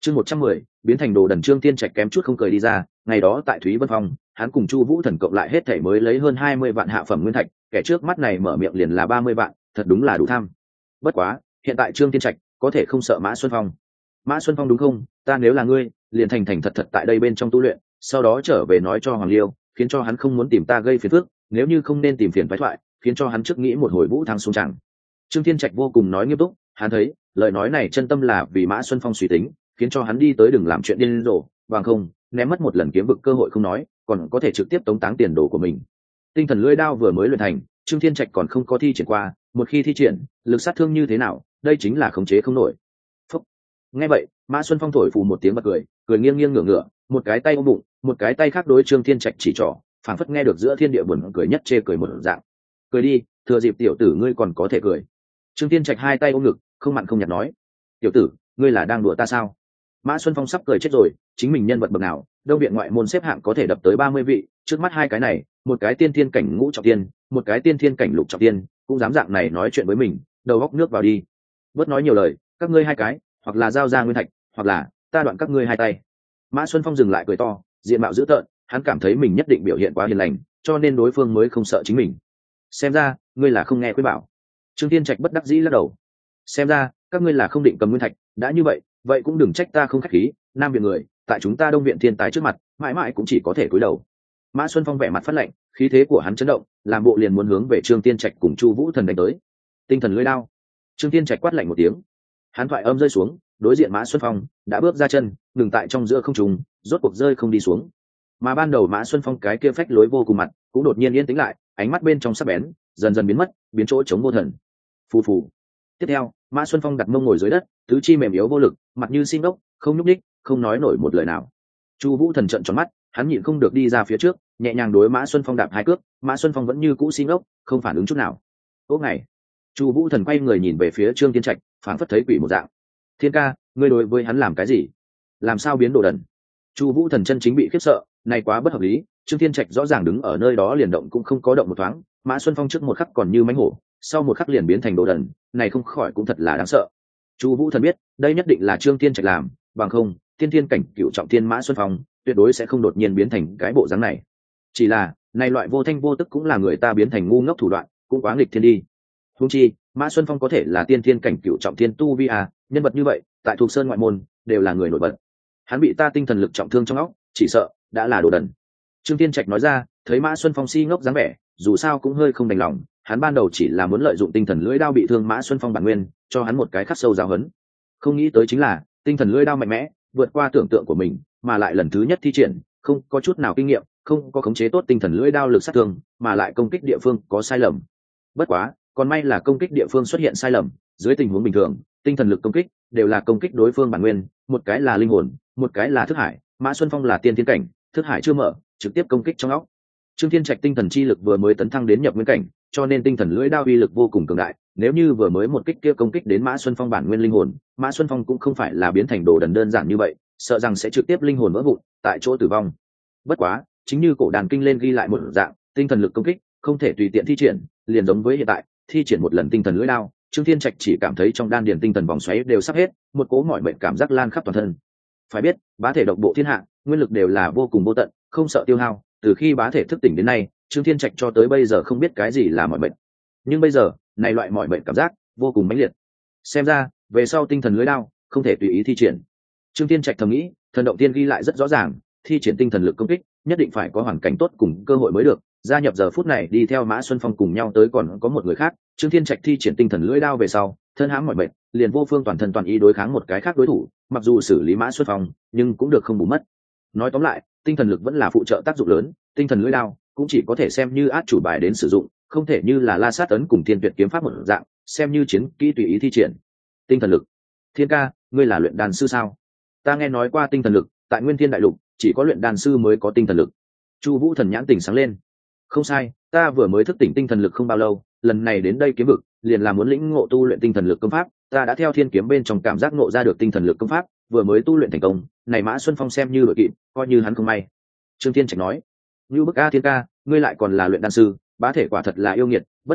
Chương 110, biến thành đồ đần. Trương Tiên Trạch kém chút không cười đi ra, ngày đó tại Thúy Vân Phong, hắn cùng Chu Vũ Thần cộng lại hết thảy mới lấy hơn 20 vạn hạ phẩm nguyên thạch, kẻ trước mắt này mở miệng liền là 30 vạn, thật đúng là đủ tham. Bất quá, hiện tại Trương Tiên Trạch có thể không sợ Mã Xuân Phong. Mã Xuân Phong đúng không? Ta nếu là ngươi, liền thành thành thật thật tại đây bên trong tu luyện, sau đó trở về nói cho Hoàng Liêu, khiến cho hắn không muốn tìm ta gây phiền phức, nếu như không nên tìm phiền phái thoại, khiến cho hắn trước nghĩ một hồi vũ thắng xuống chẳng. Trương Tiên Trạch vô cùng nói nghiêm túc, hắn thấy, lời nói này chân tâm là vì Mã Xuân Phong suy tính, khiến cho hắn đi tới đừng làm chuyện điên rồ, bằng không, ném mất một lần kiếm vực cơ hội không nói, còn có thể trực tiếp tống táng tiền đồ của mình. Tinh thần lưỡi đao vừa mới luyện thành, Trương Thiên Trạch còn không có thi triển qua, một khi thi triển, lực sát thương như thế nào, đây chính là khống chế không nổi. Phúc. Nghe vậy, Mã Xuân Phong thổi phù một tiếng bật cười, cười nghiêng nghiêng ngửa ngửa, một cái tay ôm bụng, một cái tay khác đối Trương Thiên Trạch chỉ trỏ, phảng phất nghe được giữa thiên địa buồn cười nhất chê cười một dạng. Cười đi, thừa dịp tiểu tử ngươi còn có thể cười. Trương Thiên Trạch hai tay ôm ngực, không mặn không nhạt nói, tiểu tử, ngươi là đang đùa ta sao? Mã Xuân Phong sắp cười chết rồi, chính mình nhân vật bậc nào, Đông viện ngoại môn xếp hạng có thể đập tới 30 vị, trước mắt hai cái này, một cái tiên thiên cảnh ngũ trọng tiên, một cái tiên thiên cảnh lục trọng tiên, cũng dám dạng này nói chuyện với mình, đầu góc nước vào đi. Bớt nói nhiều lời, các ngươi hai cái, hoặc là giao ra nguyên thạch, hoặc là ta đoạn các ngươi hai tay. Mã Xuân Phong dừng lại cười to, diện mạo dữ tợn, hắn cảm thấy mình nhất định biểu hiện quá hiền lành, cho nên đối phương mới không sợ chính mình. Xem ra, ngươi là không nghe khuyên bảo. Trương Thiên Trạch bất đắc dĩ lắc đầu. Xem ra, các ngươi là không định cầm nguyên thạch, đã như vậy, vậy cũng đừng trách ta không khách khí, Nam viện người, tại chúng ta Đông viện thiên tài trước mặt, mãi mãi cũng chỉ có thể cúi đầu. Mã Xuân Phong vẻ mặt phát lạnh, khí thế của hắn chấn động, làm bộ liền muốn hướng về Trương Tiên Trạch cùng Chu Vũ Thần đánh tới. Tinh thần lưỡi đao. Trương Tiên Trạch quát lạnh một tiếng, hắn thoại âm rơi xuống, đối diện Mã Xuân Phong đã bước ra chân, ngừng tại trong giữa không trung, rốt cuộc rơi không đi xuống. Mà ban đầu Mã Xuân Phong cái kia phách lối vô cùng mặt, cũng đột nhiên yên tĩnh lại, ánh mắt bên trong sắc bén, dần dần biến mất, biến chỗ chống vô thần. Phù phù. Tiếp theo, Mã Xuân Phong đặt mông ngồi dưới đất, tứ chi mềm yếu vô lực, mặt như xin ốc, không nhúc nhích, không nói nổi một lời nào. Chu Vũ Thần trợn tròn mắt, hắn nhịn không được đi ra phía trước, nhẹ nhàng đối Mã Xuân Phong đạp hai cước, Mã Xuân Phong vẫn như cũ xin ốc, không phản ứng chút nào. Ốc này, Chu Vũ Thần quay người nhìn về phía Trương Tiên Trạch, phảng phất thấy quỷ một dạng. Thiên ca, ngươi đối với hắn làm cái gì? Làm sao biến đồ đần? Chu Vũ Thần chân chính bị khiếp sợ, này quá bất hợp lý, Trương Tiên Trạch rõ ràng đứng ở nơi đó liền động cũng không có động một thoáng, Mã Xuân Phong trước một khắc còn như mãnh hổ, sau một khắc liền biến thành đồ đần, này không khỏi cũng thật là đáng sợ. Chu Vũ Thần biết, đây nhất định là Trương Tiên Trạch làm, bằng không, tiên thiên cảnh cựu trọng thiên Mã Xuân Phong, tuyệt đối sẽ không đột nhiên biến thành cái bộ dáng này. Chỉ là, này loại vô thanh vô tức cũng là người ta biến thành ngu ngốc thủ đoạn, cũng quá nghịch thiên đi. Huống chi, Mã Xuân Phong có thể là tiên thiên cảnh cựu trọng thiên tu vi à, nhân vật như vậy, tại thuộc sơn ngoại môn, đều là người nổi bật. Hắn bị ta tinh thần lực trọng thương trong óc, chỉ sợ đã là đồ đần. Trương Tiên Trạch nói ra, thấy Mã Xuân Phong si ngốc dáng vẻ, dù sao cũng hơi không đành lòng, hắn ban đầu chỉ là muốn lợi dụng tinh thần lưỡi đao bị thương Mã Xuân Phong bản nguyên, cho hắn một cái khắc sâu giáo huấn. Không nghĩ tới chính là, tinh thần lưỡi đao mạnh mẽ, vượt qua tưởng tượng của mình, mà lại lần thứ nhất thi triển, không có chút nào kinh nghiệm, không có khống chế tốt tinh thần lưỡi đao lực sát thương, mà lại công kích địa phương có sai lầm. Bất quá, còn may là công kích địa phương xuất hiện sai lầm, dưới tình huống bình thường, tinh thần lực công kích đều là công kích đối phương bản nguyên, một cái là linh hồn, một cái là thức hải, Mã Xuân Phong là tiên thiên cảnh, thức hải chưa mở, trực tiếp công kích trong óc. Trương Thiên Trạch tinh thần chi lực vừa mới tấn thăng đến nhập nguyên cảnh, cho nên tinh thần lưỡi đao uy lực vô cùng cường đại, nếu như vừa mới một kích kia công kích đến Mã Xuân Phong bản nguyên linh hồn, Mã Xuân Phong cũng không phải là biến thành đồ đần đơn giản như vậy, sợ rằng sẽ trực tiếp linh hồn vỡ vụn, tại chỗ tử vong. Bất quá, chính như cổ đàn kinh lên ghi lại một dạng, tinh thần lực công kích không thể tùy tiện thi triển, liền giống với hiện tại, thi triển một lần tinh thần lưỡi đao, Trương Thiên Trạch chỉ cảm thấy trong đan điền tinh thần vòng xoáy đều sắp hết, một cỗ mỏi mệt cảm giác lan khắp toàn thân. Phải biết, bá thể độc bộ thiên hạ, nguyên lực đều là vô cùng vô tận, không sợ tiêu hao, từ khi bá thể thức tỉnh đến nay, Trương Thiên Trạch cho tới bây giờ không biết cái gì là mỏi mệt. Nhưng bây giờ, này loại mỏi mệt cảm giác vô cùng mãnh liệt. Xem ra, về sau tinh thần lưỡi đao không thể tùy ý thi triển. Trương Thiên Trạch thầm nghĩ, thần động tiên ghi lại rất rõ ràng, thi triển tinh thần lực công kích, nhất định phải có hoàn cảnh tốt cùng cơ hội mới được. Gia nhập giờ phút này đi theo Mã Xuân Phong cùng nhau tới còn có một người khác, Trương Thiên Trạch thi triển tinh thần lưỡi đao về sau, thân hãm mỏi mệt, liền vô phương toàn thân toàn ý đối kháng một cái khác đối thủ, mặc dù xử lý Mã Xuân Phong, nhưng cũng được không bù mất. Nói tóm lại, tinh thần lực vẫn là phụ trợ tác dụng lớn, tinh thần lưỡi đao cũng chỉ có thể xem như át chủ bài đến sử dụng, không thể như là La Sát ấn cùng Thiên Tuyệt kiếm pháp một dạng, xem như chiến kỹ tùy ý thi triển. Tinh thần lực. Thiên ca, ngươi là luyện đan sư sao? Ta nghe nói qua tinh thần lực, tại Nguyên Thiên đại lục, chỉ có luyện đan sư mới có tinh thần lực. Chu Vũ Thần nhãn tỉnh sáng lên. Không sai, ta vừa mới thức tỉnh tinh thần lực không bao lâu, lần này đến đây kiếm vực, liền là muốn lĩnh ngộ tu luyện tinh thần lực công pháp, ta đã theo thiên kiếm bên trong cảm giác ngộ ra được tinh thần lực công pháp, vừa mới tu luyện thành công, này Mã Xuân Phong xem như đội kịp, coi như hắn không may. Trương Thiên Trạch nói, như bức a Thiên ca, ngươi lại còn là luyện đan sư, bá thể quả thật là yêu nghiệt, bất quá,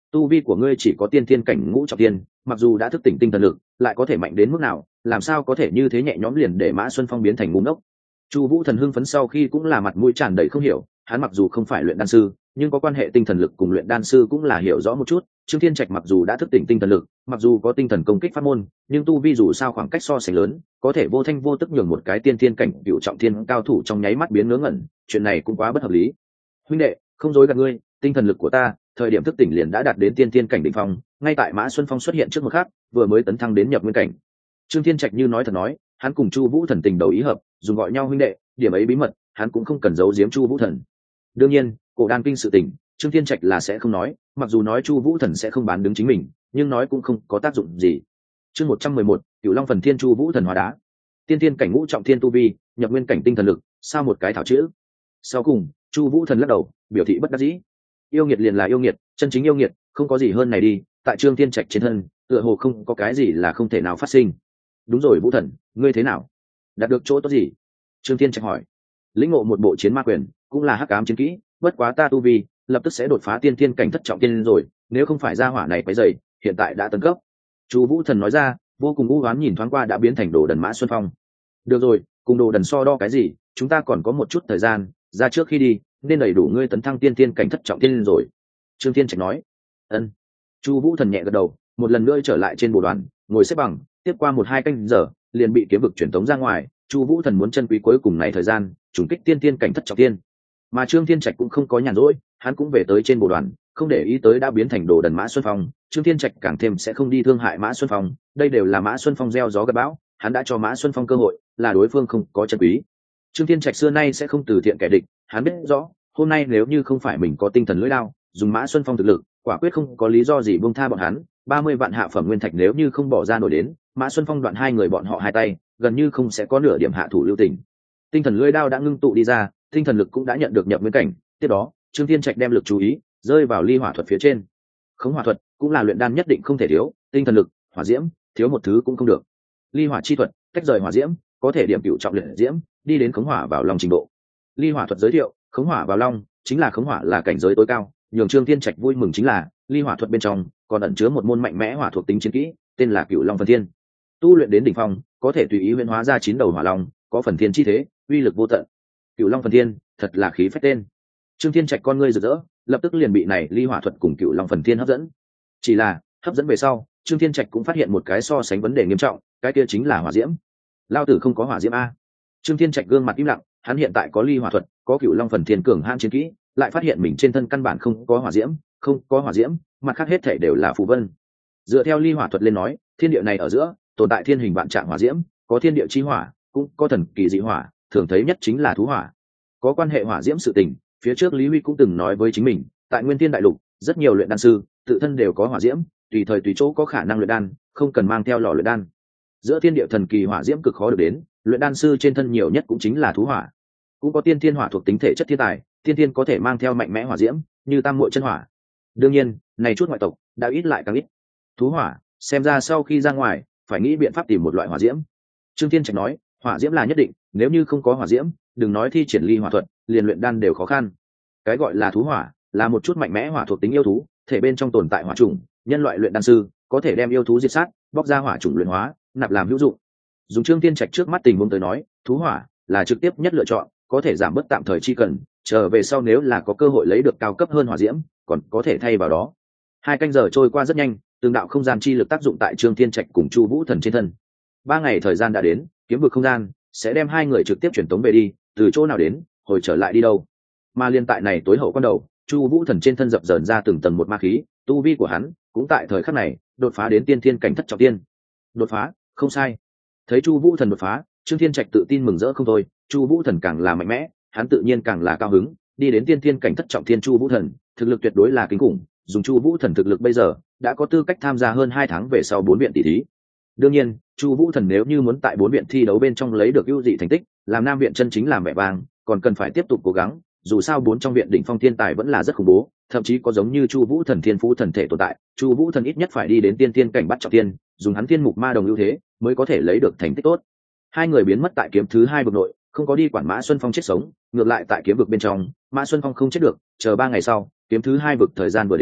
tu vi của ngươi chỉ có tiên thiên cảnh ngũ trọng tiên, mặc dù đã thức tỉnh tinh thần lực lại có thể mạnh đến mức nào, làm sao có thể như thế nhẹ nhõm liền để Mã Xuân Phong biến thành ngu ngốc. Chu Vũ Thần hưng phấn sau khi cũng là mặt mũi tràn đầy không hiểu, hắn mặc dù không phải luyện đan sư nhưng có quan hệ tinh thần lực cùng luyện đan sư cũng là hiểu rõ một chút. Trương Thiên Trạch mặc dù đã thức tỉnh tinh thần lực, mặc dù có tinh thần công kích pháp môn, nhưng tu vi dù sao khoảng cách so sánh lớn, có thể vô thanh vô tức nhường một cái tiên thiên cảnh cựu trọng thiên cao thủ trong nháy mắt biến ngớ ngẩn, chuyện này cũng quá bất hợp lý. Huynh đệ, không dối gạt ngươi, tinh thần lực của ta thời điểm thức tỉnh liền đã đạt đến tiên thiên cảnh đỉnh phong, ngay tại Mã Xuân Phong xuất hiện trước một khắc, vừa mới tấn thăng đến nhập nguyên cảnh. Trương Thiên Trạch như nói thật nói, hắn cùng Chu Vũ Thần tình đầu ý hợp, dùng gọi nhau huynh đệ, điểm ấy bí mật, hắn cũng không cần giấu giếm Chu Vũ Thần. Đương nhiên, cổ đan kinh sự tình, Trương Thiên Trạch là sẽ không nói, mặc dù nói Chu Vũ Thần sẽ không bán đứng chính mình, nhưng nói cũng không có tác dụng gì. Chương 111, Cửu Long Phần Thiên Chu Vũ Thần hóa đá. Tiên thiên cảnh ngũ trọng thiên tu vi, nhập nguyên cảnh tinh thần lực, sao một cái thảo chữ. Sau cùng, Chu Vũ Thần lắc đầu, biểu thị bất đắc dĩ. Yêu nghiệt liền là yêu nghiệt, chân chính yêu nghiệt, không có gì hơn này đi, tại Trương Thiên Trạch trên thân, tựa hồ không có cái gì là không thể nào phát sinh. Đúng rồi Vũ Thần, ngươi thế nào? Đạt được chỗ tốt gì? Trương Thiên Trạch hỏi. Lĩnh ngộ một bộ chiến ma quyền, cũng là hắc ám chiến kỹ, bất quá ta tu vi lập tức sẽ đột phá tiên thiên cảnh thất trọng thiên rồi, nếu không phải ra hỏa này quấy rầy, hiện tại đã tấn cấp. Chu Vũ Thần nói ra, vô cùng u ám nhìn thoáng qua đã biến thành đồ đần Mã Xuân Phong. Được rồi, cùng đồ đần so đo cái gì, chúng ta còn có một chút thời gian, ra trước khi đi, nên đầy đủ ngươi tấn thăng tiên thiên cảnh thất trọng thiên rồi. Trương Thiên Trạch nói. Ân. Chu Vũ Thần nhẹ gật đầu, một lần nữa trở lại trên bồ đoàn, ngồi xếp bằng, tiếp qua 1-2 canh giờ, liền bị kiếm vực truyền tống ra ngoài. Chu Vũ Thần muốn chân quý cuối cùng này thời gian, trùng kích tiên thiên cảnh thất trọng thiên. Mà Trương Thiên Trạch cũng không có nhàn rỗi, hắn cũng về tới trên bồ đoàn, không để ý tới đã biến thành đồ đần Mã Xuân Phong. Trương Thiên Trạch càng thêm sẽ không đi thương hại Mã Xuân Phong, đây đều là Mã Xuân Phong gieo gió gặt bão, hắn đã cho Mã Xuân Phong cơ hội, là đối phương không có chân quý. Trương Thiên Trạch xưa nay sẽ không từ thiện kẻ địch, hắn biết rõ, hôm nay nếu như không phải mình có tinh thần lưỡi đao, dùng Mã Xuân Phong thực lực, quả quyết không có lý do gì buông tha bọn hắn. 30 vạn hạ phẩm nguyên thạch nếu như không bỏ ra nổi đến, Mã Xuân Phong đoạn hai người bọn họ hai tay, gần như không sẽ có nửa điểm hạ thủ lưu tình. Tinh thần lưỡi đao đã ngưng tụ đi ra, tinh thần lực cũng đã nhận được nhập nguyên cảnh. Tiếp đó, Trương Thiên Trạch đem lực chú ý rơi vào ly hỏa thuật phía trên. Khống hỏa thuật cũng là luyện đan nhất định không thể thiếu, tinh thần lực, hỏa diễm, thiếu một thứ cũng không được. Ly hỏa chi thuật, tách rời hỏa diễm, có thể điểm cựu trọng liệt diễm, đi đến khống hỏa vào long trình độ. Ly hỏa thuật giới thiệu, khống hỏa vào long, chính là khống hỏa là cảnh giới tối cao, nhường Trương Thiên Trạch vui mừng chính là, ly hỏa thuật bên trong còn ẩn chứa một môn mạnh mẽ hỏa thuộc tính chiến kỹ, tên là Cửu Long Phần Thiên. Tu luyện đến đỉnh phong, có thể tùy ý huyễn hóa ra 9 đầu hỏa long, có phần thiên chi thế, uy lực vô tận. Cửu Long Phần Thiên, thật là khí phách tên. Trương Thiên Trạch con ngươi rực rỡ, lập tức liền bị này ly hỏa thuật cùng Cửu Long Phần Thiên hấp dẫn. Chỉ là, hấp dẫn về sau, Trương Thiên Trạch cũng phát hiện một cái so sánh vấn đề nghiêm trọng, cái kia chính là hỏa diễm. Lao tử không có hỏa diễm a. Trương Thiên Trạch gương mặt im lặng, hắn hiện tại có ly hỏa thuật, có Cửu Long Phần Thiên cường hãn chiến kỹ, lại phát hiện mình trên thân căn bản không có hỏa diễm, không có hỏa diễm, mặt khác hết thảy đều là phù vân. Dựa theo ly hỏa thuật lên nói, thiên địa này ở giữa tồn tại thiên hình vạn trạng hỏa diễm, có thiên địa chi hỏa, cũng có thần kỳ dị hỏa, thường thấy nhất chính là thú hỏa. Có quan hệ hỏa diễm sự tình, phía trước Lý Huy cũng từng nói với chính mình, tại Nguyên Thiên Đại Lục, rất nhiều luyện đan sư tự thân đều có hỏa diễm, tùy thời tùy chỗ có khả năng luyện đan, không cần mang theo lò luyện đan. Giữa thiên địa thần kỳ hỏa diễm cực khó được đến, luyện đan sư trên thân nhiều nhất cũng chính là thú hỏa. Cũng có tiên thiên hỏa thuộc tính thể chất thiên tài, tiên thiên có thể mang theo mạnh mẽ hỏa diễm, như tam muội chân hỏa. Đương nhiên, này chút ngoại tộc đã ít lại càng ít. Thú hỏa, xem ra sau khi ra ngoài, phải nghĩ biện pháp tìm một loại hỏa diễm. Trương Thiên Trạch nói, hỏa diễm là nhất định, nếu như không có hỏa diễm, đừng nói thi triển ly hỏa thuật, liền luyện đan đều khó khăn. Cái gọi là thú hỏa, là một chút mạnh mẽ hỏa thuộc tính yêu thú, thể bên trong tồn tại hỏa chủng, nhân loại luyện đan sư có thể đem yêu thú diệt sát, bóc ra hỏa chủng luyện hóa, nạp làm hữu dụng. Dùng Trương Thiên Trạch trước mắt tình huống tới nói, thú hỏa là trực tiếp nhất lựa chọn, có thể giảm bớt tạm thời chi cần, chờ về sau nếu là có cơ hội lấy được cao cấp hơn hỏa diễm, còn có thể thay vào đó. 2 canh giờ trôi qua rất nhanh, từng đạo không gian chi lực tác dụng tại Trương Thiên Trạch cùng Chu Vũ Thần trên thân. 3 ngày thời gian đã đến, kiếm vực không gian sẽ đem hai người trực tiếp chuyển tống về đi, từ chỗ nào đến, hồi trở lại đi đâu. Mà liên tại này tối hậu quan đầu, Chu Vũ Thần trên thân dập dờn ra từng tầng một ma khí, tu vi của hắn cũng tại thời khắc này đột phá đến tiên thiên cảnh thất trọng tiên. Đột phá, không sai. Thấy Chu Vũ Thần đột phá, Trương Thiên Trạch tự tin mừng rỡ không thôi, Chu Vũ Thần càng là mạnh mẽ, hắn tự nhiên càng là cao hứng, đi đến tiên thiên cảnh thất trọng thiên Chu Vũ Thần, thực lực tuyệt đối là kinh khủng, dùng Chu Vũ Thần thực lực bây giờ, đã có tư cách tham gia hơn 2 tháng về sau 4 viện tỷ thí. Đương nhiên, Chu Vũ Thần nếu như muốn tại 4 viện thi đấu bên trong lấy được ưu dị thành tích, làm nam viện chân chính làm vẻ vang, còn cần phải tiếp tục cố gắng, dù sao 4 trong viện đỉnh phong thiên tài vẫn là rất khủng bố, thậm chí có giống như Chu Vũ Thần thiên phú thần thể tồn tại, Chu Vũ Thần ít nhất phải đi đến tiên thiên cảnh bắt trọng thiên, dùng hắn thiên mục ma đồng ưu thế, mới có thể lấy được thành tích tốt. Hai người biến mất tại kiếm thứ 2 vực nội, không có đi quản Mã Xuân Phong chết sống, ngược lại tại kiếm vực bên trong, Mã Xuân Phong không chết được, chờ 3 ngày sau, kiếm thứ 2 vực thời gian vừa đến,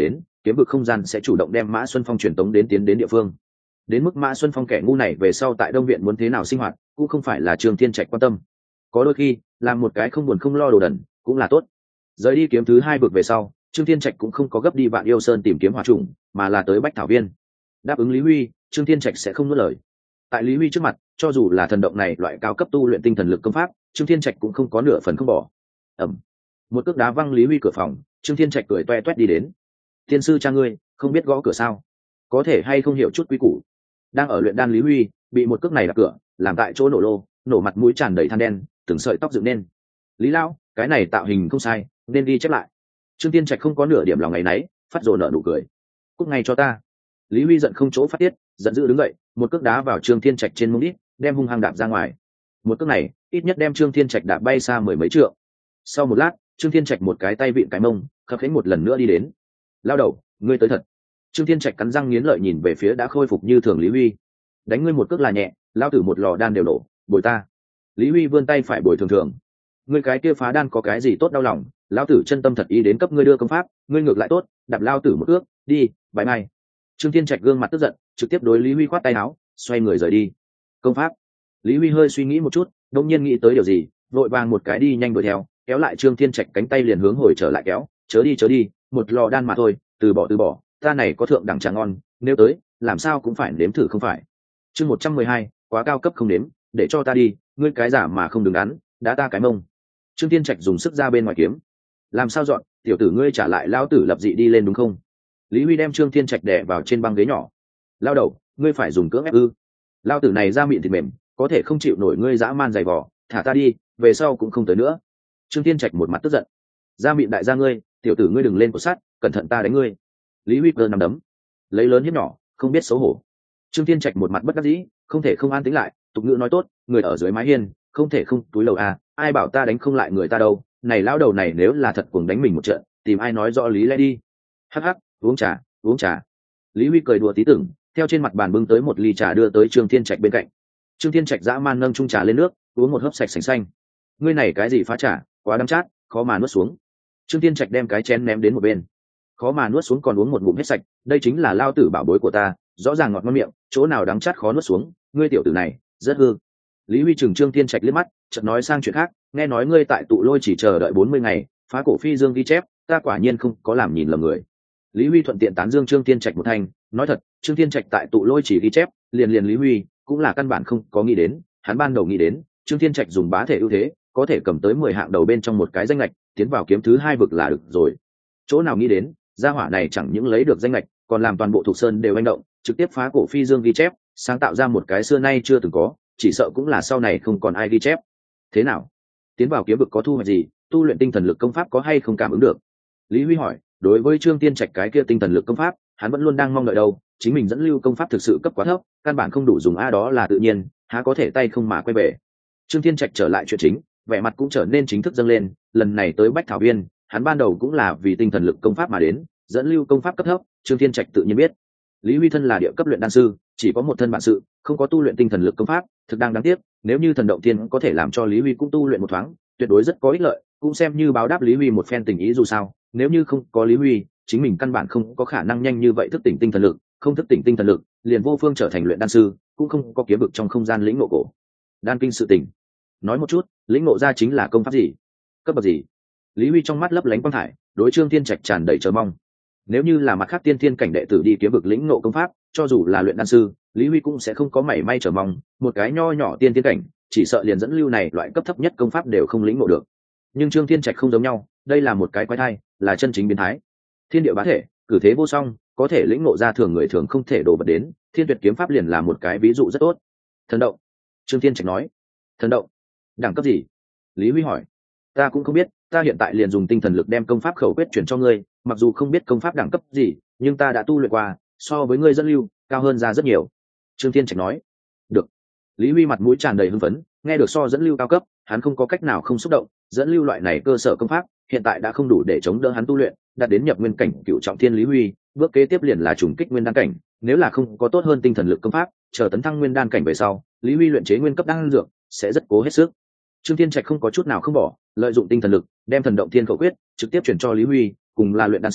kiếm vực không gian sẽ chủ động đem Mã Xuân Phong truyền tống tiến đến địa phương. Đến mức Mã Xuân Phong kẻ ngu này về sau tại Đông Viện muốn thế nào sinh hoạt cũng không phải là Trương Thiên Trạch quan tâm. Có đôi khi làm một cái không buồn không lo đồ đần cũng là tốt. Rời đi kiếm thứ 2 vực về sau, Trương Thiên Trạch cũng không có gấp đi Vạn Yêu Sơn tìm kiếm hỏa trùng, mà là tới Bách Thảo Viên. Đáp ứng Lý Huy, Trương Thiên Trạch sẽ không nuốt lời. Tại Lý Huy trước mặt, cho dù là thần động này loại cao cấp tu luyện tinh thần lực công pháp, Trương Thiên Trạch cũng không có nửa phần không bỏ. Ẩm, một cước đá văng Lý Huy cửa phòng, Trương Thiên Trạch cười toe toét đi đến. Tiên sư cha ngươi không biết gõ cửa sao? Có thể hay không hiểu chút quy củ? Đang ở luyện đan Lý Huy bị một cước này đập cửa, làm tại chỗ nổ lô, nổ mặt mũi tràn đầy than đen, từng sợi tóc dựng nên. Lý lão, cái này tạo hình không sai, nên đi chép lại. Trương Thiên Trạch không có nửa điểm lòng ngày nấy, phát rồ nở nụ cười. Cút ngay cho ta. Lý Huy giận không chỗ phát tiết, giận dữ đứng dậy, một cước đá vào Trương Thiên Trạch trên mông đít, đem hung hăng đạp ra ngoài. Một cước này ít nhất đem Trương Thiên Trạch đạp bay xa mười mấy trượng. Sau một lát, Trương Thiên Trạch một cái tay vịn cái mông, khập khiễng một lần nữa đi đến. Lao đầu, ngươi tới thật. Trương Thiên Trạch cắn răng nghiến lợi nhìn về phía đã khôi phục như thường Lý Huy. Đánh ngươi một cước là nhẹ, lao tử một lò đan đều nổ, bồi ta. Lý Huy vươn tay phải bồi thường thường. Ngươi cái kia phá đan có cái gì tốt đau lòng, lao tử chân tâm thật ý đến cấp ngươi đưa công pháp, ngươi ngược lại tốt, đạp lao tử một ước, đi, bye bye. Trương Thiên Trạch gương mặt tức giận, trực tiếp đối Lý Huy khoát tay áo, xoay người rời đi. Công pháp. Lý Huy hơi suy nghĩ một chút, đột nhiên nghĩ tới điều gì, vội vàng một cái đi nhanh đuổi theo, kéo lại Trương Thiên Trạch cánh tay liền hướng hồi trở lại kéo, chớ đi, một lò đan mà thôi, từ bỏ, ta này có thượng đẳng trà ngon, nếu tới, làm sao cũng phải nếm thử không phải. Chương 112, quá cao cấp không nếm, để cho ta đi, ngươi cái giả mà không đứng đắn, đá ta cái mông. Trương Thiên Trạch dùng sức ra bên ngoài kiếm. Làm sao dọn, tiểu tử ngươi trả lại lao tử lập dị đi lên đúng không? Lý Huy đem Trương Thiên Trạch đè vào trên băng ghế nhỏ. Lao đầu, ngươi phải dùng cưỡng ép ư? Lao tử này ra miệng thịt mềm, có thể không chịu nổi ngươi dã man dày vò, thả ta đi, về sau cũng không tới nữa. Trương Thiên Trạch một mặt tức giận. Ra miệng đại gia ngươi, tiểu tử ngươi đừng lên cột sắt, cẩn thận ta đánh ngươi. Lý Huy cơ nằm đấm, lấy lớn hiếp nhỏ, không biết xấu hổ. Trương Thiên Trạch một mặt bất đắc dĩ, không thể không an tĩnh lại, tục ngữ nói tốt, người ở dưới mái hiên, không thể không túi lầu à, ai bảo ta đánh không lại người ta đâu, này lão đầu này nếu là thật cuồng đánh mình một trận, tìm ai nói rõ lý lẽ đi. Hắc hắc, uống trà. Lý Huy cười đùa tí tưởng, theo trên mặt bàn bưng tới một ly trà đưa tới Trương Thiên Trạch bên cạnh. Trương Thiên Trạch dã man nâng chung trà lên nước, uống một hớp sạch sành xanh. Ngươi này cái gì phá trà, quá đắng chát, khó mà nuốt xuống. Trương Thiên Trạch đem cái chén ném đến một bên. Khó mà nuốt xuống còn uống một ngụm hết sạch, đây chính là lao tử bảo bối của ta, rõ ràng ngọt ngon miệng, chỗ nào đắng chát khó nuốt xuống, ngươi tiểu tử này rất hư. Lý Huy chừng Trương Thiên Trạch liếc mắt, chợt nói sang chuyện khác, nghe nói ngươi tại tụ lôi chỉ chờ đợi 40 ngày, phá cổ phi dương ghi chép, ta quả nhiên không có làm nhìn lầm người. Lý Huy thuận tiện tán dương Trương Thiên Trạch một thanh, nói thật, Trương Thiên Trạch tại tụ lôi chỉ ghi chép, liền Lý Huy cũng là căn bản không có nghĩ đến, hắn ban đầu nghĩ đến, Trương Thiên Trạch dùng bá thể ưu thế, có thể cầm tới 10 hạng đầu bên trong một cái danh lệch, tiến vào kiếm thứ 2 vực là được rồi. Chỗ nào nghĩ đến, gia hỏa này chẳng những lấy được danh lệch, còn làm toàn bộ thuộc sơn đều hành động, trực tiếp phá cổ phi dương ghi chép, sáng tạo ra một cái xưa nay chưa từng có, chỉ sợ cũng là sau này không còn ai ghi chép. Thế nào? Tiến vào kiếm vực có thu hoạch gì? Tu luyện tinh thần lực công pháp có hay không cảm ứng được? Lý Huy hỏi. Đối với Trương Thiên Trạch cái kia tinh thần lực công pháp, hắn vẫn luôn đang mong đợi đâu, chính mình dẫn lưu công pháp thực sự cấp quá thấp, căn bản không đủ dùng, đó là tự nhiên, há có thể tay không mà quay về. Trương Thiên Trạch trở lại chuyện chính, vẻ mặt cũng trở nên chính thức dâng lên, lần này tới Bách Thảo Viên, hắn ban đầu cũng là vì tinh thần lực công pháp mà đến, dẫn lưu công pháp cấp thấp, Trương Thiên Trạch tự nhiên biết. Lý Huy thân là địa cấp luyện đan sư, chỉ có một thân bản sự, không có tu luyện tinh thần lực công pháp, thực đang đáng tiếc, nếu như thần động thiên có thể làm cho Lý Huy cũng tu luyện một thoáng, tuyệt đối rất có ích lợi, cũng xem như báo đáp Lý Huy một phen tình ý dù sao, nếu như không có Lý Huy, chính mình căn bản không có khả năng nhanh như vậy thức tỉnh tinh thần lực, không thức tỉnh tinh thần lực, liền vô phương trở thành luyện đan sư, cũng không có kiếm vực trong không gian lĩnh ngộ cổ đan kinh sự tình. Nói một chút, lĩnh ngộ ra chính là công pháp gì, cấp bậc gì? Lý Huy trong mắt lấp lánh quang thải, đối Trương Thiên Trạch tràn đầy chờ mong. Nếu như là mặt khác tiên thiên cảnh đệ tử đi kiếm vực lĩnh ngộ công pháp, cho dù là luyện đan sư, Lý Huy cũng sẽ không có mảy may chờ mong, một cái nho nhỏ tiên thiên cảnh, chỉ sợ liền dẫn lưu này loại cấp thấp nhất công pháp đều không lĩnh ngộ được. Nhưng Trương Thiên Trạch không giống nhau, đây là một cái quái thai, là chân chính biến thái. Thiên địa bá thể, cử thế vô song, có thể lĩnh ngộ ra thường người thường không thể đổ vật đến, Thiên Tuyệt kiếm pháp liền là một cái ví dụ rất tốt. Thần động. Trương Thiên Trạch nói. Thần động? Đẳng cấp gì? Lý Huy hỏi. Ta cũng không biết, ta hiện tại liền dùng tinh thần lực đem công pháp khẩu quyết chuyển cho ngươi, mặc dù không biết công pháp đẳng cấp gì, nhưng ta đã tu luyện qua, so với ngươi dẫn lưu, cao hơn ra rất nhiều. Trương Thiên Trạch nói. Được. Lý Huy mặt mũi tràn đầy hưng phấn, nghe được so dẫn lưu cao cấp, hắn không có cách nào không xúc động, dẫn lưu loại này cơ sở công pháp, hiện tại đã không đủ để chống đỡ hắn tu luyện, đạt đến nhập nguyên cảnh cựu trọng thiên. Lý Huy, bước kế tiếp liền là trùng kích nguyên đan cảnh, nếu là không có tốt hơn tinh thần lực công pháp, chờ tấn thăng nguyên đan cảnh về sau, Lý Huy luyện chế nguyên cấp đan dược sẽ rất cố hết sức. Trương Thiên Trạch không có chút nào không bỏ, lợi dụng tinh thần lực, đem thần động thiên khẩu quyết trực tiếp chuyển cho Lý Huy, cùng là luyện đan sư,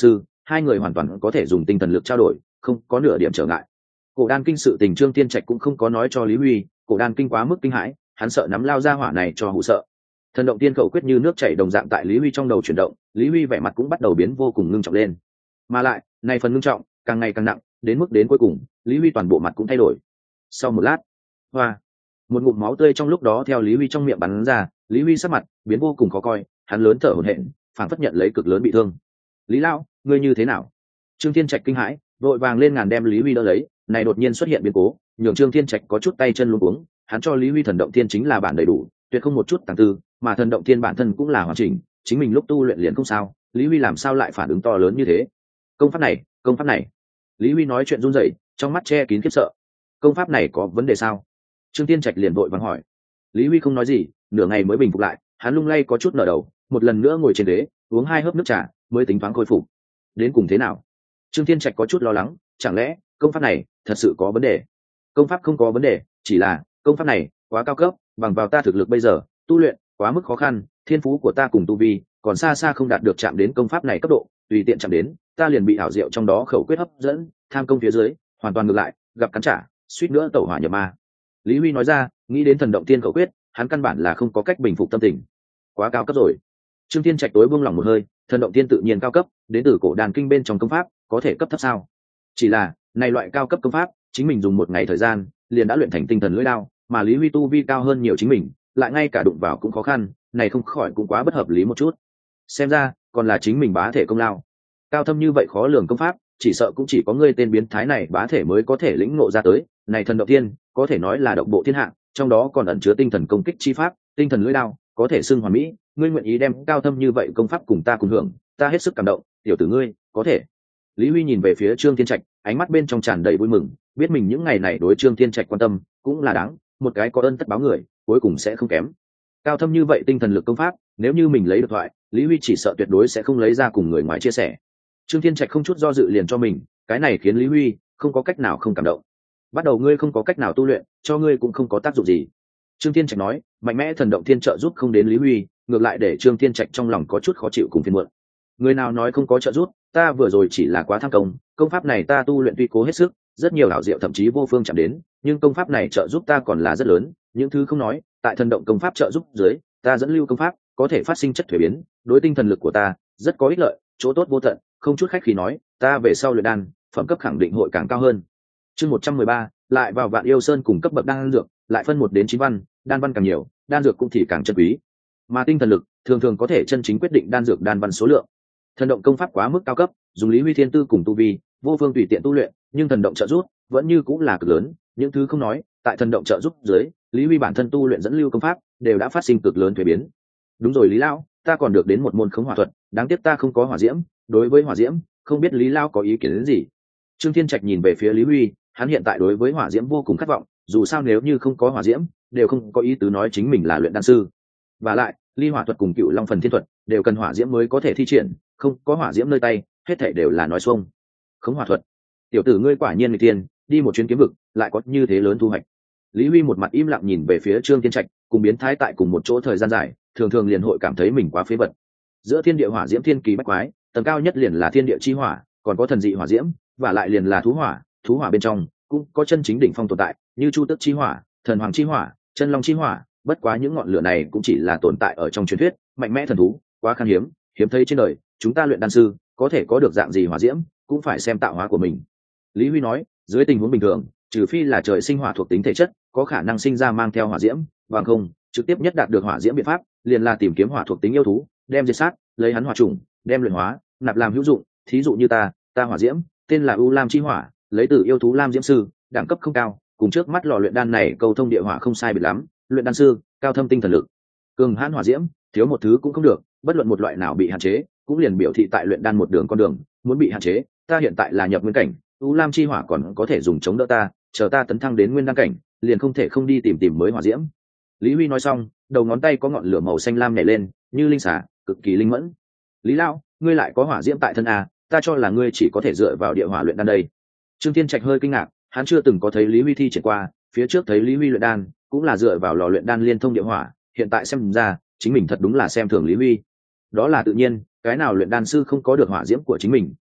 hai người hoàn toàn có thể dùng tinh thần lực trao đổi, không có nửa điểm trở ngại. Cổ đan kinh sự tình Trương Tiên Trạch cũng không có nói cho Lý Huy, cổ đan kinh quá mức kinh hãi, hắn sợ nắm lao ra hỏa này cho hụ sợ. Thần động tiên khẩu quyết như nước chảy đồng dạng tại Lý Huy trong đầu chuyển động, Lý Huy vẻ mặt cũng bắt đầu biến vô cùng ngưng trọng lên. Mà lại, này phần ngưng trọng càng ngày càng nặng, đến mức đến cuối cùng, Lý Huy toàn bộ mặt cũng thay đổi. Sau một lát, hoa, một ngụm máu tươi trong lúc đó theo Lý Huy trong miệng bắn ra, Lý Huy sắc mặt biến vô cùng khó coi, hắn lớn thở hổn hển, phảng phất nhận lấy cực lớn bị thương. Lý lão, ngươi như thế nào? Trương Thiên Trạch kinh hãi, vội vàng lên ngàn đem Lý Huy đỡ lấy, này đột nhiên xuất hiện biến cố, nhường Trương Thiên Trạch có chút tay chân luống cuống, hắn cho Lý Huy thần động thiên chính là bản đầy đủ, tuyệt không một chút tàng tư, mà thần động thiên bản thân cũng là hoàn chỉnh, chính mình lúc tu luyện liền không sao, Lý Huy làm sao lại phản ứng to lớn như thế? Công pháp này. Lý Huy nói chuyện run rẩy, trong mắt che kín khiếp sợ. Công pháp này có vấn đề sao? Trương Thiên Trạch liền vội vàng hỏi. Lý Huy không nói gì, nửa ngày mới bình phục lại, hắn lung lay có chút nở đầu, một lần nữa ngồi trên ghế, uống 2 hớp nước trà, mới tính toán khôi phục. Đến cùng thế nào? Trương Thiên Trạch có chút lo lắng, chẳng lẽ công pháp này thật sự có vấn đề? Công pháp không có vấn đề, chỉ là công pháp này quá cao cấp, bằng vào ta thực lực bây giờ, tu luyện quá mức khó khăn, thiên phú của ta cùng tu vi còn xa xa không đạt được chạm đến công pháp này cấp độ, tùy tiện chạm đến, ta liền bị ảo diệu trong đó khẩu quyết hấp dẫn, tham công phía dưới, hoàn toàn ngược lại, gặp cắn trả, suýt nữa tẩu hỏa nhập ma. Lý Huy nói ra, nghĩ đến thần động tiên khẩu quyết, hắn căn bản là không có cách bình phục tâm tình. Quá cao cấp rồi. Trương Thiên Trạch tối buông lòng một hơi, thần động tiên tự nhiên cao cấp, đến từ cổ đàn kinh bên trong công pháp, có thể cấp thấp sao? Chỉ là, này loại cao cấp công pháp, chính mình dùng một ngày thời gian, liền đã luyện thành tinh thần lưỡi đao, mà Lý Huy tu vi cao hơn nhiều chính mình, lại ngay cả đụng vào cũng khó khăn, này không khỏi cũng quá bất hợp lý một chút. Xem ra, còn là chính mình bá thể công lao. Cao thâm như vậy khó lường công pháp, chỉ sợ cũng chỉ có ngươi tên biến thái này bá thể mới có thể lĩnh ngộ ra tới, này thần động thiên, có thể nói là độc bộ thiên hạ, trong đó còn ẩn chứa tinh thần công kích chi pháp, tinh thần lưỡi đao, có thể xưng hoàn mỹ, ngươi nguyện ý đem cao thâm như vậy công pháp cùng ta cùng hưởng, ta hết sức cảm động, tiểu tử ngươi, có thể. Lý Huy nhìn về phía Trương Thiên Trạch, ánh mắt bên trong tràn đầy vui mừng, biết mình những ngày này đối Trương Thiên Trạch quan tâm, cũng là đáng, một cái có ơn tất báo người, cuối cùng sẽ không kém. Cao thâm như vậy tinh thần lực công pháp, nếu như mình lấy được thoại, Lý Huy chỉ sợ tuyệt đối sẽ không lấy ra cùng người ngoài chia sẻ. Trương Thiên Trạch không chút do dự liền cho mình, cái này khiến Lý Huy không có cách nào không cảm động. Bắt đầu ngươi không có cách nào tu luyện, cho ngươi cũng không có tác dụng gì. Trương Thiên Trạch nói, mạnh mẽ thần động thiên trợ giúp không đến Lý Huy, ngược lại để Trương Thiên Trạch trong lòng có chút khó chịu cùng phiền muộn. Người nào nói không có trợ giúp, ta vừa rồi chỉ là quá tham công, công pháp này ta tu luyện tuy cố hết sức, rất nhiều ảo diệu thậm chí vô phương chạm đến, nhưng công pháp này trợ giúp ta còn là rất lớn, những thứ không nói, tại thần động công pháp trợ giúp dưới, ta dẫn lưu công pháp có thể phát sinh chất thuế biến, đối tinh thần lực của ta rất có ích lợi, chỗ tốt vô tận, không chút khách khí nói, ta về sau luyện đan, phẩm cấp khẳng định hội càng cao hơn. Chương 113, lại vào Vạn Yêu Sơn cùng cấp bậc đan dược, lại phân 1 đến 9 văn, đan văn càng nhiều, đan dược cũng thì càng chân quý. Mà tinh thần lực thường thường có thể chân chính quyết định đan dược đan văn số lượng. Thần động công pháp quá mức cao cấp, dùng Lý Huy thiên tư cùng tu vi, vô phương tùy tiện tu luyện, nhưng thần động trợ giúp vẫn như cũng là cực lớn, những thứ không nói, tại thần động trợ giúp dưới, Lý Huy bản thân tu luyện dẫn lưu công pháp đều đã phát sinh cực lớn thuế biến. Đúng rồi Lý lão, ta còn được đến một môn khống hỏa thuật, đáng tiếc ta không có hỏa diễm, đối với hỏa diễm, không biết Lý lão có ý kiến đến gì. Trương Thiên Trạch nhìn về phía Lý Huy, hắn hiện tại đối với hỏa diễm vô cùng khát vọng, dù sao nếu như không có hỏa diễm, đều không có ý tứ nói chính mình là luyện đan sư. Và lại, ly hỏa thuật cùng cựu long phần thiên thuật đều cần hỏa diễm mới có thể thi triển, không có hỏa diễm nơi tay, hết thảy đều là nói xuông. Khống hỏa thuật, tiểu tử ngươi quả nhiên người tiên, đi một chuyến kiếm vực, lại có như thế lớn thu hoạch. Lý Huy một mặt im lặng nhìn về phía Trương Thiên Trạch, cùng biến thái tại cùng một chỗ thời gian dài, thường thường liền hội cảm thấy mình quá phế vật. Giữa thiên địa hỏa diễm thiên kỳ bách quái, tầng cao nhất liền là thiên địa chi hỏa, còn có thần dị hỏa diễm, và lại liền là thú hỏa bên trong cũng có chân chính đỉnh phong tồn tại, như chu tước chi hỏa, thần hoàng chi hỏa, chân long chi hỏa, bất quá những ngọn lửa này cũng chỉ là tồn tại ở trong truyền thuyết, mạnh mẽ thần thú, quá khan hiếm, hiếm thấy trên đời, chúng ta luyện đan sư có thể có được dạng gì hỏa diễm, cũng phải xem tạo hóa của mình. Lý Huy nói, dưới tình huống bình thường, trừ phi là trời sinh hỏa thuộc tính thể chất, có khả năng sinh ra mang theo hỏa diễm, bằng không, trực tiếp nhất đạt được hỏa diễm biện pháp, liền là tìm kiếm hỏa thuộc tính yêu thú, đem diệt sát, lấy hắn hỏa trùng, đem luyện hóa, nạp làm hữu dụng, thí dụ như ta hỏa diễm, tên là U Lam chi hỏa, lấy từ yêu thú Lam diễm sư, đẳng cấp không cao, cùng trước mắt lò luyện đan này cầu thông địa hỏa không sai biệt lắm, luyện đan sư, cao thâm tinh thần lực, cường hãn hỏa diễm, thiếu một thứ cũng không được, bất luận một loại nào bị hạn chế, cũng liền biểu thị tại luyện đan một đường con đường, muốn bị hạn chế, ta hiện tại là nhập nguyên cảnh, U Lam chi hỏa còn có thể dùng chống đỡ ta, chờ ta tấn thăng đến nguyên đan cảnh, liền không thể không đi tìm mới hỏa diễm. Lý Huy nói xong, đầu ngón tay có ngọn lửa màu xanh lam nhảy lên, như linh xà, cực kỳ linh mẫn. Lý lão, ngươi lại có hỏa diễm tại thân à, ta cho là ngươi chỉ có thể dựa vào địa hỏa luyện đan đây. Trương Thiên Trạch hơi kinh ngạc, hắn chưa từng có thấy Lý Huy thi triển qua, phía trước thấy Lý Huy luyện đan, cũng là dựa vào lò luyện đan liên thông địa hỏa, hiện tại xem ra, chính mình thật đúng là xem thường Lý Huy. Đó là tự nhiên, cái nào luyện đan sư không có được hỏa diễm của chính mình,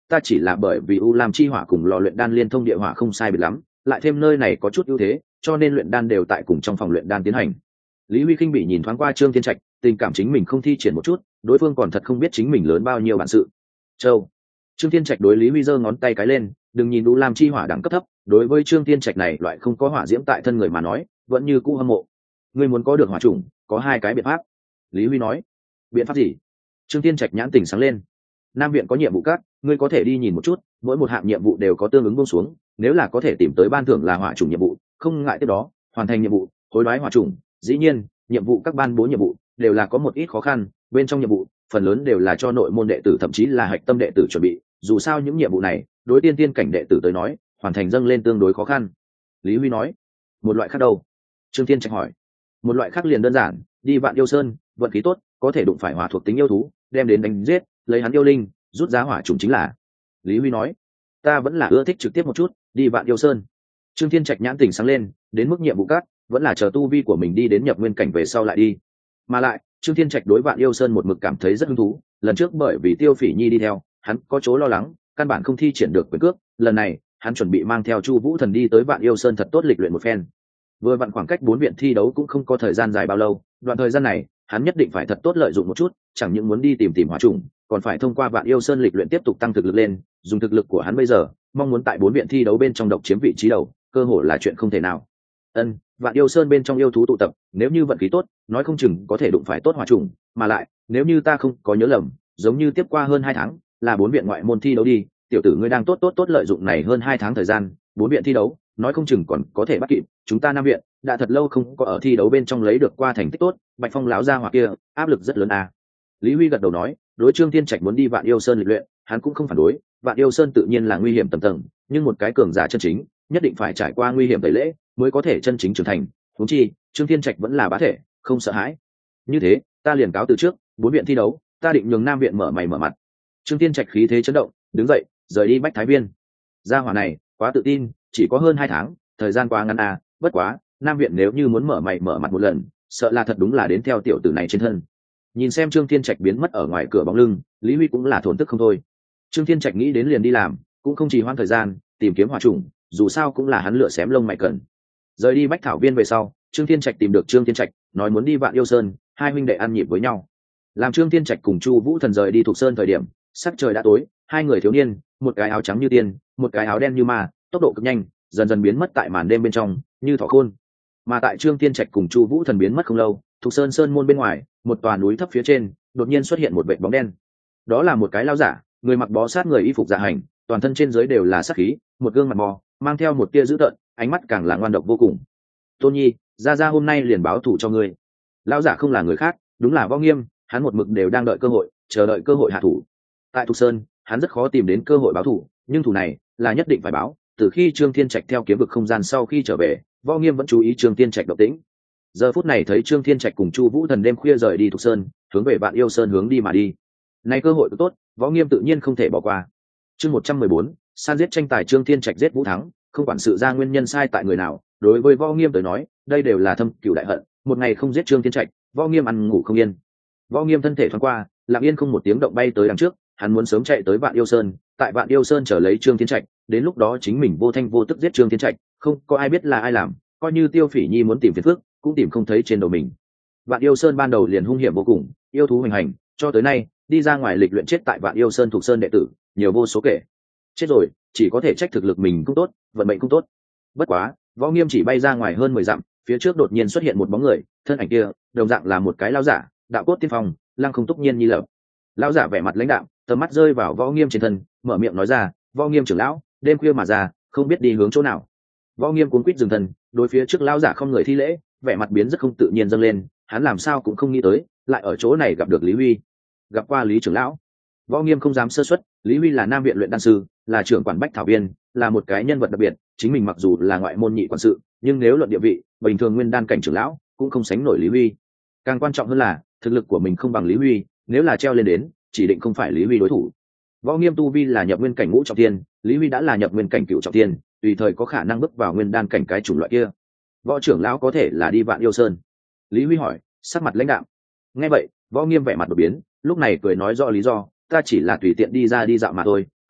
ta chỉ là bởi vì u lam chi hỏa cùng lò luyện đan liên thông địa hỏa không sai biệt lắm, lại thêm nơi này có chút ưu thế, cho nên luyện đan đều tại cùng trong phòng luyện đan tiến hành. Lý Huy khinh bị nhìn thoáng qua Trương Thiên Trạch, tình cảm chính mình không thi triển một chút, đối phương còn thật không biết chính mình lớn bao nhiêu bản sự. Châu. Trương Thiên Trạch đối Lý Huy giơ ngón tay cái lên, đừng nhìn u lam chi hỏa đẳng cấp thấp, đối với Trương Thiên Trạch này loại không có hỏa diễm tại thân người mà nói, vẫn như cũ hâm mộ. Ngươi muốn có được hỏa chủng, có hai cái biện pháp. Lý Huy nói. Biện pháp gì? Trương Thiên Trạch nhãn tình sáng lên. Nam viện có nhiệm vụ các, ngươi có thể đi nhìn một chút, mỗi một hạng nhiệm vụ đều có tương ứng buông xuống, nếu là có thể tìm tới ban thưởng là hỏa chủng nhiệm vụ, không ngại tiếp đó, hoàn thành nhiệm vụ, hối đoái hỏa chủng. Dĩ nhiên, nhiệm vụ các ban bố nhiệm vụ đều là có một ít khó khăn, bên trong nhiệm vụ, phần lớn đều là cho nội môn đệ tử thậm chí là hạch tâm đệ tử chuẩn bị, dù sao những nhiệm vụ này, đối tiên tiên cảnh đệ tử tới nói, hoàn thành dâng lên tương đối khó khăn. Lý Huy nói. Một loại khác đâu? Trương Thiên Trạch hỏi. Một loại khác liền đơn giản, đi Vạn Yêu Sơn, vận khí tốt, có thể đụng phải hỏa thuộc tính yêu thú, đem đến đánh giết, lấy hắn yêu linh, rút giá hỏa chủng chính là. Lý Huy nói. Ta vẫn là ưa thích trực tiếp một chút, đi Vạn Yêu Sơn. Trương Thiên Trạch nhãn tỉnh sáng lên, đến mức nhiệm vụ cát, vẫn là chờ tu vi của mình đi đến nhập nguyên cảnh về sau lại đi. Mà lại, Trương Thiên Trạch đối Vạn Yêu Sơn một mực cảm thấy rất hứng thú, lần trước bởi vì Tiêu Phỉ Nhi đi theo, hắn có chỗ lo lắng, căn bản không thi triển được quyền cước, lần này, hắn chuẩn bị mang theo Chu Vũ Thần đi tới Vạn Yêu Sơn thật tốt lịch luyện một phen. Vừa vặn khoảng cách 4 viện thi đấu cũng không có thời gian dài bao lâu, đoạn thời gian này, hắn nhất định phải thật tốt lợi dụng một chút, chẳng những muốn đi tìm hỏa chủng, còn phải thông qua Vạn Yêu Sơn lịch luyện tiếp tục tăng thực lực lên, dùng thực lực của hắn bây giờ, mong muốn tại 4 viện thi đấu bên trong độc chiếm vị trí đầu, cơ hội là chuyện không thể nào. Vạn Yêu Sơn bên trong yêu thú tụ tập, nếu như vận khí tốt, nói không chừng có thể đụng phải tốt hỏa chủng, mà lại, nếu như ta không có nhớ lầm, giống như tiếp qua hơn 2 tháng, là 4 viện ngoại môn thi đấu đi, tiểu tử ngươi đang tốt lợi dụng này hơn 2 tháng thời gian, 4 viện thi đấu, nói không chừng còn có thể bắt kịp, chúng ta Nam viện đã thật lâu không có ở thi đấu bên trong lấy được qua thành tích tốt, Bạch Phong lão gia hỏa kia, áp lực rất lớn à. Lý Huy gật đầu nói, đối Trương Thiên Trạch muốn đi Vạn Yêu Sơn lịch luyện, hắn cũng không phản đối, Vạn Yêu Sơn tự nhiên là nguy hiểm tầm tầng, nhưng một cái cường giả chân chính, nhất định phải trải qua nguy hiểm tẩy lễ, mới có thể chân chính trưởng thành, huống chi, Trương Thiên Trạch vẫn là bá thể, không sợ hãi. Như thế, ta liền cáo từ trước, 4 viện thi đấu, ta định nhường Nam viện mở mày mở mặt. Trương Thiên Trạch khí thế chấn động, đứng dậy, rời đi Bách Thái Viên. Gia hỏa này, quá tự tin, chỉ có hơn 2 tháng, thời gian quá ngắn à, bất quá, Nam viện nếu như muốn mở mày mở mặt một lần, sợ là thật đúng là đến theo tiểu tử này trên thân. Nhìn xem Trương Thiên Trạch biến mất ở ngoài cửa bóng lưng, Lý Huy cũng là thổn thức không thôi. Trương Thiên Trạch nghĩ đến liền đi làm, cũng không trì hoãn thời gian, tìm kiếm hỏa chủng, dù sao cũng là hắn lựa xém lông mày cần. Rời đi Bách Thảo Viên về sau, Trương Thiên Trạch tìm được Trương Thiên Trạch, nói muốn đi Vạn Yêu Sơn, hai huynh đệ ăn nhịp với nhau. Làm Trương Thiên Trạch cùng Chu Vũ Thần rời đi Thục Sơn thời điểm, sắc trời đã tối, hai người thiếu niên, một cái áo trắng như tiên, một cái áo đen như ma, tốc độ cực nhanh, dần dần biến mất tại màn đêm bên trong, như thỏ khôn. Mà tại Trương Thiên Trạch cùng Chu Vũ Thần biến mất không lâu, Thục Sơn sơn môn bên ngoài, một tòa núi thấp phía trên, đột nhiên xuất hiện một vệt bóng đen. Đó là một cái lão giả, người mặc bó sát người y phục dạ hành, toàn thân trên dưới đều là sát khí, một gương mặt mò, mang theo một tia dữ tợn, ánh mắt càng là ngoan độc vô cùng. Tôn Nhi, gia hôm nay liền báo thù cho ngươi. Lão giả không là người khác, đúng là Võ Nghiêm, hắn một mực đều đang đợi cơ hội, chờ đợi cơ hội hạ thủ. Tại Thục Sơn, hắn rất khó tìm đến cơ hội báo thù, nhưng thù này là nhất định phải báo. Từ khi Trương Thiên Trạch theo kiếm vực không gian sau khi trở về, Võ Nghiêm vẫn chú ý Trương Thiên Trạch động tĩnh. Giờ phút này thấy Trương Thiên Trạch cùng Chu Vũ Thần đêm khuya rời đi Thục Sơn, hướng về Vạn Yêu Sơn hướng đi mà đi. Này cơ hội tốt, Võ Nghiêm tự nhiên không thể bỏ qua. Chương 114, san giết tranh tài Trương Thiên Trạch giết Vũ Thắng, không quản sự ra nguyên nhân sai tại người nào, đối với Võ Nghiêm tới nói, đây đều là thâm cừu đại hận, một ngày không giết Trương Thiên Trạch, Võ Nghiêm ăn ngủ không yên. Võ Nghiêm thân thể thoáng qua, lặng yên không một tiếng động bay tới đằng trước, hắn muốn sớm chạy tới Vạn Yêu Sơn, tại Vạn Yêu Sơn chờ lấy Trương Thiên Trạch, đến lúc đó chính mình vô thanh vô tức giết Trương Thiên Trạch, không có ai biết là ai làm, coi như Tiêu Phỉ Nhi muốn tìm phiền phức, cũng tìm không thấy trên đầu mình. Vạn Yêu Sơn ban đầu liền hung hiểm vô cùng, yêu thú hoành hành, cho tới nay, đi ra ngoài lịch luyện chết tại Vạn Yêu Sơn thuộc sơn đệ tử, nhiều vô số kể. Chết rồi, chỉ có thể trách thực lực mình cũng tốt, vận mệnh cũng tốt. Bất quá, Võ Nghiêm chỉ bay ra ngoài hơn 10 dặm, phía trước đột nhiên xuất hiện một bóng người, thân ảnh kia, đồng dạng là một cái lão giả, đạo cốt tiên phong, lăng không túc nhiên nhi lập. Lão giả vẻ mặt lãnh đạm, tầm mắt rơi vào Võ Nghiêm trên thân, mở miệng nói ra, "Võ Nghiêm trưởng lão, đêm khuya mà ra, không biết đi hướng chỗ nào." Võ Nghiêm cuống quýt dừng thân, đối phía trước lão giả không người thi lễ, vẻ mặt biến rất không tự nhiên dâng lên, hắn làm sao cũng không nghĩ tới, lại ở chỗ này gặp được Lý Huy. Gặp qua Lý trưởng lão. Võ Nghiêm không dám sơ suất, Lý Huy là Nam viện luyện đan sư, là trưởng quản Bách Thảo Viên, là một cái nhân vật đặc biệt, chính mình mặc dù là ngoại môn nhị quản sự, nhưng nếu luận địa vị, bình thường nguyên đan cảnh trưởng lão cũng không sánh nổi Lý Huy. Càng quan trọng hơn là, thực lực của mình không bằng Lý Huy, nếu là treo lên đến, chỉ định không phải Lý Huy đối thủ. Võ Nghiêm tu vi là nhập nguyên cảnh ngũ trọng thiên, Lý Huy đã là nhập nguyên cảnh cửu trọng thiên, tùy thời có khả năng bước vào nguyên đan cảnh cái chủng loại kia. Võ trưởng lão có thể là đi Vạn Yêu Sơn? Lý Huy hỏi, sắc mặt lãnh đạm. Nghe vậy, Võ Nghiêm vẻ mặt đột biến, lúc này cười nói rõ lý do, ta chỉ là tùy tiện đi ra đi dạo mà thôi,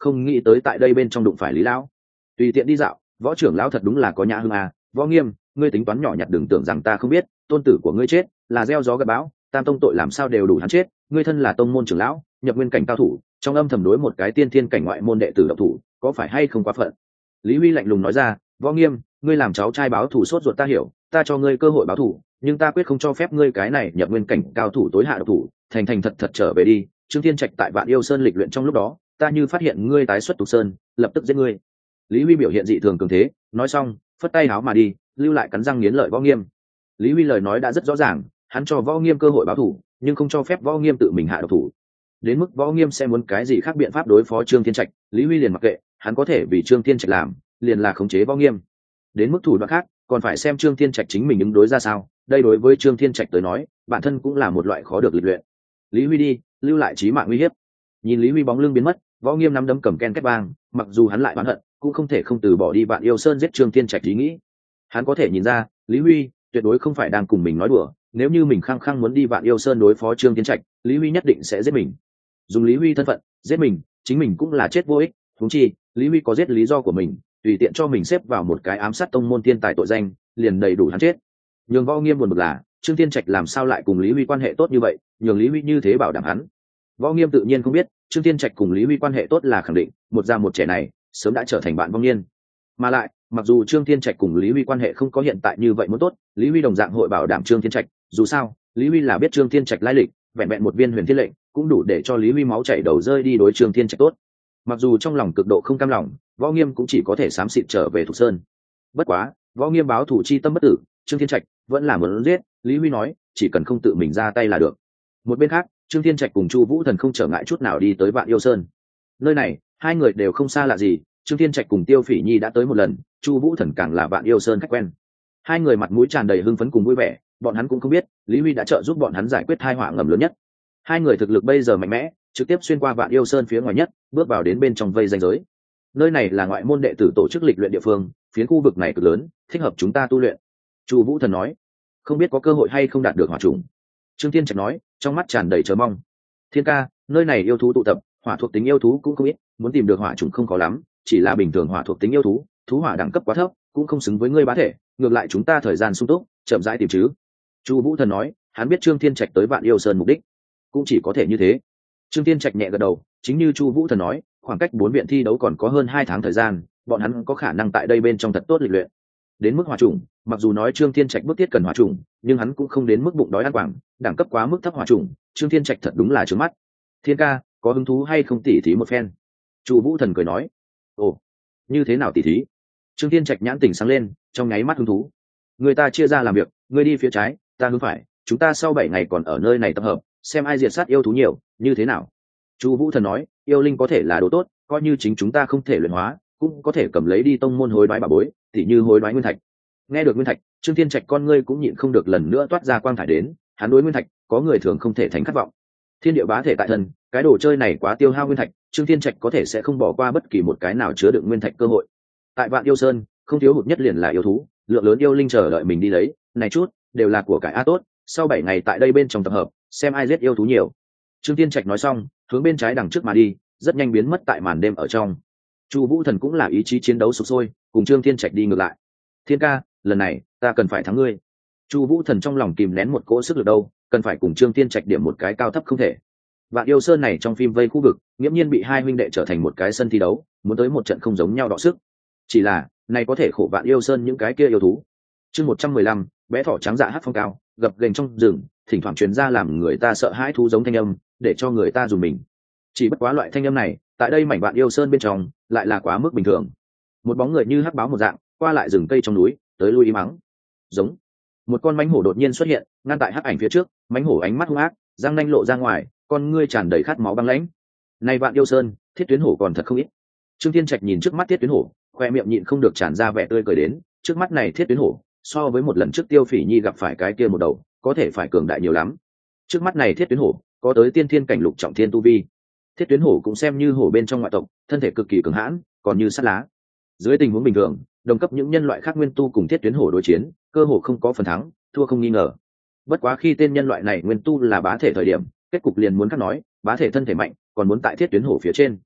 không nghĩ tới tại đây bên trong đụng phải Lý lão. Tùy tiện đi dạo, võ trưởng lão thật đúng là có nhã hương à. Võ Nghiêm, ngươi tính toán nhỏ nhặt, đừng tưởng rằng ta không biết, tôn tử của ngươi chết là gieo gió gặt bão, tam tông tội làm sao đều đủ hắn chết. Ngươi thân là tông môn trưởng lão, nhập nguyên cảnh cao thủ, trong âm thầm đối một cái tiên thiên cảnh ngoại môn đệ tử độc thủ, có phải hay không quá phận? Lý Huy lạnh lùng nói ra. Võ Nghiêm, ngươi làm cháu trai báo thù sốt ruột ta hiểu, ta cho ngươi cơ hội báo thù, nhưng ta quyết không cho phép ngươi cái này nhập nguyên cảnh cao thủ tối hạ độc thủ, thành thành thật thật trở về đi. Trương Thiên Trạch tại Vạn Yêu Sơn lịch luyện trong lúc đó, ta như phát hiện ngươi tái xuất Tục Sơn, lập tức giết ngươi. Lý Huy biểu hiện dị thường cường thế, nói xong phất tay áo mà đi, lưu lại cắn răng nghiến lợi Võ Nghiêm. Lý Huy lời nói đã rất rõ ràng, hắn cho Võ Nghiêm cơ hội báo thù, nhưng không cho phép Võ Nghiêm tự mình hạ độc thủ. Đến mức Võ Nghiêm sẽ muốn cái gì khác biện pháp đối phó Trương Thiên Trạch, Lý Huy liền mặc kệ, hắn có thể vì Trương Thiên Trạch làm, liền là khống chế Võ Nghiêm. Đến mức thủ đoạn khác, còn phải xem Trương Thiên Trạch chính mình ứng đối ra sao. Đây đối với Trương Thiên Trạch tới nói, bản thân cũng là một loại khó được lịch luyện. Lý Huy đi, lưu lại chí mạng uy hiếp. Nhìn Lý Huy bóng lưng biến mất, Võ Nghiêm nắm đấm cầm ken két vang, mặc dù hắn lại oán hận, cũng không thể không từ bỏ đi Vạn Yêu Sơn giết Trương Thiên Trạch ý nghĩ. Hắn có thể nhìn ra, Lý Huy tuyệt đối không phải đang cùng mình nói đùa, nếu như mình khăng khăng muốn đi Vạn Yêu Sơn đối phó Trương Thiên Trạch, Lý Huy nhất định sẽ giết mình. Dùng Lý Huy thân phận, giết mình, chính mình cũng là chết vô ích, huống chi, Lý Huy có giết lý do của mình, tùy tiện cho mình xếp vào một cái ám sát tông môn thiên tài tội danh, liền đầy đủ hắn chết. Nhưng Võ Nghiêm buồn bực là, Trương Thiên Trạch làm sao lại cùng Lý Huy quan hệ tốt như vậy, nhường Lý Huy như thế bảo đảm hắn. Võ Nghiêm tự nhiên không biết, Trương Thiên Trạch cùng Lý Huy quan hệ tốt là khẳng định, một già một trẻ này sớm đã trở thành bạn vong niên. Mà lại, mặc dù Trương Thiên Trạch cùng Lý Huy quan hệ không có hiện tại như vậy muốn tốt, Lý Huy đồng dạng hội bảo đảm Trương Thiên Trạch, dù sao, Lý Huy là biết Trương Thiên Trạch lai lịch, vẹn vẹn một viên huyền thiên lệnh cũng đủ để cho Lý Huy máu chảy đầu rơi đi đối Trương Thiên Trạch tốt. Mặc dù trong lòng cực độ không cam lòng, Võ Nghiêm cũng chỉ có thể xám xịt trở về Thục Sơn. Bất quá, Võ Nghiêm báo thủ chi tâm bất tử, Trương Thiên Trạch vẫn là muốn giết. Lý Huy nói, chỉ cần không tự mình ra tay là được. Một bên khác, Trương Thiên Trạch cùng Chu Vũ Thần không trở ngại chút nào đi tới Vạn Yêu Sơn. Nơi này, hai người đều không xa lạ gì, Trương Thiên Trạch cùng Tiêu Phỉ Nhi đã tới một lần, Chu Vũ Thần càng là Vạn Yêu Sơn khách quen. Hai người mặt mũi tràn đầy hưng phấn cùng vui vẻ, bọn hắn cũng không biết, Lý Huy đã trợ giúp bọn hắn giải quyết tai họa ngầm lớn nhất. Hai người thực lực bây giờ mạnh mẽ, trực tiếp xuyên qua Vạn Yêu Sơn phía ngoài nhất, bước vào đến bên trong vây ranh giới. Nơi này là ngoại môn đệ tử tổ chức lịch luyện địa phương, phiến khu vực này cực lớn, thích hợp chúng ta tu luyện. Chu Vũ Thần nói, không biết có cơ hội hay không đạt được hỏa trùng. Trương Thiên Trạch nói, trong mắt tràn đầy chờ mong. Thiên ca, nơi này yêu thú tụ tập, hỏa thuộc tính yêu thú cũng không ít, muốn tìm được hỏa trùng không khó lắm, chỉ là bình thường hỏa thuộc tính yêu thú, thú hỏa đẳng cấp quá thấp, cũng không xứng với ngươi bá thể, ngược lại chúng ta thời gian sung túc, chậm rãi tìm chứ. Chu Vũ Thần nói, hắn biết Trương Thiên Trạch tới Vạn Yêu Sơn mục đích, cũng chỉ có thể như thế. Trương Thiên Trạch nhẹ gật đầu, chính như Chu Vũ Thần nói, khoảng cách 4 viện thi đấu còn có hơn 2 tháng thời gian, bọn hắn có khả năng tại đây bên trong thật tốt lịch luyện. Đến mức hỏa trùng, mặc dù nói Trương Thiên Trạch bức thiết cần hỏa trùng, nhưng hắn cũng không đến mức bụng đói ăn quảng, đẳng cấp quá mức thấp hỏa trùng, Trương Thiên Trạch thật đúng là trướng mắt. Thiên ca, có hứng thú hay không tỉ thí một phen? Chu Vũ Thần cười nói. Ồ, như thế nào tỉ thí? Trương Thiên Trạch nhãn tỉnh sáng lên, trong nháy mắt hứng thú. Người ta chia ra làm việc, ngươi đi phía trái, ta hướng phải, chúng ta sau 7 ngày còn ở nơi này tập hợp, xem ai diệt sát yêu thú nhiều, như thế nào? Chu Vũ Thần nói, yêu linh có thể là đồ tốt, coi như chính chúng ta không thể luyện hóa, cũng có thể cầm lấy đi tông môn hối đoái bảo bối, tỉ như hối đoái nguyên thạch. Nghe được nguyên thạch, Trương Thiên Trạch con ngươi cũng nhịn không được lần nữa toát ra quang thải đến, hắn đối nguyên thạch, có người thường không thể thành khát vọng. Thiên địa bá thể tại thân, cái đồ chơi này quá tiêu hao nguyên thạch, Trương Thiên Trạch có thể sẽ không bỏ qua bất kỳ một cái nào chứa đựng nguyên thạch cơ hội. Tại Vạn Yêu Sơn, không thiếu hụt nhất liền là yêu thú, lượng lớn yêu linh chờ đợi mình đi lấy, này chút đều là của cải a tốt, sau 7 ngày tại đây bên trong tập hợp, xem ai giết yêu thú nhiều. Trương Thiên Trạch nói xong, hướng bên trái đằng trước mà đi, rất nhanh biến mất tại màn đêm ở trong. Chu Vũ Thần cũng là ý chí chiến đấu sục sôi, cùng Trương Thiên Trạch đi ngược lại. Thiên ca, lần này ta cần phải thắng ngươi. Chu Vũ Thần trong lòng kìm nén một cỗ sức lực đâu, cần phải cùng Trương Thiên Trạch điểm một cái cao thấp không thể. Vạn Yêu Sơn này trong phim vây khu vực, nghiễm nhiên bị hai huynh đệ trở thành một cái sân thi đấu, muốn tới một trận không giống nhau đọ sức. Chỉ là, này có thể khổ Vạn Yêu Sơn những cái kia yêu thú. Chương 115, bé thỏ trắng dạ hắc phong cao, gập ghềnh trong rừng, thỉnh thoảng truyền ra làm người ta sợ hãi thú giống thanh âm, để cho người ta rùng mình. Chỉ bất quá loại thanh âm này, tại đây mảnh Vạn Yêu Sơn bên trong, lại là quá mức bình thường. Một bóng người như hắc báo một dạng, qua lại rừng cây trong núi, tới lui im mắng. Giống. Một con mãnh hổ đột nhiên xuất hiện, ngăn tại hắc ảnh phía trước, mãnh hổ ánh mắt hung ác, răng nanh lộ ra ngoài, con ngươi tràn đầy khát máu băng lãnh. Này Vạn Yêu Sơn, thiết tuyến hổ còn thật không ít. Trương Thiên Trạch nhìn trước mắt thiết tuyến hổ, khoe miệng nhịn không được tràn ra vẻ tươi cười đến, trước mắt này thiết tuyến hổ, so với một lần trước Tiêu Phỉ Nhi gặp phải cái kia một đầu, có thể phải cường đại nhiều lắm. Trước mắt này thiết tuyến hổ, có tới tiên thiên cảnh lục trọng thiên tu vi. Thiết tuyến hổ cũng xem như hổ bên trong ngoại tộc, thân thể cực kỳ cường hãn, còn như sắt lá. Dưới tình huống bình thường, đồng cấp những nhân loại khác nguyên tu cùng thiết tuyến hổ đối chiến, cơ hồ không có phần thắng, thua không nghi ngờ. Bất quá khi tên nhân loại này nguyên tu là bá thể thời điểm, kết cục liền muốn khác nói, bá thể thân thể mạnh, còn muốn tại thiết tuyến hổ phía trên.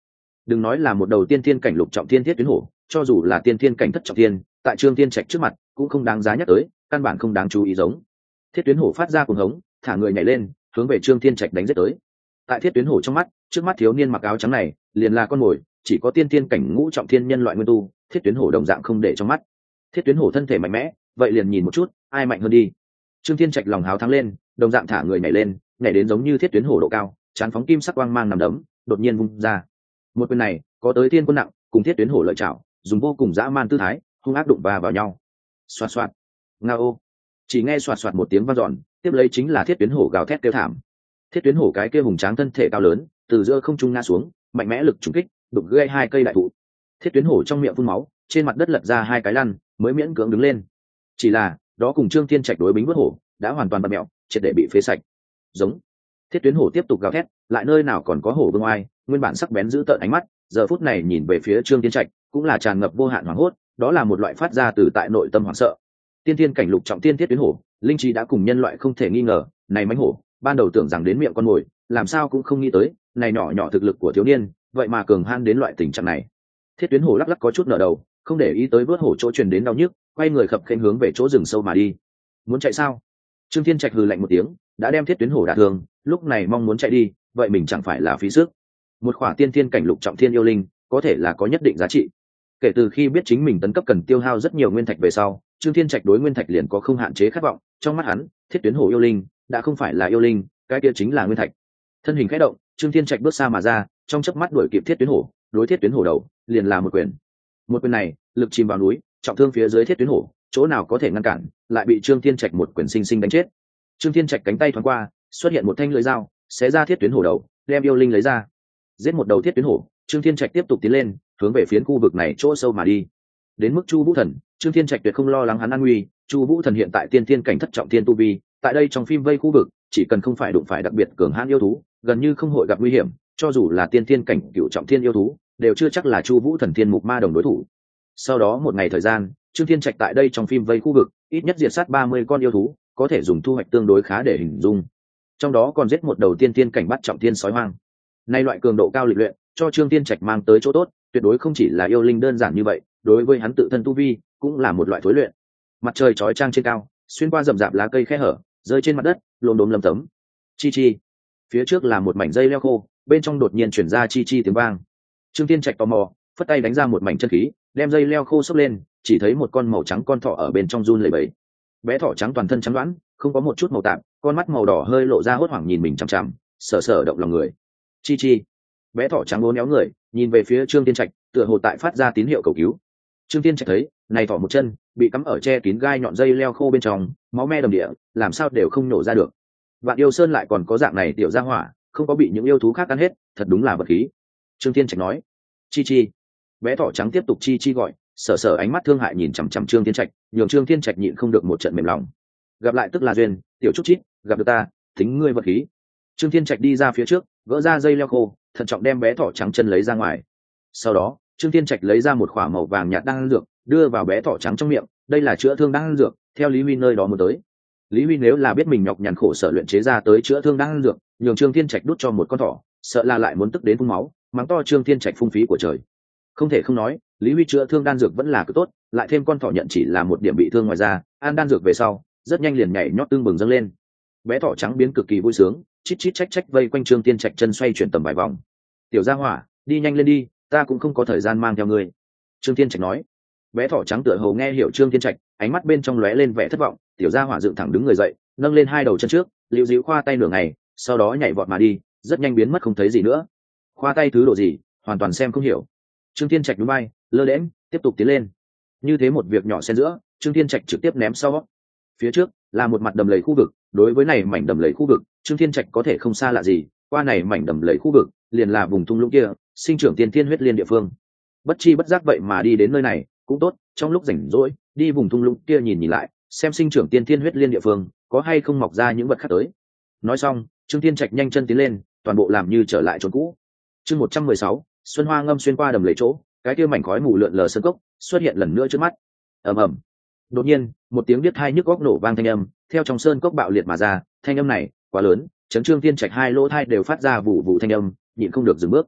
Đừng nói là một đầu tiên thiên cảnh lục trọng thiên thiết tuyến hổ, cho dù là tiên thiên cảnh thất trọng thiên, tại Trương Thiên Trạch trước mặt cũng không đáng giá nhắc tới, căn bản không đáng chú ý giống. Thiết tuyến hổ phát ra cuồng hống, thả người nhảy lên, hướng về Trương Thiên Trạch đánh giết tới. Tại thiết tuyến hổ trong mắt, trước mắt thiếu niên mặc áo trắng này liền là con mồi, chỉ có tiên thiên cảnh ngũ trọng thiên nhân loại nguyên tu, thiết tuyến hổ đồng dạng không để trong mắt. Thiết tuyến hổ thân thể mạnh mẽ, vậy liền nhìn một chút ai mạnh hơn đi. Trương Thiên Trạch lòng háo thắng lên, đồng dạng thả người nhảy lên, nhảy đến giống như thiết tuyến hổ độ cao, chán phóng kim sắc quang mang nằm đấm, đột nhiên vung ra. Một quyền này có tới tiên quân nặng, cùng thiết tuyến hổ lợi chảo, dùng vô cùng dã man tư thái, hung ác đụng vào nhau. Xoạt xoạt, ngao. Chỉ nghe xoạt xoạt một tiếng vang dọn, tiếp lấy chính là thiết tuyến hổ gào thét kêu thảm. Thiết tuyến hổ cái kia hùng tráng thân thể cao lớn, từ giữa không trung ngã xuống, mạnh mẽ lực trùng kích, đụng gãy hai cây đại thụ. Thiết tuyến hổ trong miệng phun máu, trên mặt đất lật ra hai cái lăn, mới miễn cưỡng đứng lên. Chỉ là, đó cùng Trương Thiên Trạch đối bính vớt hổ, đã hoàn toàn bật mẹo, triệt để bị phế sạch. Giống. Thiết tuyến hổ tiếp tục gào thét, lại nơi nào còn có hổ vương oai, nguyên bản sắc bén giữ tợn ánh mắt, giờ phút này nhìn về phía Trương Thiên Trạch, cũng là tràn ngập vô hạn hoảng hốt, đó là một loại phát ra từ tại nội tâm hoảng sợ. Tiên thiên cảnh lục trọng tiên thiết tuyến hổ, linh trí đã cùng nhân loại không thể nghi ngờ, này mãnh hổ, ban đầu tưởng rằng đến miệng con mồi, làm sao cũng không nghĩ tới, này nhỏ nhỏ thực lực của thiếu niên, vậy mà cường han đến loại tình trạng này. Thiết tuyến hổ lắc lắc có chút nở đầu, không để ý tới vớt hổ chỗ truyền đến đau nhức, quay người khập khênh hướng về chỗ rừng sâu mà đi. Muốn chạy sao? Trương Thiên Trạch hừ lạnh một tiếng, đã đem thiết tuyến hổ đả thương, lúc này mong muốn chạy đi, vậy mình chẳng phải là phí sức. Một khỏa tiên thiên cảnh lục trọng thiên yêu linh, có thể là có nhất định giá trị. Kể từ khi biết chính mình tấn cấp cần tiêu hao rất nhiều nguyên thạch về sau, Trương Thiên Trạch đối nguyên thạch liền có không hạn chế khát vọng, trong mắt hắn, thiết tuyến hổ yêu linh đã không phải là yêu linh, cái kia chính là nguyên thạch. Thân hình khẽ động, Trương Thiên Trạch bước xa mà ra, trong chớp mắt đuổi kịp thiết tuyến hổ, đối thiết tuyến hổ đầu, liền là một quyền. Một quyền này, lực chìm vào núi, trọng thương phía dưới thiết tuyến hổ, chỗ nào có thể ngăn cản, lại bị Trương Thiên Trạch một quyền sinh sinh đánh chết. Trương Thiên Trạch cánh tay thoáng qua, xuất hiện một thanh lưỡi dao, xé ra thiết tuyến hổ đầu, đem yêu linh lấy ra. Giết một đầu thiết tuyến hổ, Trương Thiên Trạch tiếp tục tiến lên, hướng về phiến khu vực này chỗ sâu mà đi. Đến mức Chu Vũ Thần, Trương Thiên Trạch tuyệt không lo lắng hắn an nguy, Chu Vũ Thần hiện tại tiên thiên cảnh thất trọng thiên tu vi, tại đây trong phim vây khu vực, chỉ cần không phải đụng phải đặc biệt cường hãn yêu thú, gần như không hội gặp nguy hiểm, cho dù là tiên thiên cảnh cửu trọng thiên yêu thú, đều chưa chắc là Chu Vũ Thần thiên mục ma đồng đối thủ. Sau đó một ngày thời gian, Trương Thiên Trạch tại đây trong phim vây khu vực, ít nhất diệt sát 30 con yêu thú, có thể dùng thu hoạch tương đối khá để hình dung. Trong đó còn giết một đầu tiên thiên cảnh bắt trọng thiên sói hoang. Nay loại cường độ cao lịch luyện, cho Trương Thiên Trạch mang tới chỗ tốt, tuyệt đối không chỉ là yêu linh đơn giản như vậy, đối với hắn tự thân tu vi, cũng là một loại thối luyện. Mặt trời chói chang trên cao, xuyên qua rậm rạp lá cây khe hở, rơi trên mặt đất, lốm đốm lấm tấm. Chi chi. Phía trước là một mảnh dây leo khô, bên trong đột nhiên truyền ra chi chi tiếng vang. Trương Thiên Trạch tò mò, phất tay đánh ra một mảnh chân khí, đem dây leo khô xốc lên, chỉ thấy một con màu trắng con thỏ ở bên trong run lẩy bẩy. Bé thỏ trắng toàn thân trắng đoán, không có một chút màu tạp, con mắt màu đỏ hơi lộ ra hốt hoảng nhìn mình chằm chằm, sợ sợ động lòng người. Chi chi. Bé thỏ trắng uốn éo người, nhìn về phía Trương Thiên Trạch, tựa hồ tại phát ra tín hiệu cầu cứu. Trương Thiên Trạch thấy, này thỏ một chân bị cắm ở che kín gai nhọn dây leo khô bên trong, máu me đầm địa, làm sao đều không nổ ra được. Vạn Yêu Sơn lại còn có dạng này tiểu gia hỏa, không có bị những yêu thú khác ăn hết, thật đúng là vật khí. Trương Thiên Trạch nói. Chi chi. Bé thỏ trắng tiếp tục chi chi gọi, sở sở ánh mắt thương hại nhìn chằm chằm Trương Thiên Trạch, nhường Trương Thiên Trạch nhịn không được một trận mềm lòng. Gặp lại tức là duyên, tiểu trúc chít, gặp được ta, tính ngươi vật khí. Trương Thiên Trạch đi ra phía trước, gỡ ra dây leo khô, thận trọng đem bé thỏ trắng chân lấy ra ngoài. Sau đó, Trương Thiên Trạch lấy ra một khỏa màu vàng nhạt đan dược, đưa vào bé thỏ trắng trong miệng, đây là chữa thương đan dược, theo Lý Huy nơi đó muốn tới. Lý Huy nếu là biết mình nhọc nhằn khổ sở luyện chế ra tới chữa thương đan dược, nhường Trương Thiên Trạch đút cho một con thỏ, sợ là lại muốn tức đến phun máu, mắng to Trương Thiên Trạch phung phí của trời. Không thể không nói, Lý Huy chữa thương đan dược vẫn là cực tốt, lại thêm con thỏ nhận chỉ là một điểm bị thương ngoài ra, ăn đan dược về sau, rất nhanh liền nhảy nhót tương bừng dâng lên. Bé thỏ trắng biến cực kỳ vui sướng, chít chít trách trách vây quanh Trương Thiên Trạch chân xoay chuyển tầm vài vòng. Tiểu gia hỏa, đi nhanh lên đi, ta cũng không có thời gian mang theo ngươi. Trương Thiên Trạch nói. Bé thỏ trắng tựa hồ nghe hiểu Trương Thiên Trạch, ánh mắt bên trong lóe lên vẻ thất vọng, tiểu gia hỏa dựng thẳng đứng người dậy, nâng lên hai đầu chân trước, liễu díu khoa tay nửa ngày, sau đó nhảy vọt mà đi, rất nhanh biến mất không thấy gì nữa. Khoa tay thứ độ gì, hoàn toàn xem không hiểu. Trương Thiên Trạch núi bay, lơ đễnh, tiếp tục tiến lên. Như thế một việc nhỏ xen giữa, Trương Thiên Trạch trực tiếp ném sau. Phía trước là một mặt đầm lầy khu vực, đối với này mảnh đầm lầy khu vực, Trương Thiên Trạch có thể không xa lạ gì, qua này mảnh đầm lầy khu vực, liền là vùng thung lũng kia, sinh trưởng tiên thiên huyết liên địa phương. Bất chi bất giác vậy mà đi đến nơi này, cũng tốt, trong lúc rảnh rỗi, đi vùng thung lũng kia nhìn nhìn lại, xem sinh trưởng tiên thiên huyết liên địa phương, có hay không mọc ra những vật khác tới. Nói xong, Trương Thiên Trạch nhanh chân tiến lên, toàn bộ làm như trở lại chỗ cũ. Chương 116, Xuân Hoa ngâm xuyên qua đầm lầy chỗ, cái kia mảnh khói mù lượn lờ sơn cốc xuất hiện lần nữa trước mắt. Ầm ầm. Đột nhiên, một tiếng biết hai nhức góc nổ vang thanh âm, theo trong sơn cốc bạo liệt mà ra, thanh âm này quá lớn, chấn Trương Thiên Trạch hai lỗ tai đều phát ra vụ vụ thanh âm, nhịn không được dừng bước.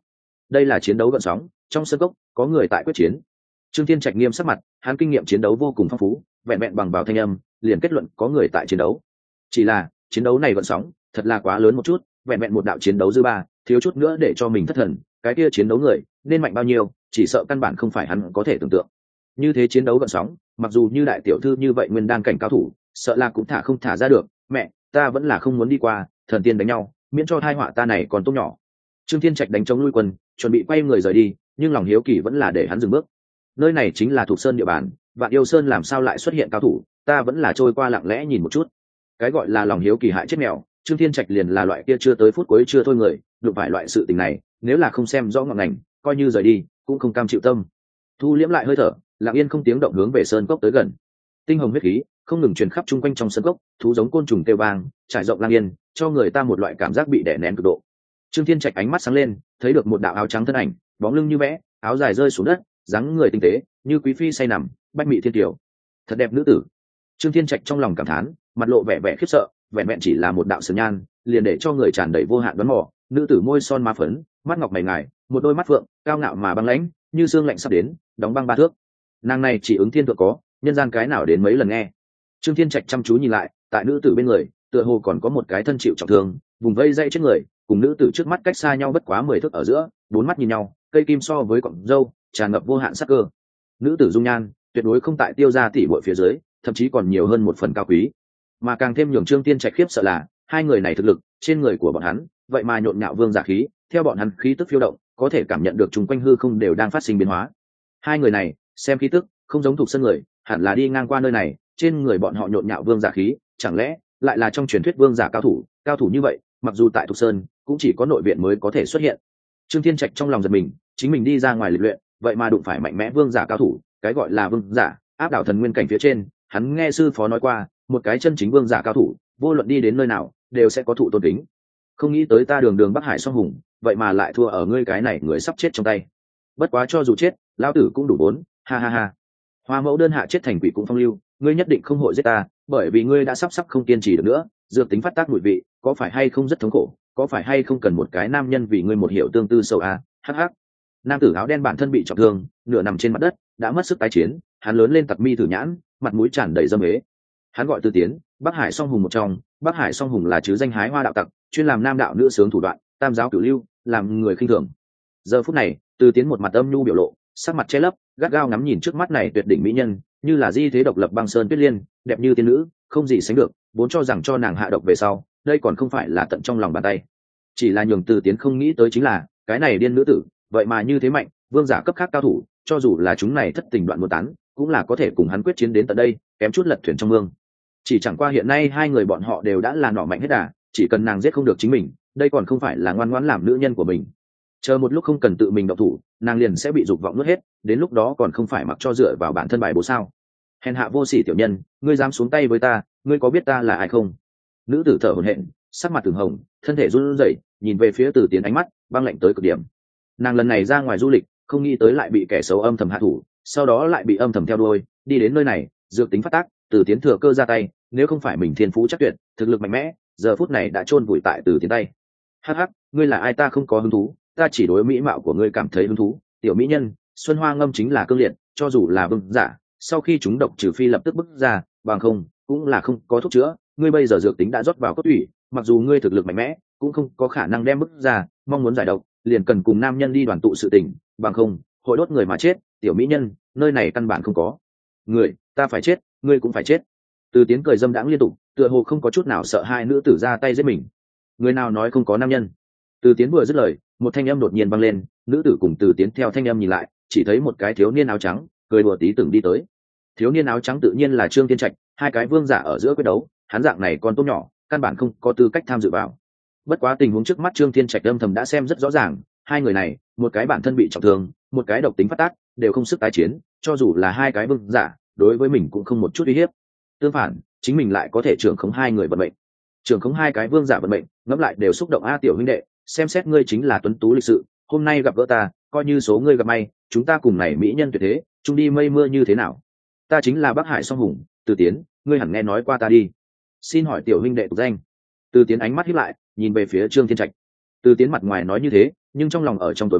đây là chiến đấu gợn sóng, trong sân cốc có người tại quyết chiến. Trương Thiên Trạch nghiêm sắc mặt, hắn kinh nghiệm chiến đấu vô cùng phong phú, vẹn vẹn bằng vào thanh âm liền kết luận có người tại chiến đấu. Chỉ là chiến đấu này gợn sóng thật là quá lớn một chút, vẹn vẹn một đạo chiến đấu dư ba, thiếu chút nữa để cho mình thất thần. Cái kia chiến đấu người nên mạnh bao nhiêu, chỉ sợ căn bản không phải hắn có thể tưởng tượng. Như thế chiến đấu gợn sóng, mặc dù như đại tiểu thư như vậy nguyên đan cảnh cao thủ, sợ là cũng không thả ra được. Mẹ, ta vẫn là không muốn đi qua, thần tiên đánh nhau, miễn cho tai họa ta này còn tốt nhỏ. Trương Thiên Trạch đánh chống lui quân, chuẩn bị quay người rời đi, nhưng lòng hiếu kỳ vẫn là để hắn dừng bước. Nơi này chính là Thục Sơn địa bàn, Vạn Yêu Sơn làm sao lại xuất hiện cao thủ, ta vẫn là trôi qua lặng lẽ nhìn một chút. Cái gọi là lòng hiếu kỳ hại chết mèo, Trương Thiên Trạch liền là loại kia chưa tới phút cuối chưa thôi người, đụng phải loại sự tình này, nếu là không xem rõ ngọn ngành, coi như rời đi, cũng không cam chịu tâm. Thu liễm lại hơi thở, lặng yên không tiếng động hướng về sơn cốc tới gần. Tinh hồng huyết khí không ngừng truyền khắp chung quanh trong sơn cốc, thú giống côn trùng kêu vang, trải rộng lang yên, cho người ta một loại cảm giác bị đè nén cực độ. Trương Thiên Trạch ánh mắt sáng lên, thấy được một đạo áo trắng thân ảnh, bóng lưng như vẽ, áo dài rơi xuống đất, dáng người tinh tế, như quý phi say nằm, bách mị thiên tiểu. Thật đẹp nữ tử. Trương Thiên Trạch trong lòng cảm thán, mặt lộ vẻ vẻ khiếp sợ, vẹn vẹn chỉ là một đạo sườn nhan, liền để cho người tràn đầy vô hạn đoán mò. Nữ tử môi son má phấn, mắt ngọc mày ngài, một đôi mắt phượng, cao ngạo mà băng lãnh, như xương lạnh sắp đến, đóng băng ba thước. Nàng này chỉ ứng thiên thượng có, nhân gian cái nào đến mấy lần nghe. Trương Thiên Trạch chăm chú nhìn lại, tại nữ tử bên người, tựa hồ còn có một cái thân chịu trọng thương, vùng vây dây trên người, cùng nữ tử trước mắt cách xa nhau bất quá 10 thước ở giữa, bốn mắt nhìn nhau, cây kim so với cọng râu, tràn ngập vô hạn sắc cơ. Nữ tử dung nhan, tuyệt đối không tại tiêu gia tỷ muội phía dưới, thậm chí còn nhiều hơn một phần cao quý. Mà càng thêm nhường Trương Thiên Trạch khiếp sợ là, hai người này thực lực, trên người của bọn hắn, vậy mà nhộn nhạo vương giả khí, theo bọn hắn khí tức phiêu động, có thể cảm nhận được chúng quanh hư không đều đang phát sinh biến hóa. Hai người này, xem khí tức, không giống thuộc sân người, hẳn là đi ngang qua nơi này, trên người bọn họ nhộn nhạo vương giả khí, chẳng lẽ lại là trong truyền thuyết vương giả cao thủ như vậy, mặc dù tại Thục Sơn, cũng chỉ có nội viện mới có thể xuất hiện. Trương Thiên Trạch trong lòng giật mình, chính mình đi ra ngoài lịch luyện, vậy mà đụng phải mạnh mẽ vương giả cao thủ, cái gọi là vương giả, áp đảo thần nguyên cảnh phía trên, hắn nghe sư phó nói qua, một cái chân chính vương giả cao thủ, vô luận đi đến nơi nào, đều sẽ có thụ tôn kính. Không nghĩ tới ta đường đường Bắc Hải song hùng, vậy mà lại thua ở ngươi cái này người sắp chết trong tay. Bất quá cho dù chết, lão tử cũng đủ vốn, ha ha ha. Hoa mẫu đơn hạ chết thành quỷ cũng phong lưu, ngươi nhất định không hội giết ta, bởi vì ngươi đã sắp không kiên trì được nữa, dược tính phát tác mùi vị, có phải hay không rất thống khổ, có phải hay không cần một cái nam nhân vì ngươi một hiểu tương tư sầu a, hắc hắc. Nam tử áo đen bản thân bị trọng thương, nửa nằm trên mặt đất, đã mất sức tái chiến, hắn lớn lên tặc mi thử nhãn, mặt mũi tràn đầy dâm ế. Hắn gọi Từ Tiến, Bắc Hải song hùng một trong, Bắc Hải song hùng là chứ danh hái hoa đạo tặc, chuyên làm nam đạo nữ sướng thủ đoạn, tam giáo cửu lưu, làm người khinh thường. Giờ phút này, Từ Tiến một mặt âm nhu biểu lộ, sắc mặt che lấp, gắt gao ngắm nhìn trước mắt này tuyệt đỉnh mỹ nhân, như là di thế độc lập băng sơn tuyết liên, đẹp như tiên nữ, không gì sánh được, vốn cho rằng cho nàng hạ độc về sau, đây còn không phải là tận trong lòng bàn tay. Chỉ là nhường Từ Tiến không nghĩ tới chính là, cái này điên nữ tử, vậy mà như thế mạnh, vương giả cấp khác cao thủ, cho dù là chúng này thất tình đoạn muốn tán, cũng là có thể cùng hắn quyết chiến đến tận đây, kém chút lật thuyền trong mương. Chỉ chẳng qua hiện nay hai người bọn họ đều đã là nỏ mạnh hết đà, chỉ cần nàng giết không được chính mình, đây còn không phải là ngoan ngoãn làm nữ nhân của mình. Chờ một lúc không cần tự mình động thủ, nàng liền sẽ bị dục vọng nuốt hết, đến lúc đó còn không phải mặc cho dựa vào bản thân bài bố sao? Hèn hạ vô sỉ tiểu nhân, ngươi dám xuống tay với ta, ngươi có biết ta là ai không? Nữ tử thở hổn hển, sắc mặt từng hồng, thân thể run rẩy, nhìn về phía Từ Tiến ánh mắt băng lạnh tới cực điểm. Nàng lần này ra ngoài du lịch, không nghĩ tới lại bị kẻ xấu âm thầm hạ thủ, sau đó lại bị âm thầm theo đuôi, đi đến nơi này, dược tính phát tác, Từ Tiến thừa cơ ra tay, nếu không phải mình thiên phú chắc tuyệt, thực lực mạnh mẽ, giờ phút này đã chôn vùi tại Từ Tiến tay. Hắc hắc, ngươi là ai ta không có hứng thú, ta chỉ đối mỹ mạo của ngươi cảm thấy hứng thú, tiểu mỹ nhân, xuân hoa ngâm chính là cương liệt, cho dù là vương giả, sau khi chúng độc trừ phi lập tức bứt ra, bằng không, cũng là không có thuốc chữa, ngươi bây giờ dược tính đã rót vào cốt tủy, mặc dù ngươi thực lực mạnh mẽ, cũng không có khả năng đem bứt ra, mong muốn giải độc, liền cần cùng nam nhân đi đoàn tụ sự tình, bằng không, hội đốt người mà chết, tiểu mỹ nhân, nơi này căn bản không có. Người, ta phải chết, ngươi cũng phải chết. Từ Tiến cười dâm đãng liên tục, tựa hồ không có chút nào sợ hai nữ tử ra tay giết mình. Người nào nói không có nam nhân? Từ Tiến vừa dứt lời, một thanh âm đột nhiên vang lên, nữ tử cùng Từ Tiến theo thanh âm nhìn lại, chỉ thấy một cái thiếu niên áo trắng, cười đùa tí từng đi tới. Thiếu niên áo trắng tự nhiên là Trương Thiên Trạch, hai cái vương giả ở giữa quyết đấu, hắn dạng này con tốt nhỏ, căn bản không có tư cách tham dự vào. Bất quá tình huống trước mắt Trương Thiên Trạch âm thầm đã xem rất rõ ràng, hai người này, một cái bản thân bị trọng thương, một cái độc tính phát tác, đều không sức tái chiến, cho dù là hai cái vương giả, đối với mình cũng không một chút uy hiếp. Tương phản, chính mình lại có thể trưởng khống hai người vận mệnh. Trưởng khống hai cái vương giả vận mệnh, ngẫm lại đều xúc động a tiểu huynh đệ, xem xét ngươi chính là tuấn tú lịch sự, hôm nay gặp gỡ ta, coi như số ngươi gặp may, chúng ta cùng này mỹ nhân tuyệt thế, chung đi mây mưa như thế nào? Ta chính là Bắc Hải song hùng, Từ Tiến, ngươi hẳn nghe nói qua ta đi. Xin hỏi tiểu huynh đệ tục danh? Từ Tiến ánh mắt híp lại, nhìn về phía Trương Thiên Trạch. Từ Tiến mặt ngoài nói như thế, nhưng trong lòng ở trong tối mắng,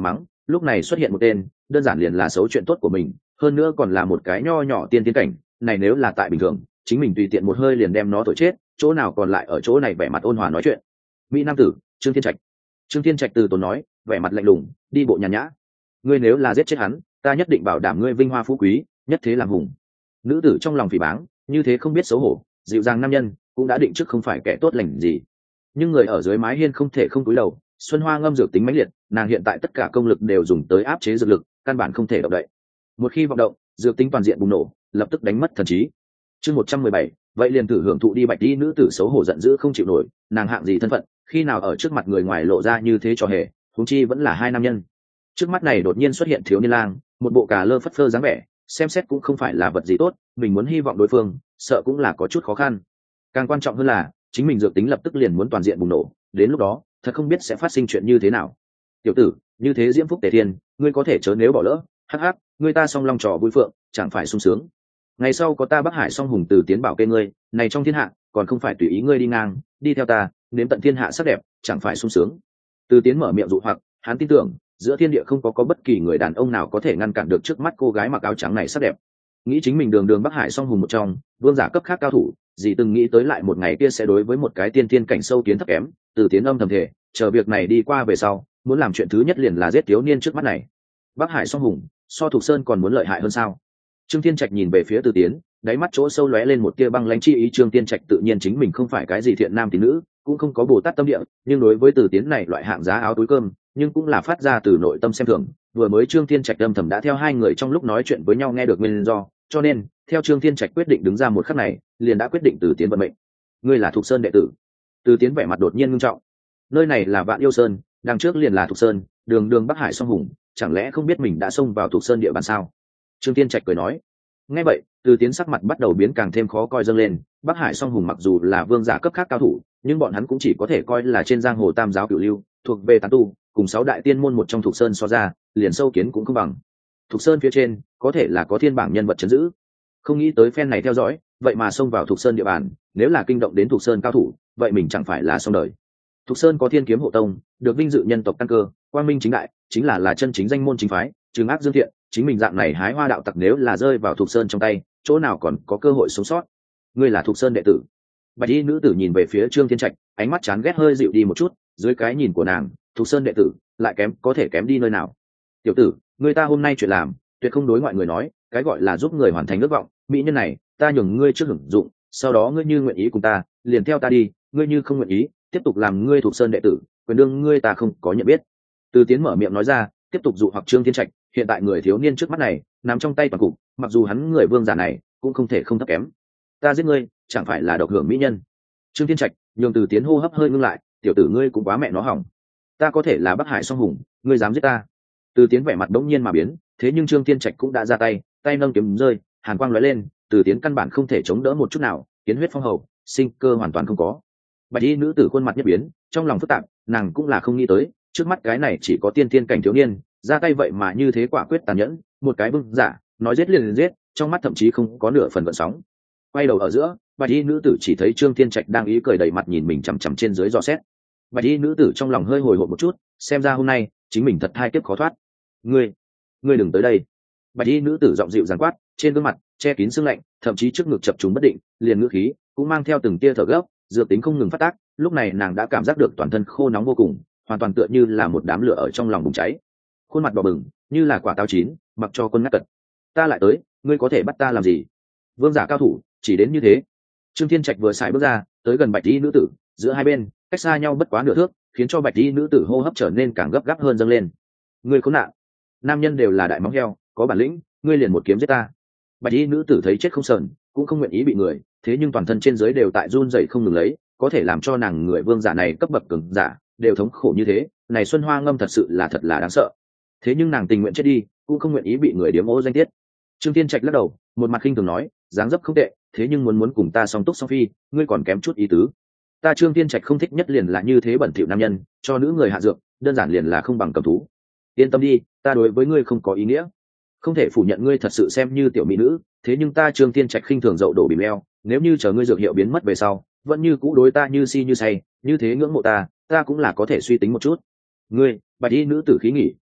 lúc này xuất hiện một tên đơn giản liền là xấu chuyện tốt của mình, hơn nữa còn là một cái nho nhỏ tiên tiến cảnh này, nếu là tại bình thường chính mình tùy tiện một hơi liền đem nó thổi chết, chỗ nào còn lại ở chỗ này vẻ mặt ôn hòa nói chuyện. Mỹ nam tử Trương Thiên Trạch. Trương Thiên Trạch từ tốn nói, vẻ mặt lạnh lùng, đi bộ nhàn nhã. Ngươi nếu là giết chết hắn, ta nhất định bảo đảm ngươi vinh hoa phú quý, nhất thế làm hùng. Nữ tử trong lòng phỉ báng, như thế không biết xấu hổ dịu dàng nam nhân cũng đã định trước không phải kẻ tốt lành gì, nhưng người ở dưới mái hiên không thể không cúi đầu. Xuân Hoa ngâm dược tính mãnh liệt, nàng hiện tại tất cả công lực đều dùng tới áp chế dược lực, căn bản không thể động đậy. Một khi vọng động, dược tính toàn diện bùng nổ, lập tức đánh mất thần trí. Chương 117, vậy liền thử hưởng thụ đi. Bạch y nữ tử xấu hổ giận dữ không chịu nổi, nàng hạng gì thân phận, khi nào ở trước mặt người ngoài lộ ra như thế cho hề, huống chi vẫn là hai nam nhân. Trước mắt này đột nhiên xuất hiện thiếu niên lang, một bộ cà lơ phất phơ dáng vẻ, xem xét cũng không phải là vật gì tốt, mình muốn hy vọng đối phương, sợ cũng là có chút khó khăn. Càng quan trọng hơn là, chính mình dược tính lập tức liền muốn toàn diện bùng nổ, đến lúc đó, thật không biết sẽ phát sinh chuyện như thế nào. Tiểu tử, như thế diễm phúc tề thiên, ngươi có thể chớ nếu bỏ lỡ, hắc hắc, ngươi ta song long trò vui phượng, chẳng phải sung sướng. Ngày sau có ta Bắc Hải song hùng từ tiến bảo kê ngươi, này trong thiên hạ, còn không phải tùy ý ngươi đi ngang, đi theo ta, nếm tận thiên hạ sắc đẹp, chẳng phải sung sướng. Từ tiến mở miệng dụ hoặc, hắn tin tưởng, giữa thiên địa không có bất kỳ người đàn ông nào có thể ngăn cản được trước mắt cô gái mặc áo trắng này sắc đẹp. Nghĩ chính mình đường đường Bắc Hải song hùng một trong, vương giả cấp khác cao thủ, gì từng nghĩ tới lại một ngày kia sẽ đối với một cái tiên thiên cảnh sâu kiến thấp kém. Từ tiến âm thầm thể, chờ việc này đi qua về sau, muốn làm chuyện thứ nhất liền là giết thiếu niên trước mắt này. Bắc Hải song hùng, so Thục Sơn còn muốn lợi hại hơn sao? Trương Thiên Trạch nhìn về phía Từ Tiến, đáy mắt chỗ sâu lóe lên một tia băng lãnh chi ý. Trương Thiên Trạch tự nhiên chính mình không phải cái gì thiện nam tín nữ, cũng không có Bồ Tát tâm địa, nhưng đối với Từ Tiến này loại hạng giá áo túi cơm, nhưng cũng là phát ra từ nội tâm xem thường. Vừa mới Trương Thiên Trạch âm thầm đã theo hai người trong lúc nói chuyện với nhau nghe được nguyên do, cho nên theo Trương Thiên Trạch quyết định đứng ra một khắc này, liền đã quyết định Từ Tiến vận mệnh. Ngươi là Thục Sơn đệ tử. Từ Tiến vẻ mặt đột nhiên nghiêm trọng. Nơi này là Vạn Yêu Sơn, đằng trước liền là Thục Sơn, đường đường Bắc Hải song hùng, chẳng lẽ không biết mình đã xông vào Thục Sơn địa bàn sao? Trương Thiên Trạch cười nói. Nghe vậy, Từ Tiến sắc mặt bắt đầu biến càng thêm khó coi dâng lên. Bắc Hải song hùng mặc dù là vương giả cấp khác cao thủ, nhưng bọn hắn cũng chỉ có thể coi là trên giang hồ tam giáo cửu lưu, thuộc về tán tu, cùng sáu đại tiên môn một trong Thục Sơn so ra, liền sâu kiến cũng không bằng. Thục Sơn phía trên, có thể là có thiên bảng nhân vật trấn giữ. Không nghĩ tới phen này theo dõi, vậy mà xông vào Thục Sơn địa bàn, nếu là kinh động đến Thục Sơn cao thủ, vậy mình chẳng phải là xong đời. Thục Sơn có Thiên Kiếm hộ tông, được vinh dự nhân tộc căn cơ, quang minh chính đại, chính là chân chính danh môn chính phái, trừng ác dương thiện, chính mình dạng này hái hoa đạo tặc nếu là rơi vào Thục Sơn trong tay, chỗ nào còn có cơ hội sống sót. Ngươi là Thục Sơn đệ tử. Bạch y nữ tử nhìn về phía Trương Thiên Trạch, ánh mắt chán ghét hơi dịu đi một chút, dưới cái nhìn của nàng, Thục Sơn đệ tử lại kém có thể kém đi nơi nào. Tiểu tử, người ta hôm nay chuyện làm, tuyệt không đối ngoại người nói, cái gọi là giúp người hoàn thành ước vọng, mỹ nhân này, ta nhường ngươi trước hưởng dụng, sau đó ngươi như nguyện ý cùng ta, liền theo ta đi, ngươi như không nguyện ý, tiếp tục làm ngươi Thục Sơn đệ tử, quyền đương ngươi ta không có nhận biết. Từ Tiến mở miệng nói ra, tiếp tục dụ hoặc Trương Thiên Trạch. Hiện tại người thiếu niên trước mắt này nằm trong tay toàn cục, mặc dù hắn người vương giả này cũng không thể không thấp kém. Ta giết ngươi chẳng phải là độc hưởng mỹ nhân? Trương Thiên Trạch nhường Từ Tiến hô hấp hơi ngưng lại. Tiểu tử ngươi cũng quá mẹ nó hỏng. Ta có thể là Bắc Hải song hùng, ngươi dám giết ta? Từ Tiến vẻ mặt đống nhiên mà biến, thế nhưng Trương Thiên Trạch cũng đã ra tay, tay nâng kiếm rơi, hàn quang lóe lên. Từ Tiến căn bản không thể chống đỡ một chút nào, kiến huyết phong hầu, sinh cơ hoàn toàn không có. Bạch y nữ tử khuôn mặt nhất biến, trong lòng phức tạp, nàng cũng là không nghĩ tới, trước mắt cái này chỉ có tiên thiên cảnh thiếu niên, ra tay vậy mà như thế quả quyết tàn nhẫn, một cái vương giả, nói giết liền giết, trong mắt thậm chí không có nửa phần gợn sóng. Quay đầu ở giữa, Bạch y nữ tử chỉ thấy Trương Thiên Trạch đang ý cười đầy mặt nhìn mình chằm chằm trên dưới dò xét. Bạch y nữ tử trong lòng hơi hồi hộp một chút, xem ra hôm nay chính mình thật hai kiếp khó thoát. Ngươi đừng tới đây. Bạch y nữ tử giọng dịu dàng quát, trên gương mặt che kín sương lạnh, thậm chí trước ngực chập trùng bất định, liền ngữ khí cũng mang theo từng tia thở gấp, dược tính không ngừng phát tác. Lúc này nàng đã cảm giác được toàn thân khô nóng vô cùng, hoàn toàn tựa như là một đám lửa ở trong lòng bùng cháy, khuôn mặt đỏ bừng như là quả táo chín, mặc cho quân ngắt cật. Ta lại tới, ngươi có thể bắt ta làm gì? Vương giả cao thủ chỉ đến như thế. Trương Thiên Trạch vừa xài bước ra, tới gần Bạch y nữ tử, giữa hai bên cách xa nhau bất quá nửa thước, khiến cho Bạch y nữ tử hô hấp trở nên càng gấp gáp hơn dâng lên. Ngươi khốn nạn! Nam nhân đều là đại móng heo, có bản lĩnh, ngươi liền một kiếm giết ta. Bạch y nữ tử thấy chết không sờn, cũng không nguyện ý bị người, thế nhưng toàn thân trên dưới đều tại run rẩy không ngừng lấy, có thể làm cho nàng người vương giả này cấp bậc cường giả đều thống khổ như thế, này Xuân Hoa ngâm thật là đáng sợ. Thế nhưng nàng tình nguyện chết đi, cũng không nguyện ý bị người điếm ô danh tiết. Trương Thiên Trạch lắc đầu, một mặt khinh thường nói, dáng dấp không tệ, thế nhưng muốn cùng ta song túc song phi, ngươi còn kém chút ý tứ. Ta Trương Thiên Trạch không thích nhất liền là như thế bẩn thỉu nam nhân, cho nữ người hạ dược, đơn giản liền là không bằng cầm thú. Yên tâm đi, ta đối với ngươi không có ý nghĩa. Không thể phủ nhận ngươi thật sự xem như tiểu mỹ nữ, thế nhưng ta Trương Thiên Trạch khinh thường dậu đổ bìm leo, nếu như chờ ngươi dược hiệu biến mất về sau, vẫn như cũ đối ta như si như say, như thế ngưỡng mộ ta cũng là có thể suy tính một chút. Ngươi, Bạch y nữ tử khí nghỉ,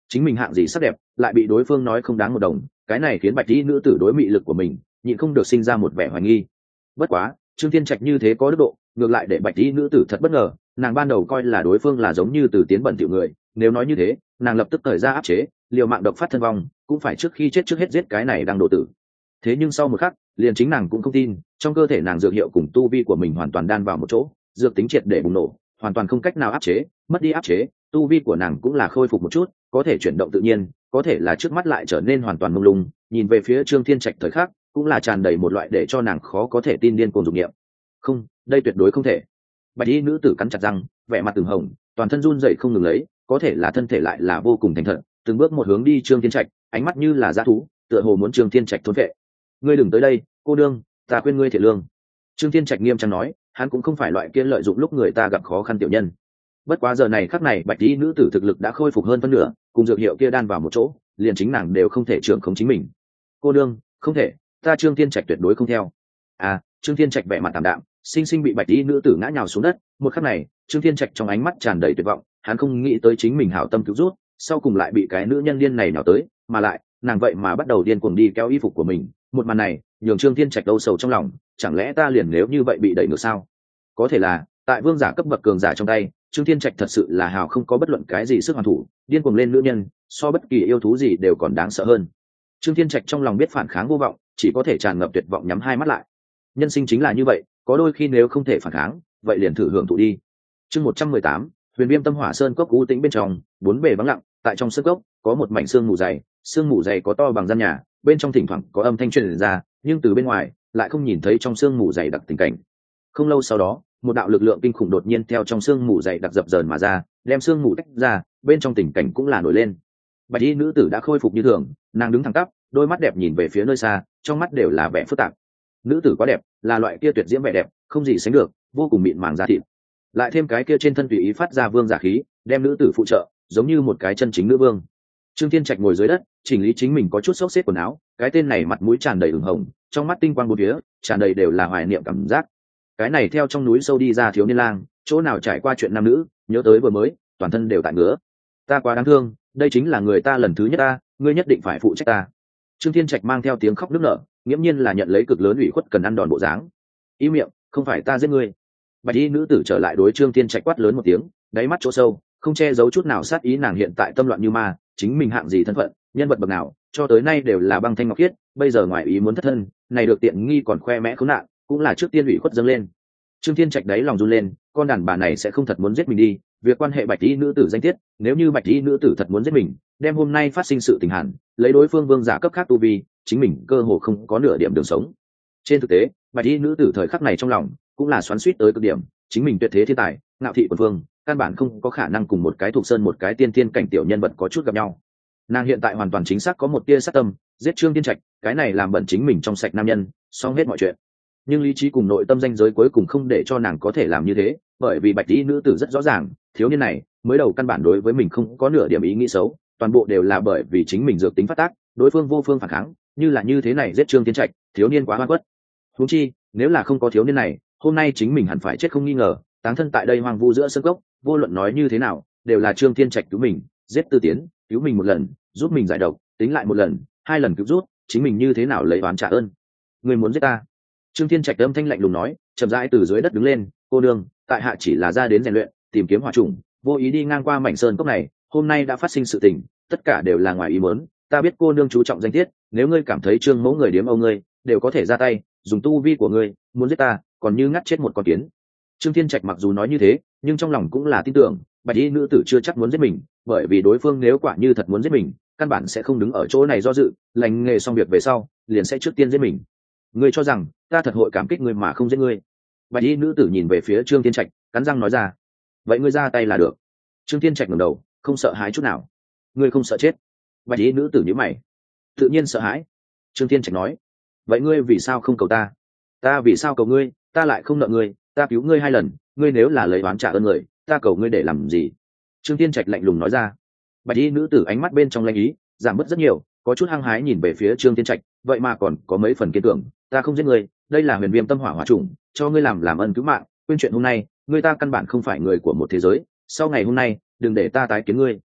chính mình hạng gì sắc đẹp lại bị đối phương nói không đáng một đồng, cái này khiến bạch y nữ tử đối mị lực của mình nhịn không được sinh ra một vẻ hoài nghi. Bất quá Trương Thiên Trạch như thế có đức độ, ngược lại để bạch y nữ tử thật bất ngờ. Nàng ban đầu coi là đối phương là giống như từ tiến bẩn tiểu người, nếu nói như thế nàng lập tức thời ra áp chế, liều mạng độc phát thân vong cũng phải trước khi chết trước hết giết cái này đang độ tử. Thế nhưng sau một khắc liền chính nàng cũng không tin, trong cơ thể nàng dược hiệu cùng tu vi của mình hoàn toàn đan vào một chỗ, dược tính triệt để bùng nổ, hoàn toàn không cách nào áp chế. Mất đi áp chế, tu vi của nàng cũng là khôi phục một chút, có thể chuyển động tự nhiên, có thể là trước mắt lại trở nên hoàn toàn mông lung. Nhìn về phía Trương Thiên Trạch thời khắc cũng là tràn đầy một loại để cho nàng khó có thể tin điên cuồng dục niệm. Không, đây tuyệt đối không thể. Bạch y nữ tử cắn chặt răng, vẻ mặt từng hồng, toàn thân run rẩy không ngừng lấy, có thể là thân thể lại là vô cùng thành thật, từng bước một hướng đi Trương Thiên Trạch, ánh mắt như là dã thú, tựa hồ muốn Trương Thiên Trạch thôn vệ. Ngươi đừng tới đây, cô đương, ta khuyên ngươi thiệt lương. Trương Thiên Trạch nghiêm trang nói, hắn cũng không phải loại kia lợi dụng lúc người ta gặp khó khăn tiểu nhân. Bất quá giờ này khắc này bạch y nữ tử thực lực đã khôi phục hơn phân nửa, cùng dược hiệu kia đan vào một chỗ, liền chính nàng đều không thể trưởng khống chính mình. Cô đương, không thể, ta Trương Thiên Trạch tuyệt đối không theo. Trương Thiên Trạch vẻ mặt tạm đạm, sinh sinh bị bạch y nữ tử ngã nhào xuống đất. Một khắc này Trương Thiên Trạch trong ánh mắt tràn đầy tuyệt vọng, hắn không nghĩ tới chính mình hảo tâm cứu rút, sau cùng lại bị cái nữ nhân điên này nhào tới, mà lại nàng vậy mà bắt đầu điên cuồng đi kéo y phục của mình. Một màn này nhường Trương Thiên Trạch đau sầu trong lòng, chẳng lẽ ta liền nếu như vậy bị đẩy ngược sao? Có thể là tại vương giả cấp bậc cường giả trong tay, Trương Thiên Trạch thật sự là hào không có bất luận cái gì sức hoàn thủ, điên cuồng lên nữ nhân so bất kỳ yêu thú gì đều còn đáng sợ hơn. Trương Thiên Trạch trong lòng biết phản kháng vô vọng, chỉ có thể tràn ngập tuyệt vọng nhắm hai mắt lại. Nhân sinh chính là như vậy, có đôi khi nếu không thể phản kháng, vậy liền thử hưởng thụ đi. Chương 118, Huyền Viêm Tâm Hỏa Sơn cốc u tĩnh bên trong, bốn bề vắng lặng, tại trong sơn cốc có một mảnh sương mù dày có to bằng gian nhà, bên trong thỉnh thoảng có âm thanh truyền ra, nhưng từ bên ngoài lại không nhìn thấy trong sương mù dày đặc tình cảnh. Không lâu sau đó, một đạo lực lượng kinh khủng đột nhiên theo trong sương mù dày đặc dập dờn mà ra, đem sương mù tách ra, bên trong tình cảnh cũng là nổi lên. Bạch y nữ tử đã khôi phục như thường, nàng đứng thẳng tắp, đôi mắt đẹp nhìn về phía nơi xa, trong mắt đều là vẻ phức tạp. Nữ tử quá đẹp, là loại kia tuyệt diễm vẻ đẹp, không gì sánh được, vô cùng mịn màng da thịt. Lại thêm cái kia trên thân tùy ý phát ra vương giả khí, đem nữ tử phụ trợ, giống như một cái chân chính nữ vương. Trương Thiên Trạch ngồi dưới đất, chỉnh lý chính mình có chút xốc xếp quần áo, cái tên này mặt mũi tràn đầy ửng hồng, trong mắt tinh quang bốn phía, tràn đầy đều là hoài niệm cảm giác. Cái này theo trong núi sâu đi ra thiếu niên lang, chỗ nào trải qua chuyện nam nữ, nhớ tới vừa mới, toàn thân đều tại ngứa. Ta quá đáng thương, đây chính là người ta lần thứ nhất ta, ngươi nhất định phải phụ trách ta. Trương Thiên Trạch mang theo tiếng khóc nức nở, nghiễm nhiên là nhận lấy cực lớn ủy khuất cần ăn đòn bộ dáng. Ý miệng, không phải ta giết ngươi. Bạch y nữ tử trở lại đối Trương Thiên Trạch quát lớn một tiếng, đáy mắt chỗ sâu không che giấu chút nào sát ý, nàng hiện tại tâm loạn như ma, chính mình hạng gì thân phận, nhân vật bậc nào, cho tới nay đều là băng thanh ngọc khiết, bây giờ ngoài ý muốn thất thân, này được tiện nghi còn khoe mẽ khốn nạn, cũng là trước tiên ủy khuất dâng lên. Trương Thiên Trạch đáy lòng run lên, con đàn bà này sẽ không thật muốn giết mình đi, việc quan hệ bạch y nữ tử danh tiết, nếu như bạch y nữ tử thật muốn giết mình, đem hôm nay phát sinh sự tình hẳn lấy đối phương vương giả cấp khác tu vi, chính mình cơ hồ không có nửa điểm đường sống. Trên thực tế bạch y nữ tử thời khắc này trong lòng cũng là xoắn xuýt tới cực điểm, chính mình tuyệt thế thiên tài, ngạo thị quần phương, căn bản không có khả năng cùng một cái thuộc sơn một cái tiên thiên cảnh tiểu nhân vật có chút gặp nhau. Nàng hiện tại hoàn toàn chính xác có một tia sát tâm, giết Trương Thiên Trạch, cái này làm bẩn chính mình trong sạch nam nhân, xong hết mọi chuyện. Nhưng lý trí cùng nội tâm danh giới cuối cùng không để cho nàng có thể làm như thế, bởi vì bạch y nữ tử rất rõ ràng, thiếu niên này mới đầu căn bản đối với mình không có nửa điểm ý nghĩ xấu, toàn bộ đều là bởi vì chính mình dược tính phát tác, đối phương vô phương phản kháng, như là như thế này giết Trương Thiên Trạch, thiếu niên quá oan khuất. Huống chi nếu là không có thiếu niên này, hôm nay chính mình hẳn phải chết không nghi ngờ, táng thân tại đây hoang vu giữa sơn cốc. Vô luận nói như thế nào đều là Trương Thiên Trạch cứu mình, giết Tư Tiến, cứu mình một lần, giúp mình giải độc, tính lại một lần, hai lần cứu rút, chính mình như thế nào lấy oán trả ơn. Người muốn giết ta? Trương Thiên Trạch âm thanh lạnh lùng nói, chậm rãi từ dưới đất đứng lên. Cô nương, tại hạ chỉ là ra đến rèn luyện, tìm kiếm hỏa trùng, vô ý đi ngang qua mảnh sơn cốc này, hôm nay đã phát sinh sự tình, tất cả đều là ngoài ý muốn. Ta biết cô nương chú trọng danh tiết, nếu ngươi cảm thấy Trương mẫu người điếm âu ngươi, đều có thể ra tay, dùng tu vi của ngươi muốn giết ta, còn như ngắt chết một con kiến. Trương Thiên Trạch mặc dù nói như thế, nhưng trong lòng cũng là tin tưởng bạch y nữ tử chưa chắc muốn giết mình, bởi vì đối phương nếu quả như thật muốn giết mình, căn bản sẽ không đứng ở chỗ này do dự, lành nghề xong việc về sau liền sẽ trước tiên giết mình. Ngươi cho rằng ta thật hội cảm kích ngươi mà không giết ngươi? Bạch y nữ tử nhìn về phía Trương Thiên Trạch, cắn răng nói ra. Vậy ngươi ra tay là được. Trương Thiên Trạch ngẩng đầu, không sợ hãi chút nào. Ngươi không sợ chết? Bạch y nữ tử nhíu mày. Tự nhiên sợ hãi. Trương Thiên Trạch nói. Vậy ngươi vì sao không cầu ta? Ta vì sao cầu ngươi? Ta lại không nợ ngươi, ta cứu ngươi 2 lần, ngươi nếu là lấy oán trả ơn người, ta cầu ngươi để làm gì? Trương Thiên Trạch lạnh lùng nói ra. Bạch y nữ tử ánh mắt bên trong lanh ý giảm bớt rất nhiều, có chút hăng hái nhìn về phía Trương Thiên Trạch, vậy mà còn có mấy phần kiên tưởng. Ta không giết ngươi, đây là huyền viêm tâm hỏa hỏa trùng, cho ngươi làm ân cứu mạng, quên chuyện hôm nay, ngươi ta căn bản không phải người của một thế giới, sau ngày hôm nay đừng để ta tái kiến ngươi.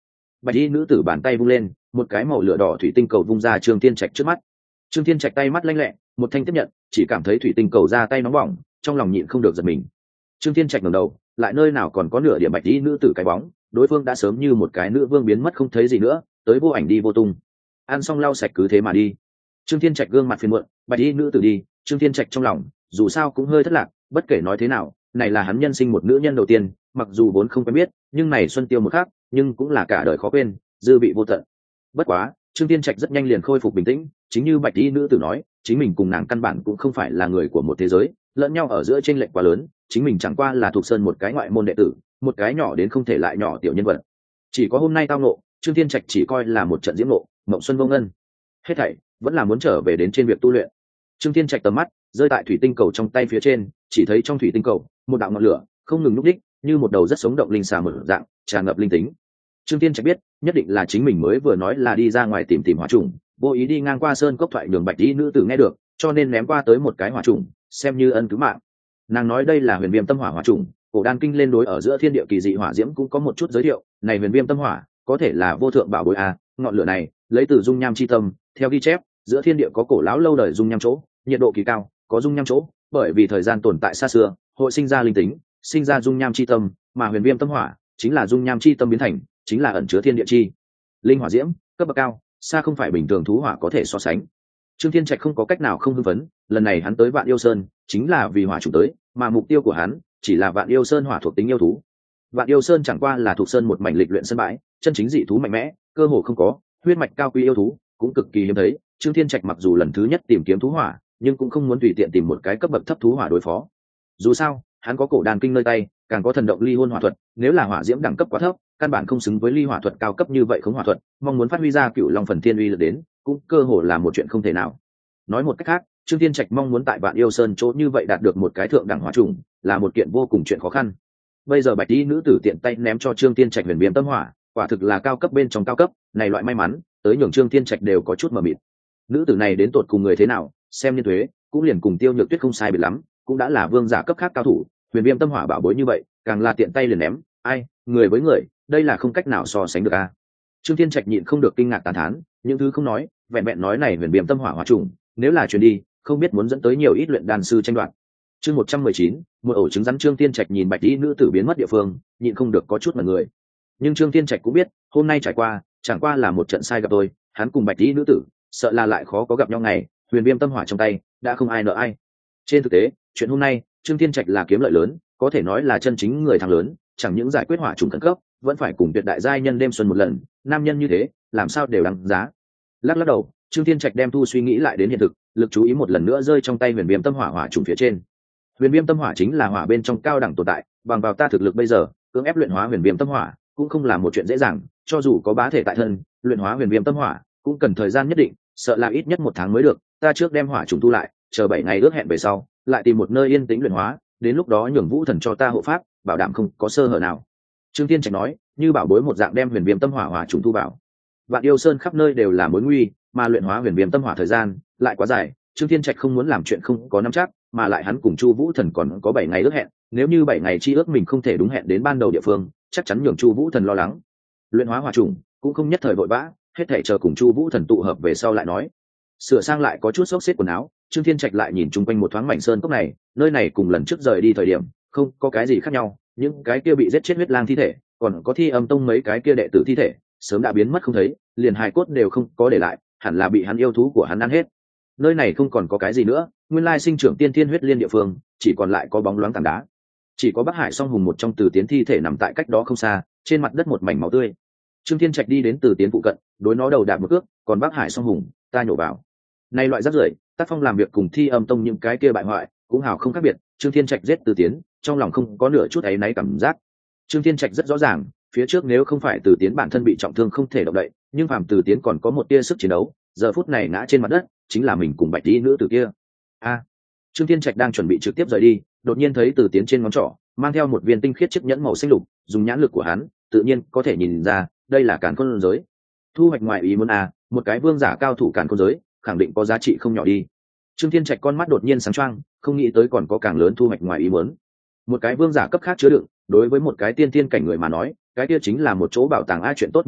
Bạch y nữ tử bàn tay vung lên, một cái màu lửa đỏ thủy tinh cầu vung ra Trương Thiên Trạch trước mắt. Trương Thiên Trạch tay mắt lanh lẹ, một thanh tiếp nhận, chỉ cảm thấy thủy tinh cầu ra tay nóng bỏng, trong lòng nhịn không được giật mình. Trương Thiên Trạch ngẩng đầu, lại nơi nào còn có nửa điểm bạch y nữ tử cái bóng, đối phương đã sớm như một cái nữ vương biến mất không thấy gì nữa, tới vô ảnh đi vô tung. Ăn xong lau sạch cứ thế mà đi. Trương Thiên Trạch gương mặt phiền muộn, bạch y nữ tử đi, Trương Thiên Trạch trong lòng dù sao cũng hơi thất lạc, bất kể nói thế nào, này là hắn nhân sinh một nữ nhân đầu tiên, mặc dù vốn không quen biết, nhưng này xuân tiêu một khác, nhưng cũng là cả đời khó quên, dư vị vô tận. Bất quá, Trương Thiên Trạch rất nhanh liền khôi phục bình tĩnh, chính như bạch y nữ tử nói, chính mình cùng nàng căn bản cũng không phải là người của một thế giới, lẫn nhau ở giữa chênh lệch quá lớn, chính mình chẳng qua là thuộc sơn một cái ngoại môn đệ tử, một cái nhỏ đến không thể lại nhỏ tiểu nhân vật. Chỉ có hôm nay tao ngộ, Trương Thiên Trạch chỉ coi là một trận diễm ngộ, mộng xuân vô ngân. Hết thảy vẫn là muốn trở về đến trên việc tu luyện. Trương Thiên Trạch tầm mắt rơi tại thủy tinh cầu trong tay phía trên, chỉ thấy trong thủy tinh cầu một đạo ngọn lửa không ngừng núp đích, như một đầu rất sống động linh xà mở dạng, tràn ngập linh tính. Trương Thiên Trạch biết, nhất định là chính mình mới vừa nói là đi ra ngoài tìm hỏa trùng, vô ý đi ngang qua sơn cốc thoại nhường bạch y nữ tử nghe được, cho nên ném qua tới một cái hỏa trùng, xem như ân cứu mạng. Nàng nói đây là huyền viêm tâm hỏa hỏa trùng, cổ đan kinh lên đối ở giữa thiên địa kỳ dị hỏa diễm cũng có một chút giới thiệu, này huyền viêm tâm hỏa có thể là vô thượng bảo bối a, ngọn lửa này lấy từ dung nham chi tâm, theo ghi chép, giữa thiên địa có cổ lão lâu đời dung nham chỗ, nhiệt độ kỳ cao, có dung nham chỗ, bởi vì thời gian tồn tại xa xưa, hội sinh ra linh tính, sinh ra dung nham chi tâm, mà huyền viêm tâm hỏa chính là dung nham chi tâm biến thành, chính là ẩn chứa thiên địa chi linh hỏa diễm, cấp bậc cao, xa không phải bình thường thú hỏa có thể so sánh. Trương Thiên Trạch không có cách nào không hưng phấn, lần này hắn tới Vạn Yêu Sơn chính là vì hỏa chủ tới, mà mục tiêu của hắn chỉ là Vạn Yêu Sơn hỏa thuộc tính yêu thú. Vạn Yêu Sơn chẳng qua là thuộc sơn một mảnh lịch luyện sân bãi, chân chính dị thú mạnh mẽ cơ hồ không có, huyết mạch cao quý yêu thú cũng cực kỳ hiếm thấy. Trương Thiên Trạch mặc dù lần thứ nhất tìm kiếm thú hỏa, nhưng cũng không muốn tùy tiện tìm một cái cấp bậc thấp thú hỏa đối phó. Dù sao, hắn có cổ đàn kinh nơi tay, càng có thần động ly hôn hỏa thuật, nếu là hỏa diễm đẳng cấp quá thấp, căn bản không xứng với ly hỏa thuật cao cấp như vậy khống hỏa thuật, mong muốn phát huy ra cựu long phần thiên uy lực đến, cũng cơ hồ là một chuyện không thể nào. Nói một cách khác, Trương Thiên Trạch mong muốn tại Vạn Yêu Sơn chỗ như vậy đạt được một cái thượng đẳng hỏa trùng, là một kiện vô cùng chuyện khó khăn. Bây giờ bạch y nữ tử tiện tay ném cho Trương Thiên Trạch huyền viêm tâm hỏa, quả thực là cao cấp bên trong cao cấp, này loại may mắn, tới nhường Trương Thiên Trạch đều có chút mờ mịt. Nữ tử này đến tột cùng người thế nào, xem Niên Thuế, cũng liền cùng Tiêu Nhược Tuyết không sai biệt lắm, cũng đã là vương giả cấp khác cao thủ, huyền viêm tâm hỏa bảo bối như vậy, càng là tiện tay liền ném, ai, người với người, đây là không cách nào so sánh được a. Trương Thiên Trạch nhịn không được kinh ngạc tán thán, những thứ không nói, vẹn vẹn nói này huyền viêm tâm hỏa hỏa trùng, nếu là truyền đi, không biết muốn dẫn tới nhiều ít luyện đan sư tranh đoạt. Chương 119, một ổ trứng rắn. Trương Thiên Trạch nhìn bạch y nữ tử biến mất địa phương, nhịn không được có chút mặt người. Nhưng Trương Thiên Trạch cũng biết, hôm nay trải qua, chẳng qua là một trận sai gặp tôi, hắn cùng bạch y nữ tử, sợ là lại khó có gặp nhau ngày, huyền viêm tâm hỏa trong tay, đã không ai nợ ai. Trên thực tế, chuyện hôm nay, Trương Thiên Trạch là kiếm lợi lớn, có thể nói là chân chính người thắng lớn, chẳng những giải quyết hỏa trùng khẩn cấp, vẫn phải cùng tuyệt đại giai nhân đêm xuân một lần, nam nhân như thế, làm sao đều đáng giá. Lắc lắc đầu, Trương Thiên Trạch đem thu suy nghĩ lại đến hiện thực, lực chú ý một lần nữa rơi trong tay huyền viêm tâm hỏa hỏa trùng phía trên. Huyền viêm tâm hỏa chính là hỏa bên trong cao đẳng tồn tại, bằng vào ta thực lực bây giờ, cưỡng ép luyện hóa huyền viêm tâm hỏa cũng không là một chuyện dễ dàng, cho dù có bá thể tại thân, luyện hóa huyền viêm tâm hỏa cũng cần thời gian nhất định, sợ là ít nhất 1 tháng mới được. Ta trước đem hỏa trùng thu lại, chờ 7 ngày ước hẹn về sau, lại tìm một nơi yên tĩnh luyện hóa, đến lúc đó nhường Vũ Thần cho ta hộ pháp, bảo đảm không có sơ hở nào. Trương Thiên Trạch nói, như bảo bối một dạng đem huyền viêm tâm hỏa hỏa trùng thu vào. Vạn Yêu Sơn khắp nơi đều là mối nguy, mà luyện hóa huyền viêm tâm hỏa thời gian lại quá dài, Trương Thiên Trạch không muốn làm chuyện không có nắm chắc, mà lại hắn cùng Chu Vũ Thần còn có 7 ngày ước hẹn, nếu như 7 ngày chi ước mình không thể đúng hẹn đến ban đầu địa phương, chắc chắn nhường Chu Vũ Thần lo lắng. Luyện hóa hỏa trùng cũng không nhất thời vội vã, hết thảy chờ cùng Chu Vũ Thần tụ hợp về sau lại nói. Sửa sang lại có chút xốc xếp quần áo, Trương Thiên Trạch lại nhìn chung quanh một thoáng mảnh sơn cốc này, nơi này cùng lần trước rời đi thời điểm, không có cái gì khác nhau, những cái kia bị giết chết huyết lang thi thể, còn có Thi Âm Tông mấy cái kia đệ tử thi thể, sớm đã biến mất không thấy, liền hài cốt đều không có để lại, hẳn là bị hắn yêu thú của hắn ăn hết. Nơi này không còn có cái gì nữa, nguyên lai sinh trưởng tiên thiên huyết liên địa phương, chỉ còn lại có bóng loáng tảng đá. Chỉ có Bắc Hải Song Hùng một trong Từ Tiến thi thể nằm tại cách đó không xa, trên mặt đất một mảnh máu tươi. Trương Thiên Trạch đi đến Từ Tiến phụ cận, đối nó đầu đạp một cước, còn Bắc Hải Song Hùng, ta nhổ vào. Này loại rác rưởi, tác phong làm việc cùng Thi Âm Tông những cái kia bại hoại, cũng hào không khác biệt. Trương Thiên Trạch giết Từ Tiến, trong lòng không có nửa chút áy náy cảm giác. Trương Thiên Trạch rất rõ ràng, phía trước nếu không phải Từ Tiến bản thân bị trọng thương không thể động đậy, nhưng phàm Từ Tiến còn có một tia sức chiến đấu, giờ phút này ngã trên mặt đất, chính là mình cùng bạch y nữ tử kia. Trương Thiên Trạch đang chuẩn bị trực tiếp rời đi, đột nhiên thấy Từ Tiến trên ngón trỏ mang theo một viên tinh khiết chiếc nhẫn màu xanh lục, dùng nhãn lực của hắn, tự nhiên có thể nhìn ra, đây là càn khôn giới. Thu hoạch ngoài ý muốn một cái vương giả cao thủ càn khôn giới, khẳng định có giá trị không nhỏ đi. Trương Thiên Trạch con mắt đột nhiên sáng choang, không nghĩ tới còn có càng lớn thu hoạch ngoài ý muốn. Một cái vương giả cấp khác chứa đựng, đối với một cái tiên thiên cảnh người mà nói, cái kia chính là một chỗ bảo tàng chuyện tốt như vậy,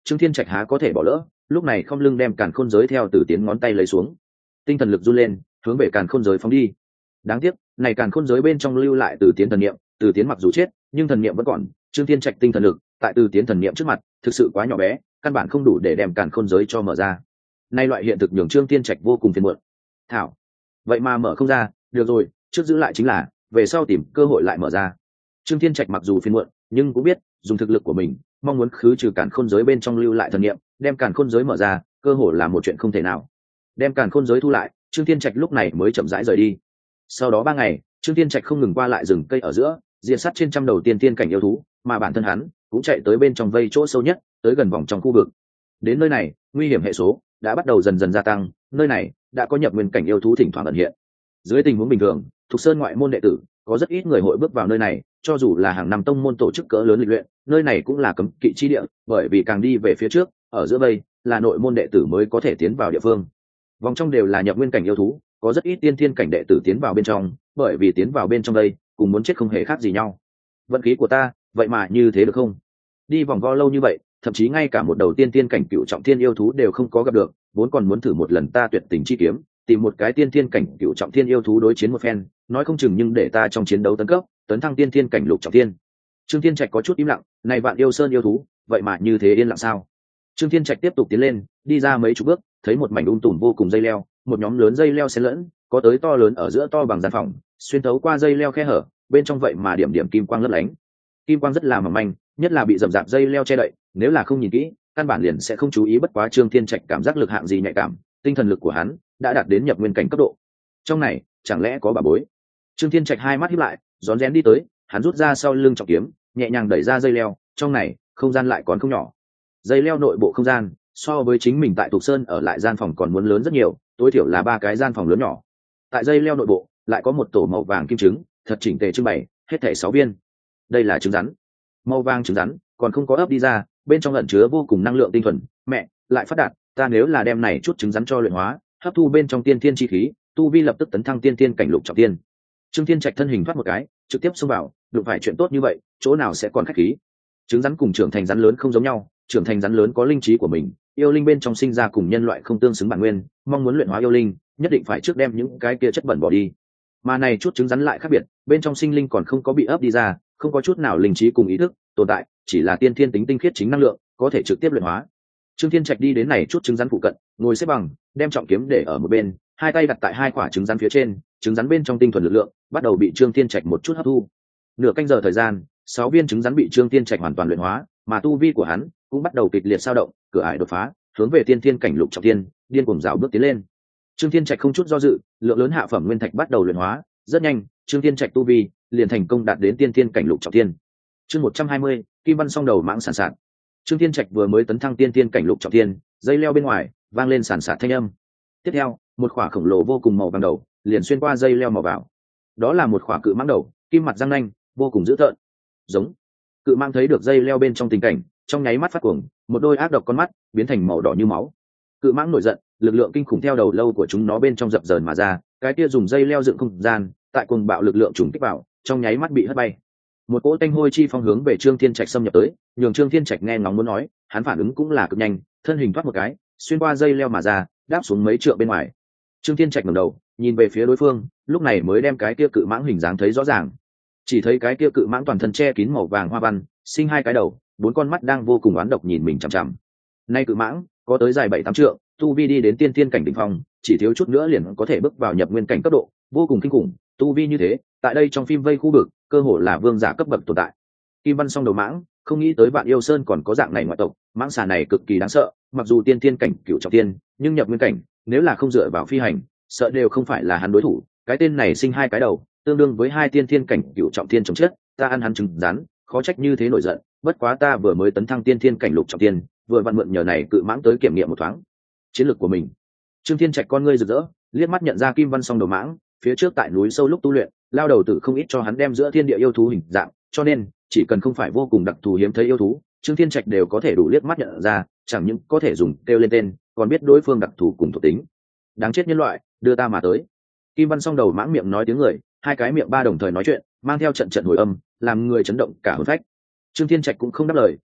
Trương Thiên Trạch há có thể bỏ lỡ, lúc này không lưng đem càn khôn giới theo Từ Tiến ngón tay lấy xuống, tinh thần lực run lên, hướng về càn khôn giới phóng đi. Đáng tiếc, này càn khôn giới bên trong lưu lại Từ Tiến thần niệm, Từ Tiến mặc dù chết, nhưng thần niệm vẫn còn. Trương Thiên Trạch tinh thần lực tại Từ Tiến thần niệm trước mặt, thực sự quá nhỏ bé, căn bản không đủ để đem càn khôn giới cho mở ra. Nay loại hiện thực nhường Trương Thiên Trạch vô cùng phiền muộn. Thảo, vậy mà mở không ra, được rồi, trước giữ lại chính là, về sau tìm cơ hội lại mở ra. Trương Thiên Trạch mặc dù phiền muộn, nhưng cũng biết, dùng thực lực của mình, mong muốn khứ trừ càn khôn giới bên trong lưu lại thần niệm, đem càn khôn giới mở ra, cơ hội là một chuyện không thể nào. Đem càn khôn giới thu lại, Trương Thiên Trạch lúc này mới chậm rãi rời đi. Sau đó 3 ngày, Trương Thiên Trạch không ngừng qua lại rừng cây ở giữa, diệt sát trên trăm đầu tiên tiên cảnh yêu thú, mà bản thân hắn cũng chạy tới bên trong vây chỗ sâu nhất, tới gần vòng trong khu vực. Đến nơi này, nguy hiểm hệ số đã bắt đầu dần dần gia tăng, nơi này đã có nhập nguyên cảnh yêu thú thỉnh thoảng ẩn hiện. Dưới tình huống bình thường, Thục Sơn ngoại môn đệ tử có rất ít người hội bước vào nơi này, cho dù là hàng năm tông môn tổ chức cỡ lớn lịch luyện, nơi này cũng là cấm kỵ chi địa, bởi vì càng đi về phía trước, ở giữa vây là nội môn đệ tử mới có thể tiến vào địa phương. Vòng trong đều là nhập nguyên cảnh yêu thú, có rất ít tiên thiên cảnh đệ tử tiến vào bên trong, bởi vì tiến vào bên trong đây cùng muốn chết không hề khác gì nhau. Vận khí của ta vậy mà như thế được không? Đi vòng vo lâu như vậy, thậm chí ngay cả một đầu tiên thiên cảnh cựu trọng thiên yêu thú đều không có gặp được, vốn còn muốn thử một lần ta tuyệt tình chi kiếm, tìm một cái tiên thiên cảnh cựu trọng thiên yêu thú đối chiến một phen, nói không chừng nhưng để ta trong chiến đấu tấn cấp, tấn thăng tiên thiên cảnh lục trọng thiên. Trương Thiên Trạch có chút im lặng, này Vạn Yêu Sơn yêu thú, vậy mà như thế yên lặng sao? Trương Thiên Trạch tiếp tục tiến lên, đi ra mấy chục bước, thấy một mảnh tùm vô cùng dây leo, một nhóm lớn dây leo xen lẫn, có tới to lớn ở giữa to bằng gian phòng, xuyên thấu qua dây leo khe hở, bên trong vậy mà điểm điểm kim quang lấp lánh. Kim quang rất là mỏng manh, nhất là bị rậm rạp dây leo che đậy, nếu là không nhìn kỹ, căn bản liền sẽ không chú ý. Bất quá Trương Thiên Trạch cảm giác lực hạng gì nhạy cảm, tinh thần lực của hắn đã đạt đến nhập nguyên cảnh cấp độ. Trong này, chẳng lẽ có bà bối? Trương Thiên Trạch hai mắt híp lại, rón rén đi tới, hắn rút ra sau lưng trọng kiếm, nhẹ nhàng đẩy ra dây leo, trong này, không gian lại còn không nhỏ. Dây leo nội bộ không gian, so với chính mình tại Thục Sơn ở lại gian phòng còn muốn lớn rất nhiều, tối thiểu là 3 cái gian phòng lớn nhỏ. Tại dây leo nội bộ, lại có một tổ màu vàng kim trứng, thật chỉnh tề trưng bày, hết thảy 6 viên. Đây là trứng rắn. Màu vàng trứng rắn, còn không có ấp đi ra, bên trong ẩn chứa vô cùng năng lượng tinh thuần, mẹ, lại phát đạt, ta nếu là đem này chút trứng rắn cho luyện hóa, hấp thu bên trong tiên thiên chi khí, tu vi lập tức tấn thăng tiên thiên cảnh lục trọng thiên. Trương Thiên Trạch thân hình thoát một cái, trực tiếp xông vào, đụng phải chuyện tốt như vậy, chỗ nào sẽ còn khách khí. Trứng rắn cùng trưởng thành rắn lớn không giống nhau, trưởng thành rắn lớn có linh trí của mình, yêu linh bên trong sinh ra cùng nhân loại không tương xứng bản nguyên, mong muốn luyện hóa yêu linh, nhất định phải trước đem những cái kia chất bẩn bỏ đi. Mà này chút trứng rắn lại khác biệt, bên trong sinh linh còn không có bị ấp đi ra, không có chút nào linh trí cùng ý thức tồn tại, chỉ là tiên thiên tính tinh khiết chính năng lượng, có thể trực tiếp luyện hóa. Trương Thiên Trạch đi đến này chút trứng rắn phụ cận, ngồi xếp bằng, đem trọng kiếm để ở một bên, hai tay đặt tại 2 quả trứng rắn phía trên, trứng rắn bên trong tinh thuần lực lượng bắt đầu bị Trương Thiên Trạch một chút hấp thu. Nửa canh giờ thời gian, 6 viên trứng rắn bị Trương Thiên Trạch hoàn toàn luyện hóa, mà tu vi của hắn cũng bắt đầu kịch liệt dao động, cửa ải đột phá, hướng về tiên thiên cảnh lục trọng thiên, điên cuồng dạo bước tiến lên. Trương Thiên Trạch không chút do dự, lượng lớn hạ phẩm nguyên thạch bắt đầu luyện hóa, rất nhanh, Trương Thiên Trạch tu vi liền thành công đạt đến tiên thiên cảnh lục trọng thiên. Chương 120, Kim Văn song đầu mãng sản sản. Trương Thiên Trạch vừa mới tấn thăng tiên thiên cảnh lục trọng thiên, dây leo bên ngoài vang lên sản sản thanh âm. Tiếp theo, một khỏa khổng lồ vô cùng màu vàng đầu liền xuyên qua dây leo màu vào. Đó là một khỏa cự mãng đầu, kim mặt răng nanh, vô cùng dữ tợn. Giống. Cự mãng thấy được dây leo bên trong tình cảnh, trong nháy mắt phát cuồng, một đôi ác độc con mắt biến thành màu đỏ như máu. Cự mãng nổi giận, lực lượng kinh khủng theo đầu lâu của chúng nó bên trong dập dờn mà ra, cái kia dùng dây leo dựng không gian, tại cuồng bạo lực lượng trùng kích vào, trong nháy mắt bị hất bay. Một cỗ tanh hôi chi phong hướng về Trương Thiên Trạch xâm nhập tới, nhường Trương Thiên Trạch nghe ngóng muốn nói, hắn phản ứng cũng là cực nhanh, thân hình thoát một cái, xuyên qua dây leo mà ra, đáp xuống mấy trượng bên ngoài. Trương Thiên Trạch ngẩng đầu, nhìn về phía đối phương, lúc này mới đem cái kia cự mãng hình dáng thấy rõ ràng. Chỉ thấy cái kia cự mãng toàn thân che kín màu vàng hoa văn, sinh 2 cái đầu, 4 con mắt đang vô cùng oán độc nhìn mình chằm chằm. Nay cự mãng có tới dài 7-8 trượng, tu vi đi đến tiên thiên cảnh đỉnh phong, chỉ thiếu chút nữa liền có thể bước vào nhập nguyên cảnh cấp độ, vô cùng kinh khủng. Tu vi như thế, tại đây trong phim vây khu vực, cơ hồ là vương giả cấp bậc tồn tại. Kim Văn song đầu mãng, không nghĩ tới Vạn Yêu Sơn còn có dạng này ngoại tộc, mãng xà này cực kỳ đáng sợ, mặc dù tiên thiên cảnh cửu trọng thiên, nhưng nhập nguyên cảnh, nếu là không dựa vào phi hành, sợ đều không phải là hắn đối thủ. Cái tên này sinh 2 cái đầu, tương đương với 2 tiên thiên cảnh cửu trọng thiên chống chết, ta ăn hắn trứng rắn, khó trách như thế nổi giận, bất quá ta vừa mới tấn thăng tiên thiên cảnh lục trọng thiên, vừa vặn mượn nhờ này cự mãng tới kiểm nghiệm một thoáng chiến lược của mình. Trương Thiên Trạch con ngươi rực rỡ, liếc mắt nhận ra Kim Văn song đầu mãng, phía trước tại núi sâu lúc tu luyện, lao đầu tử không ít cho hắn đem giữa thiên địa yêu thú hình dạng, cho nên chỉ cần không phải vô cùng đặc thù hiếm thấy yêu thú, Trương Thiên Trạch đều có thể đủ liếc mắt nhận ra, chẳng những có thể dùng kêu lên tên, còn biết đối phương đặc thù cùng thuộc tính. Đáng chết nhân loại, đưa ta mà tới. Kim Văn song đầu mãng miệng nói tiếng người, 2 cái miệng ba đồng thời nói chuyện, mang theo trận trận hồi âm, làm người chấn động cả hồn phách. Trương Thiên Trạch cũng không đáp lời,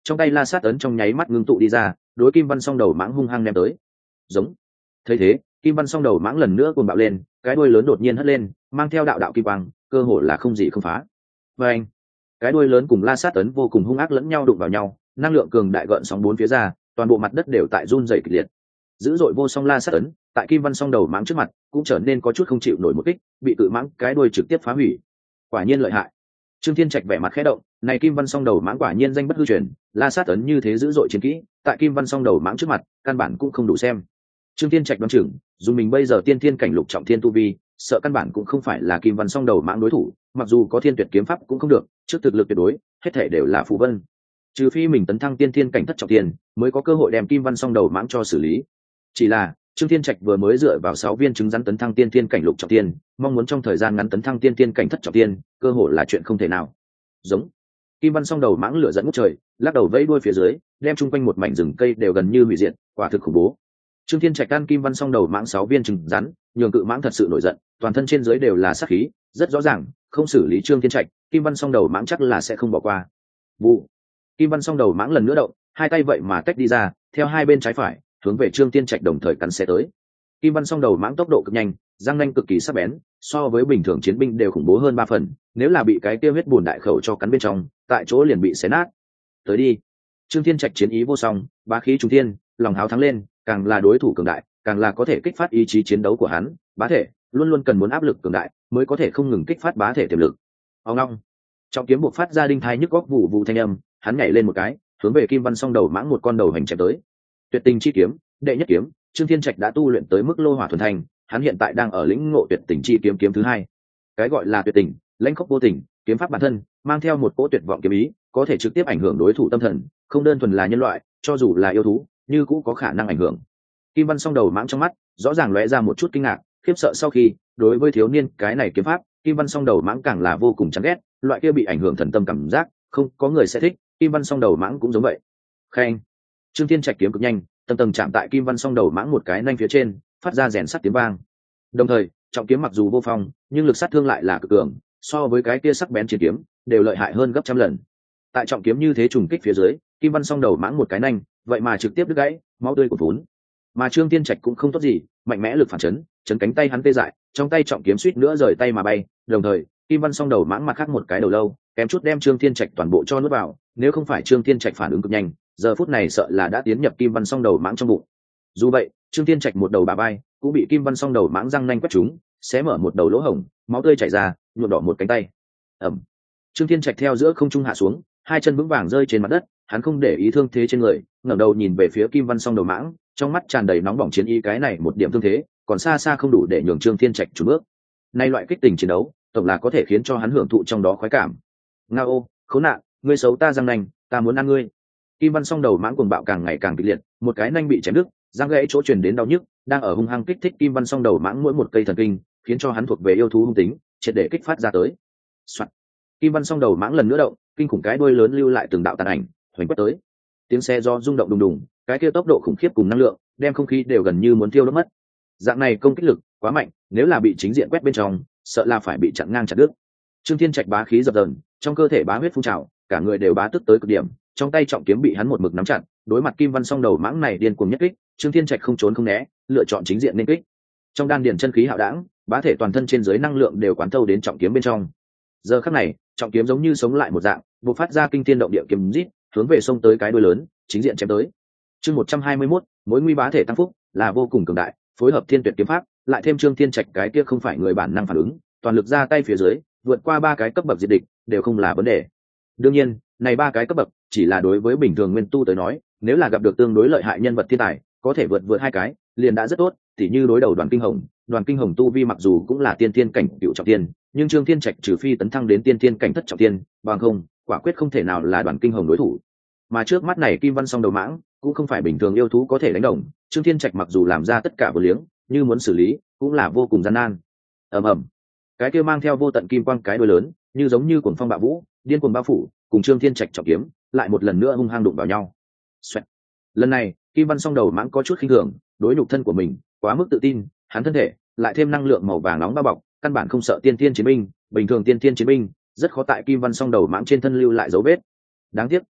trong tay la sát ấn trong nháy mắt ngưng tụ đi ra, đối kim văn song đầu mãng hung hăng ném tới. Giống. Thấy thế, kim văn song đầu mãng lần nữa cuồng bạo lên, cái đuôi lớn đột nhiên hất lên, mang theo đạo đạo kim quang, cơ hồ là không gì không phá. Và anh, cái đuôi lớn cùng la sát ấn vô cùng hung ác lẫn nhau đụng vào nhau, năng lượng cường đại gợn sóng bốn phía ra, toàn bộ mặt đất đều tại run rẩy kịch liệt. Dữ dội vô song la sát ấn, tại kim văn song đầu mãng trước mặt, cũng trở nên có chút không chịu nổi một kích, bị cự mãng cái đuôi trực tiếp phá hủy. Quả nhiên lợi hại. Trương Thiên Trạch vẻ mặt khẽ động, này kim văn song đầu mãng quả nhiên danh bất hư truyền, la sát ấn như thế dữ dội chiến kỹ, tại kim văn song đầu mãng trước mặt, căn bản cũng không đủ xem. Trương Thiên Trạch đoán chừng, dù mình bây giờ tiên thiên cảnh lục trọng thiên tu vi, sợ căn bản cũng không phải là kim văn song đầu mãng đối thủ, mặc dù có thiên tuyệt kiếm pháp cũng không được, trước thực lực tuyệt đối, hết thể đều là phù vân. Trừ phi mình tấn thăng tiên thiên cảnh thất trọng thiên, mới có cơ hội đem kim văn song đầu mãng cho xử lý. Chỉ là Trương Thiên Trạch vừa mới dựa vào 6 viên trứng rắn tấn thăng tiên thiên cảnh lục trọng thiên, mong muốn trong thời gian ngắn tấn thăng tiên thiên cảnh thất trọng thiên, cơ hội là chuyện không thể nào. Giống. Kim văn song đầu mãng lửa dẫn ngút trời, lắc đầu vẫy đuôi phía dưới, đem chung quanh một mảnh rừng cây đều gần như hủy diệt, quả thực khủng bố. Trương Thiên Trạch ăn kim văn song đầu mãng 6 viên trứng rắn, nhường cự mãng thật sự nổi giận, toàn thân trên dưới đều là sát khí, rất rõ ràng, không xử lý Trương Thiên Trạch, kim văn song đầu mãng chắc là sẽ không bỏ qua. Vụ. Kim văn song đầu mãng lần nữa động, hai tay vậy mà tách đi ra, theo hai bên trái phải, hướng về Trương Thiên Trạch đồng thời cắn xé tới. Kim văn song đầu mãng tốc độ cực nhanh, răng nanh cực kỳ sắc bén, so với bình thường chiến binh đều khủng bố hơn 3 phần, nếu là bị cái kia huyết bùn đại khẩu cho cắn bên trong, tại chỗ liền bị xé nát. Tới đi. Trương Thiên Trạch chiến ý vô song, bá khí trung thiên, lòng háo thắng lên, càng là đối thủ cường đại, càng là có thể kích phát ý chí chiến đấu của hắn, bá thể luôn luôn cần muốn áp lực cường đại, mới có thể không ngừng kích phát bá thể tiềm lực. Ông long. Trọng kiếm buộc phát ra đinh thai nhức góc vụ vụ thanh âm, hắn nhảy lên một cái, hướng về kim văn song đầu mãng một con đầu hành chém tới. Tuyệt tình chi kiếm, đệ nhất kiếm, Trương Thiên Trạch đã tu luyện tới mức lô hỏa thuần thành, hắn hiện tại đang ở lĩnh ngộ tuyệt tình chi kiếm kiếm thứ hai. Cái gọi là tuyệt tình, lãnh khốc vô tình, kiếm pháp bản thân mang theo một cỗ tuyệt vọng kiếm ý, có thể trực tiếp ảnh hưởng đối thủ tâm thần, không đơn thuần là nhân loại, cho dù là yêu thú, như cũng có khả năng ảnh hưởng. Kim văn song đầu mãng trong mắt rõ ràng lóe ra một chút kinh ngạc, khiếp sợ sau khi, đối với thiếu niên cái này kiếm pháp, kim văn song đầu mãng càng là vô cùng chán ghét, loại kia bị ảnh hưởng thần tâm cảm giác, không có người sẽ thích, kim văn song đầu mãng cũng giống vậy. Khen. Trương Thiên Trạch kiếm cực nhanh, tầng tầng chạm tại kim văn song đầu mãng một cái nanh phía trên, phát ra rèn sắt tiếng vang. Đồng thời, trọng kiếm mặc dù vô phong, nhưng lực sát thương lại là cực cường, so với cái kia sắc bén chiến kiếm, đều lợi hại hơn gấp trăm lần. Tại trọng kiếm như thế trùng kích phía dưới, kim văn song đầu mãng một cái nanh, vậy mà trực tiếp đứt gãy, máu tươi cuồn vốn. Mà Trương Thiên Trạch cũng không tốt gì, mạnh mẽ lực phản chấn, chấn cánh tay hắn tê dại, trong tay trọng kiếm suýt nữa rời tay mà bay, đồng thời, kim văn song đầu mãng mặt khác một cái đầu lâu, kém chút đem Trương Thiên Trạch toàn bộ cho nuốt vào, nếu không phải Trương Thiên Trạch phản ứng cực nhanh, giờ phút này sợ là đã tiến nhập kim văn song đầu mãng trong bụng. Dù vậy, Trương Thiên Trạch một đầu bà bay, cũng bị kim văn song đầu mãng răng nanh quét trúng, xé mở một đầu lỗ hổng, máu tươi chảy ra, nhuộm đỏ một cánh tay. Ầm. Trương Thiên Trạch theo giữa không trung hạ xuống, hai chân vững vàng rơi trên mặt đất, hắn không để ý thương thế trên người, ngẩng đầu nhìn về phía kim văn song đầu mãng, trong mắt tràn đầy nóng bỏng chiến ý, cái này một điểm thương thế, còn xa xa không đủ để nhường Trương Thiên Trạch chùn bước. Nay loại kích tình chiến đấu, tổng là có thể khiến cho hắn hưởng thụ trong đó khoái cảm. Ngao, khốn nạn, ngươi xấu ta răng nanh, ta muốn ăn ngươi. Kim văn song đầu mãng cuồng bạo càng ngày càng kịch liệt, một cái nanh bị chém đứt, răng gãy chỗ truyền đến đau nhức, đang ở hung hăng kích thích kim văn song đầu mãng mỗi một cây thần kinh, khiến cho hắn thuộc về yêu thú hung tính, triệt để kích phát ra tới. Soạn. Kim văn song đầu mãng lần nữa động, kinh khủng cái đuôi lớn lưu lại từng đạo tàn ảnh, hoành quét tới. Tiếng xe do rung động đùng đùng, cái kia tốc độ khủng khiếp cùng năng lượng, đem không khí đều gần như muốn tiêu đốt mất. Dạng này công kích lực quá mạnh, nếu là bị chính diện quét bên trong, sợ là phải bị chặn ngang chặt đứt. Trương Thiên Trạch bá khí dập dờn, trong cơ thể bá huyết phun trào, cả người đều bá tức tới cực điểm, trong tay trọng kiếm bị hắn một mực nắm chặt, đối mặt kim văn song đầu mãng này điên cuồng nhất kích, Trương Thiên Trạch không trốn không né, lựa chọn chính diện nên kích. Trong đan điền chân khí hạo đãng, bá thể toàn thân trên dưới năng lượng đều quán thâu đến trọng kiếm bên trong. Giờ khắc này, trọng kiếm giống như sống lại một dạng, bộc phát ra kinh thiên động địa kiếm rít, hướng về sông tới cái đuôi lớn, chính diện chém tới. Chương 121, mối nguy bá thể tăng phúc, là vô cùng cường đại, phối hợp thiên tuyệt kiếm pháp, lại thêm Trương Thiên Trạch cái kia không phải người bản năng phản ứng, toàn lực ra tay phía dưới, vượt qua 3 cái cấp bậc diệt địch, đều không là vấn đề. Đương nhiên, này 3 cái cấp bậc chỉ là đối với bình thường nguyên tu tới nói, nếu là gặp được tương đối lợi hại nhân vật thiên tài, có thể vượt 2 cái, liền đã rất tốt, tỉ như đối đầu Đoàn Kinh Hồng tu vi mặc dù cũng là tiên thiên cảnh cựu trọng thiên, nhưng Trương Thiên Trạch trừ phi tấn thăng đến tiên thiên cảnh thất trọng thiên, bằng không, quả quyết không thể nào là Đoàn Kinh Hồng đối thủ. Mà trước mắt này kim văn song đầu mãng, cũng không phải bình thường yêu thú có thể đánh đồng, Trương Thiên Trạch mặc dù làm ra tất cả vô liếng, như muốn xử lý, cũng là vô cùng gian nan. Ầm ầm. Cái kia mang theo vô tận kim quang cái đuôi lớn, như giống như cuồng phong bạo vũ, điên cuồng bao phủ, cùng Trương Thiên Trạch trọng kiếm, lại một lần nữa hung hăng đụng vào nhau. Xoẹt. Lần này, kim văn song đầu mãng có chút khinh thường, đối nhục thân của mình quá mức tự tin, hắn thân thể lại thêm năng lượng màu vàng nóng bao bọc, căn bản không sợ tiên thiên chiến binh, bình thường tiên thiên chiến binh rất khó tại kim văn song đầu mãng trên thân lưu lại dấu vết. Đáng tiếc,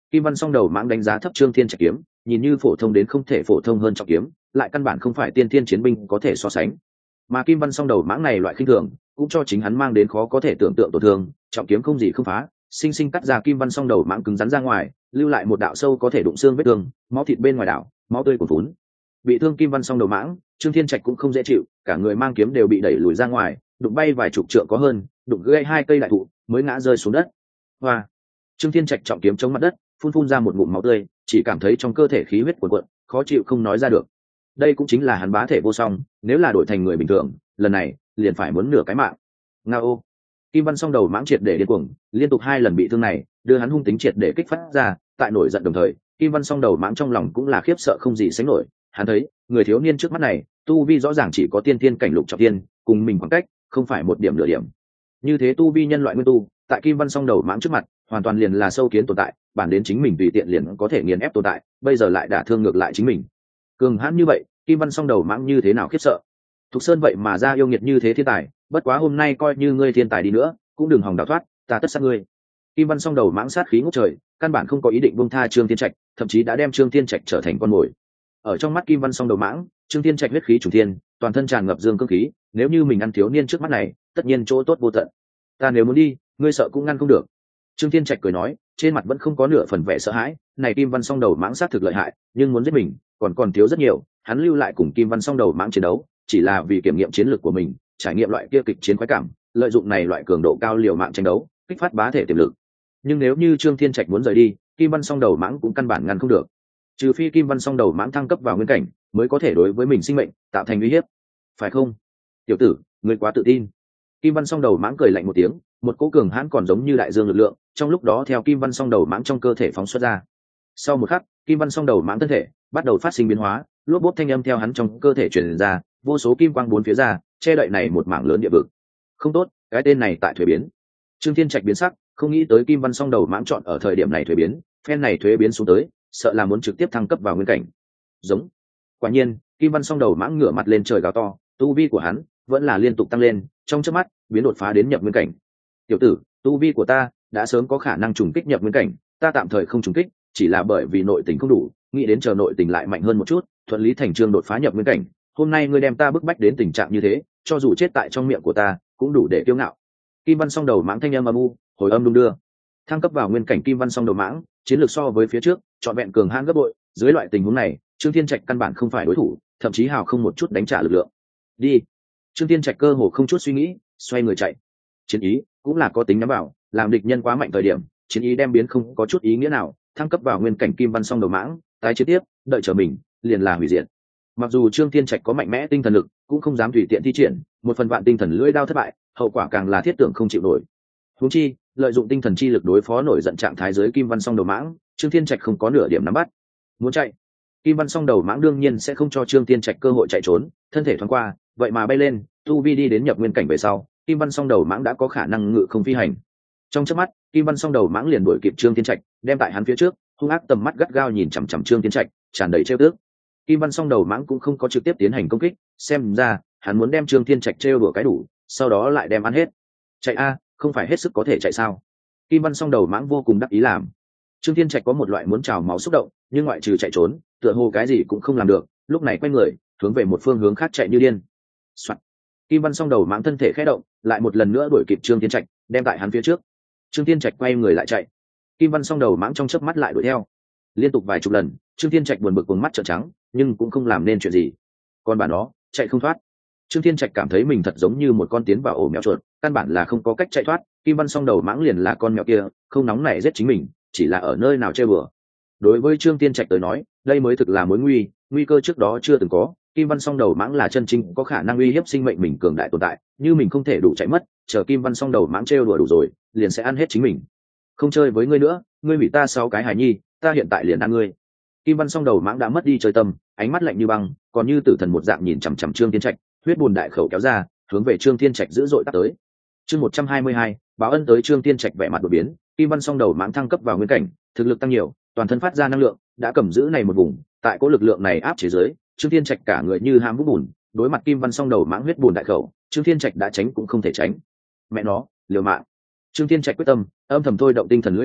Kim Văn Song Đầu Mãng đánh giá thấp Trương Thiên Trạch kiếm, nhìn như phổ thông đến không thể phổ thông hơn trọng kiếm, lại căn bản không phải tiên thiên chiến binh có thể so sánh. Mà Kim Văn Song Đầu Mãng này loại khinh thường, cũng cho chính hắn mang đến khó có thể tưởng tượng tổn thương, trọng kiếm không gì không phá, sinh sinh cắt ra Kim Văn Song Đầu Mãng cứng rắn ra ngoài, lưu lại một đạo sâu có thể đụng xương vết thương, máu thịt bên ngoài đảo, máu tươi cuồn cuốn. Bị thương Kim Văn Song Đầu Mãng, Trương Thiên Trạch cũng không dễ chịu, cả người mang kiếm đều bị đẩy lùi ra ngoài, đụng bay vài chục trượng có hơn, đụng gãy hai cây đại thụ, mới ngã rơi xuống đất. Hoa! Trương Thiên Trạch trọng kiếm chống mặt đất, phun ra một ngụm máu tươi, chỉ cảm thấy trong cơ thể khí huyết cuồn cuộn, khó chịu không nói ra được. Đây cũng chính là hắn bá thể vô song, nếu là đổi thành người bình thường, lần này liền phải muốn nửa cái mạng. Ngao! Kim Văn Song Đầu Mãng triệt để điên cuồng, liên tục 2 lần bị thương này, đưa hắn hung tính triệt để kích phát ra, tại nổi giận đồng thời, Kim Văn Song Đầu Mãng trong lòng cũng là khiếp sợ không gì sánh nổi. Hắn thấy, người thiếu niên trước mắt này, tu vi rõ ràng chỉ có tiên thiên cảnh lục trọng thiên, cùng mình khoảng cách, không phải một điểm nửa điểm. Như thế tu vi nhân loại nguyên tu, tại Kim Văn Song Đầu Mãng trước mặt, hoàn toàn liền là sâu kiến tồn tại, bản đến chính mình tùy tiện liền có thể nghiền ép tồn tại, bây giờ lại đả thương ngược lại chính mình. Cường hãn như vậy, Kim Văn Song Đầu Mãng như thế nào khiếp sợ. Thục Sơn vậy mà ra yêu nghiệt như thế thiên tài, bất quá hôm nay coi như ngươi thiên tài đi nữa, cũng đừng hòng đào thoát, ta tất sát ngươi. Kim Văn Song Đầu Mãng sát khí ngút trời, căn bản không có ý định buông tha Trương Thiên Trạch, thậm chí đã đem Trương Thiên Trạch trở thành con mồi. Ở trong mắt Kim Văn Song Đầu Mãng, Trương Thiên Trạch huyết khí trùng thiên, toàn thân tràn ngập dương cương khí, nếu như mình ăn thiếu niên trước mắt này, tất nhiên chỗ tốt vô tận. Ta nếu muốn đi, ngươi sợ cũng ngăn không được. Trương Thiên Trạch cười nói, trên mặt vẫn không có nửa phần vẻ sợ hãi, này Kim Văn Song Đầu Mãng sát thực lợi hại, nhưng muốn giết mình, còn thiếu rất nhiều, hắn lưu lại cùng Kim Văn Song Đầu Mãng chiến đấu, chỉ là vì kiểm nghiệm chiến lược của mình, trải nghiệm loại kia kịch chiến khoái cảm, lợi dụng này loại cường độ cao liều mạng tranh đấu, kích phát bá thể tiềm lực. Nhưng nếu như Trương Thiên Trạch muốn rời đi, Kim Văn Song Đầu Mãng cũng căn bản ngăn không được. Trừ phi Kim Văn Song Đầu Mãng thăng cấp vào nguyên cảnh, mới có thể đối với mình sinh mệnh tạo thành uy hiếp. Phải không? Tiểu tử, ngươi quá tự tin. Kim Văn Song Đầu Mãng cười lạnh một tiếng, một cỗ cường hãn còn giống như đại dương lực lượng, trong lúc đó theo Kim Văn Song Đầu Mãng trong cơ thể phóng xuất ra. Sau một khắc, Kim Văn Song Đầu Mãng thân thể bắt đầu phát sinh biến hóa, lốp bốp thanh âm theo hắn trong cơ thể truyền ra, vô số kim quang bốn phía ra, che đậy này một mảng lớn địa vực. Không tốt, cái tên này tại thuế biến. Trương Thiên Trạch biến sắc, không nghĩ tới Kim Văn Song Đầu Mãng chọn ở thời điểm này thuế biến, phen này thuế biến xuống tới, sợ là muốn trực tiếp thăng cấp vào nguyên cảnh. Giống. Quả nhiên, Kim Văn Song Đầu Mãng ngửa mặt lên trời gào to, tu vi của hắn vẫn là liên tục tăng lên, trong chớp mắt biến đột phá đến nhập nguyên cảnh. Tiểu tử, tu vi của ta đã sớm có khả năng trùng kích nhập nguyên cảnh, ta tạm thời không trùng kích, chỉ là bởi vì nội tình không đủ, nghĩ đến chờ nội tình lại mạnh hơn một chút, thuận lý thành trương đột phá nhập nguyên cảnh. Hôm nay ngươi đem ta bức bách đến tình trạng như thế, cho dù chết tại trong miệng của ta, cũng đủ để kiêu ngạo. Kim Văn Song Đầu Mãng thanh âm âm u, hồi âm đung đưa. Thăng cấp vào nguyên cảnh Kim Văn Song Đầu Mãng, chiến lược so với phía trước, trọn vẹn cường hãn gấp bội, dưới loại tình huống này, Trương Thiên Trạch căn bản không phải đối thủ, thậm chí hào không một chút đánh trả lực lượng. Đi. Trương Thiên Trạch cơ hồ không chút suy nghĩ, xoay người chạy. Chiến ý cũng là có tính nhắm vào, làm địch nhân quá mạnh thời điểm, chiến ý đem biến không có chút ý nghĩa nào, thăng cấp vào nguyên cảnh Kim Văn Song Đầu Mãng, tái chiến tiếp, đợi chờ mình, liền là hủy diệt. Mặc dù Trương Thiên Trạch có mạnh mẽ tinh thần lực, cũng không dám tùy tiện thi triển, một phần vạn tinh thần lưỡi đao thất bại, hậu quả càng là thiết tưởng không chịu nổi. Huống chi, lợi dụng tinh thần chi lực đối phó nổi giận trạng thái dưới Kim Văn Song Đầu Mãng, Trương Thiên Trạch không có nửa điểm nắm bắt. Muốn chạy, Kim Văn Song Đầu Mãng đương nhiên sẽ không cho Trương Thiên Trạch cơ hội chạy trốn, thân thể thoáng qua, vậy mà bay lên, tu vi đi đến nhập nguyên cảnh về sau, Kim Văn Song Đầu Mãng đã có khả năng ngự không phi hành. Trong chớp mắt, Kim Văn Song Đầu Mãng liền đuổi kịp Trương Thiên Trạch, đem tại hắn phía trước, hung ác tầm mắt gắt gao nhìn chằm chằm Trương Thiên Trạch, tràn đầy trêu tức. Kim Văn Song Đầu Mãng cũng không có trực tiếp tiến hành công kích, xem ra hắn muốn đem Trương Thiên Trạch trêu đùa cái đủ, sau đó lại đem ăn hết. Chạy a, không phải hết sức có thể chạy sao? Kim Văn Song Đầu Mãng vô cùng đắc ý làm. Trương Thiên Trạch có một loại muốn trào máu xúc động, nhưng ngoại trừ chạy trốn, tựa hồ cái gì cũng không làm được, lúc này quay người, hướng về một phương hướng khác chạy như điên. Soạn. Kim Văn Song Đầu Mãng thân thể khẽ động, lại một lần nữa đuổi kịp Trương Thiên Trạch, đem tại hắn phía trước. Trương Thiên Trạch quay người lại chạy. Kim Văn Song Đầu Mãng trong chớp mắt lại đuổi theo. Liên tục vài chục lần, Trương Thiên Trạch buồn bực cuồng mắt trợn trắng, nhưng cũng không làm nên chuyện gì. Còn bà nó, chạy không thoát. Trương Thiên Trạch cảm thấy mình thật giống như một con tiến vào ổ mèo chuột, căn bản là không có cách chạy thoát. Kim Văn Song Đầu Mãng liền là con mèo kia, không nóng nảy giết chính mình, chỉ là ở nơi nào chơi bừa. Đối với Trương Thiên Trạch tới nói, đây mới thực là mối nguy cơ trước đó chưa từng có. Kim Văn Song Đầu Mãng là chân chính có khả năng uy hiếp sinh mệnh mình cường đại tồn tại, như mình không thể đủ chạy mất, chờ Kim Văn Song Đầu Mãng trêu đùa đủ rồi, liền sẽ ăn hết chính mình. Không chơi với ngươi nữa, ngươi hủy ta 6 cái hài nhi, ta hiện tại liền ăn ngươi. Kim Văn Song Đầu Mãng đã mất đi chơi tâm, ánh mắt lạnh như băng, còn như tử thần một dạng nhìn chằm chằm Trương Thiên Trạch, huyết buồn đại khẩu kéo ra, hướng về Trương Thiên Trạch dữ dội tát tới. Chương 122, báo ân tới. Trương Thiên Trạch vẻ mặt đột biến, Kim Văn Song Đầu Mãng thăng cấp vào nguyên cảnh, thực lực tăng nhiều, toàn thân phát ra năng lượng, đã cầm giữ này một vùng, tại cỗ lực lượng này áp chế dưới, Trương Thiên Trạch cả người như hãm vũng bùn, đối mặt Kim Văn Song Đầu Mãng huyết buồn đại khẩu, Trương Thiên Trạch đã tránh cũng không thể tránh. Mẹ nó, liều mạng. Trương Thiên Trạch quyết tâm, âm thầm thôi động tinh thần lưỡi đao,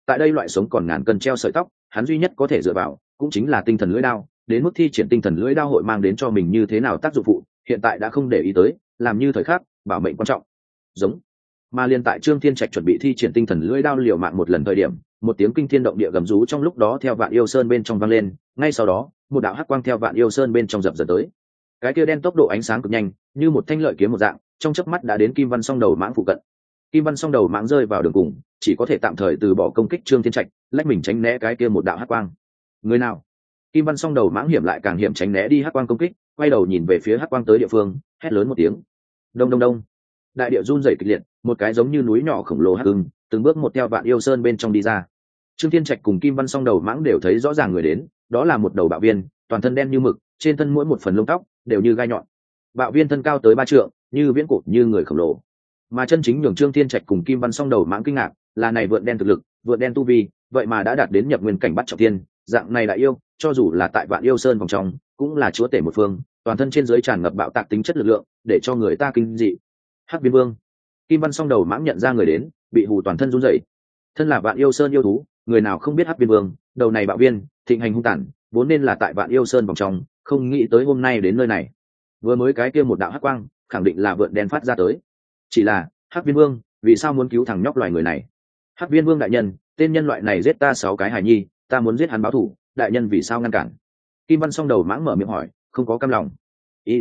tại đây loại sống còn ngàn cân treo sợi tóc, hắn duy nhất có thể dựa vào cũng chính là tinh thần lưỡi đao. Đến mức thi triển tinh thần lưỡi đao hội mang đến cho mình như thế nào tác dụng phụ, hiện tại đã không để ý tới, làm như thời khắc bảo mệnh quan trọng. Giống. Mà liên tại Trương Thiên Trạch chuẩn bị thi triển tinh thần lưỡi đao liều mạng một lần thời điểm, một tiếng kinh thiên động địa gầm rú trong lúc đó theo Vạn Yêu Sơn bên trong vang lên, ngay sau đó, một đạo hắc quang theo Vạn Yêu Sơn bên trong dập dần tới. Cái kia đen tốc độ ánh sáng cực nhanh, như một thanh lợi kiếm một dạng, trong chớp mắt đã đến Kim Văn Song Đầu Mãng phụ cận. Kim Văn Song Đầu Mãng rơi vào đường cùng, chỉ có thể tạm thời từ bỏ công kích Trương Thiên Trạch, lách mình tránh né cái kia một đạo hắc quang. Người nào? Kim Văn Song Đầu Mãng hiểm lại càng hiểm tránh né đi hắc quang công kích, quay đầu nhìn về phía hắc quang tới địa phương, hét lớn một tiếng. Đông đông đông. Đại địa run rẩy kịch liệt, một cái giống như núi nhỏ khổng lồ hắc ưng, từng bước một theo Vạn Yêu Sơn bên trong đi ra. Trương Thiên Trạch cùng Kim Văn Song Đầu Mãng đều thấy rõ ràng người đến, đó là một đầu bạo viên, toàn thân đen như mực, trên thân mỗi một phần lông tóc đều như gai nhọn. Bạo viên thân cao tới 3 trượng, như viễn cổ như người khổng lồ. Mà chân chính nhường Trương Thiên Trạch cùng Kim Văn Song Đầu Mãng kinh ngạc, là này vượn đen thực lực, vượn đen tu vi, vậy mà đã đạt đến nhập nguyên cảnh bắt trọng thiên, dạng này đại yêu, cho dù là tại Vạn Yêu Sơn vòng trong, cũng là chúa tể một phương, toàn thân trên dưới tràn ngập bạo tạc tính chất lực lượng, để cho người ta kinh dị. Hắc Viên Vương. Kim Văn Song Đầu Mãng nhận ra người đến, bị hù toàn thân run rẩy. Thân là Vạn Yêu Sơn yêu thú, người nào không biết Hắc Viên Vương, đầu này bạo viên, thịnh hành hung tàn, vốn nên là tại Vạn Yêu Sơn vòng trong, không nghĩ tới hôm nay đến nơi này. Vừa mới cái kia một đạo hắc quang, khẳng định là vượn đen phát ra tới. Chỉ là, Hắc Viên Vương, vì sao muốn cứu thằng nhóc loài người này? Hắc Viên Vương đại nhân, tên nhân loại này giết ta 6 cái hài nhi, ta muốn giết hắn báo thù, đại nhân vì sao ngăn cản? Kim Văn Song Đầu Mãng mở miệng hỏi, không có cam lòng. Ia.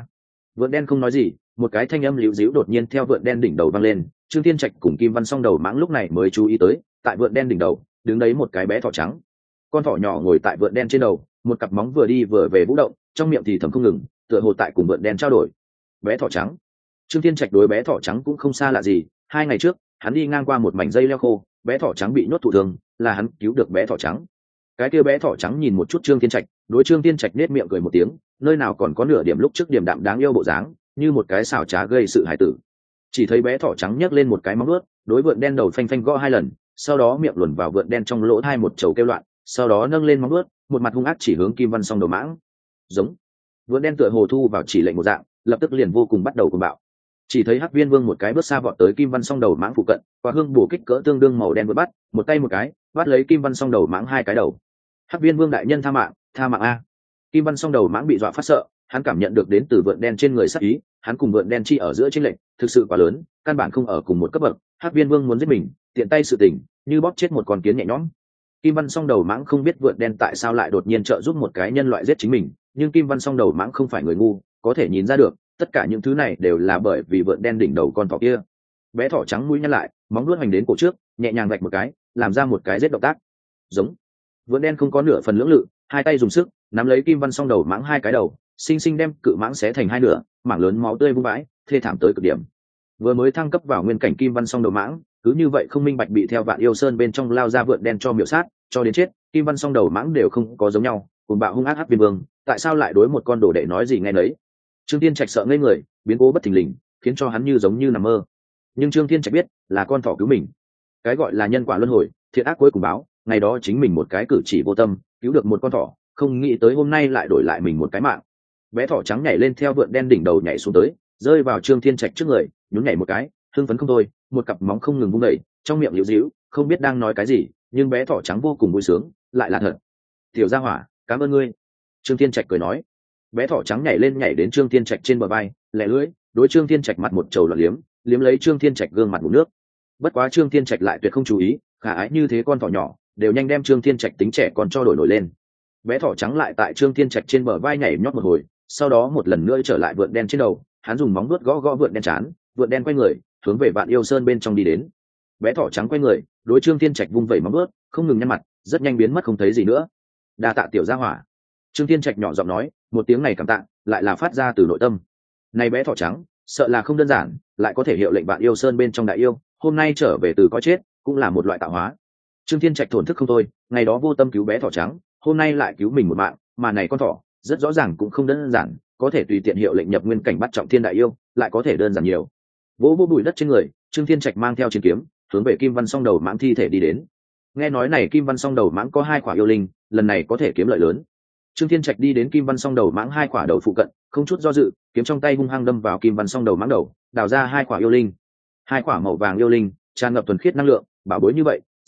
Vượn đen không nói gì, một cái thanh âm liễu díu đột nhiên theo vượn đen đỉnh đầu vang lên. Trương Thiên Trạch cùng Kim Văn Song Đầu Mãng lúc này mới chú ý tới, tại vượn đen đỉnh đầu đứng đấy một cái bé thỏ trắng. Con thỏ nhỏ ngồi tại vượn đen trên đầu, một cặp móng vừa đi vừa về vũ động, trong miệng thì thầm không ngừng, tựa hồ tại cùng vượn đen trao đổi. Bé thỏ trắng. Trương Thiên Trạch đối bé thỏ trắng cũng không xa lạ gì, 2 ngày trước hắn đi ngang qua một mảnh dây leo khô, bé thỏ trắng bị nhốt thụ thương, là hắn cứu được bé thỏ trắng. Cái kia bé thỏ trắng nhìn một chút Trương Thiên Trạch, đối Trương Thiên Trạch nết miệng cười một tiếng, nơi nào còn có nửa điểm lúc trước điểm đạm đáng yêu bộ dáng, như một cái xảo trá gây sự hài tử. Chỉ thấy bé thỏ trắng nhấc lên một cái móng vuốt, đối vượn đen đầu phanh phanh gõ 2 lần, sau đó miệng luồn vào vượn đen trong lỗ tai một trầu kêu loạn, sau đó nâng lên móng vuốt, một mặt hung ác chỉ hướng Kim Văn Song Đầu Mãng. Giống. Vượn đen tựa hồ thu vào chỉ lệnh một dạng, lập tức liền vô cùng bắt đầu cuồng bạo. Chỉ thấy Hắc Viên Vương một cái bước xa vọt tới Kim Văn Song Đầu Mãng phụ cận, qua hương bổ kích cỡ tương đương màu đen vừa bắt, một tay một cái, bắt lấy Kim Văn Song Đầu Mãng 2 cái đầu. Hắc Viên Vương đại nhân tha mạng a! Kim Văn Song Đầu Mãng bị dọa phát sợ, hắn cảm nhận được đến từ vượn đen trên người sát ý, hắn cùng vượn đen chi ở giữa chênh lệch thực sự quá lớn, căn bản không ở cùng một cấp bậc. Hắc Viên Vương muốn giết mình, tiện tay sự tình, như bóp chết một con kiến nhẹ nhõm. Kim Văn Song Đầu Mãng không biết vượn đen tại sao lại đột nhiên trợ giúp một cái nhân loại giết chính mình, nhưng Kim Văn Song Đầu Mãng không phải người ngu, có thể nhìn ra được, tất cả những thứ này đều là bởi vì vượn đen đỉnh đầu con thỏ kia. Bé thỏ trắng mũi nhăn lại, móng vuốt hoành đến cổ trước, nhẹ nhàng vạch một cái, làm ra một cái giết động tác. Giống. Vượn đen không có nửa phần lưỡng lự, 2 tay dùng sức nắm lấy Kim Văn Song Đầu Mãng 2 cái đầu, sinh sinh đem cự mãng xé thành 2 nửa, mảng lớn máu tươi vung vãi, thê thảm tới cực điểm. Vừa mới thăng cấp vào nguyên cảnh Kim Văn Song Đầu Mãng, cứ như vậy không minh bạch bị theo Vạn Yêu Sơn bên trong lao ra vượn đen cho miểu sát, cho đến chết. Kim Văn Song Đầu Mãng đều không có giống nhau, cùng bạo hung ác Hắc Viên Vương, tại sao lại đối một con đồ đệ nói gì nghe nấy? Trương Thiên Trạch sợ ngây người, biến cố bất thình lình, khiến cho hắn như giống như nằm mơ. Nhưng Trương Thiên Trạch biết, là con thỏ cứu mình. Cái gọi là nhân quả luân hồi, thiện ác cuối cùng báo, ngày đó chính mình một cái cử chỉ vô tâm, cứu được một con thỏ, không nghĩ tới hôm nay lại đổi lại mình một cái mạng. Bé thỏ trắng nhảy lên theo vượn đen đỉnh đầu nhảy xuống tới, rơi vào Trương Thiên Trạch trước người, nhún nhảy một cái, hưng phấn không thôi, một cặp móng không ngừng vung đẩy, trong miệng liễu díu, không biết đang nói cái gì, nhưng bé thỏ trắng vô cùng vui sướng, lại là thật. Tiểu gia hỏa, cảm ơn ngươi. Trương Thiên Trạch cười nói. Bé thỏ trắng nhảy lên nhảy đến Trương Thiên Trạch trên bờ vai, lẹ lưỡi, đối Trương Thiên Trạch mặt một trầu loạn liếm lấy Trương Thiên Trạch gương mặt ngụm nước. Bất quá Trương Thiên Trạch lại tuyệt không chú ý, khả ái như thế con thỏ nhỏ, đều nhanh đem Trương Thiên Trạch tính trẻ còn cho đổi nổi lên. Bé thỏ trắng lại tại Trương Thiên Trạch trên bờ vai nhảy nhót một hồi, sau đó một lần nữa trở lại vượn đen trên đầu, hắn dùng móng vuốt gõ vượn đen chán, vượn đen quay người, hướng về Vạn Yêu Sơn bên trong đi đến. Bé thỏ trắng quay người, đối Trương Thiên Trạch vung vẩy móng vuốt, không ngừng nhăn mặt, rất nhanh biến mất không thấy gì nữa. Đa tạ tiểu gia hỏa. Trương Thiên Trạch nhỏ giọng nói, một tiếng này cảm tạ, lại là phát ra từ nội tâm. Này bé thỏ trắng, sợ là không đơn giản, lại có thể hiệu lệnh Vạn Yêu Sơn bên trong đại yêu, hôm nay trở về từ có chết, cũng là một loại tạo hóa. Trương Thiên Trạch thổn thức không thôi, ngày đó vô tâm cứu bé thỏ trắng, hôm nay lại cứu mình một mạng, mà này con thỏ, rất rõ ràng cũng không đơn giản, có thể tùy tiện hiệu lệnh nhập nguyên cảnh bắt trọng thiên đại yêu, lại có thể đơn giản nhiều. Vỗ bụi đất trên người, Trương Thiên Trạch mang theo chiến kiếm, hướng về Kim Văn Song Đầu Mãng thi thể đi đến. Nghe nói này Kim Văn Song Đầu Mãng có 2 quả yêu linh, lần này có thể kiếm lợi lớn. Trương Thiên Trạch đi đến Kim Văn Song Đầu Mãng 2 quả đầu phụ cận, không chút do dự, kiếm trong tay hung hăng đâm vào Kim Văn Song Đầu Mãng đầu, đào ra 2 quả yêu linh. 2 quả màu vàng yêu linh, tràn ngập thuần khiết năng lượng, bảo bối như vậy,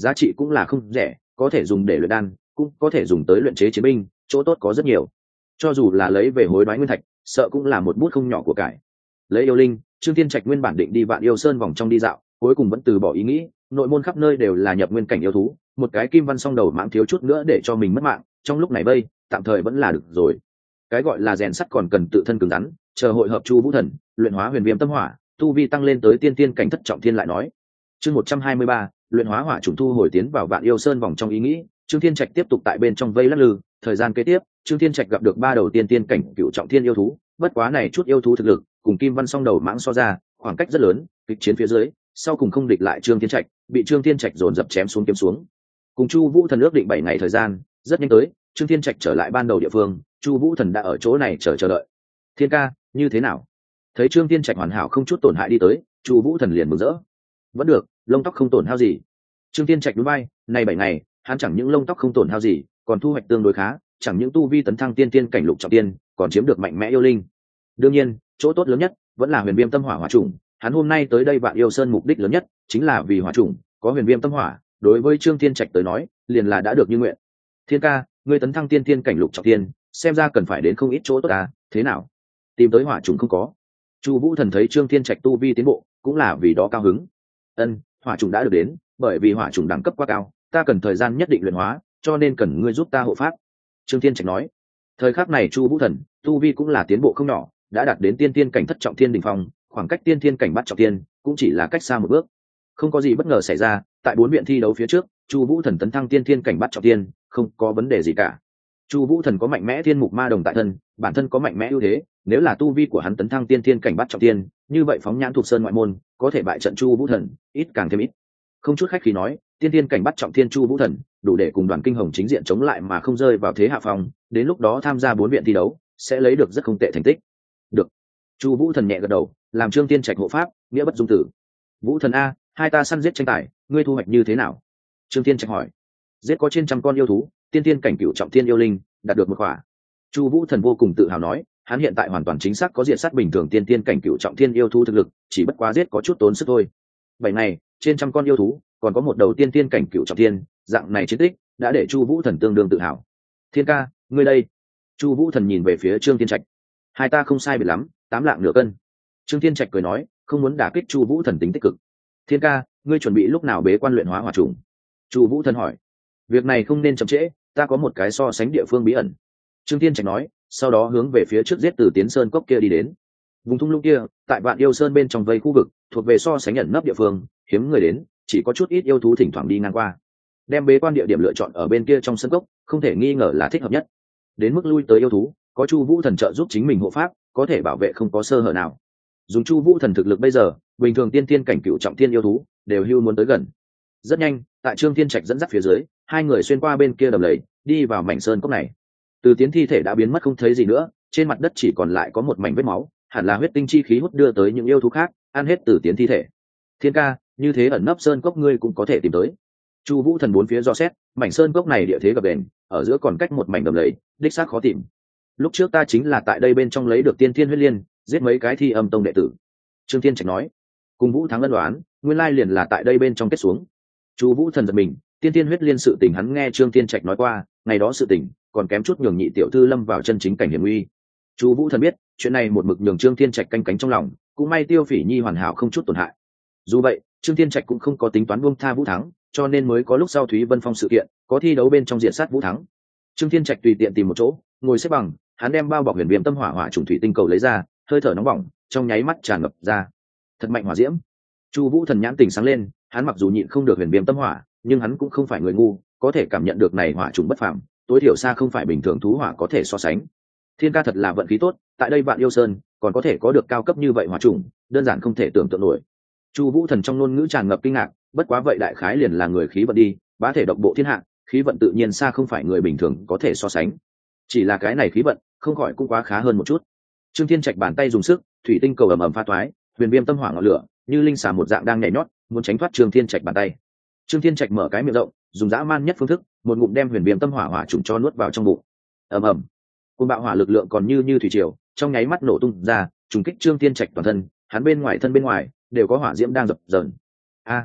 giá trị cũng là không rẻ, có thể dùng để luyện đan, cũng có thể dùng tới luyện chế chiến binh, chỗ tốt có rất nhiều. Cho dù là lấy về hối đoái nguyên thạch, sợ cũng là một bút không nhỏ của cải. Lấy yêu linh, Trương Thiên Trạch nguyên bản định đi Vạn Yêu Sơn vòng trong đi dạo, cuối cùng vẫn từ bỏ ý nghĩ, nội môn khắp nơi đều là nhập nguyên cảnh yêu thú, một cái kim văn song đầu mãng thiếu chút nữa để cho mình mất mạng, trong lúc này bây, tạm thời vẫn là được rồi. Cái gọi là rèn sắt còn cần tự thân cứng rắn, chờ hội hợp Chu Vũ Thần, luyện hóa huyền viêm tâm hỏa, tu vi tăng lên tới tiên tiên cảnh thất trọng thiên lại nói. Chương 123, luyện hóa hỏa trùng thu hồi tiến vào Vạn Yêu Sơn vòng trong ý nghĩ, Trương Thiên Trạch tiếp tục tại bên trong vây lắc lư, thời gian kế tiếp, Trương Thiên Trạch gặp được ba đầu tiên tiên cảnh cựu trọng thiên yêu thú, bất quá này chút yêu thú thực lực, cùng kim văn song đầu mãng so ra, khoảng cách rất lớn, kịch chiến phía dưới, sau cùng không địch lại Trương Thiên Trạch, bị Trương Thiên Trạch dồn dập chém xuống kiếm xuống. Cùng Chu Vũ Thần ước định 7 ngày thời gian, rất nhanh tới, Trương Thiên Trạch trở lại ban đầu địa phương, Chu Vũ Thần đã ở chỗ này chờ đợi. Thiên ca, như thế nào? Thấy Trương Thiên Trạch hoàn hảo không chút tổn hại đi tới, Chu Vũ Thần liền mừng rỡ. Vẫn được, lông tóc không tổn hao gì. Trương Thiên Trạch nhún vai, này 7 ngày, hắn chẳng những lông tóc không tổn hao gì, còn thu hoạch tương đối khá, chẳng những tu vi tấn thăng tiên tiên cảnh lục trọng tiên, còn chiếm được mạnh mẽ yêu linh. Đương nhiên, chỗ tốt lớn nhất vẫn là huyền viêm tâm hỏa hỏa trùng, hắn hôm nay tới đây Vạn Yêu Sơn mục đích lớn nhất chính là vì hỏa trùng, có huyền viêm tâm hỏa, đối với Trương Thiên Trạch tới nói, liền là đã được như nguyện. Thiên ca, ngươi tấn thăng tiên tiên cảnh lục trọng tiên, xem ra cần phải đến không ít chỗ tốt à, thế nào? Tìm tới hỏa trùng không có? Chu Vũ Thần thấy Trương Thiên Trạch tu vi tiến bộ, cũng là vì đó cao hứng. Ân, hỏa trùng đã được đến, bởi vì hỏa trùng đẳng cấp quá cao, ta cần thời gian nhất định luyện hóa, cho nên cần ngươi giúp ta hộ pháp. Trương Thiên Trạch nói. Thời khắc này Chu Vũ Thần, tu vi cũng là tiến bộ không nhỏ, đã đạt đến tiên tiên cảnh thất trọng thiên đỉnh phong, khoảng cách tiên tiên cảnh bát trọng thiên cũng chỉ là cách xa một bước. Không có gì bất ngờ xảy ra, tại 4 viện thi đấu phía trước, Chu Vũ Thần tấn thăng tiên tiên cảnh bát trọng thiên, không có vấn đề gì cả. Chu Vũ Thần có mạnh mẽ thiên mục ma đồng tại thân, bản thân có mạnh mẽ ưu thế, nếu là tu vi của hắn tấn thăng tiên tiên cảnh bát trọng thiên, như vậy phóng nhãn thuộc sơn ngoại môn, có thể bại trận Chu Vũ Thần, ít càng thêm ít. Không chút khách khí nói, tiên tiên cảnh bát trọng thiên Chu Vũ Thần, đủ để cùng Đoàn Kinh Hồng chính diện chống lại mà không rơi vào thế hạ phong, đến lúc đó tham gia 4 viện thi đấu, sẽ lấy được rất không tệ thành tích. Được. Chu Vũ Thần nhẹ gật đầu, làm Trương Thiên Trạch hộ pháp, nghĩa bất dung tử. Vũ Thần a, hai ta săn giết tranh tài, ngươi thu hoạch như thế nào? Trương Thiên Trạch hỏi. Giết có trên trăm con yêu thú, tiên tiên cảnh cửu trọng thiên yêu linh, đạt được một quả. Chu Vũ Thần vô cùng tự hào nói, hắn hiện tại hoàn toàn chính xác có diện sát bình thường tiên tiên cảnh cửu trọng thiên yêu thú thực lực, chỉ bất quá giết có chút tốn sức thôi. 7 ngày, trên trăm con yêu thú, còn có một đầu tiên tiên cảnh cửu trọng thiên, dạng này chiến tích, đã để Chu Vũ Thần tương đương tự hào. Thiên ca, ngươi đây. Chu Vũ Thần nhìn về phía Trương Thiên Trạch. Hai ta không sai biệt lắm, 8 lạng nửa cân. Trương Thiên Trạch cười nói, không muốn đả kích Chu Vũ Thần tính tích cực. Thiên ca, ngươi chuẩn bị lúc nào bế quan luyện hóa hỏa trùng? Chu Vũ Thần hỏi. Việc này không nên chậm trễ, ta có một cái so sánh địa phương bí ẩn. Trương Thiên Trạch nói, sau đó hướng về phía trước giết từ Tiến Sơn cốc kia đi đến. Vùng thung lũng kia, tại Vạn Yêu Sơn bên trong vây khu vực, thuộc về so sánh ẩn nấp địa phương, hiếm người đến, chỉ có chút ít yêu thú thỉnh thoảng đi ngang qua. Đem bế quan địa điểm lựa chọn ở bên kia trong sân cốc, không thể nghi ngờ là thích hợp nhất. Đến mức lui tới yêu thú, có Chu Vũ Thần trợ giúp chính mình hộ pháp, có thể bảo vệ không có sơ hở nào. Dùng Chu Vũ Thần thực lực bây giờ, bình thường tiên tiên cảnh cửu trọng thiên yêu thú đều hưu muốn tới gần. Rất nhanh, tại Trương Thiên Trạch dẫn dắt phía dưới, hai người xuyên qua bên kia đầm lầy, đi vào mảnh sơn cốc này. Từ Tiến thi thể đã biến mất không thấy gì nữa, trên mặt đất chỉ còn lại có một mảnh vết máu, hẳn là huyết tinh chi khí hút đưa tới những yêu thú khác, ăn hết Từ Tiến thi thể. Thiên ca, như thế ẩn nấp sơn cốc ngươi cũng có thể tìm tới. Chu Vũ Thần bốn phía dò xét, mảnh sơn cốc này địa thế gập ghềnh, ở giữa còn cách một mảnh đầm lầy, đích xác khó tìm. Lúc trước ta chính là tại đây bên trong lấy được tiên thiên huyết liên, giết mấy cái thi âm tông đệ tử. Trương Thiên Trạch nói, cùng Vũ Thắng ân đoán, nguyên lai liền là tại đây bên trong kết xuống. Chu Vũ Thần giật mình, tiên thiên huyết liên sự tình hắn nghe Trương Thiên Trạch nói qua, ngày đó sự tình còn kém chút nhường nhị tiểu thư lâm vào chân chính cảnh hiểm nguy. Chu Vũ Thần biết, chuyện này một mực nhường Trương Thiên Trạch canh cánh trong lòng, cũng may Tiêu Phỉ Nhi hoàn hảo không chút tổn hại. Dù vậy, Trương Thiên Trạch cũng không có tính toán buông tha Vũ Thắng, cho nên mới có lúc sau Thúy Vân Phong sự kiện, có thi đấu bên trong diện sát Vũ Thắng. Trương Thiên Trạch tùy tiện tìm một chỗ, ngồi xếp bằng, hắn đem bao bọc huyền viêm tâm hỏa hỏa trùng thủy tinh cầu lấy ra, hơi thở nóng bỏng, trong nháy mắt tràn ngập ra. Thật mạnh hỏa diễm. Chu Vũ Thần nhãn tỉnh sáng lên, hắn mặc dù nhịn không được huyền viêm tâm hỏa, nhưng hắn cũng không phải người ngu, có thể cảm nhận được này hỏa trùng bất phàm, tối thiểu xa không phải bình thường thú hỏa có thể so sánh. Thiên ca thật là vận khí tốt, tại đây Vạn Yêu Sơn còn có thể có được cao cấp như vậy hỏa trùng, đơn giản không thể tưởng tượng nổi. Chu Vũ Thần trong ngôn ngữ tràn ngập kinh ngạc, bất quá vậy đại khái liền là người khí vận đi, bá thể độc bộ thiên hạ, khí vận tự nhiên xa không phải người bình thường có thể so sánh. Chỉ là cái này khí vận, không khỏi cũng quá khá hơn một chút. Trương Thiên Trạch bàn tay dùng sức, thủy tinh cầu ầm ầm pha toái, huyền viêm tâm hỏa ngọn lửa, như linh xà một dạng đang nhảy nhót, muốn tránh thoát Trương Thiên Trạch bàn tay. Trương Thiên Trạch mở cái miệng rộng, dùng dã man nhất phương thức, một ngụm đem huyền viêm tâm hỏa hỏa trùng cho nuốt vào trong bụng. Ầm ầm. Cơn bạo hỏa lực lượng còn như thủy triều, trong nháy mắt nổ tung ra, trùng kích Trương Thiên Trạch toàn thân, hắn bên ngoài thân bên ngoài đều có hỏa diễm đang dập dờn. A!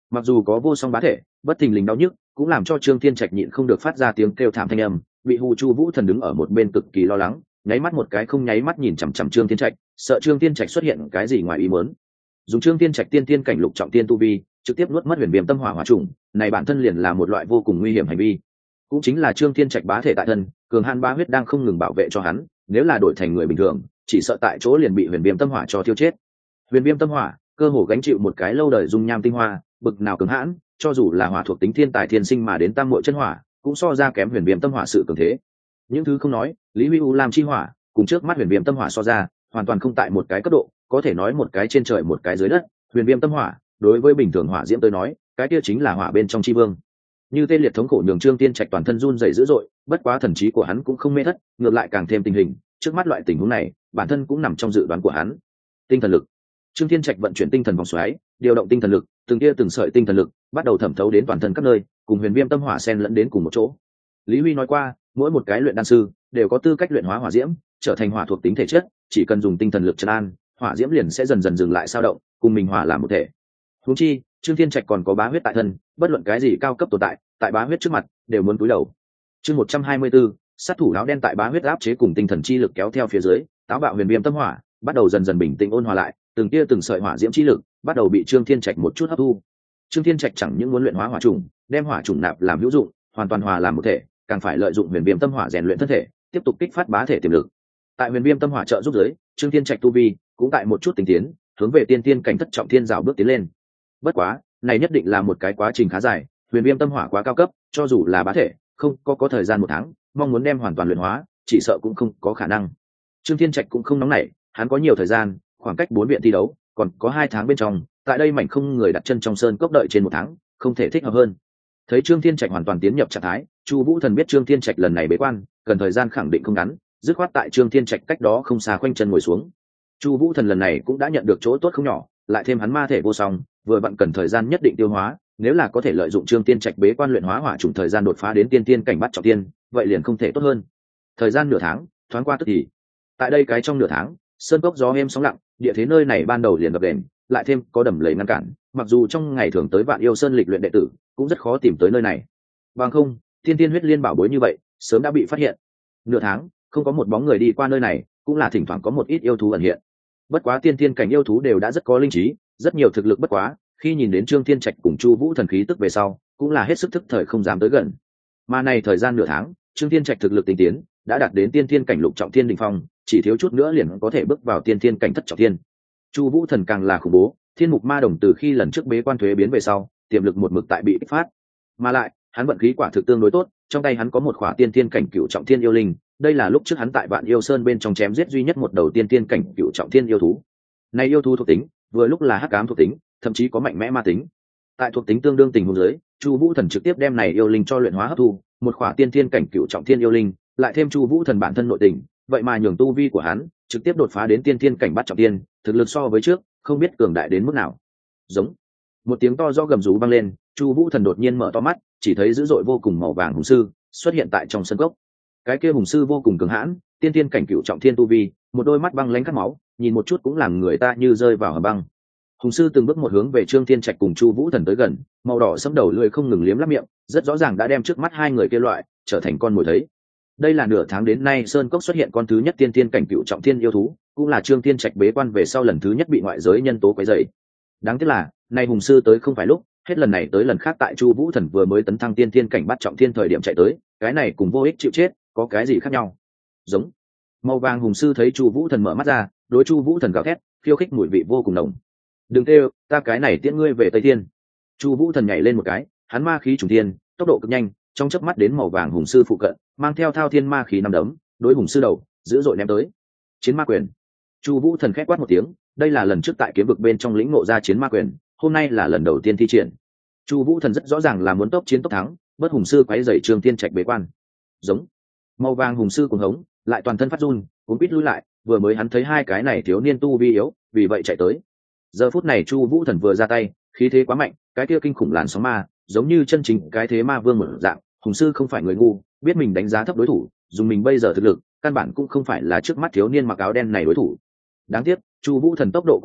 Mặc dù có vô song bá thể, bất thình lình đau nhức cũng làm cho Trương Thiên Trạch nhịn không được phát ra tiếng kêu thảm thanh âm. Bị hù Chu Vũ Thần đứng ở một bên cực kỳ lo lắng, nháy mắt một cái không nháy mắt nhìn chằm chằm Trương Thiên Trạch, sợ Trương Thiên Trạch xuất hiện cái gì ngoài ý muốn. Dùng Trương Thiên Trạch tiên tiên cảnh lục trọng tiên tu vi, trực tiếp nuốt mất huyền viêm tâm hỏa hỏa trùng, này bản thân liền là một loại vô cùng nguy hiểm hành vi. Cũng chính là Trương Thiên Trạch bá thể tại thân, cường han bá huyết đang không ngừng bảo vệ cho hắn, nếu là đổi thành người bình thường, chỉ sợ tại chỗ liền bị huyền viêm tâm hỏa cho thiêu chết. Huyền viêm tâm hỏa, cơ hồ gánh chịu một cái lâu đời dung nham tinh hoa, bực nào cường hãn, cho dù là hỏa thuộc tính thiên tài thiên sinh mà đến tam muội chân hỏa, cũng so ra kém huyền viêm tâm hỏa sự cường thế. Những thứ không nói, Lý Huy U Lam chi hỏa, cùng trước mắt huyền viêm tâm hỏa so ra, hoàn toàn không tại một cái cấp độ, có thể nói một cái trên trời một cái dưới đất. Huyền viêm tâm hỏa, đối với bình thường hỏa diễm tới nói, cái kia chính là hỏa bên trong chi vương. Như tê liệt thống khổ nhường Trương Tiên Trạch toàn thân run rẩy dữ dội, bất quá thần trí của hắn cũng không mê thất, ngược lại càng thêm tình hình, trước mắt loại tình huống này, bản thân cũng nằm trong dự đoán của hắn. Tinh thần lực. Trương Thiên Trạch vận chuyển tinh thần vòng xoáy, điều động tinh thần lực, từng tia từng sợi tinh thần lực bắt đầu thẩm thấu đến toàn thân các nơi, cùng huyền viêm tâm hỏa xen lẫn đến cùng một chỗ. Lý Huy nói qua, mỗi một cái luyện đan sư đều có tư cách luyện hóa hỏa diễm, trở thành hỏa thuộc tính thể chất, chỉ cần dùng tinh thần lực trấn an, hỏa diễm liền sẽ dần dần dừng lại dao động, cùng mình hòa làm một thể. Huống chi, Trương Thiên Trạch còn có bá huyết tại thân, bất luận cái gì cao cấp tồn tại, tại bá huyết trước mặt đều muốn cúi đầu. Chương 124, sát thủ áo đen tại bá huyết áp chế cùng tinh thần chi lực kéo theo phía dưới, táo bạo huyền viêm tâm hỏa bắt đầu dần dần bình tĩnh ôn hòa lại, từng tia từng sợi hỏa diễm chi lực bắt đầu bị Trương Thiên Trạch một chút hấp thu. Trương Thiên Trạch chẳng những muốn luyện hóa hỏa trùng, đem hỏa trùng nạp làm hữu dụng, hoàn toàn hòa làm một thể, càng phải lợi dụng huyền viêm tâm hỏa rèn luyện thân thể, tiếp tục kích phát bá thể tiềm lực. Tại huyền viêm tâm hỏa trợ giúp giới, Trương Thiên Trạch tu vi cũng tại một chút tinh tiến, hướng về tiên tiên cảnh thất trọng thiên rào bước tiến lên. Bất quá, này nhất định là một cái quá trình khá dài, huyền viêm tâm hỏa quá cao cấp, cho dù là bá thể, không có thời gian 1 tháng, mong muốn đem hoàn toàn luyện hóa, chỉ sợ cũng không có khả năng. Trương Thiên Trạch cũng không nóng nảy, hắn có nhiều thời gian, khoảng cách 4 viện thi đấu, còn có 2 tháng bên trong, tại đây mảnh không người đặt chân trong sơn cốc đợi trên 1 tháng, không thể thích hợp hơn. Thấy Trương Thiên Trạch hoàn toàn tiến nhập trạng thái, Chu Vũ Thần biết Trương Thiên Trạch lần này bế quan, cần thời gian khẳng định không ngắn, dứt khoát tại Trương Thiên Trạch cách đó không xa khoanh chân ngồi xuống. Chu Vũ Thần lần này cũng đã nhận được chỗ tốt không nhỏ, lại thêm hắn ma thể vô song, vừa vặn cần thời gian nhất định tiêu hóa, nếu là có thể lợi dụng Trương Thiên Trạch bế quan luyện hóa hỏa trùng thời gian đột phá đến tiên tiên cảnh bắt trọng tiên, vậy liền không thể tốt hơn. Thời gian nửa tháng, thoáng qua tức thì. Tại đây cái trong nửa tháng, sơn cốc gió êm sóng lặng, địa thế nơi này ban đầu liền gập ghềnh, lại thêm có đầm lầy ngăn cản, mặc dù trong ngày thường tới Vạn Yêu Sơn lịch luyện đệ tử, cũng rất khó tìm tới nơi này. Bằng không, tiên tiên huyết liên bảo bối như vậy, sớm đã bị phát hiện. Nửa tháng, không có một bóng người đi qua nơi này, cũng là thỉnh thoảng có một ít yêu thú ẩn hiện. Bất quá tiên tiên cảnh yêu thú đều đã rất có linh trí, rất nhiều thực lực bất quá, khi nhìn đến Trương Thiên Trạch cùng Chu Vũ Thần khí tức về sau, cũng là hết sức thức thời không dám tới gần. Mà này thời gian nửa tháng, Trương Thiên Trạch thực lực tinh tiến, đã đạt đến tiên tiên cảnh lục trọng thiên đỉnh phong, chỉ thiếu chút nữa liền có thể bước vào tiên tiên cảnh thất trọng thiên. Chu Vũ Thần càng là khủng bố, Thiên Mục Ma Đồng từ khi lần trước bế quan thuế biến về sau, tiềm lực một mực tại bị kích phát. Mà lại, hắn vận khí quả thực tương đối tốt, trong tay hắn có một khỏa tiên tiên cảnh cửu trọng thiên yêu linh, đây là lúc trước hắn tại Vạn Yêu Sơn bên trong chém giết duy nhất một đầu tiên tiên cảnh cửu trọng thiên yêu thú. Này yêu thú thuộc tính, vừa lúc là hắc ám thuộc tính, thậm chí có mạnh mẽ ma tính. Tại thuộc tính tương đương tình huống dưới, Chu Vũ Thần trực tiếp đem này yêu linh cho luyện hóa hấp thu, một khỏa tiên tiên cảnh cửu trọng thiên yêu linh, lại thêm Chu Vũ Thần bản thân nội tình, vậy mà nhường tu vi của hắn trực tiếp đột phá đến tiên tiên cảnh bát trọng thiên, thực lực so với trước, không biết cường đại đến mức nào. Giống. Một tiếng to do gầm rú vang lên, Chu Vũ Thần đột nhiên mở to mắt, chỉ thấy dữ dội vô cùng màu vàng hùng sư xuất hiện tại trong sân cốc. Cái kia hùng sư vô cùng cường hãn, tiên tiên cảnh cửu trọng thiên tu vi, một đôi mắt băng lãnh khát máu, nhìn một chút cũng làm người ta như rơi vào hầm băng. Hùng sư từng bước một hướng về Trương Thiên Trạch cùng Chu Vũ Thần tới gần, màu đỏ sẫm đầu lưỡi không ngừng liếm láp miệng, rất rõ ràng đã đem trước mắt hai người kia loại trở thành con mồi thấy. Đây là nửa tháng đến nay sơn cốc xuất hiện con thứ nhất tiên tiên cảnh cửu trọng thiên yêu thú, cũng là Trương Thiên Trạch bế quan về sau lần thứ nhất bị ngoại giới nhân tố quấy rầy. Đáng tiếc là, nay hùng sư tới không phải lúc, hết lần này tới lần khác tại Chu Vũ Thần vừa mới tấn thăng tiên tiên cảnh bát trọng thiên thời điểm chạy tới, cái này cùng vô ích chịu chết, có cái gì khác nhau? Giống. Màu vàng hùng sư thấy Chu Vũ Thần mở mắt ra, đối Chu Vũ Thần gào thét, khiêu khích mùi vị vô cùng nồng. Đừng kêu, ta cái này tiễn ngươi về Tây Thiên. Chu Vũ Thần nhảy lên một cái, hắn ma khí trùng thiên, tốc độ cực nhanh, trong chớp mắt đến màu vàng hùng sư phụ cận, mang theo thao thiên ma khí năm đấm, đối hùng sư đầu dữ dội ném tới. Chiến ma quyền. Chu Vũ Thần khét quát một tiếng, đây là lần trước tại kiếm vực bên trong lĩnh ngộ ra chiến ma quyền, hôm nay là lần đầu tiên thi triển. Chu Vũ Thần rất rõ ràng là muốn tốc chiến tốc thắng, bất hùng sư quấy rầy Trương Thiên Trạch bế quan. Giống. Màu vàng hùng sư cuồng hống, lại toàn thân phát run, cuống quýt lùi lại, vừa mới hắn thấy hai cái này thiếu niên tu vi yếu, vì vậy chạy tới. Giờ phút này Chu Vũ Thần vừa ra tay, khí thế quá mạnh, cái kia kinh khủng làn sóng ma, giống như chân chính cái thế ma vương mở dạng, hùng sư không phải người ngu, biết mình đánh giá thấp đối thủ, dùng mình bây giờ thực lực, căn bản cũng không phải là trước mắt thiếu niên mặc áo đen này đối thủ. Đáng tiếc, Chu Vũ Thần tốc độ quá nhanh,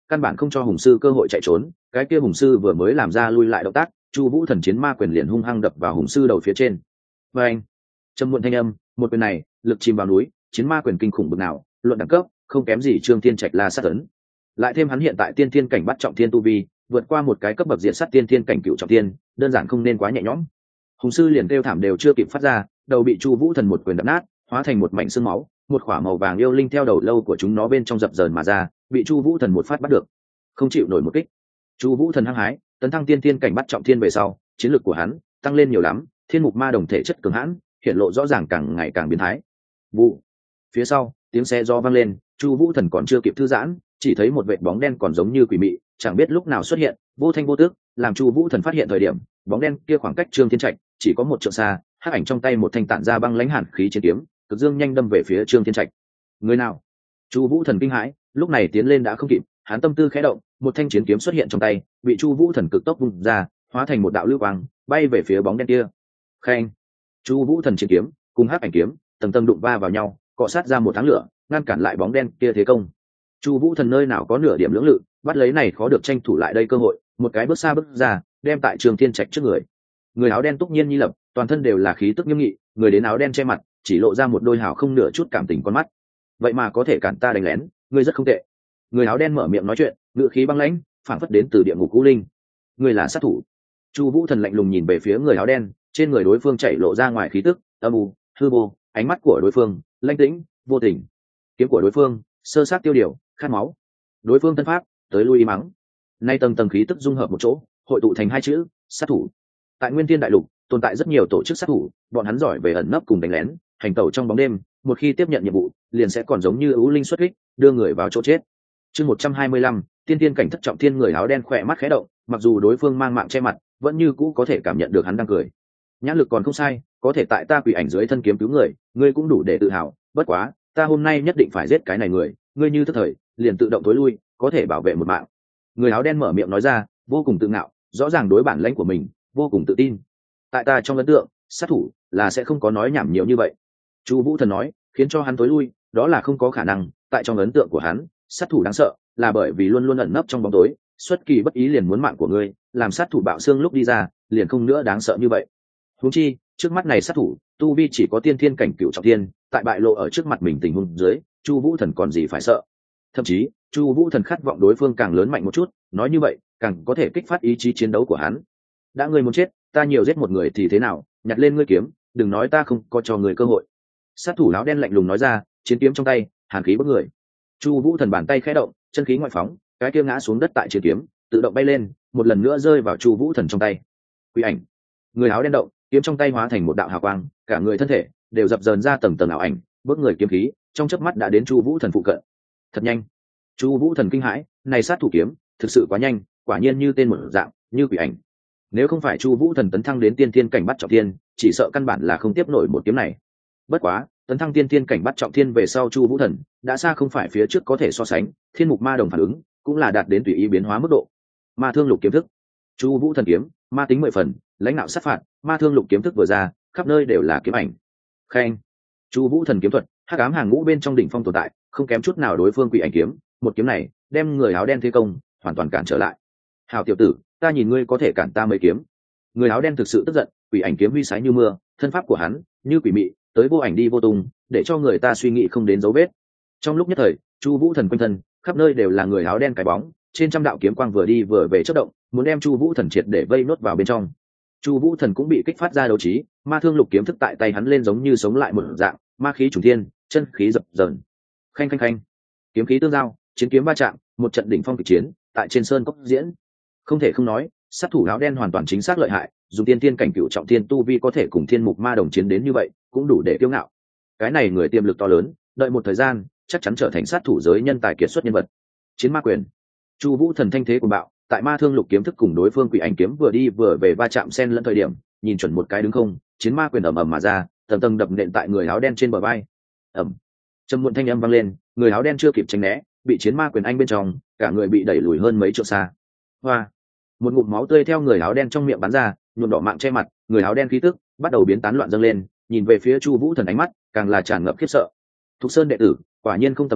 căn bản không cho hùng sư cơ hội chạy trốn. Cái kia hùng sư vừa mới làm ra lui lại động tác, Chu Vũ Thần chiến ma quyền liền hung hăng đập vào hùng sư đầu phía trên. Và anh, trầm muộn thanh âm, một quyền này lực chìm vào núi, chiến ma quyền kinh khủng bực nào, luận đẳng cấp không kém gì Trương Thiên Trạch La Sát Ấn. Lại thêm hắn hiện tại tiên thiên cảnh bắt trọng thiên tu vi, vượt qua một cái cấp bậc diện sát tiên thiên cảnh cựu trọng thiên, đơn giản không nên quá nhẹ nhõm. Hùng sư liền kêu thảm đều chưa kịp phát ra, đầu bị Chu Vũ Thần một quyền đập nát, hóa thành một mảnh xương máu, một khỏa màu vàng yêu linh theo đầu lâu của chúng nó bên trong dập dờn mà ra, bị Chu Vũ Thần một phát bắt được. Không chịu nổi một kích. Chu Vũ Thần hăng hái, tấn thăng tiên thiên cảnh bắt trọng thiên về sau, chiến lược của hắn tăng lên nhiều lắm, thiên mục ma đồng thể chất cường hãn, hiện lộ rõ ràng càng ngày càng biến thái. Vụ. Phía sau, tiếng xe gió vang lên, Chu Vũ Thần còn chưa kịp thư giãn, chỉ thấy một vệt bóng đen còn giống như quỷ mị, chẳng biết lúc nào xuất hiện, vô thanh vô tức, làm Chu Vũ Thần phát hiện thời điểm, bóng đen kia khoảng cách Trương Thiên Trạch chỉ có một trượng xa, hắc ảnh trong tay một thanh tản ra băng lãnh hàn khí chiến kiếm, cực dương nhanh đâm về phía Trương Thiên Trạch. Người nào? Chu Vũ Thần kinh hãi, lúc này tiến lên đã không kịp, hắn tâm tư khẽ động, một thanh chiến kiếm xuất hiện trong tay, bị Chu Vũ Thần cực tốc vung ra, hóa thành một đạo lưu quang, bay về phía bóng đen kia. Khen! Chu Vũ Thần chiến kiếm cùng hắc ảnh kiếm tầng tầng đụng va vào nhau, cọ sát ra một tháng lửa, ngăn cản lại bóng đen kia thế công. Chu Vũ Thần nơi nào có nửa điểm lưỡng lự, bắt lấy này khó được tranh thủ lại đây cơ hội, một cái bước xa bước ra, đem tại Trương Thiên Trạch trước người. Người áo đen túc nhiên nhi lập, toàn thân đều là khí tức nghiêm nghị, người đến áo đen che mặt, chỉ lộ ra một đôi hào không nửa chút cảm tình con mắt. Vậy mà có thể cản ta đánh lén, ngươi rất không tệ. Người áo đen mở miệng nói chuyện, ngữ khí băng lãnh, phảng phất đến từ địa ngục cũ linh. Ngươi là sát thủ. Chu Vũ Thần lạnh lùng nhìn về phía người áo đen, trên người đối phương chảy lộ ra ngoài khí tức âm u, hư vô, ánh mắt của đối phương lãnh tĩnh, vô tình. Kiếm của đối phương sơ sát tiêu điều, khát máu. Đối phương thân pháp tới lui im mắng. Nay tầng tầng khí tức dung hợp một chỗ, hội tụ thành hai chữ sát thủ. Tại Nguyên Thiên Đại Lục tồn tại rất nhiều tổ chức sát thủ, bọn hắn giỏi về ẩn nấp cùng đánh lén, hành tẩu trong bóng đêm, một khi tiếp nhận nhiệm vụ, liền sẽ còn giống như ưu linh xuất kích, đưa người vào chỗ chết. Chương 125, tiên tiên cảnh thất trọng thiên. Người áo đen khỏe mắt khẽ động, mặc dù đối phương mang mạng che mặt, vẫn như cũ có thể cảm nhận được hắn đang cười. Nhãn lực còn không sai, có thể tại ta quỷ ảnh dưới thân kiếm cứu người, ngươi cũng đủ để tự hào, bất quá, ta hôm nay nhất định phải giết cái này người, ngươi như thất thời, liền tự động tối lui, có thể bảo vệ một mạng. Người áo đen mở miệng nói ra, vô cùng tự ngạo, rõ ràng đối bản lãnh của mình vô cùng tự tin. Tại ta trong ấn tượng, sát thủ là sẽ không có nói nhảm nhiều như vậy. Chu Vũ Thần nói, khiến cho hắn tối lui, đó là không có khả năng. Tại trong ấn tượng của hắn, sát thủ đáng sợ là bởi vì luôn luôn ẩn nấp trong bóng tối, xuất kỳ bất ý liền muốn mạng của ngươi, làm sát thủ bạo xương lúc đi ra, liền không nữa đáng sợ như vậy. Huống chi, trước mắt này sát thủ, tu vi chỉ có tiên thiên cảnh cửu trọng thiên, tại bại lộ ở trước mặt mình tình huống dưới, Chu Vũ Thần còn gì phải sợ. Thậm chí, Chu Vũ Thần khát vọng đối phương càng lớn mạnh một chút, nói như vậy, càng có thể kích phát ý chí chiến đấu của hắn. Đã ngươi muốn chết, ta nhiều giết một người thì thế nào, nhặt lên ngươi kiếm, đừng nói ta không có cho người cơ hội. Sát thủ áo đen lạnh lùng nói ra, chiến kiếm trong tay, hàn khí bức người. Chu Vũ Thần bàn tay khẽ động, chân khí ngoại phóng, cái kia ngã xuống đất tại chiến kiếm, tự động bay lên, một lần nữa rơi vào Chu Vũ Thần trong tay. Quỷ ảnh. Người áo đen động, kiếm trong tay hóa thành một đạo hào quang, cả người thân thể đều dập dờn ra tầng tầng ảo ảnh, bước người kiếm khí, trong chớp mắt đã đến Chu Vũ Thần phụ cận. Thật nhanh. Chu Vũ Thần kinh hãi, này sát thủ kiếm, thực sự quá nhanh, quả nhiên như tên một dạng, như quỷ ảnh. Nếu không phải Chu Vũ Thần tấn thăng đến tiên thiên cảnh bắt trọng thiên, chỉ sợ căn bản là không tiếp nổi một kiếm này. Bất quá, tấn thăng tiên thiên cảnh bắt trọng thiên về sau Chu Vũ Thần đã xa không phải phía trước có thể so sánh, thiên mục ma đồng phản ứng cũng là đạt đến tùy ý biến hóa mức độ. Ma thương lục kiếm thức. Chu Vũ Thần kiếm, ma tính 10 phần, lãnh đạo sát phạt, ma thương lục kiếm thức vừa ra, khắp nơi đều là kiếm ảnh. Khen. Chu Vũ Thần kiếm thuật, hắc ám hàng ngũ bên trong đỉnh phong tồn tại, không kém chút nào đối phương quỷ ảnh kiếm, một kiếm này, đem người áo đen thế công, hoàn toàn cản trở lại. Hảo tiểu tử, ta nhìn ngươi có thể cản ta mấy kiếm. Người áo đen thực sự tức giận, quỷ ảnh kiếm huy sái như mưa, thân pháp của hắn như quỷ mị, tới vô ảnh đi vô tung, để cho người ta suy nghĩ không đến dấu vết. Trong lúc nhất thời, Chu Vũ Thần quanh thân, khắp nơi đều là người áo đen cái bóng, trên trăm đạo kiếm quang vừa đi vừa về chớp động, muốn đem Chu Vũ Thần triệt để vây nốt vào bên trong. Chu Vũ Thần cũng bị kích phát ra đấu trí, ma thương lục kiếm thức tại tay hắn lên giống như sống lại một dạng, ma khí trùng thiên, chân khí dập dờn. Khanh khanh khanh. Kiếm khí tương giao, chiến kiếm va chạm, một trận đỉnh phong kịch chiến tại trên sơn cốc diễn. Không thể không nói, sát thủ áo đen hoàn toàn chính xác lợi hại, dùng tiên tiên cảnh cửu trọng thiên tu vi có thể cùng thiên mục ma đồng chiến đến như vậy, cũng đủ để kiêu ngạo. Cái này người tiềm lực to lớn, đợi một thời gian, chắc chắn trở thành sát thủ giới nhân tài kiệt xuất nhân vật. Chiến ma quyền. Chu Vũ Thần thanh thế cuồng bạo, tại ma thương lục kiếm thức cùng đối phương quỷ ảnh kiếm vừa đi vừa về va chạm xen lẫn thời điểm, nhìn chuẩn một cái đứng không, chiến ma quyền ầm ầm mà ra, tầng tầng đập nện tại người áo đen trên bờ vai. Ầm. Trầm muộn thanh âm vang lên, người áo đen chưa kịp tránh né, bị chiến ma quyền anh bên trong, cả người bị đẩy lùi hơn mấy trượng xa. Hoa. Một ngụm máu tươi theo người áo đen trong miệng bắn ra, nhuộm đỏ mạng che mặt, người áo đen khí tức bắt đầu biến tán loạn dâng lên, nhìn về phía Chu Vũ Thần ánh mắt càng là tràn ngập khiếp sợ. Thục Sơn đệ tử, quả nhiên không tầm thường,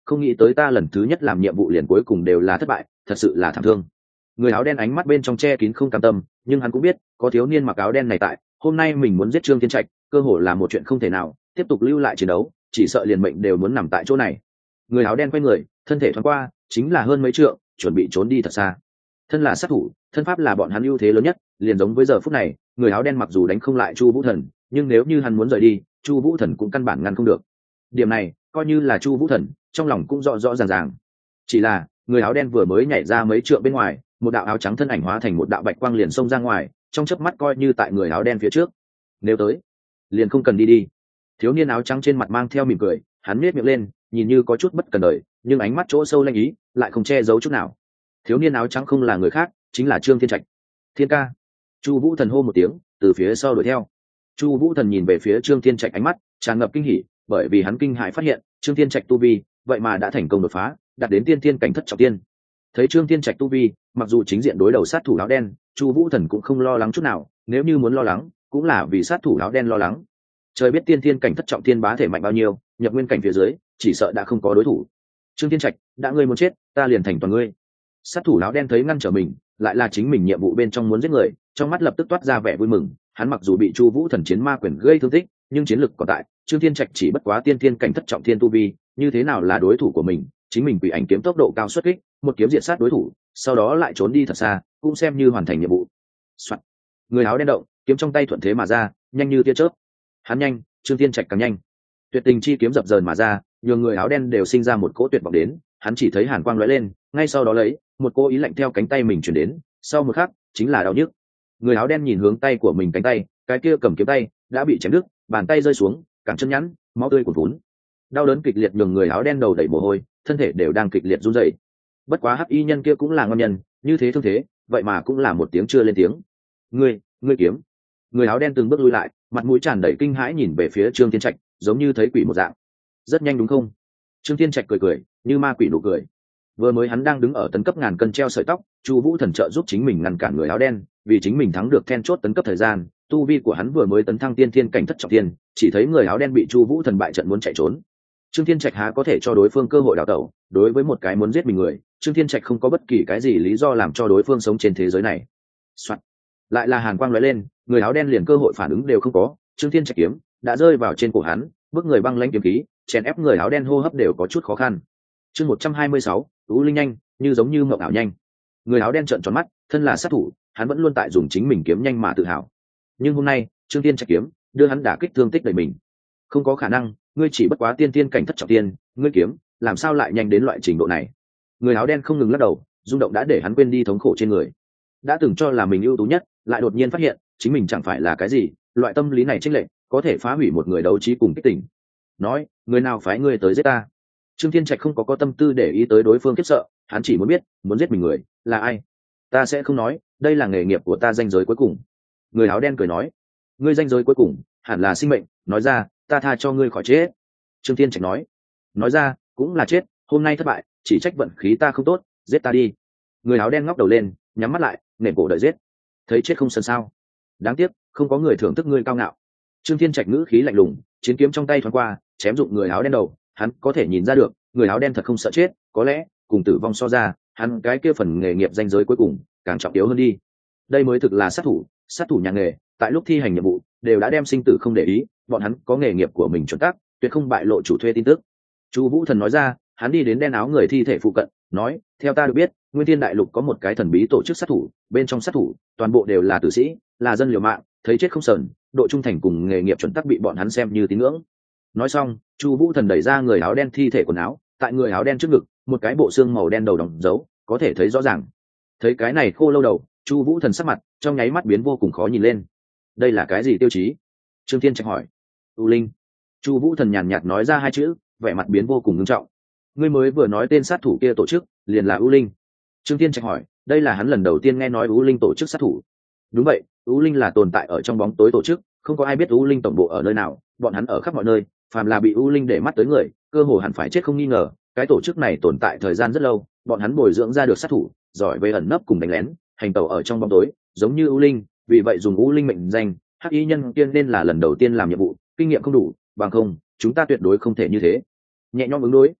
không nghĩ tới ta lần thứ nhất làm nhiệm vụ liền cuối cùng đều là thất bại, thật sự là thảm thương. Người áo đen ánh mắt bên trong che kín không cam tâm, nhưng hắn cũng biết có thiếu niên mặc áo đen này tại, hôm nay mình muốn giết Trương Thiên Trạch cơ hội là một chuyện không thể nào tiếp tục lưu lại chiến đấu, chỉ sợ liền mệnh đều muốn nằm tại chỗ này. Người áo đen quay người, thân thể thoáng qua chính là hơn mấy trượng, chuẩn bị trốn đi thật xa. Thân là sát thủ, thân pháp là bọn hắn ưu thế lớn nhất, liền giống với giờ phút này người áo đen mặc dù đánh không lại Chu Vũ Thần, nhưng nếu như hắn muốn rời đi, Chu Vũ Thần cũng căn bản ngăn không được. Điểm này coi như là Chu Vũ Thần trong lòng cũng rõ rõ ràng ràng. Chỉ là người áo đen vừa mới nhảy ra mấy trượng bên ngoài, một đạo áo trắng thân ảnh hóa thành một đạo bạch quang liền xông ra ngoài, trong chớp mắt coi như tại người áo đen phía trước. Nếu tới liền không cần đi. Thiếu niên áo trắng trên mặt mang theo mỉm cười, hắn nhếch miệng lên, nhìn như có chút bất cần đời, nhưng ánh mắt chỗ sâu lanh ý lại không che giấu chút nào. Thiếu niên áo trắng không là người khác, chính là Trương Thiên Trạch. Thiên ca. Chu Vũ Thần hô một tiếng, từ phía sau đuổi theo. Chu Vũ Thần nhìn về phía Trương Thiên Trạch, ánh mắt tràn ngập kinh hỉ, bởi vì hắn kinh hãi phát hiện Trương Thiên Trạch tu vi vậy mà đã thành công đột phá, đạt đến tiên thiên cảnh thất trọng tiên. Thấy Trương Thiên Trạch tu vi, mặc dù chính diện đối đầu sát thủ áo đen, Chu Vũ Thần cũng không lo lắng chút nào, nếu như muốn lo lắng, cũng là vì sát thủ áo đen lo lắng. Trời biết tiên thiên cảnh thất trọng tiên bá thể mạnh bao nhiêu, nhập nguyên cảnh phía dưới, chỉ sợ đã không có đối thủ. Trương Thiên Trạch, đã ngươi muốn chết, ta liền thành toàn ngươi. Sát thủ áo đen thấy ngăn trở mình, lại là chính mình nhiệm vụ bên trong muốn giết người, trong mắt lập tức toát ra vẻ vui mừng. Hắn mặc dù bị Chu Vũ Thần chiến ma quyền gây thương tích, nhưng chiến lực còn tại. Trương Thiên Trạch chỉ bất quá tiên thiên cảnh thất trọng thiên tu vi, như thế nào là đối thủ của mình? Chính mình quỷ ảnh kiếm tốc độ cao xuất kích, một kiếm diệt sát đối thủ, sau đó lại trốn đi thật xa, cũng xem như hoàn thành nhiệm vụ. Soạn. Người áo đen động, kiếm trong tay thuận thế mà ra, nhanh như tia chớp. Hắn nhanh, Trương Thiên Trạch càng nhanh. Tuyệt tình chi kiếm dập dờn mà ra, nhường người áo đen đều sinh ra một cỗ tuyệt vọng đến. Hắn chỉ thấy hàn quang lóe lên, ngay sau đó lấy một cô ý lạnh theo cánh tay mình truyền đến, sau một khắc chính là đau nhức. Người áo đen nhìn hướng tay của mình, cánh tay cái kia cầm kiếm tay đã bị chém đứt, bàn tay rơi xuống, cẳng chân nhẵn, máu tươi cuồn cuốn. Đau đớn kịch liệt nhường người áo đen đầu đầy mồ hôi, thân thể đều đang kịch liệt run rẩy. Bất quá hắc y nhân kia cũng là ngon nhân, như thế thương thế, vậy mà cũng là một tiếng chưa lên tiếng. Ngươi kiếm. Người áo đen từng bước lui lại, mặt mũi tràn đầy kinh hãi nhìn về phía Trương Thiên Trạch, giống như thấy quỷ một dạng. Rất nhanh đúng không? Trương Thiên Trạch cười cười, như ma quỷ nụ cười. Vừa mới hắn đang đứng ở tấn cấp ngàn cân treo sợi tóc, Chu Vũ Thần trợ giúp chính mình ngăn cản người áo đen, vì chính mình thắng được then chốt tấn cấp thời gian, tu vi của hắn vừa mới tấn thăng tiên thiên cảnh thất trọng thiên, chỉ thấy người áo đen bị Chu Vũ Thần bại trận muốn chạy trốn. Trương Thiên Trạch há có thể cho đối phương cơ hội đào tẩu, đối với một cái muốn giết mình người, Trương Thiên Trạch không có bất kỳ cái gì lý do làm cho đối phương sống trên thế giới này. Soạn. Lại là hàn quang lóe lên, người áo đen liền cơ hội phản ứng đều không có, Trương Thiên Trạch kiếm đã rơi vào trên cổ hắn, bước người băng lãnh kiếm khí, chèn ép người áo đen hô hấp đều có chút khó khăn. Chương 126, Tú Linh nhanh, như giống như mộng ảo nhanh. Người áo đen trợn tròn mắt, thân là sát thủ, hắn vẫn luôn tại dùng chính mình kiếm nhanh mà tự hào. Nhưng hôm nay, Trương Thiên Trạch kiếm đưa hắn đả kích thương tích đầy mình. Không có khả năng, ngươi chỉ bất quá tiên tiên cảnh thất trọng tiên, ngươi kiếm làm sao lại nhanh đến loại trình độ này? Người áo đen không ngừng lắc đầu, rung động đã để hắn quên đi thống khổ trên người. Đã từng cho là mình ưu tú nhất, lại đột nhiên phát hiện chính mình chẳng phải là cái gì, loại tâm lý này chênh lệch có thể phá hủy một người đấu trí cùng kích tỉnh. Nói, người nào phái ngươi tới giết ta? Trương Thiên Trạch không có tâm tư để ý tới đối phương khiếp sợ, hắn chỉ muốn biết, muốn giết mình người là ai. Ta sẽ không nói, đây là nghề nghiệp của ta, danh giới cuối cùng. Người áo đen cười nói, ngươi danh giới cuối cùng hẳn là sinh mệnh, nói ra, ta tha cho ngươi khỏi chết. Trương Thiên Trạch nói ra, cũng là chết, hôm nay thất bại, chỉ trách vận khí ta không tốt, giết ta đi. Người áo đen ngóc đầu lên, nhắm mắt lại, nể cổ đợi giết. Thấy chết không sân sao? Đáng tiếc, không có người thưởng thức ngươi cao ngạo. Trương Thiên Trạch ngữ khí lạnh lùng, chiến kiếm trong tay thoáng qua, chém dụng người áo đen đầu. Hắn có thể nhìn ra được, người áo đen thật không sợ chết, có lẽ cùng tử vong so ra, hắn cái kia phần nghề nghiệp danh giới cuối cùng càng trọng yếu hơn đi. Đây mới thực là sát thủ nhà nghề, tại lúc thi hành nhiệm vụ đều đã đem sinh tử không để ý, bọn hắn có nghề nghiệp của mình chuẩn tắc, tuyệt không bại lộ chủ thuê tin tức. Chu Vũ Thần nói ra, hắn đi đến đen áo người thi thể phụ cận, nói, theo ta được biết, Nguyên Thiên Đại Lục có một cái thần bí tổ chức sát thủ, bên trong sát thủ toàn bộ đều là tử sĩ, là dân liều mạng, thấy chết không sờn, độ trung thành cùng nghề nghiệp chuẩn tắc bị bọn hắn xem như tín ngưỡng. Nói xong, Chu Vũ Thần đẩy ra người áo đen thi thể quần áo, tại người áo đen trước ngực, một cái bộ xương màu đen đầu đóng dấu, có thể thấy rõ ràng. Thấy cái này khô lâu đầu, Chu Vũ Thần sắc mặt trong nháy mắt biến vô cùng khó nhìn lên. Đây là cái gì tiêu chí? Trương Thiên Trạch hỏi. U Linh. Chu Vũ Thần nhàn nhạt nói ra hai chữ, vẻ mặt biến vô cùng nghiêm trọng. Ngươi mới vừa nói tên sát thủ kia tổ chức, liền là U Linh. Trương Thiên Trạch hỏi, đây là hắn lần đầu tiên nghe nói U Linh tổ chức sát thủ. Đúng vậy, U Linh là tồn tại ở trong bóng tối tổ chức, không có ai biết U Linh tổng bộ ở nơi nào, bọn hắn ở khắp mọi nơi, phàm là bị U Linh để mắt tới người, cơ hồ hẳn phải chết không nghi ngờ. Cái tổ chức này tồn tại thời gian rất lâu, bọn hắn bồi dưỡng ra được sát thủ, giỏi về ẩn nấp cùng đánh lén, hành tẩu ở trong bóng tối, giống như U Linh, vì vậy dùng U Linh mệnh danh. Hắc y nhân tiên nên là lần đầu tiên làm nhiệm vụ, kinh nghiệm không đủ, bằng không, chúng ta tuyệt đối không thể như thế. Nhẹ nhõm ứng đối.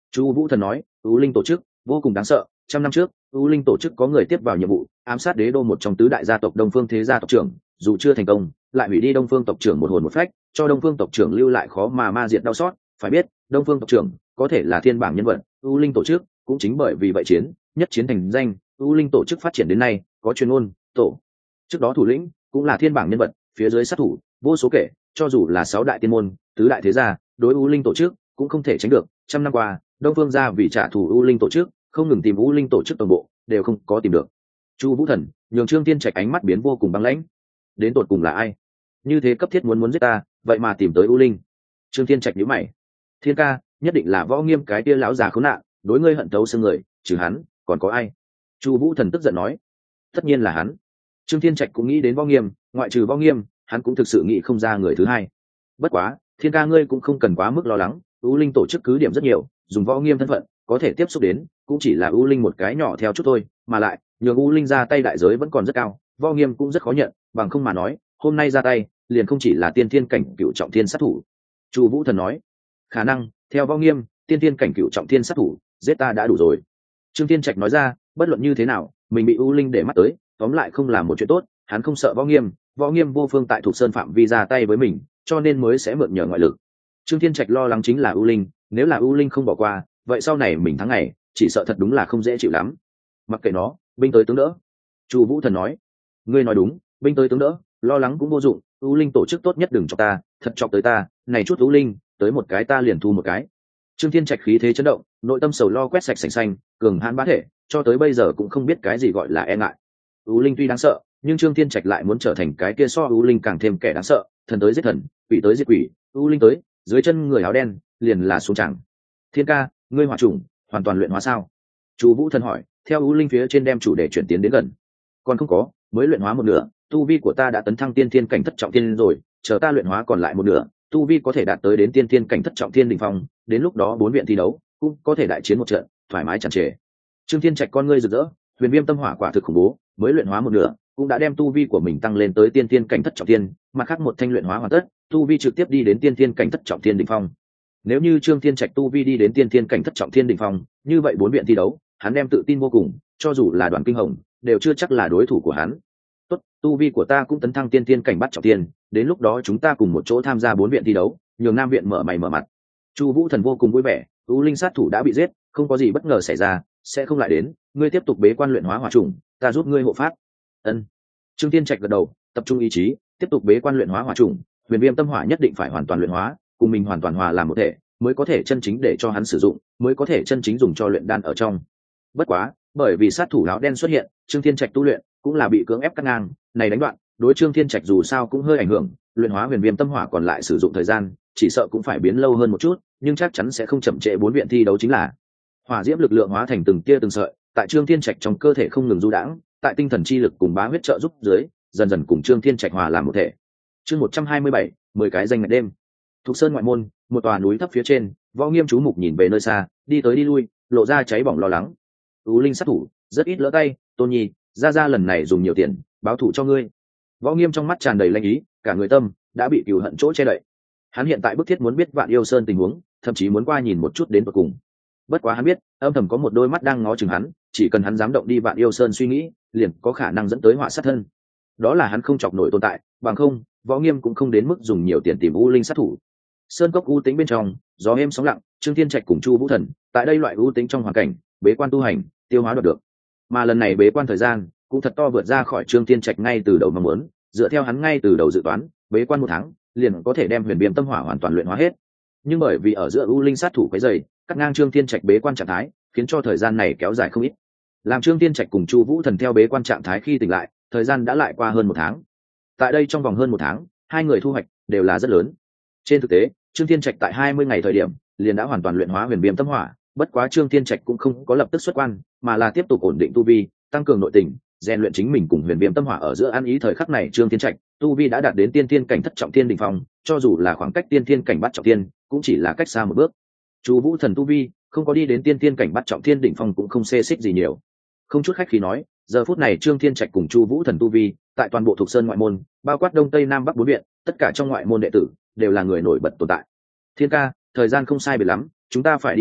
Chu Vũ Thần nói, U Linh tổ chức vô cùng đáng sợ, trăm năm trước U Linh tổ chức có người tiếp vào nhiệm vụ ám sát đế đô một trong tứ đại gia tộc Đông Phương thế gia tộc trưởng, dù chưa thành công lại hủy đi Đông Phương tộc trưởng một hồn một phách, cho Đông Phương tộc trưởng lưu lại khó mà ma diệt đau xót. Phải biết Đông Phương tộc trưởng có thể là thiên bảng nhân vật, U Linh tổ chức cũng chính bởi vì vậy nhất chiến thành danh. U Linh tổ chức phát triển đến nay có chuyên môn tổ trước đó thủ lĩnh cũng là thiên bảng nhân vật, phía dưới sát thủ vô số kể, cho dù là 6 đại tiên môn tứ đại thế gia đối U Linh tổ chức cũng không thể tránh được. Trăm năm qua Đông Phương gia vì trả thù U Linh tổ chức không ngừng tìm U Linh tổ chức toàn bộ đều không có tìm được. Chu Vũ Thần nhường Trương Thiên Trạch ánh mắt biến vô cùng băng lãnh. Đến tột cùng là ai như thế cấp thiết muốn giết ta, vậy mà tìm tới U Linh? Trương Thiên Trạch nhíu mày. Thiên ca, nhất định là Võ Nghiêm cái kia lão già khốn nạn, đối ngươi hận thấu xương người, trừ hắn còn có ai? Chu Vũ Thần tức giận nói. Tất nhiên là hắn. Trương Thiên Trạch cũng nghĩ đến Võ Nghiêm, ngoại trừ Võ Nghiêm hắn cũng thực sự nghĩ không ra người thứ hai. Bất quá Thiên ca ngươi cũng không cần quá mức lo lắng, U Linh tổ chức cứ điểm rất nhiều, dùng Võ Nghiêm thân phận có thể tiếp xúc đến cũng chỉ là U Linh một cái nhỏ theo chút thôi, mà lại nhường U Linh ra tay đại giới vẫn còn rất cao, Võ Nghiêm cũng rất khó nhận, bằng không mà nói hôm nay ra tay liền không chỉ là tiên thiên cảnh cựu trọng thiên sát thủ. Chu Vũ Thần nói, khả năng theo Võ Nghiêm tiên thiên cảnh cựu trọng thiên sát thủ giết ta đã đủ rồi. Trương Thiên Trạch nói ra, bất luận như thế nào mình bị U Linh để mắt tới tóm lại không làm một chuyện tốt, hắn không sợ Võ Nghiêm, Võ Nghiêm vô phương tại Thục Sơn phạm vi ra tay với mình, cho nên mới sẽ mượn nhờ ngoại lực. Trương Thiên Trạch lo lắng chính là U Linh, nếu là U Linh không bỏ qua vậy sau này mình thắng ngày chỉ sợ thật đúng là không dễ chịu lắm. Mặc kệ nó, binh tới tướng đỡ. Chu Vũ Thần nói, ngươi nói đúng, binh tới tướng đỡ, lo lắng cũng vô dụng, U Linh tổ chức tốt nhất đừng chọc ta, thật chọc tới ta này chút U Linh tới một cái ta liền thu một cái. Trương Thiên Trạch khí thế chấn động, nội tâm sầu lo quét sạch sành xanh, cường hãn bá thể, cho tới bây giờ cũng không biết cái gì gọi là e ngại. U Linh tuy đáng sợ, nhưng Trương Thiên Trạch lại muốn trở thành cái kia so U Linh càng thêm kẻ đáng sợ, thần tới giết thần, quỷ tới giết quỷ, U Linh tới, dưới chân người áo đen liền là xuống chẳng. Thiên ca, ngươi hỏa chủng hoàn toàn luyện hóa sao? Chu Vũ Thần hỏi, theo U Linh phía trên đem chủ đề chuyển tiến đến gần. Còn không có, mới luyện hóa một nửa, tu vi của ta đã tấn thăng tiên thiên cảnh thất trọng thiên rồi, chờ ta luyện hóa còn lại một nửa, tu vi có thể đạt tới đến tiên thiên cảnh thất trọng thiên đỉnh phong, đến lúc đó 4 viện thi đấu cũng có thể đại chiến một trận, thoải mái tràn trề. Trương Thiên Trạch con ngươi rực rỡ, huyền viêm tâm hỏa quả thực khủng bố, mới luyện hóa một nửa, cũng đã đem tu vi của mình tăng lên tới tiên thiên cảnh thất trọng thiên, mặt khác một thanh luyện hóa hoàn tất, tu vi trực tiếp đi đến tiên thiên cảnh thất trọng thiên đỉnh phong. Nếu như Trương Thiên Trạch tu vi đi đến tiên thiên cảnh thất trọng thiên đỉnh phong, như vậy 4 viện thi đấu, hắn đem tự tin vô cùng, cho dù là Đoàn Kinh Hồng, đều chưa chắc là đối thủ của hắn. Tốt, tu vi của ta cũng tấn thăng tiên thiên cảnh bắt trọng thiên, đến lúc đó chúng ta cùng một chỗ tham gia 4 viện thi đấu, nhường Nam viện mở mày mở mặt. Chu Vũ Thần vô cùng vui vẻ, U Linh sát thủ đã bị giết, không có gì bất ngờ xảy ra, sẽ không lại đến, ngươi tiếp tục bế quan luyện hóa hỏa trùng, ta giúp ngươi hộ pháp. Ân. Trương Thiên Trạch gật đầu, tập trung ý chí, tiếp tục bế quan luyện hóa hỏa trùng, huyền viêm tâm hỏa nhất định phải hoàn toàn luyện hóa, cùng mình hoàn toàn hòa làm một thể, mới có thể chân chính để cho hắn sử dụng, mới có thể chân chính dùng cho luyện đan ở trong. Bất quá, bởi vì sát thủ áo đen xuất hiện, Trương Thiên Trạch tu luyện cũng là bị cưỡng ép cắt ngang, này đánh đoạn, đối Trương Thiên Trạch dù sao cũng hơi ảnh hưởng, luyện hóa huyền viêm tâm hỏa còn lại sử dụng thời gian, chỉ sợ cũng phải biến lâu hơn một chút, nhưng chắc chắn sẽ không chậm trễ 4 viện thi đấu chính là. Hỏa diễm lực lượng hóa thành từng tia từng sợi, tại Trương Thiên Trạch trong cơ thể không ngừng du đãng, tại tinh thần chi lực cùng bá huyết trợ giúp dưới, dần dần cùng Trương Thiên Trạch hòa làm một thể. Chương 127, 10 cái danh ngạch đêm. Thục Sơn ngoại môn, một tòa núi thấp phía trên, Võ Nghiêm chú mục nhìn về nơi xa, đi tới đi lui, lộ ra cháy bỏng lo lắng. U Linh sát thủ, rất ít lỡ tay, Tôn Nhi, ra lần này dùng nhiều tiền, báo thù cho ngươi. Võ Nghiêm trong mắt tràn đầy lanh ý, cả người tâm đã bị cừu hận chỗ che đậy. Hắn hiện tại bức thiết muốn biết Vạn Yêu Sơn tình huống, thậm chí muốn qua nhìn một chút đến tận cùng. Bất quá hắn biết, âm thầm có một đôi mắt đang ngó chừng hắn, chỉ cần hắn dám động đi Vạn Yêu Sơn suy nghĩ, liền có khả năng dẫn tới họa sát thân. Đó là hắn không chọc nổi tồn tại, bằng không, Võ Nghiêm cũng không đến mức dùng nhiều tiền tìm U Linh sát thủ. Sơn cốc u tĩnh bên trong, gió êm sóng lặng, Trương Thiên Trạch cùng Chu Vũ Thần, tại đây loại u tĩnh trong hoàn cảnh, bế quan tu hành, tiêu hóa đoạt được. Mà lần này bế quan thời gian, cũng thật to vượt ra khỏi Trương Thiên Trạch ngay từ đầu mong muốn, dựa theo hắn ngay từ đầu dự toán, bế quan 1 tháng, liền có thể đem huyền viêm tâm hỏa hoàn toàn luyện hóa hết. Nhưng bởi vì ở giữa u linh sát thủ quấy rầy, cắt ngang Trương Thiên Trạch bế quan trạng thái, khiến cho thời gian này kéo dài không ít. Làm Trương Thiên Trạch cùng Chu Vũ Thần theo bế quan trạng thái khi tỉnh lại, thời gian đã lại qua hơn 1 tháng. Tại đây trong vòng hơn 1 tháng, hai người thu hoạch đều là rất lớn. Trên thực tế, Trương Thiên Trạch tại 20 ngày thời điểm, liền đã hoàn toàn luyện hóa huyền viêm tâm hỏa, bất quá Trương Thiên Trạch cũng không có lập tức xuất quan, mà là tiếp tục ổn định tu vi, tăng cường nội tình, rèn luyện chính mình cùng huyền viêm tâm hỏa ở giữa ăn ý. Thời khắc này Trương Thiên Trạch tu vi đã đạt đến tiên thiên cảnh thất trọng thiên đỉnh phong, cho dù là khoảng cách tiên thiên cảnh bát trọng thiên, cũng chỉ là cách xa một bước. Chu Vũ Thần tu vi không có đi đến tiên thiên cảnh bát trọng thiên đỉnh phong cũng không xê xích gì nhiều. Không chút khách khí nói, giờ phút này Trương Thiên Trạch cùng Chu Vũ Thần tu vi, tại toàn bộ Thục Sơn ngoại môn, bao quát Đông Tây Nam Bắc 4 viện, tất cả trong ngoại môn đệ tử đều là người nổi bật tồn tại. Thiên ca, thời gian không sai biệt lắm, chúng ta phải đi về,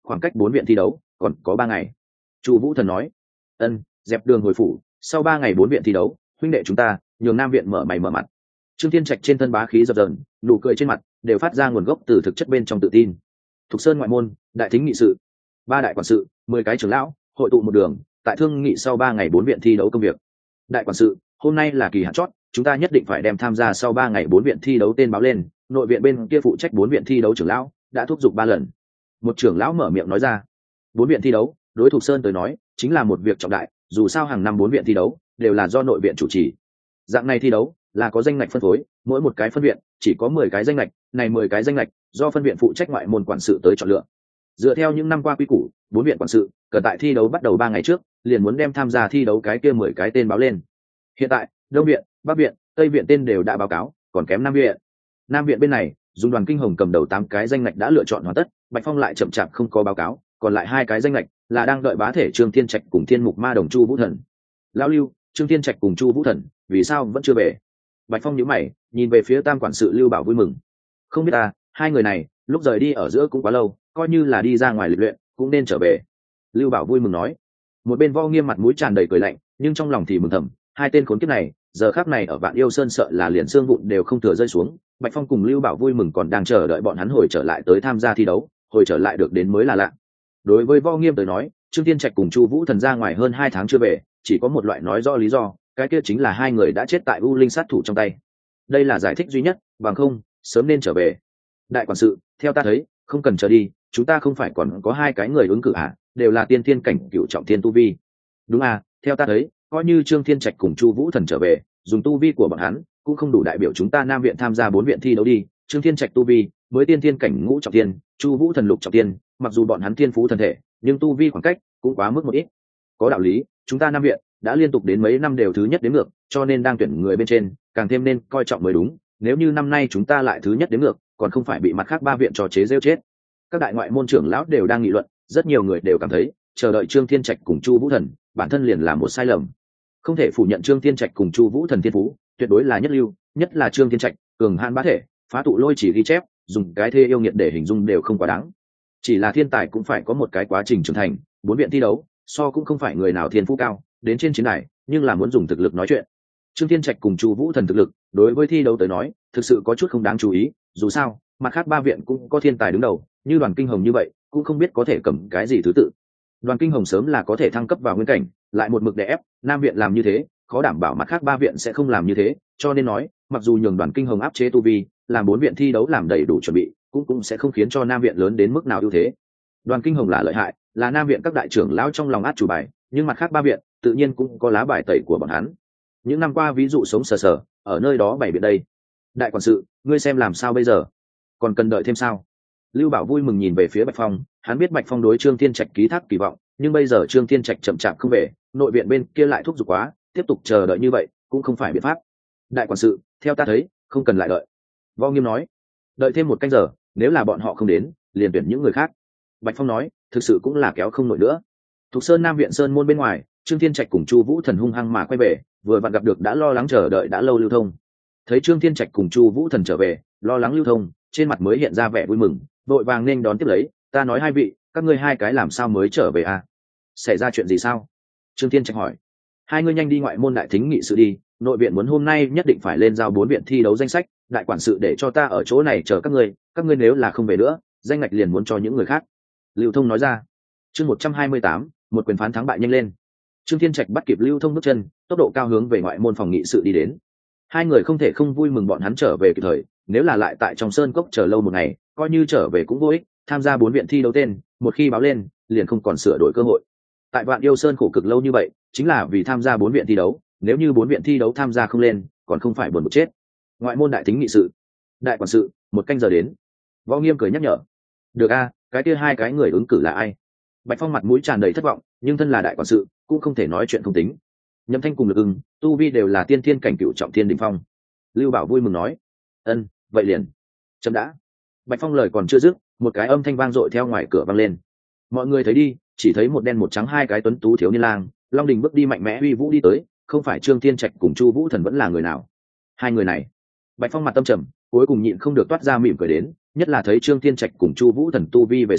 khoảng cách 4 viện thi đấu còn có 3 ngày. Chu Vũ Thần nói. Ân, dẹp đường hồi phủ, sau 3 ngày 4 viện thi đấu, huynh đệ chúng ta nhường Nam viện mở mày mở mặt. Trương Thiên Trạch trên thân bá khí dập dờn, nụ cười trên mặt đều phát ra nguồn gốc từ thực chất bên trong tự tin. Thục Sơn ngoại môn, đại thính nghị sự, 3 đại quản sự, 10 cái trưởng lão, hội tụ một đường, tại thương nghị sau 3 ngày 4 viện thi đấu công việc. Đại quản sự, hôm nay là kỳ hạn chót, chúng ta nhất định phải đem tham gia sau 3 ngày 4 viện thi đấu tên báo lên, nội viện bên kia phụ trách 4 viện thi đấu trưởng lão đã thúc giục 3 lần. Một trưởng lão mở miệng nói ra. 4 viện thi đấu, đối Thục Sơn tới nói, chính là một việc trọng đại, dù sao hàng năm 4 viện thi đấu đều là do nội viện chủ trì. Dạng này thi đấu là có danh ngạch phân phối, mỗi một cái phân viện chỉ có 10 cái danh ngạch, này 10 cái danh ngạch do phân viện phụ trách ngoại môn quản sự tới chọn lựa. Dựa theo những năm qua quy củ, 4 viện quản sự cần tại thi đấu bắt đầu 3 ngày trước, liền muốn đem tham gia thi đấu cái kia 10 cái tên báo lên. Hiện tại, Đông viện, Bắc viện, Tây viện tên đều đã báo cáo, còn kém Nam viện. Nam viện bên này, dùng Đoàn Kinh Hồng cầm đầu 8 cái danh ngạch đã lựa chọn hoàn tất, Bạch Phong lại chậm chạp không có báo cáo, còn lại 2 cái danh ngạch là đang đợi bá thể Trương Thiên Trạch cùng Thiên Mục Ma Đồng Chu Vũ Thần. Lão Lưu, Trương Thiên Trạch cùng Chu Vũ Thần, vì sao vẫn chưa về? Bạch Phong nhíu mày, nhìn về phía Tam quản sự Lưu Bảo vui mừng. Không biết hai người này lúc rời đi ở giữa cũng quá lâu, coi như là đi ra ngoài lịch luyện, cũng nên trở về. Lưu Bảo vui mừng nói. Một bên Võ Nghiêm mặt mũi tràn đầy cười lạnh, nhưng trong lòng thì mừng thầm, hai tên khốn kiếp này, giờ khắc này ở Vạn Yêu Sơn sợ là liền xương vụn đều không thừa rơi xuống. Bạch Phong cùng Lưu Bảo vui mừng còn đang chờ đợi bọn hắn hồi trở lại tới tham gia thi đấu, hồi trở lại được đến mới là lạ. Đối với Võ Nghiêm tới nói, Trương Thiên Trạch cùng Chu Vũ Thần ra ngoài hơn 2 tháng chưa về, chỉ có một loại nói rõ lý do, cái kia chính là hai người đã chết tại U Linh sát thủ trong tay. Đây là giải thích duy nhất, bằng không, sớm nên trở về. Đại quản sự, theo ta thấy, không cần chờ đi, chúng ta không phải còn có 2 cái người ứng cử à, đều là tiên thiên cảnh cửu trọng thiên tu vi. Đúng à, theo ta thấy, coi như Trương Thiên Trạch cùng Chu Vũ Thần trở về, dùng tu vi của bọn hắn, cũng không đủ đại biểu chúng ta Nam viện tham gia 4 viện thi đấu đi. Trương Thiên Trạch tu vi mới tiên thiên cảnh ngũ trọng thiên, Chu Vũ Thần lục trọng thiên, mặc dù bọn hắn thiên phú thần thể, nhưng tu vi khoảng cách cũng quá mức một ít. Có đạo lý, chúng ta Nam viện đã liên tục đến mấy năm đều thứ nhất đến ngược, cho nên đang tuyển người bên trên, càng thêm nên coi trọng mới đúng. Nếu như năm nay chúng ta lại thứ nhất đến ngược, còn không phải bị mặt khác 3 viện trò chế giễu chết. Các đại ngoại môn trưởng lão đều đang nghị luận, rất nhiều người đều cảm thấy, chờ đợi Trương Thiên Trạch cùng Chu Vũ Thần, bản thân liền là một sai lầm. Không thể phủ nhận Trương Thiên Trạch cùng Chu Vũ Thần thiên phú, tuyệt đối là nhất lưu, nhất là Trương Thiên Trạch, cường hãn bá thể, phá tụ lôi chỉ ghi chép, dùng cái thê yêu nghiệt để hình dung đều không quá đáng. Chỉ là thiên tài cũng phải có một cái quá trình trưởng thành, 4 viện thi đấu, so cũng không phải người nào thiên phú cao, đến trên chiến đài, nhưng là muốn dùng thực lực nói chuyện. Trương Thiên Trạch cùng Chu Vũ Thần thực lực, đối với thi đấu tới nói, thực sự có chút không đáng chú ý, dù sao, mặt khác 3 viện cũng có thiên tài đứng đầu, như Đoàn Kinh Hồng như vậy, cũng không biết có thể cầm cái gì thứ tự. Đoàn Kinh Hồng sớm là có thể thăng cấp vào nguyên cảnh, lại một mực đè ép, Nam viện làm như thế, khó đảm bảo mặt khác 3 viện sẽ không làm như thế, cho nên nói, mặc dù nhường Đoàn Kinh Hồng áp chế tu vi, làm 4 viện thi đấu làm đầy đủ chuẩn bị, cũng sẽ không khiến cho Nam viện lớn đến mức nào ưu thế. Đoàn Kinh Hồng là lợi hại, là Nam viện các đại trưởng lão trong lòng át chủ bài, nhưng mặt khác 3 viện, tự nhiên cũng có lá bài tẩy của bọn hắn. Những năm qua ví dụ sống sờ sờ, ở nơi đó bày biện đây. Đại quản sự, ngươi xem làm sao bây giờ? Còn cần đợi thêm sao? Lưu Bảo vui mừng nhìn về phía Bạch Phong, hắn biết Bạch Phong đối Trương Thiên Trạch ký thác kỳ vọng, nhưng bây giờ Trương Thiên Trạch chậm chạp không về, nội viện bên kia lại thúc giục quá, tiếp tục chờ đợi như vậy cũng không phải biện pháp. Đại quản sự, theo ta thấy, không cần lại đợi. Võ Nghiêm nói, đợi thêm 1 canh giờ, nếu là bọn họ không đến, liền tuyển những người khác. Bạch Phong nói, thực sự cũng là kéo không nổi nữa. Thục Sơn Nam viện sơn môn bên ngoài, Trương Thiên Trạch cùng Chu Vũ Thần hung hăng mà quay về, vừa vặn gặp được đã lo lắng chờ đợi đã lâu Lưu Thông. Thấy Trương Thiên Trạch cùng Chu Vũ Thần trở về, lo lắng Lưu Thông, trên mặt mới hiện ra vẻ vui mừng, vội vàng nên đón tiếp lấy, ta nói hai vị, các ngươi 2 cái làm sao mới trở về à? Xảy ra chuyện gì sao? Trương Thiên Trạch hỏi. 2 ngươi nhanh đi ngoại môn đại thính nghị sự đi, nội viện muốn hôm nay nhất định phải lên giao 4 viện thi đấu danh sách, đại quản sự để cho ta ở chỗ này chờ các ngươi nếu là không về nữa, danh ngạch liền muốn cho những người khác. Lưu Thông nói ra. Chương 128, một quyền phán thắng bại nhanh lên. Trương Thiên Trạch bắt kịp Lưu Thông bước chân, tốc độ cao hướng về ngoại môn phòng nghị sự đi đến. 2 người không thể không vui mừng bọn hắn trở về kịp thời, nếu là lại tại trong sơn cốc chờ lâu một ngày, coi như trở về cũng vô ích, tham gia 4 viện thi đấu tên, một khi báo lên, liền không còn sửa đổi cơ hội. Tại Vạn Yêu Sơn khổ cực lâu như vậy, chính là vì tham gia 4 viện thi đấu, nếu như 4 viện thi đấu tham gia không lên, còn không phải buồn bực chết. Ngoại môn đại thính nghị sự. Đại quản sự, 1 canh giờ đến. Võ Nghiêm cười nhắc nhở. Được a, cái kia 2 cái người ứng cử là ai? Bạch Phong mặt mũi tràn đầy thất vọng, nhưng thân là đại quản sự, cũng không thể nói chuyện không tính. Nhậm Thanh cùng Lực Ưng, tu vi đều là tiên thiên cảnh cửu trọng thiên đỉnh phong. Lưu Bảo vui mừng nói, ân, vậy liền. Chấm đã. Bạch Phong lời còn chưa dứt, một cái âm thanh vang dội theo ngoài cửa vang lên. Mọi người thấy đi, chỉ thấy một đen một trắng 2 cái tuấn tú thiếu niên lang, Long Đình bước đi mạnh mẽ uy vũ đi tới, không phải Trương Thiên Trạch cùng Chu Vũ Thần vẫn là người nào? 2 người này. Bạch Phong mặt tâm trầm, cuối cùng nhịn không được toát ra mỉm cười đến, nhất là thấy Trương Thiên Trạch cùng Chu Vũ Thần tu vi về sau,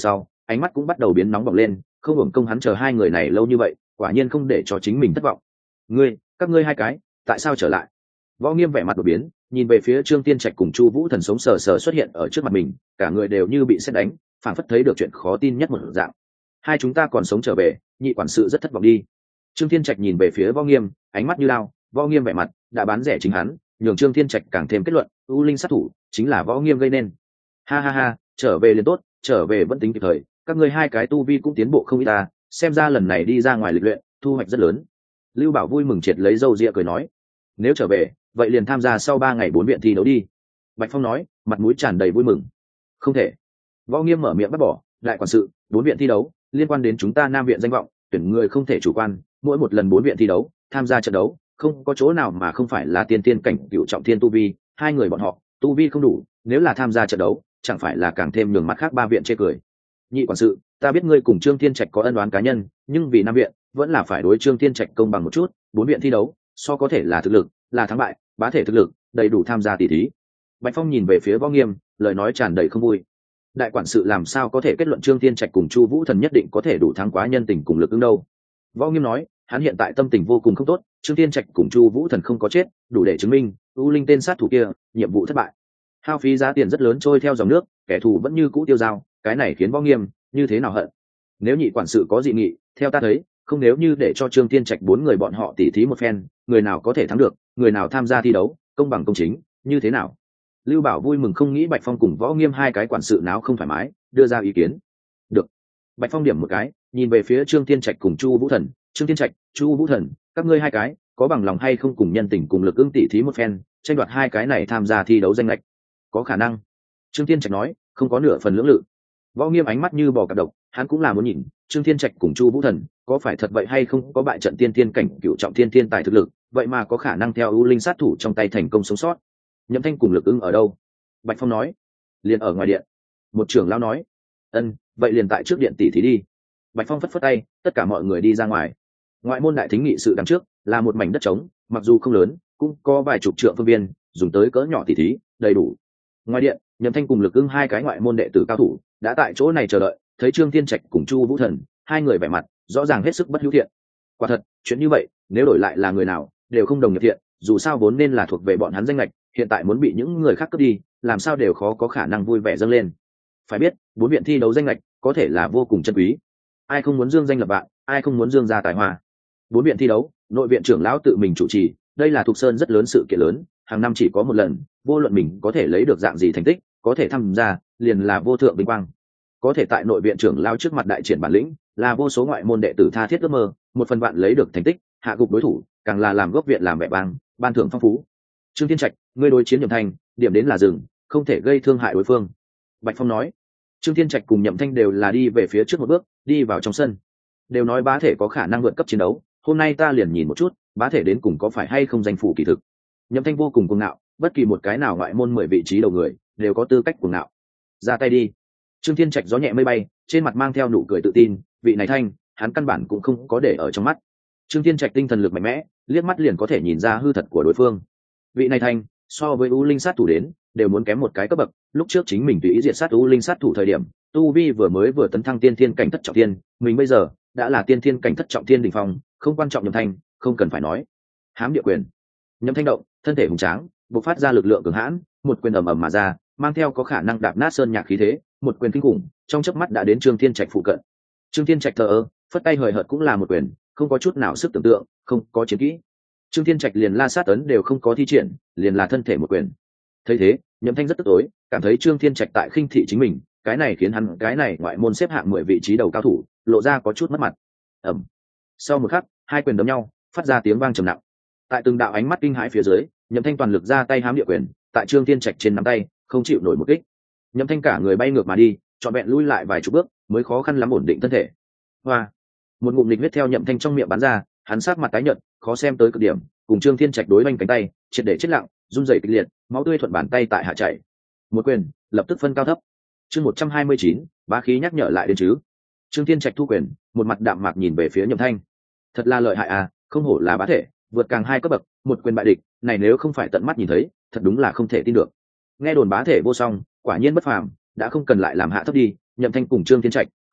ánh mắt cũng bắt đầu biến nóng bỏng lên, không hưởng công hắn chờ hai người này lâu như vậy, quả nhiên không để cho chính mình thất vọng. Các ngươi hai cái tại sao trở lại? Võ Nghiêm vẻ mặt đột biến, nhìn về phía Trương Tiên Trạch cùng Chu Vũ Thần sống sờ sờ xuất hiện ở trước mặt mình, cả người đều như bị sét đánh, phảng phất thấy được chuyện khó tin nhất một dạng. Hai chúng ta còn sống trở về, nhị quản sự rất thất vọng đi. Trương Tiên Trạch nhìn về phía Võ Nghiêm, ánh mắt như lao. Võ Nghiêm vẻ mặt đã bán rẻ chính hắn, nhường Trương Tiên Trạch càng thêm kết luận, U Linh sát thủ chính là Võ Nghiêm gây nên. Ha ha ha, trở về liền tốt, trở về vẫn tính kịp thời, các ngươi hai cái tu vi cũng tiến bộ không ít ta, xem ra lần này đi ra ngoài lịch luyện, thu hoạch rất lớn. Lưu Bảo vui mừng triệt lấy râu ria cười nói, nếu trở về, vậy liền tham gia sau 3 ngày 4 viện thi đấu đi. Bạch Phong nói, mặt mũi tràn đầy vui mừng. Không thể. Võ Nghiêm mở miệng bắt bỏ, đại quản sự, 4 viện thi đấu liên quan đến chúng ta Nam viện danh vọng, tuyển người không thể chủ quan, mỗi một lần 4 viện thi đấu, tham gia trận đấu, không có chỗ nào mà không phải là tiên tiên cảnh cửu trọng thiên tu vi, hai người bọn họ, tu vi không đủ, nếu là tham gia trận đấu, chẳng phải là càng thêm nhường mắt khác 3 viện chê cười. Nhị quản sự, ta biết ngươi cùng Trương Thiên Trạch có ân oán cá nhân, nhưng vì Nam viện, vẫn là phải đối Trương Thiên Trạch công bằng một chút, 4 viện thi đấu, so có thể là thực lực, là thắng bại, bá thể thực lực, đầy đủ tham gia tỷ thí. Bạch Phong nhìn về phía Võ Nghiêm, lời nói tràn đầy không vui. Đại quản sự làm sao có thể kết luận Trương Thiên Trạch cùng Chu Vũ Thần nhất định có thể đủ thắng quá nhân tình cùng lực ứng đâu? Võ Nghiêm nói, hắn hiện tại tâm tình vô cùng không tốt, Trương Thiên Trạch cùng Chu Vũ Thần không có chết, đủ để chứng minh U Linh tên sát thủ kia, nhiệm vụ thất bại. Hao phí giá tiền rất lớn trôi theo dòng nước, kẻ thù vẫn như cũ tiêu dao, cái này khiến Võ Nghiêm như thế nào hận. Nếu nhị quản sự có dị nghị, theo ta thấy, không nếu như để cho Trương Thiên Trạch 4 người bọn họ tỉ thí một phen, người nào có thể thắng được, người nào tham gia thi đấu, công bằng công chính, như thế nào? Lưu Bảo vui mừng không nghĩ Bạch Phong cùng Võ Nghiêm hai cái quản sự nào không thoải mái, đưa ra ý kiến. Được. Bạch Phong điểm một cái, nhìn về phía Trương Thiên Trạch cùng Chu Vũ Thần, Trương Thiên Trạch, Chu Vũ Thần, các ngươi hai cái, có bằng lòng hay không cùng nhân tình cùng lực ưng tỉ thí một phen, tranh đoạt hai cái này tham gia thi đấu danh lệch? Có khả năng. Trương Thiên Trạch nói, không có nửa phần lưỡng lự. Võ Nghiêm ánh mắt như bò cạp độc, hắn cũng là muốn nhìn Trương Thiên Trạch cùng Chu Vũ Thần có phải thật vậy hay không có bại trận tiên tiên cảnh cựu trọng thiên thiên tài thực lực, vậy mà có khả năng theo U Linh sát thủ trong tay thành công sống sót. Nhậm Thanh cùng lực ưng ở đâu? Bạch Phong nói, liền ở ngoài điện. Một trưởng lão nói, vậy liền tại trước điện tỷ thí đi. Bạch Phong phất phất tay, tất cả mọi người đi ra ngoài. Ngoại môn đại thính nghị sự đằng trước là một mảnh đất trống, mặc dù không lớn, cũng có vài chục trượng phương viên, dùng tới cỡ nhỏ tỷ thí, đầy đủ. Ngoài điện, Nhậm Thanh cùng lực ưng hai cái ngoại môn đệ tử cao thủ đã tại chỗ này chờ đợi, thấy Trương Thiên Trạch cùng Chu Vũ Thần hai người vẻ mặt rõ ràng hết sức bất hữu thiện. Quả thật, chuyện như vậy, nếu đổi lại là người nào, đều không đồng nghiệp thiện, dù sao vốn nên là thuộc về bọn hắn danh lệch, hiện tại muốn bị những người khác cướp đi, làm sao đều khó có khả năng vui vẻ dâng lên. Phải biết, 4 viện thi đấu danh lệch có thể là vô cùng chân quý. Ai không muốn dương danh lập vạn, ai không muốn dương gia tài hoa. 4 viện thi đấu, nội viện trưởng lão tự mình chủ trì, đây là thuộc sơn rất lớn sự kiện lớn, hàng năm chỉ có một lần, vô luận mình có thể lấy được dạng gì thành tích, có thể tham gia, liền là vô thượng vinh quang. Có thể tại nội viện trưởng lão trước mặt đại triển bản lĩnh, là vô số ngoại môn đệ tử tha thiết ước mơ, một phần vạn lấy được thành tích, hạ gục đối thủ, càng là làm gốc viện làm vẻ vang, ban thưởng phong phú. Trương Thiên Trạch, ngươi đối chiến Nhậm Thanh, điểm đến là dừng, không thể gây thương hại đối phương. Bạch Phong nói. Trương Thiên Trạch cùng Nhậm Thanh đều là đi về phía trước một bước, đi vào trong sân. Đều nói bá thể có khả năng vượt cấp chiến đấu, hôm nay ta liền nhìn một chút, bá thể đến cùng có phải hay không danh phủ kỳ thực. Nhậm Thanh vô cùng cuồng ngạo, bất kỳ một cái nào ngoại môn 10 vị trí đầu người, đều có tư cách cuồng ngạo. Ra tay đi. Trương Thiên Trạch gió nhẹ mây bay, trên mặt mang theo nụ cười tự tin, vị này Thanh, hắn căn bản cũng không có để ở trong mắt. Trương Thiên Trạch tinh thần lực mạnh mẽ, liếc mắt liền có thể nhìn ra hư thật của đối phương. Vị này Thanh, so với U Linh sát thủ đến, đều muốn kém một cái cấp bậc. Lúc trước chính mình tùy ý diệt sát U Linh sát thủ thời điểm, tu vi vừa tấn thăng tiên thiên cảnh thất trọng thiên, mình bây giờ đã là tiên thiên cảnh thất trọng thiên đỉnh phong, không quan trọng Nhậm Thanh, không cần phải nói. Hám địa quyền. Nhậm Thanh động, thân thể hùng tráng, bộc phát ra lực lượng cường hãn, một quyền ầm ầm mà ra, mang theo có khả năng đạp nát sơn nhạc khí thế, một quyền kinh khủng, trong chớp mắt đã đến Trương Thiên Trạch phụ cận. Trương Thiên Trạch thờ ơ, phất tay hời hợt cũng là một quyền, không có chút nào sức tưởng tượng, không có chiến kỹ. Trương Thiên Trạch liền la sát ấn đều không có thi triển, liền là thân thể một quyền. Thấy thế, Nhậm Thanh rất tức tối, cảm thấy Trương Thiên Trạch tại khinh thị chính mình, cái này khiến hắn cái này ngoại môn xếp hạng 10 vị trí đầu cao thủ, lộ ra có chút mất mặt. Ầm. Sau một khắc, hai quyền đấm nhau, phát ra tiếng vang trầm nặng. Tại từng đạo ánh mắt kinh hãi phía dưới, Nhậm Thanh toàn lực ra tay hám địa quyền, tại Trương Thiên Trạch trên nắm tay, không chịu nổi một kích. Nhậm Thanh cả người bay ngược mà đi, trọn vẹn lui lại vài chục bước, mới khó khăn lắm ổn định thân thể. Hoa. Một ngụm nghịch huyết theo Nhậm Thanh trong miệng bắn ra, hắn sắc mặt tái nhợt, khó xem tới cực điểm, cùng Trương Thiên Trạch đối oanh cánh tay, triệt để chết lặng, run rẩy kịch liệt, máu tươi thuận bàn tay tại hạ chảy. Một quyền, lập tức phân cao thấp. Chương 129, bá khí nhắc nhở lại đến chứ. Trương Thiên Trạch thu quyền, một mặt đạm mạc nhìn về phía Nhậm Thanh. Thật là lợi hại à, không hổ là bá thể, vượt càng hai cấp bậc, một quyền bại địch, này nếu không phải tận mắt nhìn thấy, thật đúng là không thể tin được. Nghe đồn bá thể vô song, quả nhiên bất phàm, đã không cần lại làm hạ thấp đi. Nhậm Thanh cùng Trương Thiên Trạch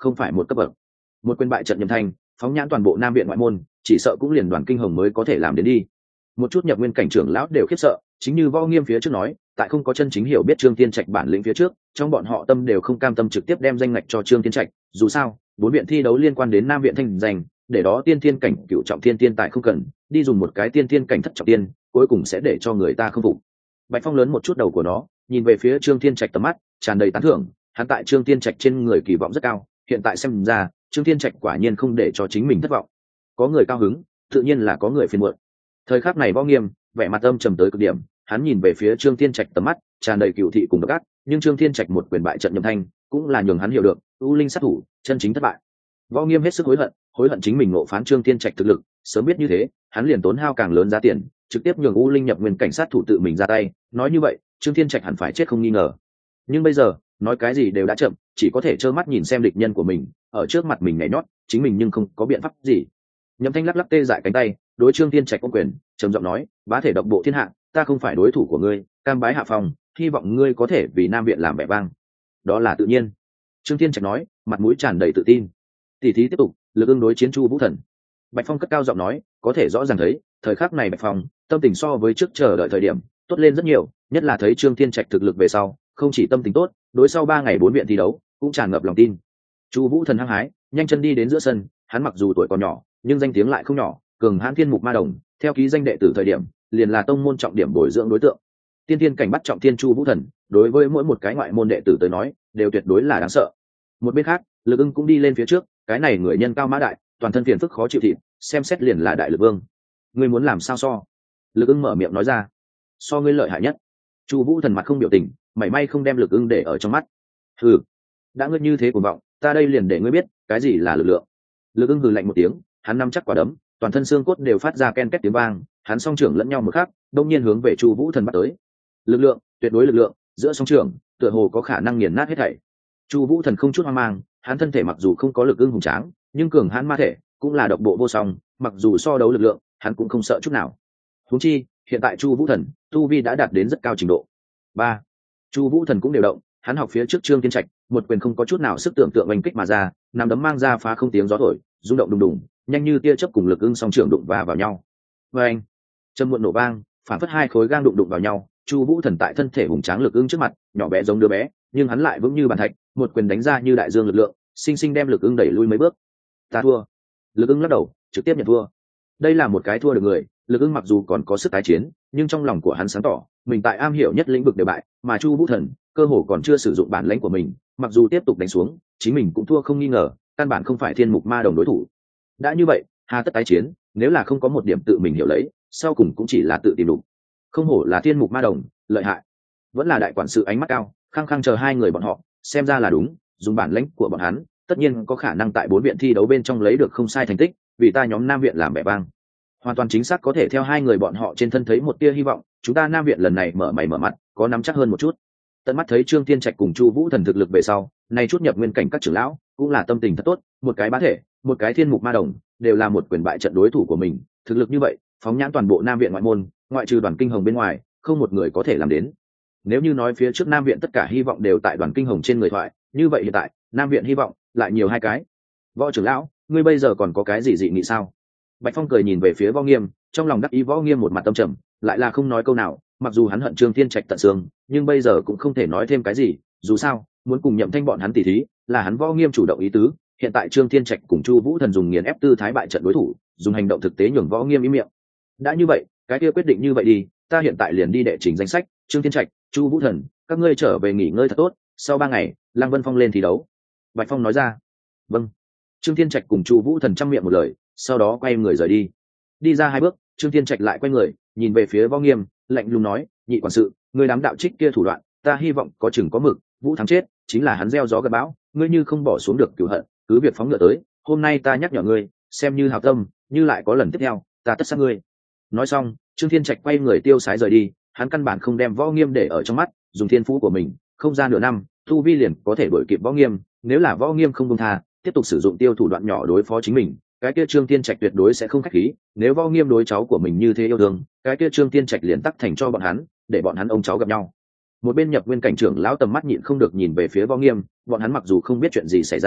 không phải một cấp bậc. Một quyền bại trận Nhậm Thanh, phóng nhãn toàn bộ Nam viện ngoại môn, chỉ sợ cũng liền Đoàn Kinh Hồng mới có thể làm đến đi. Một chút nhập nguyên cảnh trưởng lão đều khiếp sợ, chính như Võ Nghiêm phía trước nói, tại không có chân chính hiểu biết Trương Tiên Trạch bản lĩnh phía trước, trong bọn họ tâm đều không cam tâm trực tiếp đem danh ngạch cho Trương Tiên Trạch, dù sao, 4 viện thi đấu liên quan đến Nam viện thanh danh, để đó tiên thiên cảnh cựu trọng thiên tiên tài không cần, đi dùng một cái tiên thiên cảnh thất trọng tiên, cuối cùng sẽ để cho người ta không phục. Bạch Phong lớn một chút đầu của nó, nhìn về phía Trương Tiên Trạch tầm mắt tràn đầy tán thưởng, hắn tại Trương Tiên Trạch trên người kỳ vọng rất cao, hiện tại xem ra, Trương Tiên Trạch quả nhiên không để cho chính mình thất vọng. Có người cao hứng, tự nhiên là có người phiền muộn. Thời khắc này Võ Nghiêm, vẻ mặt âm trầm tới cực điểm, hắn nhìn về phía Trương Tiên Trạch tầm mắt tràn đầy cựu thị cùng độc ác, nhưng Trương Tiên Trạch một quyền bại trận Nhậm Thanh, cũng là nhường hắn hiểu được, U Linh sát thủ, chân chính thất bại. Võ Nghiêm hết sức hối hận chính mình ngộ phán Trương Tiên Trạch thực lực, sớm biết như thế, hắn liền tốn hao càng lớn giá tiền, trực tiếp nhường U Linh nhập nguyên cảnh sát thủ tự mình ra tay, nói như vậy, Trương Tiên Trạch hẳn phải chết không nghi ngờ. Nhưng bây giờ, nói cái gì đều đã chậm, chỉ có thể trơ mắt nhìn xem địch nhân của mình ở trước mặt mình nhảy nhót, chính mình nhưng không có biện pháp gì. Nhậm Thanh lắc lắc tê dại cánh tay, đối Trương Tiên Trạch ôm quyền, trầm giọng nói, bá thể độc bộ thiên hạ, ta không phải đối thủ của ngươi, cam bái hạ phòng, hy vọng ngươi có thể vì Nam viện làm vẻ vang. Đó là tự nhiên. Trương Tiên Trạch nói, mặt mũi tràn đầy tự tin. Tỷ thí tiếp tục, Lực Ưng đối chiến Chu Vũ Thần. Bạch Phong cất cao giọng nói, có thể rõ ràng thấy, thời khắc này Bạch Phong, tâm tình so với trước chờ đợi thời điểm, tốt lên rất nhiều, nhất là thấy Trương Tiên Trạch thực lực về sau, không chỉ tâm tình tốt, đối sau 3 ngày 4 viện thi đấu, cũng tràn ngập lòng tin. Chu Vũ Thần hăng hái, nhanh chân đi đến giữa sân, hắn mặc dù tuổi còn nhỏ, nhưng danh tiếng lại không nhỏ, cường hãn thiên mục ma đồng, theo ký danh đệ tử thời điểm, liền là tông môn trọng điểm bồi dưỡng đối tượng. Tiên tiên cảnh bắt trọng thiên Chu Vũ Thần, đối với mỗi một cái ngoại môn đệ tử tới nói, đều tuyệt đối là đáng sợ. Một bên khác, Lực Ưng cũng đi lên phía trước, cái này người nhân cao mã đại, toàn thân phiền phức khó chịu thịt, xem xét liền là đại lực vương. Ngươi muốn làm sao so? Lực Ưng mở miệng nói ra. So ngươi lợi hại nhất. Chu Vũ Thần mặt không biểu tình, mảy may không đem Lực Ưng để ở trong mắt. Hừ, đã ngươi như thế cuồng vọng, ta đây liền để ngươi biết, cái gì là lực lượng. Lực Ưng hừ lạnh một tiếng, hắn nắm chắc quả đấm, toàn thân xương cốt đều phát ra ken két tiếng vang, hắn song trưởng lẫn nhau một khắc, đông nhiên hướng về Chu Vũ Thần bắt tới. Lực lượng, tuyệt đối lực lượng, giữa song trưởng, tựa hồ có khả năng nghiền nát hết thảy. Chu Vũ Thần không chút hoang mang, hắn thân thể mặc dù không có Lực Ưng hùng tráng, nhưng cường hãn ma thể, cũng là độc bộ vô song, mặc dù so đấu lực lượng, hắn cũng không sợ chút nào. Huống chi, hiện tại Chu Vũ Thần, tu vi đã đạt đến rất cao trình độ. 3. Chu Vũ Thần cũng đều động, hắn học phía trước Trương Tiên Trạch, một quyền không có chút nào sức tưởng tượng oanh kích mà ra, nắm đấm mang ra phá không tiếng gió thổi, rung động đùng đùng, nhanh như tia chớp cùng Lực Ưng song trưởng đụng vào nhau. Oeng! Trầm muộn nổ vang, phản phất hai khối gang đụng vào nhau, Chu Vũ Thần tại thân thể hùng tráng Lực Ưng trước mặt, nhỏ bé giống đứa bé, nhưng hắn lại vững như bàn thạch, một quyền đánh ra như đại dương lực lượng, sinh sinh đem Lực Ưng đẩy lui mấy bước. Ta thua. Lực Ưng lắc đầu, trực tiếp nhận thua. Đây là một cái thua được người, Lực Ưng mặc dù còn có sức tái chiến, nhưng trong lòng của hắn sáng tỏ, mình tại am hiểu nhất lĩnh vực đều bại, mà Chu Vũ Thần, cơ hồ còn chưa sử dụng bản lĩnh của mình, mặc dù tiếp tục đánh xuống, chính mình cũng thua không nghi ngờ, căn bản không phải thiên mục ma đồng đối thủ. Đã như vậy, hà tất tái chiến, nếu là không có một điểm tự mình hiểu lấy, sau cùng cũng chỉ là tự tìm đủ. Không hổ là thiên mục ma đồng, lợi hại. Vẫn là đại quản sự ánh mắt cao, khăng khăng chờ hai người bọn họ, xem ra là đúng, dùng bản lĩnh của bọn hắn, tất nhiên có khả năng tại 4 viện thi đấu bên trong lấy được không sai thành tích, vì ta nhóm Nam viện làm vẻ vang. Hoàn toàn chính xác có thể theo hai người bọn họ trên thân thấy một tia hy vọng, chúng ta Nam viện lần này mở mày mở mặt, có nắm chắc hơn một chút. Tận mắt thấy Trương Tiên Trạch cùng Chu Vũ Thần thực lực về sau, nay chút nhập nguyên cảnh các trưởng lão, cũng là tâm tình thật tốt, một cái bá thể, một cái thiên mục ma đồng, đều là một quyền bại trận đối thủ của mình, thực lực như vậy, phóng nhãn toàn bộ Nam viện ngoại môn, ngoại trừ Đoàn Kinh Hồng bên ngoài, không một người có thể làm đến. Nếu như nói phía trước Nam viện tất cả hy vọng đều tại Đoàn Kinh Hồng trên người thoại, như vậy hiện tại, Nam viện hy vọng lại nhiều hai cái. Võ trưởng lão, ngươi bây giờ còn có cái gì dị nghị sao? Bạch Phong cười nhìn về phía Võ Nghiêm, trong lòng đắc ý. Võ Nghiêm một mặt tâm trầm, lại là không nói câu nào, mặc dù hắn hận Trương Tiên Trạch tận xương, nhưng bây giờ cũng không thể nói thêm cái gì, dù sao, muốn cùng Nhậm Thanh bọn hắn tỉ thí, là hắn Võ Nghiêm chủ động ý tứ, hiện tại Trương Tiên Trạch cùng Chu Vũ Thần dùng nghiền ép tư thái bại trận đối thủ, dùng hành động thực tế nhường Võ Nghiêm im miệng. Đã như vậy, cái kia quyết định như vậy đi, ta hiện tại liền đi đệ trình danh sách, Trương Tiên Trạch, Chu Vũ Thần, các ngươi trở về nghỉ ngơi thật tốt, sau 3 ngày, Lăng Vân Phong lên thi đấu. Bạch Phong nói ra. Vâng. Trương Tiên Trạch cùng Chu Vũ Thần chăm miệng một lời, sau đó quay người rời đi. Đi ra 2 bước, Trương Tiên Trạch lại quay người, nhìn về phía Võ Nghiêm, lạnh lùng nói, nhị quản sự, ngươi đám đạo trích kia thủ đoạn, ta hy vọng có chừng có mực, Vũ thắng chết, chính là hắn gieo gió gặt bão, ngươi như không bỏ xuống được cửu hận, cứ việc phóng ngựa tới, hôm nay ta nhắc nhở ngươi, xem như hảo tâm, như lại có lần tiếp theo, ta tất sát ngươi. Nói xong, Trương Tiên Trạch quay người tiêu sái rời đi, hắn căn bản không đem Võ Nghiêm để ở trong mắt, dùng thiên phú của mình, không ra nửa năm, tu vi liền có thể đuổi kịp Võ Nghiêm, nếu là Võ Nghiêm không buông tha, tiếp tục sử dụng tiêu thủ đoạn nhỏ đối phó chính mình, cái kia Trương Tiên Trạch tuyệt đối sẽ không khách khí, nếu Võ Nghiêm đối cháu của mình như thế yêu thương, cái kia Trương Tiên Trạch liền tắc thành cho bọn hắn, để bọn hắn ông cháu gặp nhau. Một bên nhập nguyên cảnh trưởng lão tầm mắt nhịn không được nhìn về phía Võ Nghiêm, bọn hắn mặc dù không biết chuyện gì xảy ra,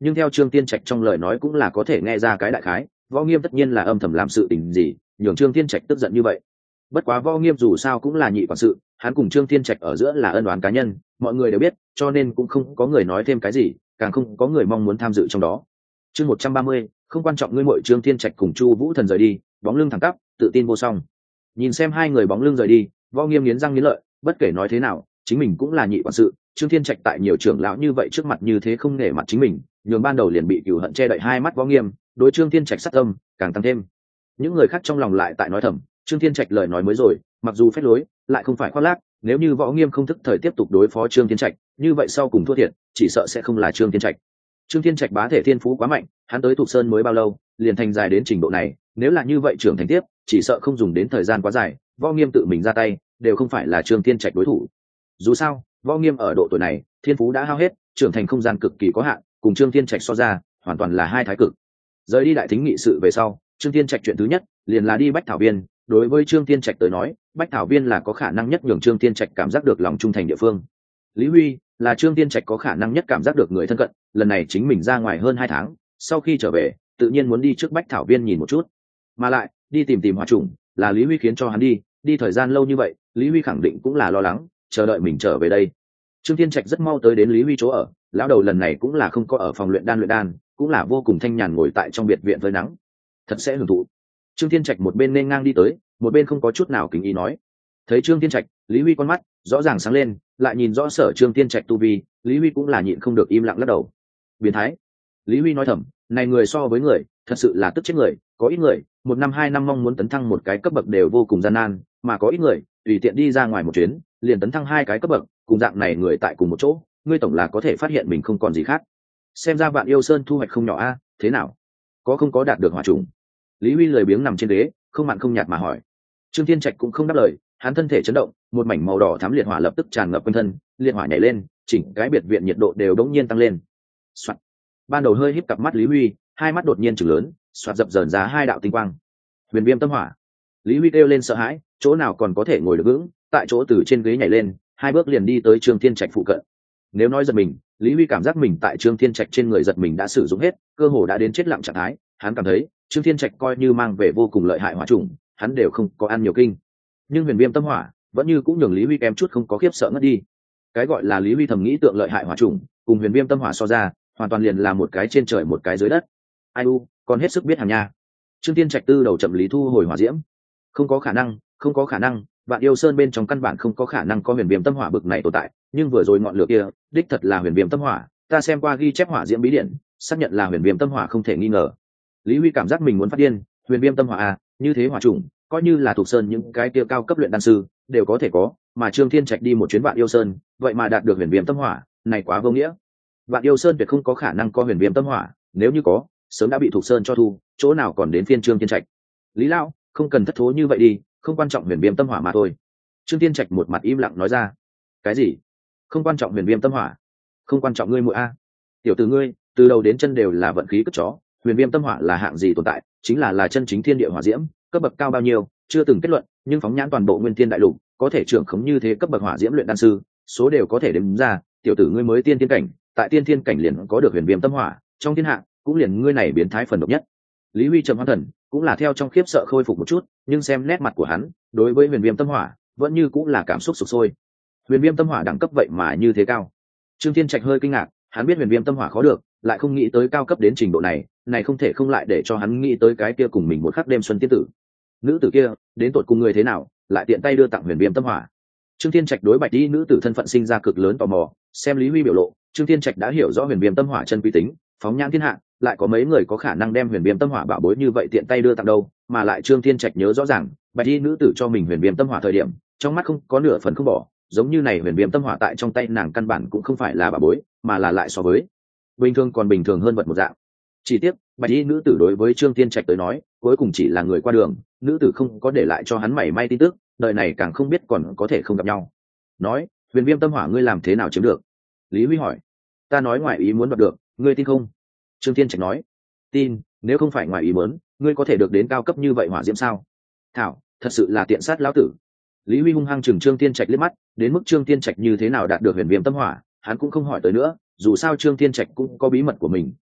nhưng theo Trương Tiên Trạch trong lời nói cũng là có thể nghe ra cái đại khái, Võ Nghiêm tất nhiên là âm thầm làm sự tình gì nhường Trương Tiên Trạch tức giận như vậy. Bất quá Võ Nghiêm dù sao cũng là nhị quản sự, hắn cùng Trương Tiên Trạch ở giữa là ân oán cá nhân, mọi người đều biết, cho nên cũng không có người nói thêm cái gì, càng không có người mong muốn tham dự trong đó. Chương 130, không quan trọng ngươi muội. Trương Tiên Trạch cùng Chu Vũ Thần rời đi, bóng lưng thẳng tắp, tự tin vô song. Nhìn xem hai người bóng lưng rời đi, Võ Nghiêm nghiến răng nghiến lợi, bất kể nói thế nào, chính mình cũng là nhị quản sự, Trương Tiên Trạch tại nhiều trưởng lão như vậy trước mặt như thế không nể mặt chính mình, nhường ban đầu liền bị cừu hận che đậy hai mắt Võ Nghiêm, đối Trương Tiên Trạch sát tâm càng tăng thêm. Những người khác trong lòng lại tại nói thầm, Trương Tiên Trạch lời nói mới rồi, mặc dù phép lối, lại không phải khoác lác, nếu như Võ Nghiêm không thức thời tiếp tục đối phó Trương Tiên Trạch, như vậy sau cùng thua thiệt, chỉ sợ sẽ không là Trương Tiên Trạch. Trương Tiên Trạch bá thể thiên phú quá mạnh, hắn tới Thục Sơn mới bao lâu, liền thành dài đến trình độ này, nếu là như vậy trưởng thành tiếp, chỉ sợ không dùng đến thời gian quá dài, Võ Nghiêm tự mình ra tay, đều không phải là Trương Tiên Trạch đối thủ. Dù sao, Võ Nghiêm ở độ tuổi này, thiên phú đã hao hết, trưởng thành không gian cực kỳ có hạn, cùng Trương Tiên Trạch so ra, hoàn toàn là hai thái cực. Rời đi đại thính nghị sự về sau, Trương Tiên Trạch chuyện thứ nhất liền là đi Bách Thảo Viên. Đối với Trương Tiên Trạch tới nói, Bách Thảo Viên là có khả năng nhất nhường Trương Tiên Trạch cảm giác được lòng trung thành địa phương. Lý Huy là Trương Tiên Trạch có khả năng nhất cảm giác được người thân cận, lần này chính mình ra ngoài hơn 2 tháng, sau khi trở về, tự nhiên muốn đi trước Bách Thảo Viên nhìn một chút. Mà lại, đi tìm hỏa trùng, là Lý Huy khiến cho hắn đi thời gian lâu như vậy, Lý Huy khẳng định cũng là lo lắng, chờ đợi mình trở về đây. Trương Tiên Trạch rất mau tới đến Lý Huy chỗ ở, lão đầu lần này cũng là không có ở phòng luyện đan, cũng là vô cùng thanh nhàn ngồi tại trong biệt viện với nắng, thật sẽ hưởng thụ. Trương Tiên Trạch một bên nên ngang đi tới, một bên không có chút nào kính ý nói. Thấy Trương Tiên Trạch, Lý Huy con mắt rõ ràng sáng lên, lại nhìn rõ sở Trương Tiên Trạch tu vi, Lý Huy cũng là nhịn không được im lặng lắc đầu. Biến thái. Lý Huy nói thầm, này người so với người, thật sự là tức chết người, có ít người, 1 năm 2 năm mong muốn tấn thăng một cái cấp bậc đều vô cùng gian nan, mà có ít người, tùy tiện đi ra ngoài một chuyến, liền tấn thăng 2 cái cấp bậc, cùng dạng này người tại cùng một chỗ, ngươi tổng là có thể phát hiện mình không còn gì khác. Xem ra Vạn Yêu Sơn thu hoạch không nhỏ a, thế nào? Có không có đạt được hỏa trùng? Lý Huy lười biếng nằm trên ghế, không mặn không nhạt mà hỏi. Trương Tiên Trạch cũng không đáp lời, hắn thân thể chấn động, một mảnh màu đỏ thắm liệt hỏa lập tức tràn ngập quanh thân, liệt hỏa nhảy lên, chỉnh cái biệt viện nhiệt độ đều đống nhiên tăng lên. Soạt. Ban đầu hơi híp cặp mắt Lý Huy, hai mắt đột nhiên trừng lớn, soạt dập dờn ra 2 đạo tinh quang. Huyền Viêm Tâm Hỏa. Lý Huy kêu lên sợ hãi, chỗ nào còn có thể ngồi được vững, tại chỗ từ trên ghế nhảy lên, 2 bước liền đi tới Trương Tiên Trạch phụ cận. Nếu nói giật mình, Lý Huy cảm giác mình tại Trương Tiên Trạch trên người giật mình đã sử dụng hết, cơ hồ đã đến chết lặng trạng thái, hắn cảm thấy Trương Tiên Trạch coi như mang về vô cùng lợi hại hỏa trùng, hắn đều không có ăn nhiều kinh. Nhưng Huyền Viêm Tâm Hỏa vẫn như cũng nhường Lý Huy kém chút không có khiếp sợ ngất đi. Cái gọi là Lý Huy thầm nghĩ tượng lợi hại hỏa trùng, cùng Huyền Viêm Tâm Hỏa so ra, hoàn toàn liền là một cái trên trời một cái dưới đất. Ai u, còn hết sức biết hàng nha. Trương Tiên Trạch tư đầu chậm lý thu hồi hỏa diễm. Không có khả năng, Vạn Yêu Sơn bên trong căn bản không có khả năng có Huyền Viêm Tâm Hỏa bực này tồn tại, nhưng vừa rồi ngọn lửa kia, đích thật là Huyền Viêm Tâm Hỏa, ta xem qua ghi chép hỏa diễm bí điển, xác nhận là Huyền Viêm Tâm Hỏa không thể nghi ngờ. Lý Huy cảm giác mình muốn phát điên, Huyền Viêm Tâm Hỏa à, như thế hỏa trùng, coi như là Thục Sơn những cái kia cao cấp luyện đan sư đều có thể có, mà Trương Thiên Trạch đi một chuyến Vạn Yêu Sơn, vậy mà đạt được Huyền Viêm Tâm Hỏa, này quá vô nghĩa. Vạn Yêu Sơn tuyệt không có khả năng có Huyền Viêm Tâm Hỏa, nếu như có, sớm đã bị Thục Sơn cho thu, chỗ nào còn đến phiên Trương Thiên Trạch. Lý lão, không cần thất thố như vậy đi, không quan trọng Huyền Viêm Tâm Hỏa mà thôi. Trương Thiên Trạch một mặt im lặng nói ra. Cái gì? Không quan trọng Huyền Viêm Tâm Hỏa? Không quan trọng ngươi muội a? Tiểu tử ngươi, từ đầu đến chân đều là vận khí cất chó, Huyền Viêm Tâm Hỏa là hạng gì tồn tại, chính là chân chính thiên địa hỏa diễm, cấp bậc cao bao nhiêu, chưa từng kết luận, nhưng phóng nhãn toàn bộ Nguyên Thiên đại lục, có thể trưởng khống như thế cấp bậc hỏa diễm luyện đan sư, số đều có thể đếm ra, tiểu tử ngươi mới tiên thiên cảnh, tại tiên thiên cảnh liền có được Huyền Viêm Tâm Hỏa, trong thiên hạ, cũng liền ngươi này biến thái phần độc nhất. Lý Huy trầm hoan thần, cũng là theo trong khiếp sợ khôi phục một chút, nhưng xem nét mặt của hắn, đối với Huyền Viêm Tâm Hỏa, vẫn như cũng là cảm xúc sục sôi. Huyền Viêm Tâm Hỏa đẳng cấp vậy mà như thế cao. Trương Thiên Trạch hơi kinh ngạc, hắn biết Huyền Viêm Tâm Hỏa khó được, lại không nghĩ tới cao cấp đến trình độ này, này không thể không lại để cho hắn nghĩ tới cái kia cùng mình một khắc đêm xuân tiên tử. Nữ tử kia, đến tột cùng người thế nào, lại tiện tay đưa tặng Huyền Viêm Tâm Hỏa. Trương Thiên Trạch đối Bạch Y nữ tử thân phận sinh ra cực lớn tò mò, xem Lý Huy biểu lộ, Trương Thiên Trạch đã hiểu rõ Huyền Viêm Tâm Hỏa chân quý tính, phóng nhãn thiên hạ, lại có mấy người có khả năng đem Huyền Viêm Tâm Hỏa bảo bối như vậy tiện tay đưa tặng đâu, mà lại Trương Thiên Trạch nhớ rõ ràng, Bạch Y nữ tử cho mình Huyền Viêm Tâm Hỏa thời điểm, trong mắt không có nửa phần không bỏ, giống như này Huyền Viêm Tâm Hỏa tại trong tay nàng căn bản cũng không phải là bảo bối, mà là lại so với bình thường còn bình thường hơn vật một dạng. Chỉ tiếc, Bạch Y nữ tử đối với Trương Thiên Trạch tới nói, cuối cùng chỉ là người qua đường, nữ tử không có để lại cho hắn mảy may tin tức, đời này càng không biết còn có thể không gặp nhau. Nói, Huyền Viêm Tâm Hỏa ngươi làm thế nào chiếm được? Lý Huy hỏi. Ta nói ngoài ý muốn đoạt được, ngươi tin không? Trương Thiên Trạch nói. Tin, nếu không phải ngoài ý muốn, ngươi có thể được đến cao cấp như vậy hỏa diễm sao? Thảo, thật sự là tiện sát lão tử. Lý Huy hung hăng chừng Trương Thiên Trạch liếc mắt, đến mức Trương Thiên Trạch như thế nào đạt được Huyền Viêm Tâm Hỏa, hắn cũng không hỏi tới nữa, dù sao Trương Thiên Trạch cũng có bí mật của mình,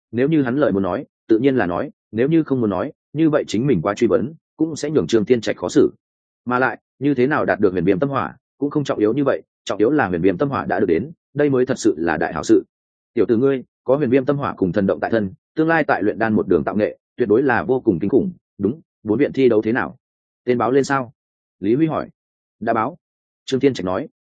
nếu như hắn lời muốn nói tự nhiên là nói, nếu như không muốn nói như vậy chính mình qua truy vấn cũng sẽ nhường Trương Thiên Trạch khó xử. Mà lại như thế nào đạt được huyền viêm tâm hỏa cũng không trọng yếu như vậy, trọng yếu là huyền viêm tâm hỏa đã được đến, đây mới thật sự là đại hảo sự. Tiểu tử ngươi có huyền viêm tâm hỏa cùng thần động tại thân, tương lai tại luyện đan một đường tạo nghệ tuyệt đối là vô cùng kinh khủng. Đúng, 4 viện thi đấu thế nào, tên báo lên sao? Lý Huy hỏi. Đã báo. Trương Thiên Trạch nói.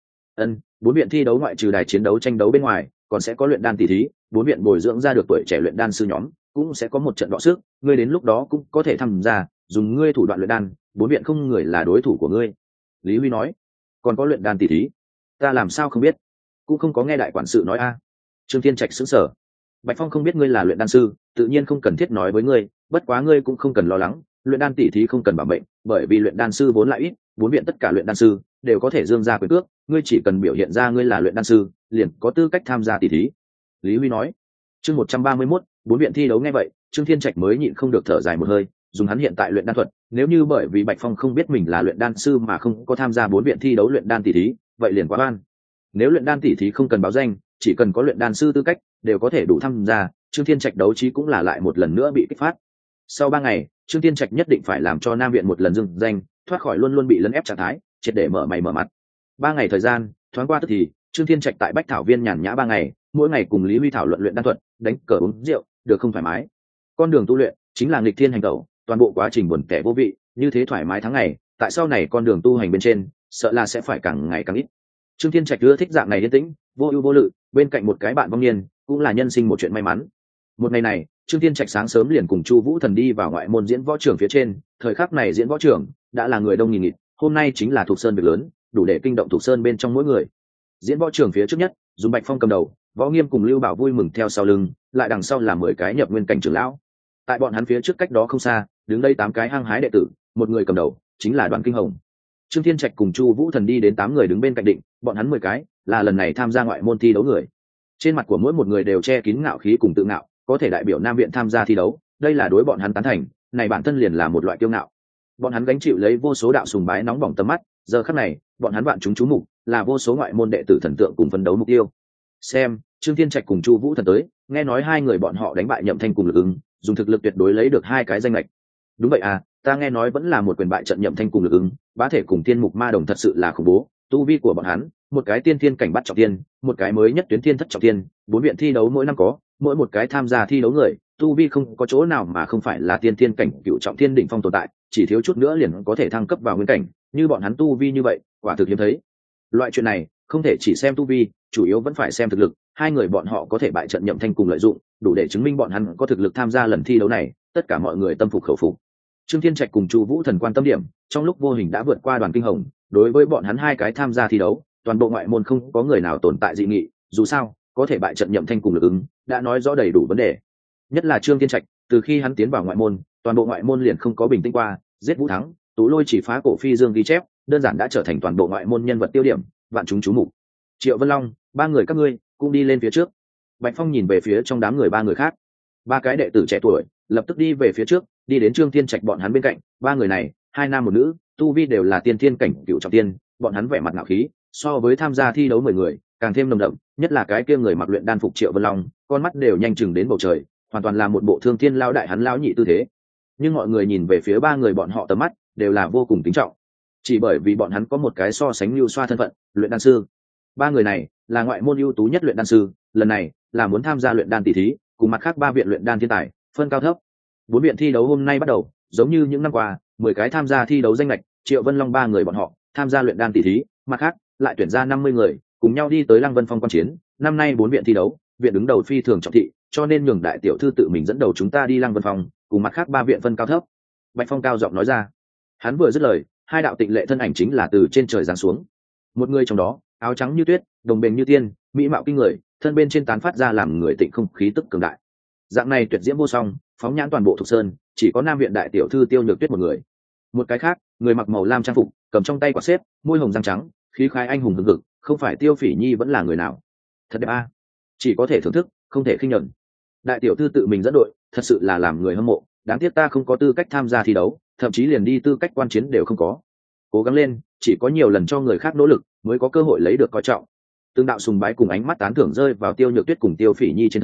4 viện thi đấu ngoại trừ đài chiến đấu tranh đấu bên ngoài còn sẽ có luyện đan tỷ thí, 4 viện bồi dưỡng ra được tuổi trẻ luyện đan sư nhóm cũng sẽ có một trận đọ sức, ngươi đến lúc đó cũng có thể tham gia, dùng ngươi thủ đoạn luyện đan, 4 viện không người là đối thủ của ngươi. Lý Huy nói. Còn có luyện đan tỷ thí? Ta làm sao không biết, cũng không có nghe đại quản sự nói a. Trương Thiên Trạch sững sờ. Bạch Phong không biết ngươi là luyện đan sư, tự nhiên không cần thiết nói với ngươi, bất quá ngươi cũng không cần lo lắng, luyện đan tỷ thí không cần bảo mệnh, bởi vì luyện đan sư vốn lại ít, 4 viện tất cả luyện đan sư đều có thể dương ra quyền cước, ngươi chỉ cần biểu hiện ra ngươi là luyện đan sư, liền có tư cách tham gia tỷ thí. Lý Huy nói. Chương 131, 4 viện thi đấu nghe vậy, Trương Thiên Trạch mới nhịn không được thở dài một hơi, dùng hắn hiện tại luyện đan thuật, nếu như bởi vì Bạch Phong không biết mình là luyện đan sư mà không có tham gia 4 viện thi đấu luyện đan tỷ thí, vậy liền quá oan. Nếu luyện đan tỷ thí không cần báo danh, chỉ cần có luyện đan sư tư cách, đều có thể đủ tham gia, Trương Thiên Trạch đấu trí cũng là lại một lần nữa bị kích phát. Sau 3 ngày, Trương Thiên Trạch nhất định phải làm cho Nam viện một lần dừng danh, thoát khỏi luôn luôn bị lấn ép trạng thái, triệt để mở mày mở mặt. 3 ngày thời gian thoáng qua tức thì, Trương Thiên Trạch tại Bách Thảo Viên nhàn nhã 3 ngày, mỗi ngày cùng Lý Huy thảo luận luyện đan thuật, đánh cờ uống rượu, được không thoải mái. Con đường tu luyện chính là nghịch thiên hành tẩu, toàn bộ quá trình buồn tẻ vô vị, như thế thoải mái tháng ngày, tại sau này con đường tu hành bên trên, sợ là sẽ phải càng ngày càng ít. Trương Thiên Trạch ưa thích dạng này yên tĩnh, vô ưu vô lự, bên cạnh một cái bạn vong niên, cũng là nhân sinh một chuyện may mắn. Một ngày này, Trương Thiên Trạch sáng sớm liền cùng Chu Vũ Thần đi vào ngoại môn diễn võ trường phía trên, thời khắc này diễn võ trường đã là người đông nghìn nghịt, hôm nay chính là Thục Sơn việc lớn, đủ để kinh động Thục Sơn bên trong mỗi người. Diễn võ trường phía trước nhất, dùng Bạch Phong cầm đầu, Võ Nghiêm cùng Lưu Bảo vui mừng theo sau lưng, lại đằng sau là 10 cái nhập nguyên cảnh trưởng lão. Tại bọn hắn phía trước cách đó không xa, đứng đây 8 cái hăng hái đệ tử, một người cầm đầu, chính là Đoàn Kinh Hồng. Trương Thiên Trạch cùng Chu Vũ Thần đi đến 8 người đứng bên cạnh định, bọn hắn 10 cái là lần này tham gia ngoại môn thi đấu người. Trên mặt của mỗi một người đều che kín ngạo khí cùng tự ngạo, có thể đại biểu Nam viện tham gia thi đấu, đây là đối bọn hắn tán thành, này bản thân liền là một loại kiêu ngạo. Bọn hắn gánh chịu lấy vô số đạo sùng bái nóng bỏng tầm mắt, giờ khắc này, bọn hắn vạn chúng chú mục, là vô số ngoại môn đệ tử thần tượng cùng phấn đấu mục tiêu. Xem, Trương Thiên Trạch cùng Chu Vũ Thần tới, nghe nói hai người bọn họ đánh bại Nhậm Thanh cùng Lực Ứng, dùng thực lực tuyệt đối lấy được 2 cái danh lệch. Đúng vậy à, ta nghe nói vẫn là một quyền bại trận Nhậm Thanh cùng Lực Ứng, bá thể cùng Tiên Mục Ma Đồng thật sự là khủng bố, tu vi của bọn hắn, một cái tiên thiên cảnh bắt trọng tiên, một cái mới nhất tuyến thiên thất trọng tiên, 4 viện thi đấu mỗi năm có, mỗi một cái tham gia thi đấu người, tu vi không có chỗ nào mà không phải là tiên thiên cảnh cựu trọng thiên đỉnh phong tồn tại, chỉ thiếu chút nữa liền có thể thăng cấp vào nguyên cảnh, như bọn hắn tu vi như vậy, quả thực hiếm thấy. Loại chuyện này, không thể chỉ xem tu vi, chủ yếu vẫn phải xem thực lực, hai người bọn họ có thể bại trận Nhậm Thanh cùng lợi dụng, đủ để chứng minh bọn hắn có thực lực tham gia lần thi đấu này, tất cả mọi người tâm phục khẩu phục. Trương Thiên Trạch cùng Chu Vũ Thần quan tâm điểm, trong lúc vô hình đã vượt qua Đoàn Kinh Hồng, đối với bọn hắn 2 cái tham gia thi đấu, toàn bộ ngoại môn không có người nào tồn tại dị nghị, dù sao, có thể bại trận Nhậm Thanh cùng Lực Ứng, đã nói rõ đầy đủ vấn đề. Nhất là Trương Thiên Trạch, từ khi hắn tiến vào ngoại môn, toàn bộ ngoại môn liền không có bình tĩnh qua, giết Vũ Thắng, Tú Lôi chỉ phá cổ phi dương ghi chép, đơn giản đã trở thành toàn bộ ngoại môn nhân vật tiêu điểm, vạn chúng chú mục. Triệu Vân Long, 3 người các ngươi cũng đi lên phía trước. Bạch Phong nhìn về phía trong đám người 3 người khác, 3 cái đệ tử trẻ tuổi lập tức đi về phía trước, đi đến Trương Thiên Trạch bọn hắn bên cạnh. 3 người này, 2 nam 1 nữ, tu vi đều là tiên thiên cảnh cựu trọng tiên, bọn hắn vẻ mặt ngạo khí, so với tham gia thi đấu 10 người càng thêm nồng đậm, nhất là cái kia người mặc luyện đan phục Triệu Vân Long, con mắt đều nhanh chừng đến bầu trời, hoàn toàn là một bộ thương thiên lao đại hắn lão nhị tư thế. Nhưng mọi người nhìn về phía 3 người bọn họ tầm mắt đều là vô cùng kính trọng, chỉ bởi vì bọn hắn có một cái so sánh lưu xoa thân phận, luyện đan sư. 3 người này là ngoại môn ưu tú nhất luyện đan sư, lần này là muốn tham gia luyện đan tỷ thí, cùng mặt khác 3 viện luyện đan thiên tài, phân cao thấp. 4 viện thi đấu hôm nay bắt đầu, giống như những năm qua, 10 cái tham gia thi đấu danh lệch, Triệu Vân Long 3 người bọn họ tham gia luyện đan tỷ thí, mặt khác lại tuyển ra 50 người, cùng nhau đi tới Lăng Vân Phong quan chiến. Năm nay 4 viện thi đấu, viện đứng đầu phi thường trọng thị, cho nên nhường đại tiểu thư tự mình dẫn đầu chúng ta đi Lăng Vân Phong, cùng mặt khác 3 viện phân cao thấp. Bạch Phong cao giọng nói ra. Hắn vừa dứt lời, 2 đạo tịnh lệ thân ảnh chính là từ trên trời giáng xuống. Một người trong đó, áo trắng như tuyết, đồng bền như tiên, mỹ mạo kinh người, thân bên trên tán phát ra làm người tịnh không khí tức cường đại. Dạng này tuyệt diễm vô song, phóng nhãn toàn bộ Thục Sơn, chỉ có Nam viện đại tiểu thư Tiêu Nhược Tuyết một người. Một cái khác, người mặc màu lam trang phục, cầm trong tay quả xếp, môi hồng răng trắng, khí khái anh hùng hừng hực, không phải Tiêu Phỉ Nhi vẫn là người nào. Thật đẹp a, chỉ có thể thưởng thức, không thể khinh nhẫn. Đại tiểu thư tự mình dẫn đội, thật sự là làm người hâm mộ, đáng tiếc ta không có tư cách tham gia thi đấu, thậm chí liền đi tư cách quan chiến đều không có. Cố gắng lên, chỉ có nhiều lần cho người khác nỗ lực, mới có cơ hội lấy được coi trọng. Từng đạo sùng bái cùng ánh mắt tán thưởng rơi vào Tiêu Nhược Tuyết cùng Tiêu Phỉ Nhi trên thân,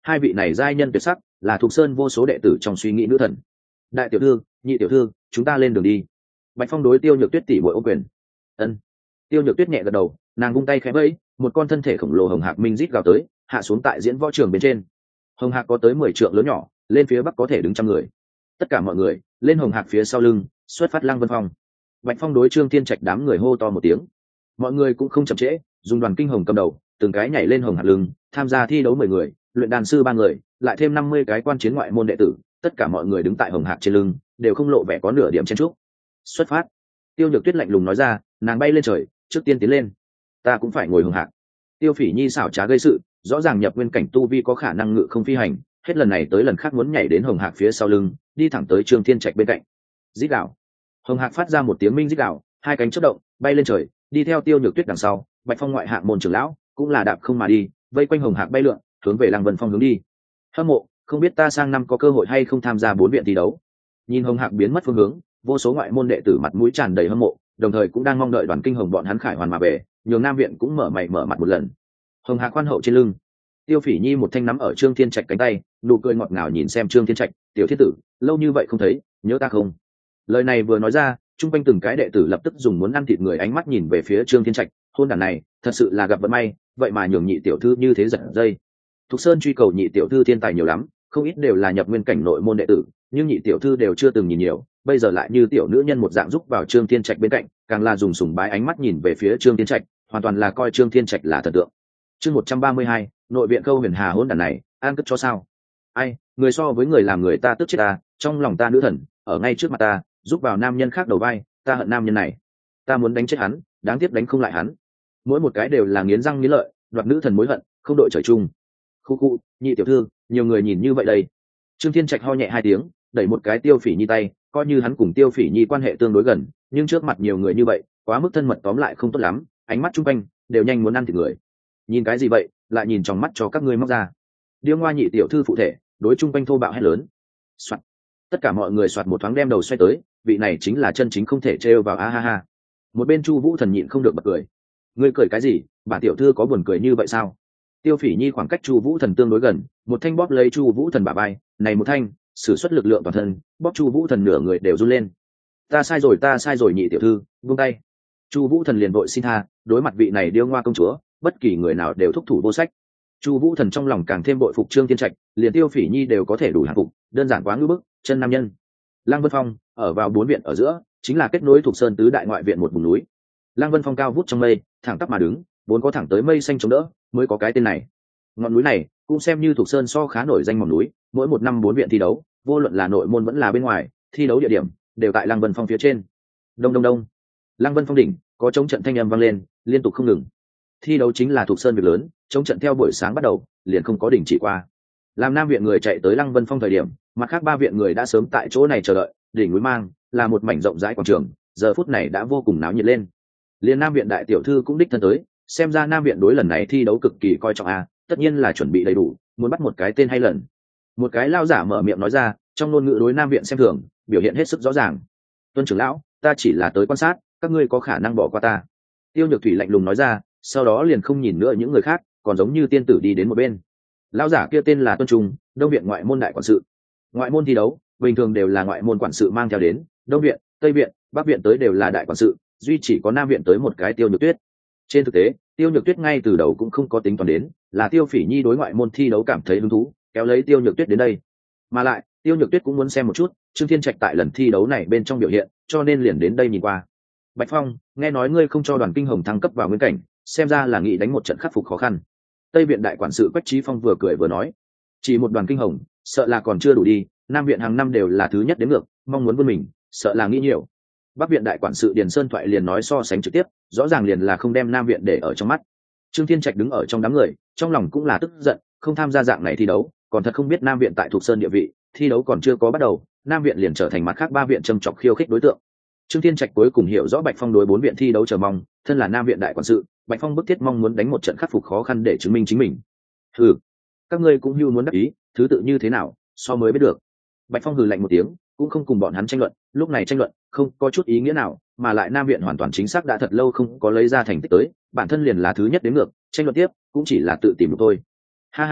hai vị này giai nhân tuyệt sắc là Thục Sơn vô số đệ tử trong suy nghĩ nữ thần. Đại tiểu thư, nhị tiểu thư, chúng ta lên đường đi. Bạch Phong đối Tiêu Nhược Tuyết tỷ muội ôm quyền. Ân. Tiêu Nhược Tuyết nhẹ gật đầu, nàng vung tay khẽ vẫy, một con thân thể khổng lồ hồng hạc minh rít gào tới, hạ xuống tại diễn võ trường bên trên. Hồng hạc có tới 10 trượng lớn nhỏ, lên phía bắc có thể đứng trăm người. Tất cả mọi người lên hồng hạc phía sau lưng, xuất phát Lăng Vân Phong. Bạch Phong đối Trương Thiên Trạch đám người hô to một tiếng. Mọi người cũng không chậm trễ, dùng đoàn kinh hồng cầm đầu, từng cái nhảy lên hồng hạc lưng, tham gia thi đấu 10 người, luyện đàn sư 3 người, lại thêm 50 cái quan chiến ngoại môn đệ tử, tất cả mọi người đứng tại hồng hạc trên lưng, đều không lộ vẻ có nửa điểm chen chúc. Xuất phát. Tiêu Nhược Tuyết lạnh lùng nói ra, nàng bay lên trời, trước tiên tiến lên. Ta cũng phải ngồi hồng hạc. Tiêu Phỉ Nhi xảo trá gây sự, rõ ràng nhập nguyên cảnh tu vi có khả năng ngự không phi hành, hết lần này tới lần khác muốn nhảy đến hồng hạc phía sau lưng, đi thẳng tới Trương Thiên Trạch bên cạnh. Rít gào. Hồng hạc phát ra một tiếng minh rít gào, hai cánh chớp động, bay lên trời, đi theo Tiêu Nhược Tuyết đằng sau. Bạch Phong ngoại hạng môn trưởng lão cũng là đạp không mà đi, vây quanh hồng hạc bay lượn, hướng về Lăng Vân Phong hướng đi. Hâm mộ, không biết ta sang năm có cơ hội hay không tham gia 4 viện thi đấu. Nhìn hồng hạc biến mất phương hướng, vô số ngoại môn đệ tử mặt mũi tràn đầy hâm mộ, đồng thời cũng đang mong đợi đoàn kinh hồng bọn hắn khải hoàn mà về, nhường Nam viện cũng mở mày mở mặt một lần. Hồng hạc khoan hậu trên lưng, Tiêu Phỉ Nhi một thanh nắm ở Trương Thiên Trạch cánh tay, nụ cười ngọt ngào nhìn xem Trương Thiên Trạch, tiểu thiết tử, lâu như vậy không thấy, nhớ ta không? Lời này vừa nói ra, chung quanh từng cái đệ tử lập tức dùng muốn ăn thịt người ánh mắt nhìn về phía Trương Thiên Trạch, hôn đản này thật sự là gặp vận may, vậy mà nhường nhị tiểu thư như thế giật dây. Thục Sơn truy cầu nhị tiểu thư thiên tài nhiều lắm, không ít đều là nhập nguyên cảnh nội môn đệ tử, nhưng nhị tiểu thư đều chưa từng nhìn nhiều, bây giờ lại như tiểu nữ nhân một dạng giúp vào Trương Thiên Trạch bên cạnh, càng là dùng sùng bái ánh mắt nhìn về phía Trương Thiên Trạch, hoàn toàn là coi Trương Thiên Trạch là thần tượng. Chương 132, nội viện Câu Huyền Hà hỗn đản này, an cất cho sao? Ai, người so với người làm người ta tức chết ta, trong lòng ta nữ thần, ở ngay trước mặt ta, giúp vào nam nhân khác đầu vai, ta hận nam nhân này. Ta muốn đánh chết hắn, đáng tiếc đánh không lại hắn. Mỗi một cái đều là nghiến răng nghiến lợi, đoạt nữ thần mối hận, không đội trời chung. Khu khu, nhị tiểu thư, nhiều người nhìn như vậy đây. Trương Thiên Trạch ho nhẹ 2 tiếng, đẩy một cái Tiêu Phỉ Nhi tay, coi như hắn cùng Tiêu Phỉ Nhi quan hệ tương đối gần, nhưng trước mặt nhiều người như vậy, quá mức thân mật tóm lại không tốt lắm, ánh mắt chung quanh đều nhanh muốn ăn thịt người. Nhìn cái gì vậy, lại nhìn trong mắt cho các ngươi móc ra. Điêu Ngoa nhị tiểu thư phụ thể, đối chung quanh thô bạo hét lớn. Soạt. Tất cả mọi người soạt một thoáng đem đầu xoay tới, vị này chính là chân chính không thể trêu vào a ha ha. Một bên Chu Vũ Thần nhịn không được bật cười. Ngươi cười cái gì, bản tiểu thư có buồn cười như vậy sao? Tiêu Phỉ Nhi khoảng cách Chu Vũ Thần tương đối gần, một thanh bóp lấy Chu Vũ Thần bả vai, này một thanh, sử xuất lực lượng toàn thân, bóp Chu Vũ Thần nửa người đều run lên. Ta sai rồi nhị tiểu thư, buông tay. Chu Vũ Thần liền vội xin tha, đối mặt vị này Điêu Ngoa công chúa, bất kỳ người nào đều thúc thủ vô sách. Chu Vũ Thần trong lòng càng thêm bội phục Trương Thiên Trạch, liền Tiêu Phỉ Nhi đều có thể đủ hạ phục, đơn giản quá ngưu bức, chân nam nhân. Lăng Vân Phong, ở vào 4 viện ở giữa, chính là kết nối thuộc sơn tứ đại ngoại viện một vùng núi. Lăng Vân Phong cao vút trong mây, thẳng tắp mà đứng, vốn có thẳng tới mây xanh chống đỡ, mới có cái tên này. Ngọn núi này cũng xem như thuộc sơn so khá nổi danh mỏm núi, mỗi một năm 4 viện thi đấu, vô luận là nội môn vẫn là bên ngoài, thi đấu địa điểm đều tại Lăng Vân Phong phía trên. Đông đông đông. Lăng Vân Phong đỉnh có chống trận thanh âm vang lên, liên tục không ngừng. Thi đấu chính là thuộc sơn việc lớn, chống trận theo buổi sáng bắt đầu, liền không có đình chỉ qua. Làm Nam viện người chạy tới Lăng Vân Phong thời điểm, mặt khác 3 viện người đã sớm tại chỗ này chờ đợi, đỉnh núi mang là một mảnh rộng rãi quảng trường, giờ phút này đã vô cùng náo nhiệt lên. Liên Nam viện đại tiểu thư cũng đích thân tới, xem ra Nam viện đối lần này thi đấu cực kỳ coi trọng a, tất nhiên là chuẩn bị đầy đủ, muốn bắt một cái tên hay lần. Một cái lao giả mở miệng nói ra, trong ngôn ngữ đối Nam viện xem thường, biểu hiện hết sức rõ ràng. Tuân trưởng lão, ta chỉ là tới quan sát, các ngươi có khả năng bỏ qua ta. Tiêu Nhược Thủy lạnh lùng nói ra, sau đó liền không nhìn nữa những người khác, còn giống như tiên tử đi đến một bên. Lão giả kia tên là Tuân Trung, Đông viện ngoại môn đại quản sự. Ngoại môn thi đấu bình thường đều là ngoại môn quản sự mang theo đến, Đông viện, Tây viện, Bắc viện tới đều là đại quản sự, duy chỉ có Nam viện tới một cái Tiêu Nhược Tuyết. Trên thực tế, Tiêu Nhược Tuyết ngay từ đầu cũng không có tính toán đến, là Tiêu Phỉ Nhi đối ngoại môn thi đấu cảm thấy hứng thú, kéo lấy Tiêu Nhược Tuyết đến đây. Mà lại, Tiêu Nhược Tuyết cũng muốn xem một chút Trương Thiên Trạch tại lần thi đấu này bên trong biểu hiện, cho nên liền đến đây nhìn qua. Bạch Phong, nghe nói ngươi không cho đoàn kinh hồng thăng cấp vào nguyên cảnh, xem ra là nghĩ đánh một trận khắc phục khó khăn. Tây viện đại quản sự Quách Chí Phong vừa cười vừa nói, chỉ một đoàn kinh hồng, sợ là còn chưa đủ đi, Nam viện hàng năm đều là thứ nhất đến ngược, mong muốn vươn mình, sợ là nghĩ nhiều. Bắc viện đại quản sự Điền Sơn Thoại liền nói so sánh trực tiếp, rõ ràng liền là không đem Nam viện để ở trong mắt. Trương Thiên Trạch đứng ở trong đám người, trong lòng cũng là tức giận, không tham gia dạng này thi đấu, còn thật không biết Nam viện tại thuộc sơn địa vị, thi đấu còn chưa có bắt đầu, Nam viện liền trở thành mặt khác 3 viện châm chọc khiêu khích đối tượng. Trương Thiên Trạch cuối cùng hiểu rõ Bạch Phong đối 4 viện thi đấu chờ mong, thân là Nam viện đại quản sự, Bạch Phong bức thiết mong muốn đánh một trận khắc phục khó khăn để chứng minh chính mình. Hừ, các ngươi cũng hưu muốn đắc ý, thứ tự như thế nào, so mới biết được. Bạch Phong hừ lạnh một tiếng, cũng không cùng bọn hắn tranh luận, lúc này tranh luận không có chút ý nghĩa nào, mà lại Nam viện hoàn toàn chính xác đã thật lâu không có lấy ra thành tích tới, bản thân liền là thứ nhất đến ngược, tranh luận tiếp cũng chỉ là tự tìm được thôi. Ha ha,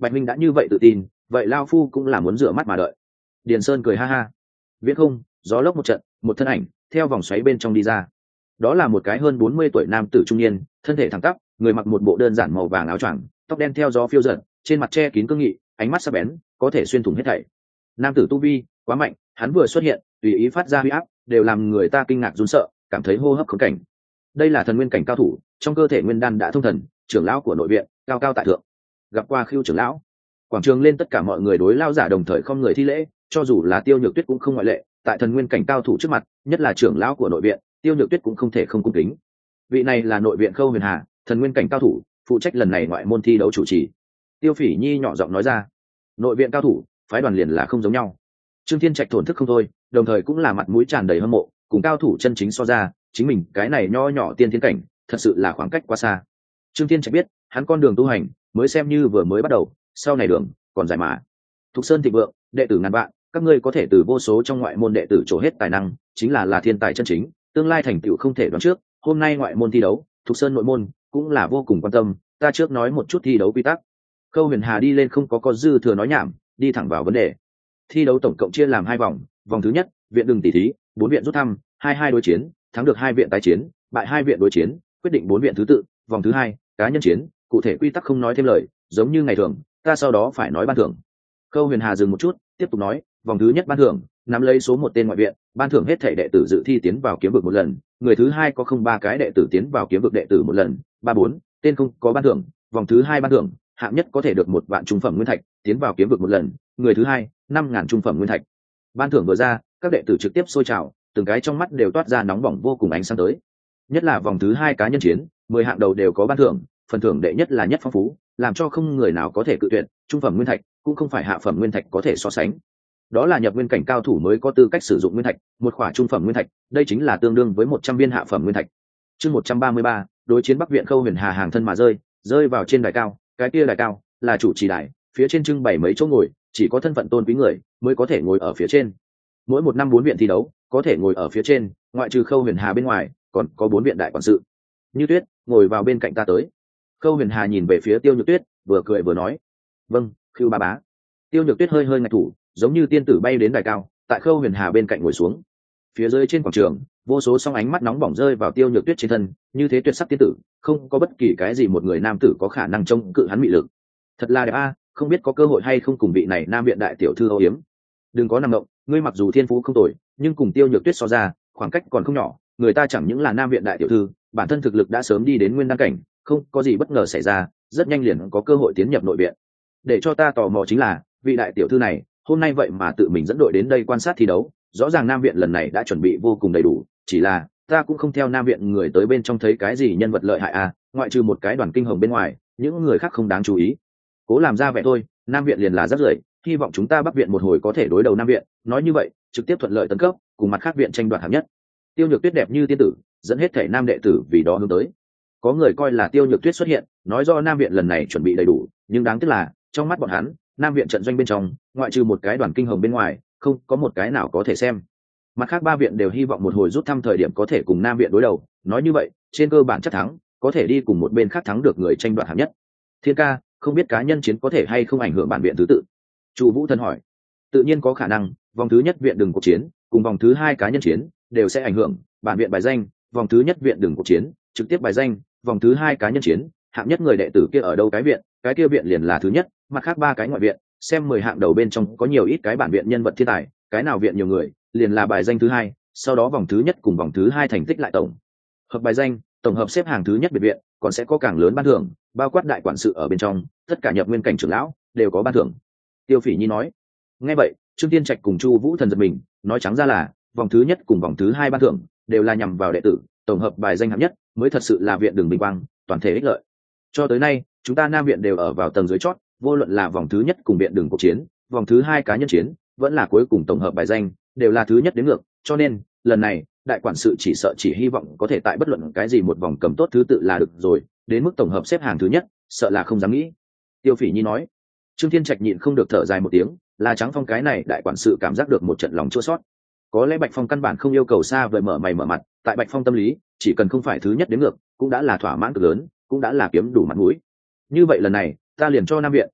Bạch minh đã như vậy tự tin, vậy lao phu cũng là muốn rửa mắt mà đợi. Điền Sơn cười ha ha. Viễn không, gió lốc một trận, một thân ảnh theo vòng xoáy bên trong đi ra. Đó là một cái hơn 40 tuổi nam tử trung niên, thân thể thẳng tắp, người mặc một bộ đơn giản màu vàng áo choàng, tóc đen theo gió phiêu dật, trên mặt che kín cương nghị, ánh mắt sắc bén, có thể xuyên thủng hết thảy. Nam tử tu vi quá mạnh, hắn vừa xuất hiện, tùy ý phát ra huy áp, đều làm người ta kinh ngạc run sợ, cảm thấy hô hấp khốn cảnh. Đây là thần nguyên cảnh cao thủ, trong cơ thể nguyên đan đã thông thần, trưởng lão của nội viện, cao cao tại thượng. Gặp qua Khưu trưởng lão. Quảng trường lên tất cả mọi người đối lao giả đồng thời không người thi lễ, cho dù là Tiêu Nhược Tuyết cũng không ngoại lệ, tại thần nguyên cảnh cao thủ trước mặt, nhất là trưởng lão của nội viện, Tiêu Nhược Tuyết cũng không thể không cung kính. Vị này là nội viện Khâu Huyền Hà, thần nguyên cảnh cao thủ, phụ trách lần này ngoại môn thi đấu chủ trì. Tiêu Phỉ Nhi nhỏ giọng nói ra. Nội viện cao thủ, phái đoàn liền là không giống nhau. Trương Thiên Trạch thổn thức không thôi, đồng thời cũng là mặt mũi tràn đầy hâm mộ, cùng cao thủ chân chính so ra, chính mình cái này nho nhỏ tiên thiên cảnh, thật sự là khoảng cách quá xa. Trương Thiên Trạch biết, hắn con đường tu hành mới xem như vừa mới bắt đầu, sau này đường còn dài mà. Thục Sơn thịnh vượng, đệ tử ngàn vạn, các ngươi có thể từ vô số trong ngoại môn đệ tử trổ hết tài năng, chính là thiên tài chân chính, tương lai thành tựu không thể đoán trước. Hôm nay ngoại môn thi đấu, Thục Sơn nội môn cũng là vô cùng quan tâm, ta trước nói một chút thi đấu quy tắc. Khâu Huyền Hà đi lên không có dư thừa nói nhảm, đi thẳng vào vấn đề. Thi đấu tổng cộng chia làm 2 vòng, vòng thứ nhất, viện đường tỷ thí, 4 viện rút thăm, 2-2 đối chiến, thắng được 2 viện tái chiến, bại 2 viện đối chiến, quyết định 4 viện thứ tự. Vòng thứ 2, cá nhân chiến, cụ thể quy tắc không nói thêm lời, giống như ngày thường, ta sau đó phải nói ban thưởng. Khâu Huyền Hà dừng một chút, tiếp tục nói, vòng thứ nhất ban thưởng, nắm lấy số 1 tên ngoại viện, ban thưởng hết thảy đệ tử dự thi tiến vào kiếm vực 1 lần, người thứ 2 có 0-3 cái đệ tử tiến vào kiếm vực đệ tử 1 lần, 3-4 tên không có ban thưởng. Vòng thứ 2 ban thưởng, hạng nhất có thể được 1 vạn trung phẩm nguyên thạch, tiến vào kiếm vực 1 lần, người thứ 2 5.000 trung phẩm nguyên thạch. Ban thưởng vừa ra, các đệ tử trực tiếp sôi trào, từng cái trong mắt đều toát ra nóng bỏng vô cùng ánh sáng tới. Nhất là vòng thứ 2 cá nhân chiến, 10 hạng đầu đều có ban thưởng, phần thưởng đệ nhất là nhất phong phú, làm cho không người nào có thể cự tuyệt, trung phẩm nguyên thạch cũng không phải hạ phẩm nguyên thạch có thể so sánh. Đó là nhập nguyên cảnh cao thủ mới có tư cách sử dụng nguyên thạch, một khỏa trung phẩm nguyên thạch, đây chính là tương đương với 100 viên hạ phẩm nguyên thạch. Chương 133, đối chiến Bắc viện Khâu Huyền Hà hàng thân mà rơi vào trên đài cao, cái kia đài cao là chủ trì đài, phía trên trưng bày mấy chỗ ngồi, chỉ có thân phận tôn quý người mới có thể ngồi ở phía trên. Mỗi 1 năm 4 viện thi đấu, có thể ngồi ở phía trên, ngoại trừ Khâu Huyền Hà bên ngoài, còn có 4 viện đại quản sự. Như Tuyết, ngồi vào bên cạnh ta tới. Khâu Huyền Hà nhìn về phía Tiêu Nhược Tuyết, vừa cười vừa nói. Vâng, Khưu ba bá. Tiêu Nhược Tuyết hơi hơi ngạch thủ, giống như tiên tử bay đến đài cao, tại Khâu Huyền Hà bên cạnh ngồi xuống. Phía dưới trên quảng trường, vô số song ánh mắt nóng bỏng rơi vào Tiêu Nhược Tuyết trên thân, như thế tuyệt sắc tiên tử, không có bất kỳ cái gì một người nam tử có khả năng chống cự hắn mị lực. Thật là đẹp a, không biết có cơ hội hay không cùng vị này nam viện đại tiểu thư âu yếm. Đừng có nằm động, ngươi mặc dù thiên phú không tồi, nhưng cùng Tiêu Nhược Tuyết so ra, khoảng cách còn không nhỏ, người ta chẳng những là nam viện đại tiểu thư, bản thân thực lực đã sớm đi đến nguyên đăng cảnh, không có gì bất ngờ xảy ra, rất nhanh liền có cơ hội tiến nhập nội viện. Để cho ta tò mò chính là, vị đại tiểu thư này, hôm nay vậy mà tự mình dẫn đội đến đây quan sát thi đấu, rõ ràng nam viện lần này đã chuẩn bị vô cùng đầy đủ, chỉ là ta cũng không theo nam viện người tới bên trong thấy cái gì nhân vật lợi hại à, ngoại trừ một cái đoàn kinh hồng bên ngoài, những người khác không đáng chú ý. Cố làm ra vẻ thôi, nam viện liền là rất rưởi, hy vọng chúng ta Bắc viện một hồi có thể đối đầu nam viện, nói như vậy, trực tiếp thuận lợi tấn cấp, cùng mặt khác viện tranh đoạt hạng nhất. Tiêu Nhược Tuyết đẹp như tiên tử, dẫn hết thể nam đệ tử vì đó hướng tới. Có người coi là Tiêu Nhược Tuyết xuất hiện, nói do nam viện lần này chuẩn bị đầy đủ, nhưng đáng tiếc là, trong mắt bọn hắn, nam viện trận doanh bên trong, ngoại trừ một cái đoàn kinh hồng bên ngoài, không có một cái nào có thể xem. Mặt khác 3 viện đều hy vọng một hồi rút thăm thời điểm có thể cùng nam viện đối đầu, nói như vậy, trên cơ bản chắc thắng, có thể đi cùng một bên khác thắng được người tranh đoạt hạng nhất. Thiên ca, không biết cá nhân chiến có thể hay không ảnh hưởng bản viện thứ tự? Chu Vũ Thần hỏi. Tự nhiên có khả năng, vòng thứ nhất viện đường cuộc chiến, cùng vòng thứ 2 cá nhân chiến đều sẽ ảnh hưởng bản viện bài danh, vòng thứ nhất viện đường cuộc chiến, trực tiếp bài danh, vòng thứ 2 cá nhân chiến, hạng nhất người đệ tử kia ở đâu cái kia viện liền là thứ nhất, mặt khác 3 cái ngoại viện, xem 10 hạng đầu bên trong có nhiều ít cái bản viện nhân vật thiên tài, cái nào viện nhiều người, liền là bài danh thứ 2, sau đó vòng thứ nhất cùng vòng thứ 2 thành tích lại tổng hợp bài danh, tổng hợp xếp hạng thứ nhất biệt viện, còn sẽ có càng lớn ban thưởng, bao quát đại quản sự ở bên trong, tất cả nhập nguyên cảnh trưởng lão đều có ban thưởng. Tiêu Phỉ Nhi nói. Nghe vậy, Trương Tiên Trạch cùng Chu Vũ Thần giật mình, nói trắng ra là, vòng thứ nhất cùng vòng thứ 2 ban thưởng đều là nhằm vào đệ tử, tổng hợp bài danh hạng nhất mới thật sự là viện đường bình quang, toàn thể ích lợi. Cho tới nay, chúng ta nam viện đều ở vào tầng dưới chót, vô luận là vòng thứ nhất cùng viện đường cuộc chiến, vòng thứ 2 cá nhân chiến, vẫn là cuối cùng tổng hợp bài danh, đều là thứ nhất đến ngược, cho nên, lần này, đại quản sự chỉ sợ chỉ hy vọng có thể tại bất luận cái gì một vòng cầm tốt thứ tự là được rồi, đến mức tổng hợp xếp hạng thứ nhất, sợ là không dám nghĩ. Tiêu Phỉ Nhi nói. Trương Thiên Trạch nhịn không được thở dài một tiếng, là Trắng Phong cái này đại quản sự cảm giác được một trận lòng chua xót. Có lẽ Bạch Phong căn bản không yêu cầu xa vời mở mày mở mặt, tại Bạch Phong tâm lý, chỉ cần không phải thứ nhất đến ngược, cũng đã là thỏa mãn cực lớn, cũng đã là kiếm đủ mặt mũi. Như vậy lần này, ta liền cho nam viện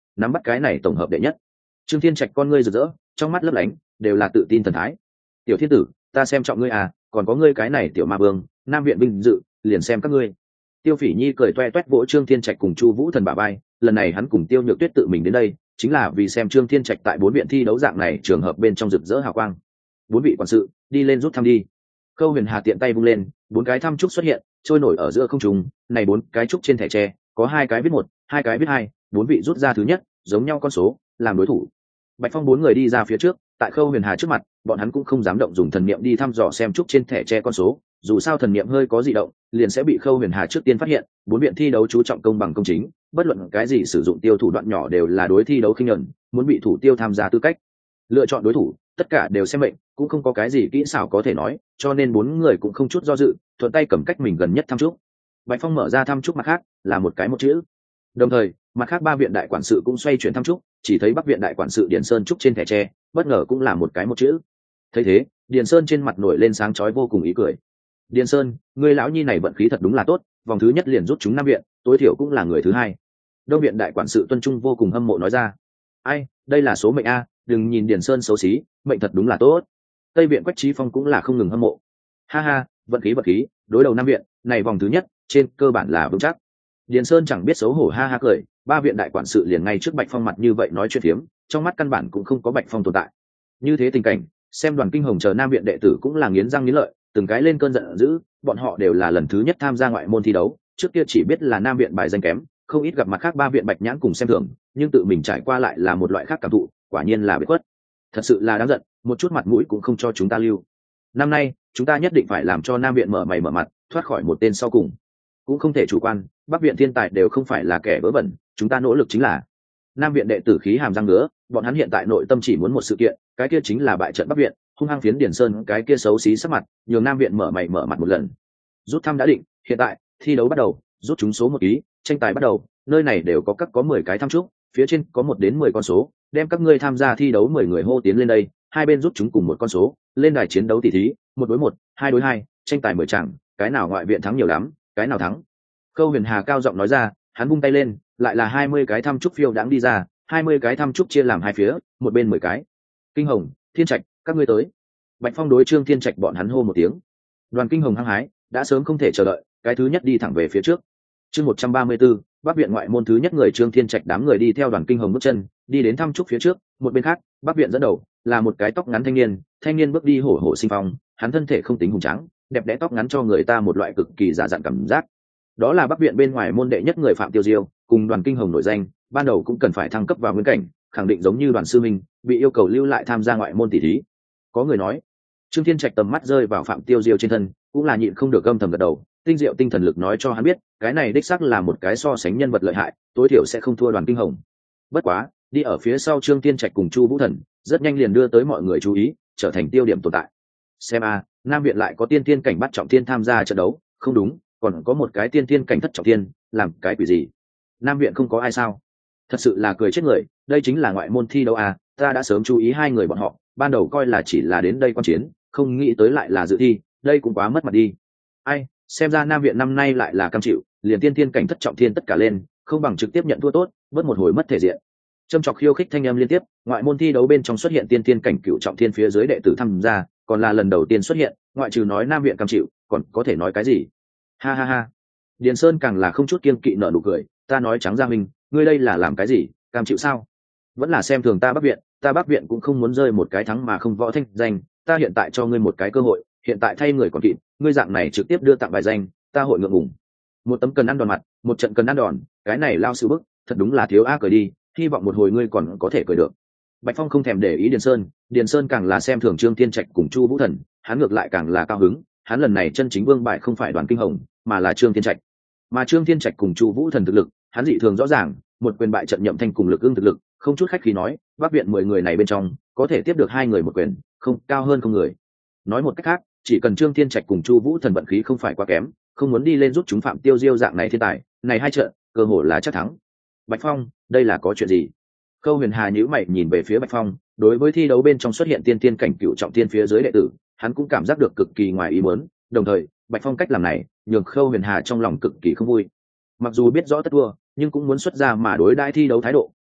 nắm bắt cái này tổng hợp đệ nhất. Trương Thiên Trạch con ngươi rực rỡ, trong mắt lấp lánh đều là tự tin thần thái. Tiểu thiên tử, ta xem trọng ngươi à, còn có ngươi cái này tiểu ma vương, nam viện vinh dự, liền xem các ngươi. Tiêu Phỉ Nhi cười toe toét vỗ Trương Thiên Trạch cùng Chu Vũ Thần bả vai, lần này hắn cùng Tiêu Nhược Tuyết tự mình đến đây, chính là vì xem Trương Thiên Trạch tại 4 viện thi đấu dạng này trường hợp bên trong rực rỡ hào quang. 4 vị quản sự, đi lên rút thăm đi. Khâu Huyền Hà tiện tay vung lên, 4 cái thăm trúc xuất hiện, trôi nổi ở giữa không trung, này 4 cái trúc trên thẻ tre, có 2 cái viết 1, 2 cái viết 2, 4 vị rút ra thứ nhất, giống nhau con số, làm đối thủ. Bạch Phong 4 người đi ra phía trước, tại Khâu Huyền Hà trước mặt, bọn hắn cũng không dám động dùng thần niệm đi thăm dò xem trúc trên thẻ tre con số, dù sao thần niệm hơi có dị động, liền sẽ bị Khâu Huyền Hà trước tiên phát hiện. 4 viện thi đấu chú trọng công bằng công chính, bất luận cái gì sử dụng tiêu thủ đoạn nhỏ đều là đối thi đấu khinh nhẫn, muốn bị thủ tiêu tham gia tư cách. Lựa chọn đối thủ, tất cả đều xem mệnh, cũng không có cái gì kỹ xảo có thể nói, cho nên 4 người cũng không chút do dự, thuận tay cầm cách mình gần nhất thăm trúc. Bạch Phong mở ra thăm trúc mặt khác, là một cái một chữ. Đồng thời, mặt khác 3 viện đại quản sự cũng xoay chuyển thăm trúc, chỉ thấy Bắc viện đại quản sự Điền Sơn trúc trên thẻ tre, bất ngờ cũng là một cái một chữ. Thấy thế, Điền Sơn trên mặt nổi lên sáng chói vô cùng ý cười. Điền Sơn, ngươi lão nhi này vận khí thật đúng là tốt, vòng thứ nhất liền rút chúng 5 viện, tối thiểu cũng là người thứ 2. Đông viện đại quản sự Tuân Trung vô cùng hâm mộ nói ra. Ai, đây là số mệnh a, đừng nhìn Điền Sơn xấu xí, mệnh thật đúng là tốt. Tây viện Quách Chí Phong cũng là không ngừng hâm mộ. Ha ha, vận khí, đối đầu 5 viện, này vòng thứ nhất, trên cơ bản là vững chắc. Điền Sơn chẳng biết xấu hổ ha ha cười, 3 viện đại quản sự liền ngay trước Bạch Phong mặt như vậy nói chuyện phiếm, trong mắt căn bản cũng không có Bạch Phong tồn tại. Như thế tình cảnh, xem Đoàn Kinh Hồng chờ Nam viện đệ tử cũng là nghiến răng nghiến lợi, từng cái lên cơn giận dữ, bọn họ đều là lần thứ nhất tham gia ngoại môn thi đấu, trước kia chỉ biết là Nam viện bài danh kém, không ít gặp mặt khác 3 viện Bạch Nhãn cùng xem thường, nhưng tự mình trải qua lại là một loại khác cảm thụ, quả nhiên là biệt khuất. Thật sự là đáng giận, một chút mặt mũi cũng không cho chúng ta lưu. Năm nay, chúng ta nhất định phải làm cho Nam viện mở mày mở mặt, thoát khỏi một tên sau cùng. Cũng không thể chủ quan, Bắc viện thiên tài đều không phải là kẻ vớ vẩn, chúng ta nỗ lực chính là. Nam viện đệ tử khí hàm răng ngứa, bọn hắn hiện tại nội tâm chỉ muốn một sự kiện, cái kia chính là bại trận Bắc viện, hung hăng phiến Điền Sơn cái kia xấu xí sắc mặt, nhường Nam viện mở mày mở mặt một lần. Rút thăm đã định, hiện tại thi đấu bắt đầu, rút chúng số 1 ý, tranh tài bắt đầu, nơi này đều có 10 cái thăm trúc, phía trên có 1 đến 10 con số, đem các ngươi tham gia thi đấu 10 người hô tiến lên đây, hai bên rút chúng cùng một con số, lên đài chiến đấu tỷ thí, 1 đối 1, 2 đối 2, tranh tài 10 trận, cái nào ngoại viện thắng nhiều lắm, cái nào thắng. Khâu Huyền Hà cao giọng nói ra, hắn vung tay lên, lại là 20 cái thăm trúc phiêu đãng đi ra, 20 cái thăm trúc chia làm hai phía, một bên 10 cái. Kinh Hồng, Thiên Trạch, các ngươi tới. Bạch Phong đối Trương Thiên Trạch bọn hắn hô một tiếng. Đoàn Kinh Hồng hăng hái, đã sớm không thể chờ đợi, cái thứ nhất đi thẳng về phía trước. Chương 134, Bắc viện ngoại môn thứ nhất người Trương Thiên Trạch đám người đi theo Đoàn Kinh Hồng bước chân, đi đến thăm trúc phía trước, một bên khác, Bắc viện dẫn đầu, là một cái tóc ngắn thanh niên bước đi hổ hổ sinh phong, hắn thân thể không tính hùng tráng, đẹp đẽ tóc ngắn cho người ta một loại cực kỳ giả dặn cảm giác. Đó là Bắc viện bên ngoài môn đệ nhất người Phạm Tiêu Diêu, cùng Đoàn Kinh Hồng nổi danh, ban đầu cũng cần phải thăng cấp vào nguyên cảnh, khẳng định giống như Đoàn sư minh, bị yêu cầu lưu lại tham gia ngoại môn tỷ thí. Có người nói, Trương Thiên Trạch tầm mắt rơi vào Phạm Tiêu Diêu trên thân, cũng là nhịn không được âm thầm gật đầu, tinh diệu tinh thần lực nói cho hắn biết, cái này đích xác là một cái so sánh nhân vật lợi hại, tối thiểu sẽ không thua Đoàn Kinh Hồng. Bất quá, đi ở phía sau Trương Thiên Trạch cùng Chu Vũ Thần, rất nhanh liền đưa tới mọi người chú ý, trở thành tiêu điểm tồn tại. Xem a, Nam viện lại có tiên thiên cảnh bắt trọng thiên tham gia trận đấu, không đúng, còn có một cái tiên thiên cảnh thất trọng thiên, làm cái quỷ gì? Nam viện không có ai sao? Thật sự là cười chết người, đây chính là ngoại môn thi đấu à, ta đã sớm chú ý hai người bọn họ, ban đầu coi là chỉ là đến đây quan chiến, không nghĩ tới lại là dự thi, đây cũng quá mất mặt đi. Ai, xem ra Nam viện năm nay lại là cam chịu, liền tiên thiên cảnh thất trọng thiên tất cả lên, không bằng trực tiếp nhận thua tốt, bớt một hồi mất thể diện. Châm chọc khiêu khích thanh âm liên tiếp, ngoại môn thi đấu bên trong xuất hiện tiên thiên cảnh cựu trọng thiên phía dưới đệ tử tham gia, còn là lần đầu tiên xuất hiện, ngoại trừ nói Nam viện cam chịu, còn có thể nói cái gì? Ha ha ha. Điền Sơn càng là không chút kiêng kỵ nở nụ cười, ta nói trắng ra mình, ngươi đây là làm cái gì, cam chịu sao? Vẫn là xem thường ta Bắc viện cũng không muốn rơi một cái thắng mà không võ thanh danh, ta hiện tại cho ngươi một cái cơ hội, hiện tại thay người còn kịp, ngươi dạng này trực tiếp đưa tặng bài danh, ta hội ngượng ngùng. Một tấm cần ăn đòn mặt, một trận cần ăn đòn, cái này lao sư bức, thật đúng là thiếu a cười đi, hy vọng một hồi ngươi còn có thể cười được. Bạch Phong không thèm để ý Điền Sơn càng là xem thường Trương Thiên Trạch cùng Chu Vũ Thần, hắn ngược lại càng là cao hứng, hắn lần này chân chính vương bại không phải Đoàn Kinh Hồng, mà là Trương Thiên Trạch. Mà Trương Thiên Trạch cùng Chu Vũ Thần thực lực, hắn dị thường rõ ràng, một quyền bại trận Nhậm Thanh cùng Lực Ưng thực lực, không chút khách khí nói, Bắc viện 10 người này bên trong, có thể tiếp được 2 người một quyền, không cao hơn không người. Nói một cách khác, chỉ cần Trương Thiên Trạch cùng Chu Vũ Thần vận khí không phải quá kém, không muốn đi lên giúp chúng Phạm Tiêu Diêu dạng này thiên tài, này 2 trận, cơ hội là chắc thắng. Bạch Phong, đây là có chuyện gì? Khâu Huyền Hà nhíu mày nhìn về phía Bạch Phong, đối với thi đấu bên trong xuất hiện tiên tiên cảnh cựu trọng thiên phía dưới đệ tử, hắn cũng cảm giác được cực kỳ ngoài ý muốn, đồng thời, Bạch Phong cách làm này, nhường Khâu Huyền Hà trong lòng cực kỳ không vui. Mặc dù biết rõ tất thua, nhưng cũng muốn xuất ra mà đối đãi thi đấu thái độ,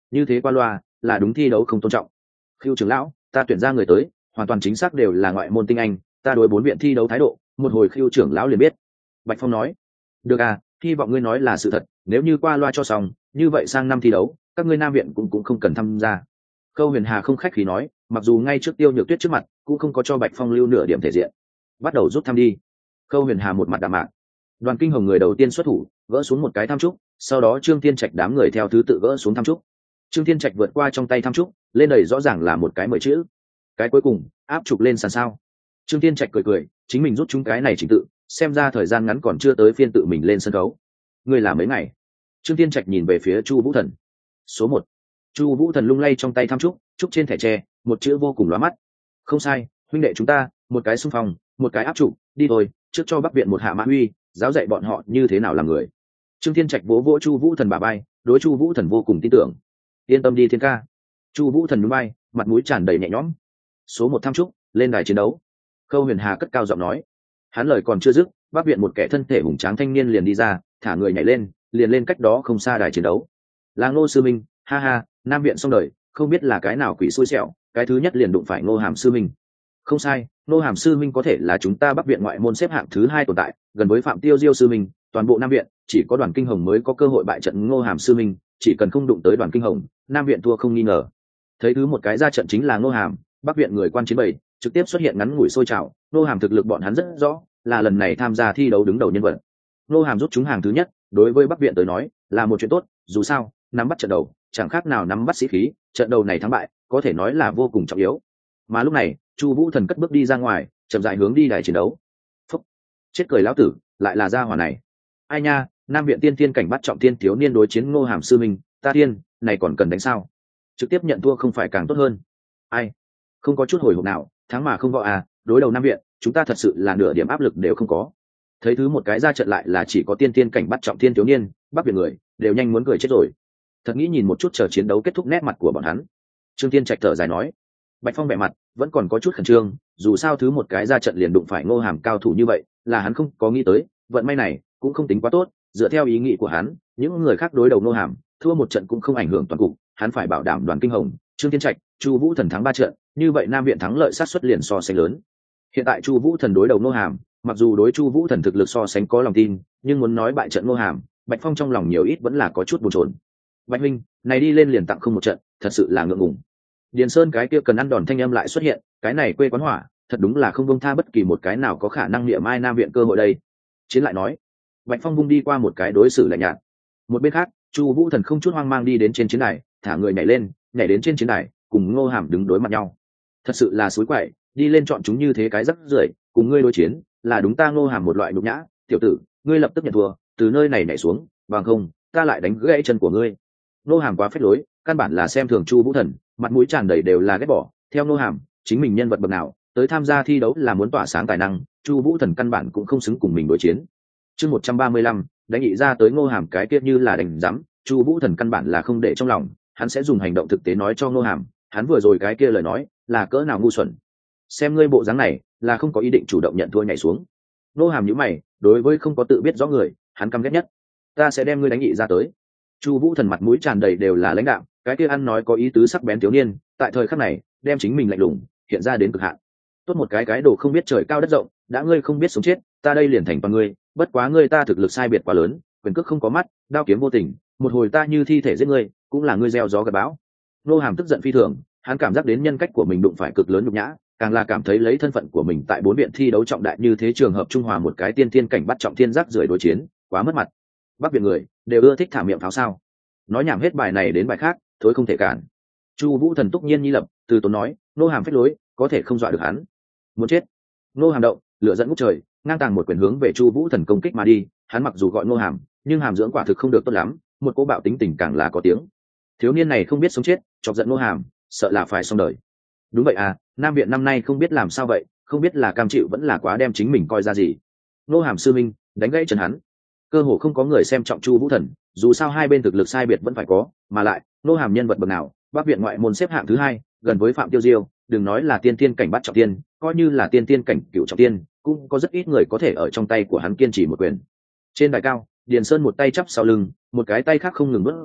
như thế qua loa là đúng thi đấu không tôn trọng. Khưu trưởng lão, ta tuyển ra người tới hoàn toàn chính xác đều là ngoại môn tinh anh, ta đối 4 viện thi đấu thái độ một hồi Khưu trưởng lão liền biết. Bạch Phong nói. Được à, hy vọng ngươi nói là sự thật, nếu như qua loa cho xong như vậy sang năm thi đấu các ngươi nam viện cũng không cần tham gia. Khâu Huyền Hà không khách khí nói, mặc dù ngay trước Tiêu Nhược Tuyết trước mặt cũng không có cho Bạch Phong lưu nửa điểm thể diện. Bắt đầu rút thăm đi. Khâu Huyền Hà một mặt đạm mạc. Đoàn Kinh Hồng người đầu tiên xuất thủ gỡ xuống một cái tham trúc, sau đó Trương Thiên Trạch đám người theo thứ tự gỡ xuống tham trúc. Trương Thiên Trạch vượt qua trong tay tham trúc, lên đầy rõ ràng là một cái 10 chữ. Cái cuối cùng áp trục lên sàn sao. Trương Thiên Trạch cười cười, chính mình rút chúng cái này chỉnh tự, xem ra thời gian ngắn còn chưa tới phiên tự mình lên sân khấu. Ngươi làm mấy ngày? Trương Thiên Trạch nhìn về phía Chu Vũ Thần. Số 1. Chu Vũ Thần lung lay trong tay tham trúc, trúc trên thẻ tre, một chữ vô cùng lóa mắt. Không sai, huynh đệ chúng ta, một cái xung phong, một cái áp trụ, đi thôi, trước cho Bắc viện một hạ mã uy, giáo dạy bọn họ như thế nào làm người. Trương Thiên Trạch vỗ vỗ Chu Vũ Thần bả vai, đối Chu Vũ Thần vô cùng tin tưởng. Yên tâm đi Thiên ca. Chu Vũ Thần nhún vai, mặt mũi tràn đầy nhẹ nhõm. Số 1 tham trúc, lên đài chiến đấu. Khâu Huyền Hà cất cao giọng nói. Hắn lời còn chưa dứt, Bắc viện một kẻ thân thể hùng tráng thanh niên liền đi ra, thả người nhảy lên, liền lên cách đó không xa đài chiến đấu. Là Ngô sư minh, ha ha, nam viện xong đời, không biết là cái nào quỷ xui xẻo, cái thứ nhất liền đụng phải Ngô Hàm sư minh. Không sai, Ngô Hàm sư minh có thể là chúng ta Bắc viện ngoại môn xếp hạng thứ 2 tồn tại, gần với Phạm Tiêu Diêu sư minh, toàn bộ nam viện chỉ có Đoàn Kinh Hồng mới có cơ hội bại trận Ngô Hàm sư minh, chỉ cần không đụng tới Đoàn Kinh Hồng, nam viện thua không nghi ngờ. Thấy thứ một cái ra trận chính là Ngô Hàm, Bắc viện người quan chiến bầy trực tiếp xuất hiện ngắn ngủi sôi trào, Ngô Hàm thực lực bọn hắn rất rõ, là lần này tham gia thi đấu đứng đầu nhân vật. Ngô Hàm rút chúng hàng thứ nhất, đối với Bắc viện tới nói là một chuyện tốt, dù sao nắm bắt trận đầu chẳng khác nào nắm bắt sĩ khí, trận đầu này thắng bại có thể nói là vô cùng trọng yếu. Mà lúc này Chu Vũ Thần cất bước đi ra ngoài, chậm rãi hướng đi đài chiến đấu. Phúc, chết cười lão tử, lại là gia hỏa này. Ai nha, nam viện tiên tiên cảnh bắt trọng tiên thiếu niên đối chiến Ngô Hàm sư minh, ta tiên này còn cần đánh sao? Trực tiếp nhận thua không phải càng tốt hơn? Ai, không có chút hồi hộp nào, thắng mà không võ à, đối đầu nam viện chúng ta thật sự là nửa điểm áp lực đều không có. Thấy thứ một cái ra trận lại là chỉ có tiên tiên cảnh bắt trọng thiên thiếu niên, Bắc viện người đều nhanh muốn cười chết rồi. Thật nghĩ nhìn một chút chờ chiến đấu kết thúc nét mặt của bọn hắn. Trương Thiên Trạch thở dài nói. Bạch Phong vẻ mặt vẫn còn có chút khẩn trương, dù sao thứ một cái ra trận liền đụng phải Ngô Hàm cao thủ như vậy, là hắn không có nghĩ tới, vận may này cũng không tính quá tốt, dựa theo ý nghĩ của hắn, những người khác đối đầu Ngô Hàm, thua một trận cũng không ảnh hưởng toàn cục, hắn phải bảo đảm Đoàn Kinh Hồng, Trương Thiên Trạch, Chu Vũ Thần thắng 3 trận, như vậy nam viện thắng lợi sát suất liền so sánh lớn. Hiện tại Chu Vũ Thần đối đầu Ngô Hàm, mặc dù đối Chu Vũ Thần thực lực so sánh có lòng tin, nhưng muốn nói bại trận Ngô Hàm, Bạch Phong trong lòng nhiều ít vẫn là có chút bồn chồn. Bạch huynh, này đi lên liền tặng không một trận, thật sự là ngượng ngùng. Điền Sơn cái kia cần ăn đòn thanh âm lại xuất hiện, cái này quê quán hỏa, thật đúng là không buông tha bất kỳ một cái nào có khả năng niệm ai nam viện cơ hội đây. Chiến lại nói. Bạch Phong vung đi qua một cái đối xử lạnh nhạt. Một bên khác, Chu Vũ Thần không chút hoang mang đi đến trên chiến đài, thả người nhảy lên, nhảy đến trên chiến đài, cùng Ngô Hàm đứng đối mặt nhau. Thật sự là suối quậy, đi lên chọn chúng như thế cái rắc rưởi, cùng ngươi đối chiến, là đúng ta Ngô Hàm một loại nhục nhã, tiểu tử, ngươi lập tức nhận thua, từ nơi này nhảy xuống, bằng không, ta lại đánh gãy chân của ngươi. Ngô Hàm quá phách lối, căn bản là xem thường Chu Vũ Thần, mặt mũi tràn đầy đều là ghét bỏ, theo Ngô Hàm, chính mình nhân vật bậc nào, tới tham gia thi đấu là muốn tỏa sáng tài năng, Chu Vũ Thần căn bản cũng không xứng cùng mình đối chiến. Chương 135, đánh nghị ra tới Ngô Hàm cái kia như là đánh rắm, Chu Vũ Thần căn bản là không để trong lòng, hắn sẽ dùng hành động thực tế nói cho Ngô Hàm, hắn vừa rồi cái kia lời nói là cỡ nào ngu xuẩn. Xem ngươi bộ dáng này, là không có ý định chủ động nhận thua nhảy xuống. Ngô Hàm nhíu mày, đối với không có tự biết rõ người, hắn căm ghét nhất. Ta sẽ đem ngươi đánh nghị ra tới. Chu Vũ Thần mặt mũi tràn đầy đều là lãnh đạm, cái kia ăn nói có ý tứ sắc bén thiếu niên, tại thời khắc này, đem chính mình lạnh lùng hiện ra đến cực hạn. Tốt một cái đồ không biết trời cao đất rộng, đã ngươi không biết sống chết, ta đây liền thành toàn ngươi, bất quá ngươi ta thực lực sai biệt quá lớn, quyền cước không có mắt, đao kiếm vô tình, một hồi ta như thi thể giết ngươi, cũng là ngươi gieo gió gặt bão. Ngô Hàm tức giận phi thường, hắn cảm giác đến nhân cách của mình đụng phải cực lớn nhục nhã, càng là cảm thấy lấy thân phận của mình tại 4 viện thi đấu trọng đại như thế trường hợp trung hòa một cái tiên thiên cảnh bắt trọng thiên giác rưởi đối chiến, quá mất mặt. Bắc viện người đều ưa thích thả miệng pháo sao? Nói nhảm hết bài này đến bài khác, thối không thể cản. Chu Vũ Thần túc nhiên nhi lập, từ tốn nói, Ngô Hàm phách lối, có thể không dọa được hắn. Muốn chết. Ngô Hàm động, lửa giận ngút trời, ngang tàng một quyền hướng về Chu Vũ Thần công kích mà đi, hắn mặc dù gọi Ngô Hàm, nhưng hàm dưỡng quả thực không được tốt lắm, một cỗ bạo tính tình càng là có tiếng. Thiếu niên này không biết sống chết, chọc giận Ngô Hàm, sợ là phải xong đời. Đúng vậy à, nam viện năm nay không biết làm sao vậy, không biết là cam chịu vẫn là quá đem chính mình coi ra gì. Ngô Hàm sư minh, đánh gãy chân hắn. Cơ hồ không có người xem trọng Chu Vũ Thần, dù sao hai bên thực lực sai biệt vẫn phải có, mà lại, Ngô Hàm nhân vật bậc nào, Bắc viện ngoại môn xếp hạng thứ 2, gần với Phạm Tiêu Diêu, đừng nói là tiên tiên cảnh bắt trọng tiên, coi như là tiên tiên cảnh cửu trọng tiên, cũng có rất ít người có thể ở trong tay của hắn kiên trì một quyền. Trên đài cao, Điền Sơn một tay chắp sau lưng, một cái tay khác không ngừng vuốt râu,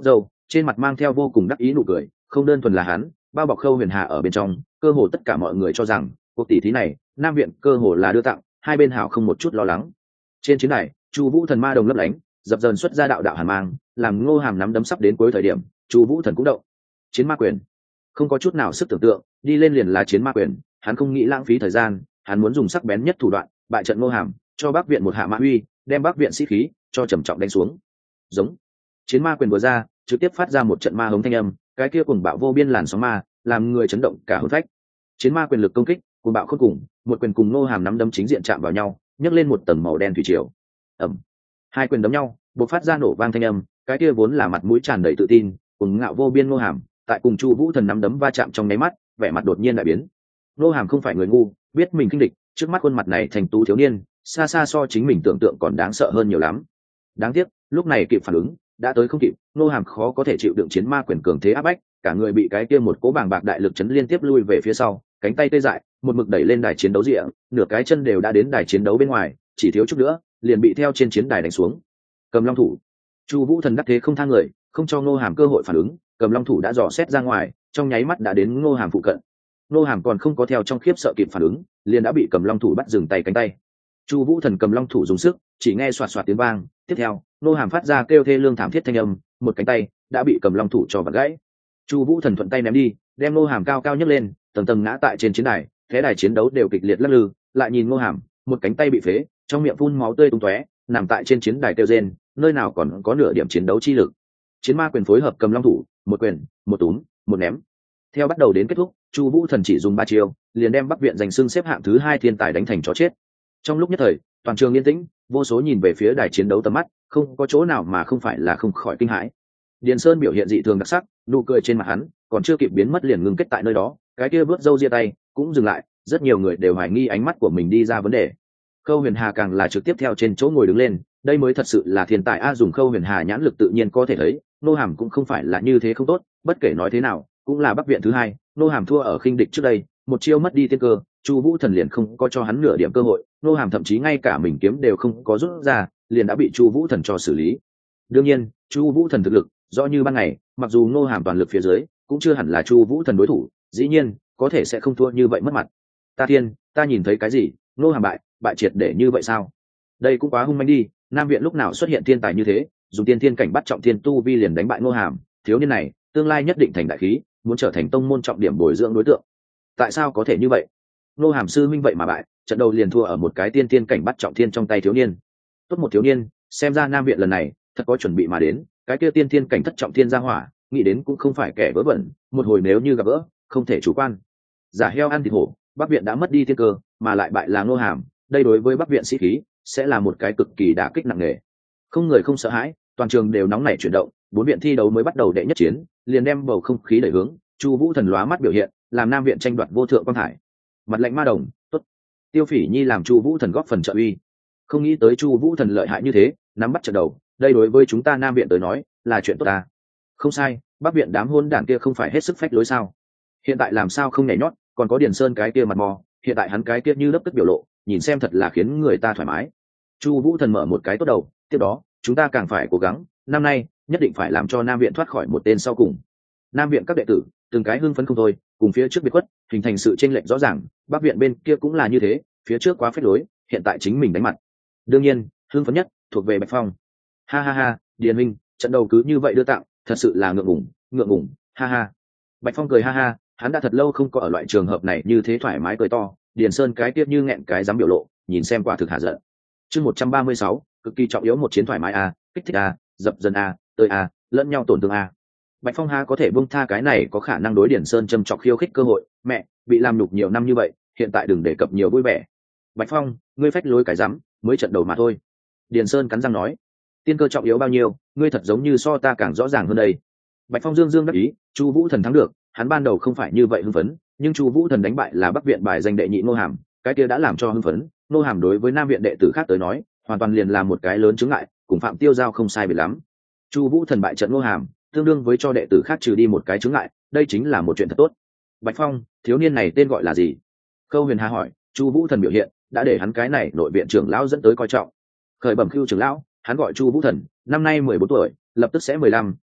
trên mặt mang theo vô cùng đắc ý nụ cười. Không đơn thuần là hắn, bao bọc Khâu Huyền Hà ở bên trong, cơ hồ tất cả mọi người cho rằng cuộc tỷ thí này Nam Viện cơ hồ là đưa tặng, hai bên hảo không một chút lo lắng. Trên chiến đài, Chu Vũ Thần ma đồng lấp lánh, dập dờn xuất ra đạo đạo hàn mang, làm Ngô Hàm nắm đấm sắp đến cuối thời điểm, Chu Vũ Thần cũng động. Chiến ma quyền, không có chút nào sức tưởng tượng, đi lên liền là chiến ma quyền, hắn không nghĩ lãng phí thời gian, hắn muốn dùng sắc bén nhất thủ đoạn, bại trận Ngô Hàm, cho Bắc Viện một hạ mã uy, đem Bắc Viện sĩ khí cho trầm trọng đánh xuống. Giống. Chiến ma quyền vừa ra, trực tiếp phát ra một trận ma hống thanh âm, cái kia cuồng bạo vô biên làn sóng ma, làm người chấn động cả hồn phách. Chiến ma quyền lực công kích, cuồng bạo khôn cùng, một quyền cùng Ngô Hàm nắm đấm chính diện chạm vào nhau, nhấc lên một tầng màu đen thủy triều. Ầm. Hai quyền đấm nhau, bộc phát ra nổ vang thanh âm, cái kia vốn là mặt mũi tràn đầy tự tin, cuồng ngạo vô biên Ngô Hàm, tại cùng Chu Vũ Thần nắm đấm va chạm trong nháy mắt, vẻ mặt đột nhiên đại biến. Ngô Hàm không phải người ngu, biết mình khinh địch, trước mắt khuôn mặt này thành tú thiếu niên, xa xa so chính mình tưởng tượng còn đáng sợ hơn nhiều lắm. Đáng tiếc, lúc này kịp phản ứng, đã tới không kịp. Ngô Hàm khó có thể chịu đựng chiến ma quyền cường thế áp bách, cả người bị cái kia một cỗ bàng bạc đại lực chấn liên tiếp lui về phía sau, cánh tay tê dại, một mực đẩy lên đài chiến đấu rìa, nửa cái chân đều đã đến đài chiến đấu bên ngoài, chỉ thiếu chút nữa liền bị theo trên chiến đài đánh xuống. Cầm long thủ. Chu Vũ Thần đắc thế không tha người, không cho Ngô Hàm cơ hội phản ứng, cầm long thủ đã dò xét ra ngoài, trong nháy mắt đã đến Ngô Hàm phụ cận. Ngô Hàm còn không có theo trong khiếp sợ kịp phản ứng, liền đã bị cầm long thủ bắt dừng tay cánh tay. Chu Vũ Thần cầm long thủ dùng sức, chỉ nghe xoạt xoạt tiếng vang, tiếp theo, Ngô Hàm phát ra kêu thê lương thảm thiết thanh âm, một cánh tay đã bị cầm long thủ cho vặn gãy. Chu Vũ Thần thuận tay ném đi, đem Ngô Hàm cao cao nhấc lên, tầng tầng ngã tại trên chiến đài, thế đài chiến đấu đều kịch liệt lắc lư, lại nhìn Ngô Hàm, một cánh tay bị phế, trong miệng phun máu tươi tung tóe, nằm tại trên chiến đài kêu rên, nơi nào còn có nửa điểm chiến đấu chi lực. Chiến ma quyền phối hợp cầm long thủ, một quyền, một túm, một ném. Theo bắt đầu đến kết thúc, Chu Vũ Thần chỉ dùng 3 chiêu, liền đem Bắc Viện giành xưng xếp hạng thứ 2 thiên tài đánh thành chó chết. Trong lúc nhất thời, toàn trường yên tĩnh, vô số nhìn về phía đài chiến đấu tầm mắt, không có chỗ nào mà không phải là không khỏi kinh hãi. Điền Sơn biểu hiện dị thường đặc sắc, nụ cười trên mặt hắn còn chưa kịp biến mất liền ngưng kết tại nơi đó, cái kia vớt râu ria tay cũng dừng lại, rất nhiều người đều hoài nghi ánh mắt của mình đi ra vấn đề. Khâu Huyền Hà càng là trực tiếp theo trên chỗ ngồi đứng lên, đây mới thật sự là thiên tài a, dùng Khâu Huyền Hà nhãn lực tự nhiên có thể thấy, Ngô Hàm cũng không phải là như thế không tốt, bất kể nói thế nào, cũng là Bắc Viện thứ 2, Ngô Hàm thua ở khinh địch trước đây, một chiêu mất đi tiên cơ, Chu Vũ Thần liền không có cho hắn nửa điểm cơ hội, Ngô Hàm thậm chí ngay cả mình kiếm đều không có rút ra, liền đã bị Chu Vũ Thần cho xử lý. Đương nhiên, Chu Vũ Thần thực lực rõ như ban ngày, mặc dù Ngô Hàm toàn lực phía dưới, cũng chưa hẳn là Chu Vũ Thần đối thủ, dĩ nhiên, có thể sẽ không thua như vậy mất mặt. Ta thiên, ta nhìn thấy cái gì? Ngô Hàm bại triệt để như vậy sao? Đây cũng quá hung manh đi, Nam Viện lúc nào xuất hiện thiên tài như thế, dùng tiên thiên cảnh bắt trọng thiên tu vi liền đánh bại Ngô Hàm, thiếu niên này, tương lai nhất định thành đại khí, muốn trở thành tông môn trọng điểm bồi dưỡng đối tượng. Tại sao có thể như vậy? Ngô Hàm sư minh vậy mà bại, trận đầu liền thua ở một cái tiên thiên cảnh bắt trọng thiên trong tay thiếu niên. Tốt một thiếu niên, xem ra Nam Viện lần này thật có chuẩn bị mà đến, cái kia tiên thiên cảnh thất trọng thiên gia hỏa, nghĩ đến cũng không phải kẻ vớ vẩn, một hồi nếu như gặp gỡ, không thể chủ quan. Giả heo ăn thịt hổ, Bắc Viện đã mất đi thiên cơ, mà lại bại là Ngô Hàm, đây đối với Bắc Viện sĩ khí sẽ là một cái cực kỳ đả kích nặng nề. Không người không sợ hãi, toàn trường đều nóng nảy chuyển động, 4 viện thi đấu mới bắt đầu đệ nhất chiến, liền đem bầu không khí đẩy hướng, Chu Vũ Thần lóa mắt biểu hiện, làm Nam Viện tranh đoạt vô thượng quang hải. Mặt lạnh ma đồng, tốt. Tiêu Phỉ Nhi làm Chu Vũ Thần góp phần trợ uy. Không nghĩ tới Chu Vũ Thần lợi hại như thế, nắm bắt trận đầu, đây đối với chúng ta Nam Viện tới nói, là chuyện tốt ta. Không sai, Bắc Viện đám hôn đản kia không phải hết sức phách lối sao? Hiện tại làm sao không nhảy nhót, còn có Điền Sơn cái kia mặt mò, hiện tại hắn cái kia như lớp tức biểu lộ, nhìn xem thật là khiến người ta thoải mái. Chu Vũ Thần mở một cái tốt đầu, tiếp đó, chúng ta càng phải cố gắng, năm nay nhất định phải làm cho Nam Viện thoát khỏi một tên sau cùng. Nam Viện các đệ tử, từng cái hưng phấn không thôi, cùng phía trước biệt khuất, hình thành sự chênh lệch rõ ràng, Bắc Viện bên kia cũng là như thế, phía trước quá phách lối, hiện tại chính mình đánh mặt. Đương nhiên, hưng phấn nhất thuộc về Bạch Phong. Ha ha ha, Điền Minh, trận đầu cứ như vậy đưa tặng, thật sự là ngượng ngùng, ha ha. Bạch Phong cười ha ha, hắn đã thật lâu không có ở loại trường hợp này như thế thoải mái cười to, Điền Sơn cái tiếp như nghẹn cái dám biểu lộ, nhìn xem quả thực hạ giận. Chương 136, cực kỳ trọng yếu một chiến thoải mái a, kích thích a, dập dần a, tới a, lẫn nhau tổn thương a. Bạch Phong ha có thể buông tha cái này có khả năng đối Điền Sơn châm chọc khiêu khích cơ hội, mẹ, bị làm nhục nhiều năm như vậy, hiện tại đừng đề cập nhiều vui vẻ. Bạch Phong, ngươi phách lối cái rắm, mới trận đầu mà thôi. Điền Sơn cắn răng nói, tiên cơ trọng yếu bao nhiêu, ngươi thật giống như so ta càng rõ ràng hơn đây. Bạch Phong dương dương đắc ý, Chu Vũ Thần thắng được, hắn ban đầu không phải như vậy hưng phấn, nhưng Chu Vũ Thần đánh bại là Bắc Viện bài danh đệ nhị Ngô Hàm, cái kia đã làm cho hưng phấn. Ngô Hàm đối với Nam Viện đệ tử khác tới nói, hoàn toàn liền là một cái lớn chướng ngại, cùng Phạm Tiêu Giao không sai biệt lắm. Chu Vũ Thần bại trận Ngô Hàm, tương đương với cho đệ tử khác trừ đi một cái chướng ngại, đây chính là một chuyện thật tốt. Bạch Phong, thiếu niên này tên gọi là gì? Khâu Huyền Hà hỏi. Chu Vũ Thần biểu hiện đã để hắn cái này nội viện trưởng lão dẫn tới coi trọng. Khởi bẩm Khưu trưởng lão, hắn gọi Chu Vũ Thần, năm nay 14 tuổi, lập tức sẽ 15,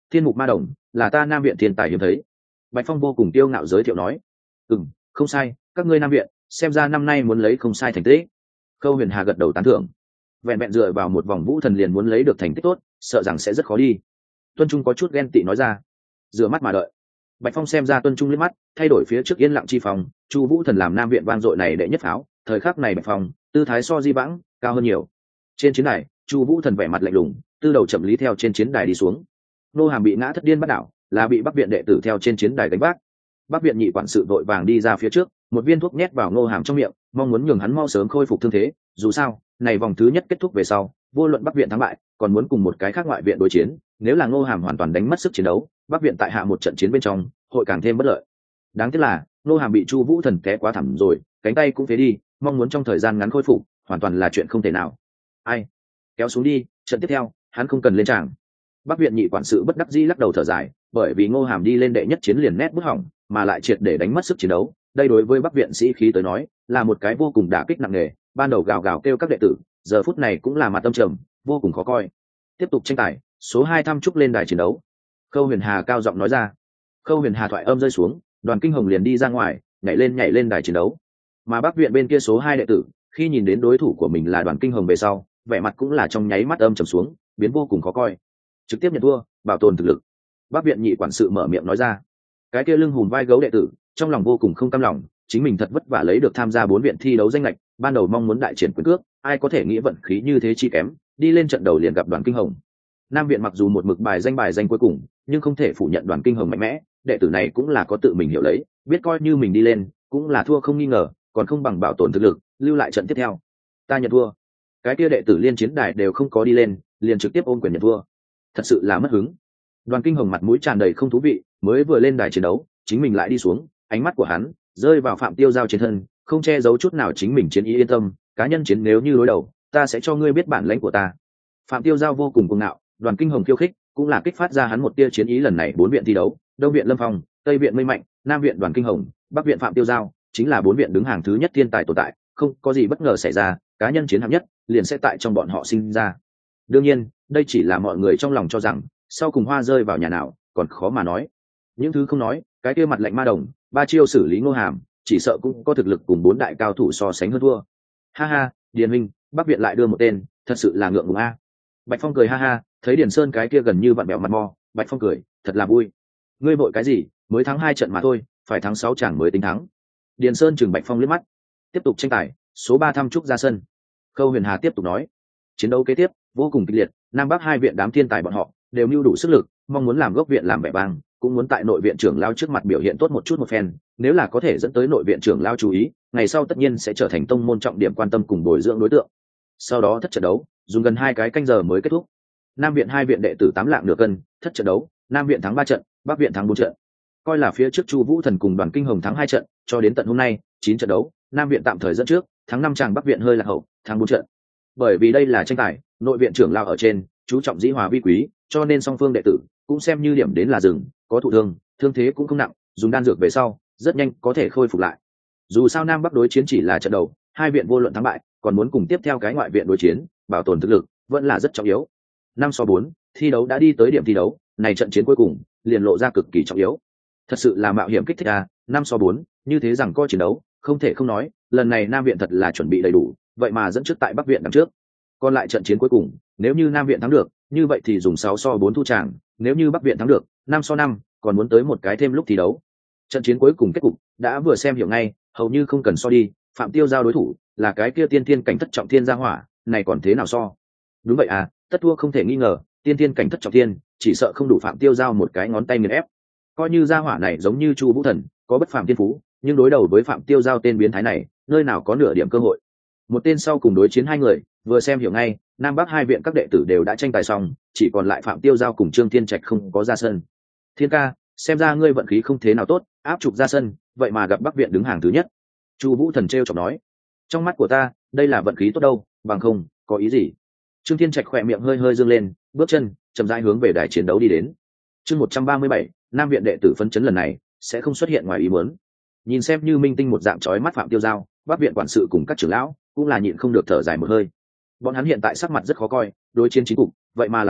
thiên mục ma đồng là ta nam viện thiên tài hiếm thấy. Bạch Phong vô cùng kiêu ngạo giới thiệu nói. Không sai, các ngươi nam viện xem ra năm nay muốn lấy không sai thành tích. Khâu Huyền Hà gật đầu tán thưởng. Vẹn vẹn dựa vào một vòng vũ thần liền muốn lấy được thành tích tốt, sợ rằng sẽ rất khó đi. Tuân Trung có chút ghen tị nói ra. Rửa mắt mà đợi. Bạch Phong xem ra Tuân Trung liếc mắt, thay đổi phía trước yên lặng chi phòng, Chu Vũ Thần làm nam viện vang dội này đệ nhất pháo, thời khắc này Bạch Phong, tư thái so Di Vãng cao hơn nhiều. Trên chiến đài, Chu Vũ Thần vẻ mặt lạnh lùng, tư đầu chậm lý theo trên chiến đài đi xuống. Nô Hàm bị ngã thất điên bắt đảo, là bị Bắc viện đệ tử theo trên chiến đài đánh vác. Bắc viện nhị quản sự vội vàng đi ra phía trước, một viên thuốc nhét vào Nô Hàm trong miệng, mong muốn nhường hắn mau sớm khôi phục thương thế, dù sao, này vòng thứ nhất kết thúc về sau, vô luận Bắc viện thắng bại, còn muốn cùng một cái khác ngoại viện đối chiến, nếu là Nô Hàm hoàn toàn đánh mất sức chiến đấu, Bắc viện tại hạ một trận chiến bên trong, hội càng thêm bất lợi. Đáng tiếc là, Nô Hàm bị Chu Vũ Thần té quá thảm rồi, cánh tay cũng phế đi, mong muốn trong thời gian ngắn khôi phục, hoàn toàn là chuyện không thể nào. Ai? Kéo xuống đi, trận tiếp theo, hắn không cần lên tràng. Bắc viện nhị quản sự bất đắc dĩ lắc đầu thở dài, bởi vì Ngô Hàm đi lên đệ nhất chiến liền nét bút hỏng, mà lại triệt để đánh mất sức chiến đấu, đây đối với Bắc viện sĩ khí tới nói, là một cái vô cùng đả kích nặng nề, ban đầu gào gào kêu các đệ tử, giờ phút này cũng là mặt tâm trầm, vô cùng khó coi. Tiếp tục tranh tài, số 2 thăm chúc lên đài chiến đấu. Khâu Huyền Hà cao giọng nói ra. Khâu Huyền Hà thoại âm rơi xuống, Đoàn Kinh Hồng liền đi ra ngoài, nhảy lên đài chiến đấu. Mà Bắc viện bên kia số 2 đệ tử, khi nhìn đến đối thủ của mình là Đoàn Kinh Hồng về sau, vẻ mặt cũng là trong nháy mắt âm trầm xuống, biến vô cùng khó coi. Trực tiếp nhận thua, bảo tồn thực lực. Bắc viện nhị quản sự mở miệng nói ra. Cái kia lưng hùm vai gấu đệ tử, trong lòng vô cùng không cam lòng, chính mình thật vất vả lấy được tham gia 4 viện thi đấu danh lệch, ban đầu mong muốn đại triển quyền cước, ai có thể nghĩ vận khí như thế chi kém, đi lên trận đầu liền gặp Đoàn Kinh Hồng. Nam viện mặc dù một mực bài danh cuối cùng, nhưng không thể phủ nhận Đoàn Kinh Hồng mạnh mẽ, đệ tử này cũng là có tự mình hiểu lấy, biết coi như mình đi lên, cũng là thua không nghi ngờ, còn không bằng bảo tồn thực lực, lưu lại trận tiếp theo. Ta nhận thua. Cái kia đệ tử liên chiến đài đều không có đi lên, liền trực tiếp ôm quyền nhận thua. Thật sự là mất hứng. Đoàn Kinh Hồng mặt mũi tràn đầy không thú vị, mới vừa lên đài chiến đấu, chính mình lại đi xuống, ánh mắt của hắn rơi vào Phạm Tiêu Giao trên thân, không che giấu chút nào chính mình chiến ý yên tâm, cá nhân chiến nếu như đối đầu, ta sẽ cho ngươi biết bản lĩnh của ta. Phạm Tiêu Giao vô cùng cuồng ngạo, Đoàn Kinh Hồng khiêu khích, cũng là kích phát ra hắn một tia chiến ý lần này 4 viện thi đấu, Đông viện Lâm Phong, Tây viện Mây Mạnh, Nam viện Đoàn Kinh Hồng, Bắc viện Phạm Tiêu Giao, chính là 4 viện đứng hàng thứ nhất thiên tài tồn tại, không có gì bất ngờ xảy ra, cá nhân chiến hạng nhất liền sẽ tại trong bọn họ sinh ra. Đương nhiên, đây chỉ là mọi người trong lòng cho rằng, sau cùng hoa rơi vào nhà nào, còn khó mà nói. Những thứ không nói, cái kia mặt lạnh ma đồng, 3 chiêu xử lý Ngô Hàm, chỉ sợ cũng có thực lực cùng 4 đại cao thủ so sánh hơn thua. Ha ha, Điền Minh, Bắc viện lại đưa một tên, thật sự là ngượng ngùng a. Bạch Phong cười ha ha, thấy Điền Sơn cái kia gần như vặn bẹo mặt mò, Bạch Phong cười, thật là vui. Ngươi vội cái gì, mới thắng 2 trận mà thôi, phải thắng 6 chẳng mới tính thắng. Điền Sơn chừng Bạch Phong liếc mắt. Tiếp tục tranh tài, số 3 thăm chúc ra sân. Khâu Huyền Hà tiếp tục nói. Chiến đấu kế tiếp vô cùng kịch liệt, Nam Bắc 2 viện đám thiên tài bọn họ đều nưu đủ sức lực, mong muốn làm gốc viện làm vẻ vang, cũng muốn tại nội viện trưởng lao trước mặt biểu hiện tốt một chút một phen, nếu là có thể dẫn tới nội viện trưởng lao chú ý, ngày sau tất nhiên sẽ trở thành tông môn trọng điểm quan tâm cùng bồi dưỡng đối tượng. Sau đó thất trận đấu, dùng gần 2 cái canh giờ mới kết thúc. Nam viện 2 viện đệ tử 8 lạng nửa cân, thất trận đấu, Nam viện thắng 3 trận, Bắc viện thắng 4 trận. Coi là phía trước Chu Vũ Thần cùng Đoàn Kinh Hồng thắng 2 trận, cho đến tận hôm nay, 9 trận đấu, Nam viện tạm thời dẫn trước, thắng 5 chàng, Bắc viện hơi lạc hậu, thắng 4 trận. Bởi vì đây là tranh tài, nội viện trưởng lao ở trên, chú trọng dĩ hòa vi quý, cho nên song phương đệ tử cũng xem như điểm đến là dừng, có thụ thương, thương thế cũng không nặng, dùng đan dược về sau, rất nhanh có thể khôi phục lại. Dù sao Nam Bắc đối chiến chỉ là trận đầu, 2 viện vô luận thắng bại, còn muốn cùng tiếp theo cái ngoại viện đối chiến, bảo tồn thực lực vẫn là rất trọng yếu. 5-4, thi đấu đã đi tới điểm thi đấu, này trận chiến cuối cùng liền lộ ra cực kỳ trọng yếu. Thật sự là mạo hiểm kích thích à, 5-4, như thế rằng có chiến đấu, không thể không nói, lần này Nam viện thật là chuẩn bị đầy đủ, vậy mà dẫn trước tại Bắc viện đằng trước. Còn lại trận chiến cuối cùng, nếu như Nam viện thắng được, như vậy thì dùng 6-4 thu tràng, nếu như Bắc viện thắng được, 5-5, còn muốn tới một cái thêm lúc thi đấu. Trận chiến cuối cùng kết cục đã vừa xem hiểu ngay, hầu như không cần so đi, Phạm Tiêu Giao đối thủ là cái kia tiên thiên cảnh thất trọng thiên gia hỏa, này còn thế nào so? Đúng vậy à, tất thua không thể nghi ngờ, tiên thiên cảnh thất trọng thiên, chỉ sợ không đủ Phạm Tiêu Giao một cái ngón tay nghiền ép. Coi như gia hỏa này giống như Chu Vũ Thần, có bất phàm thiên phú, nhưng đối đầu với Phạm Tiêu Giao tên biến thái này, nơi nào có nửa điểm cơ hội. Một tên sau cùng đối chiến 2 người, vừa xem hiểu ngay, Nam Bắc 2 viện các đệ tử đều đã tranh tài xong, chỉ còn lại Phạm Tiêu Giao cùng Trương Thiên Trạch không có ra sân. Thiên ca, xem ra ngươi vận khí không thế nào tốt, áp trục ra sân, vậy mà gặp Bắc viện đứng hàng thứ nhất. Chu Vũ Thần trêu chọc nói. Trong mắt của ta, đây là vận khí tốt đâu, bằng không, có ý gì? Trương Thiên Trạch khỏe miệng hơi hơi dương lên, bước chân chậm rãi hướng về đài chiến đấu đi đến. Chương 137, Nam viện đệ tử phấn chấn lần này sẽ không xuất hiện ngoài ý muốn. Nhìn xem như minh tinh một dạng chói mắt Phạm Tiêu Giao, Bắc viện quản sự cùng các trưởng lão cũng là nhịn không được thở dài một hơi. Bọn hắn hiện tại sắc mặt rất khó coi, đối chiến chính cục, vậy mà là hậu,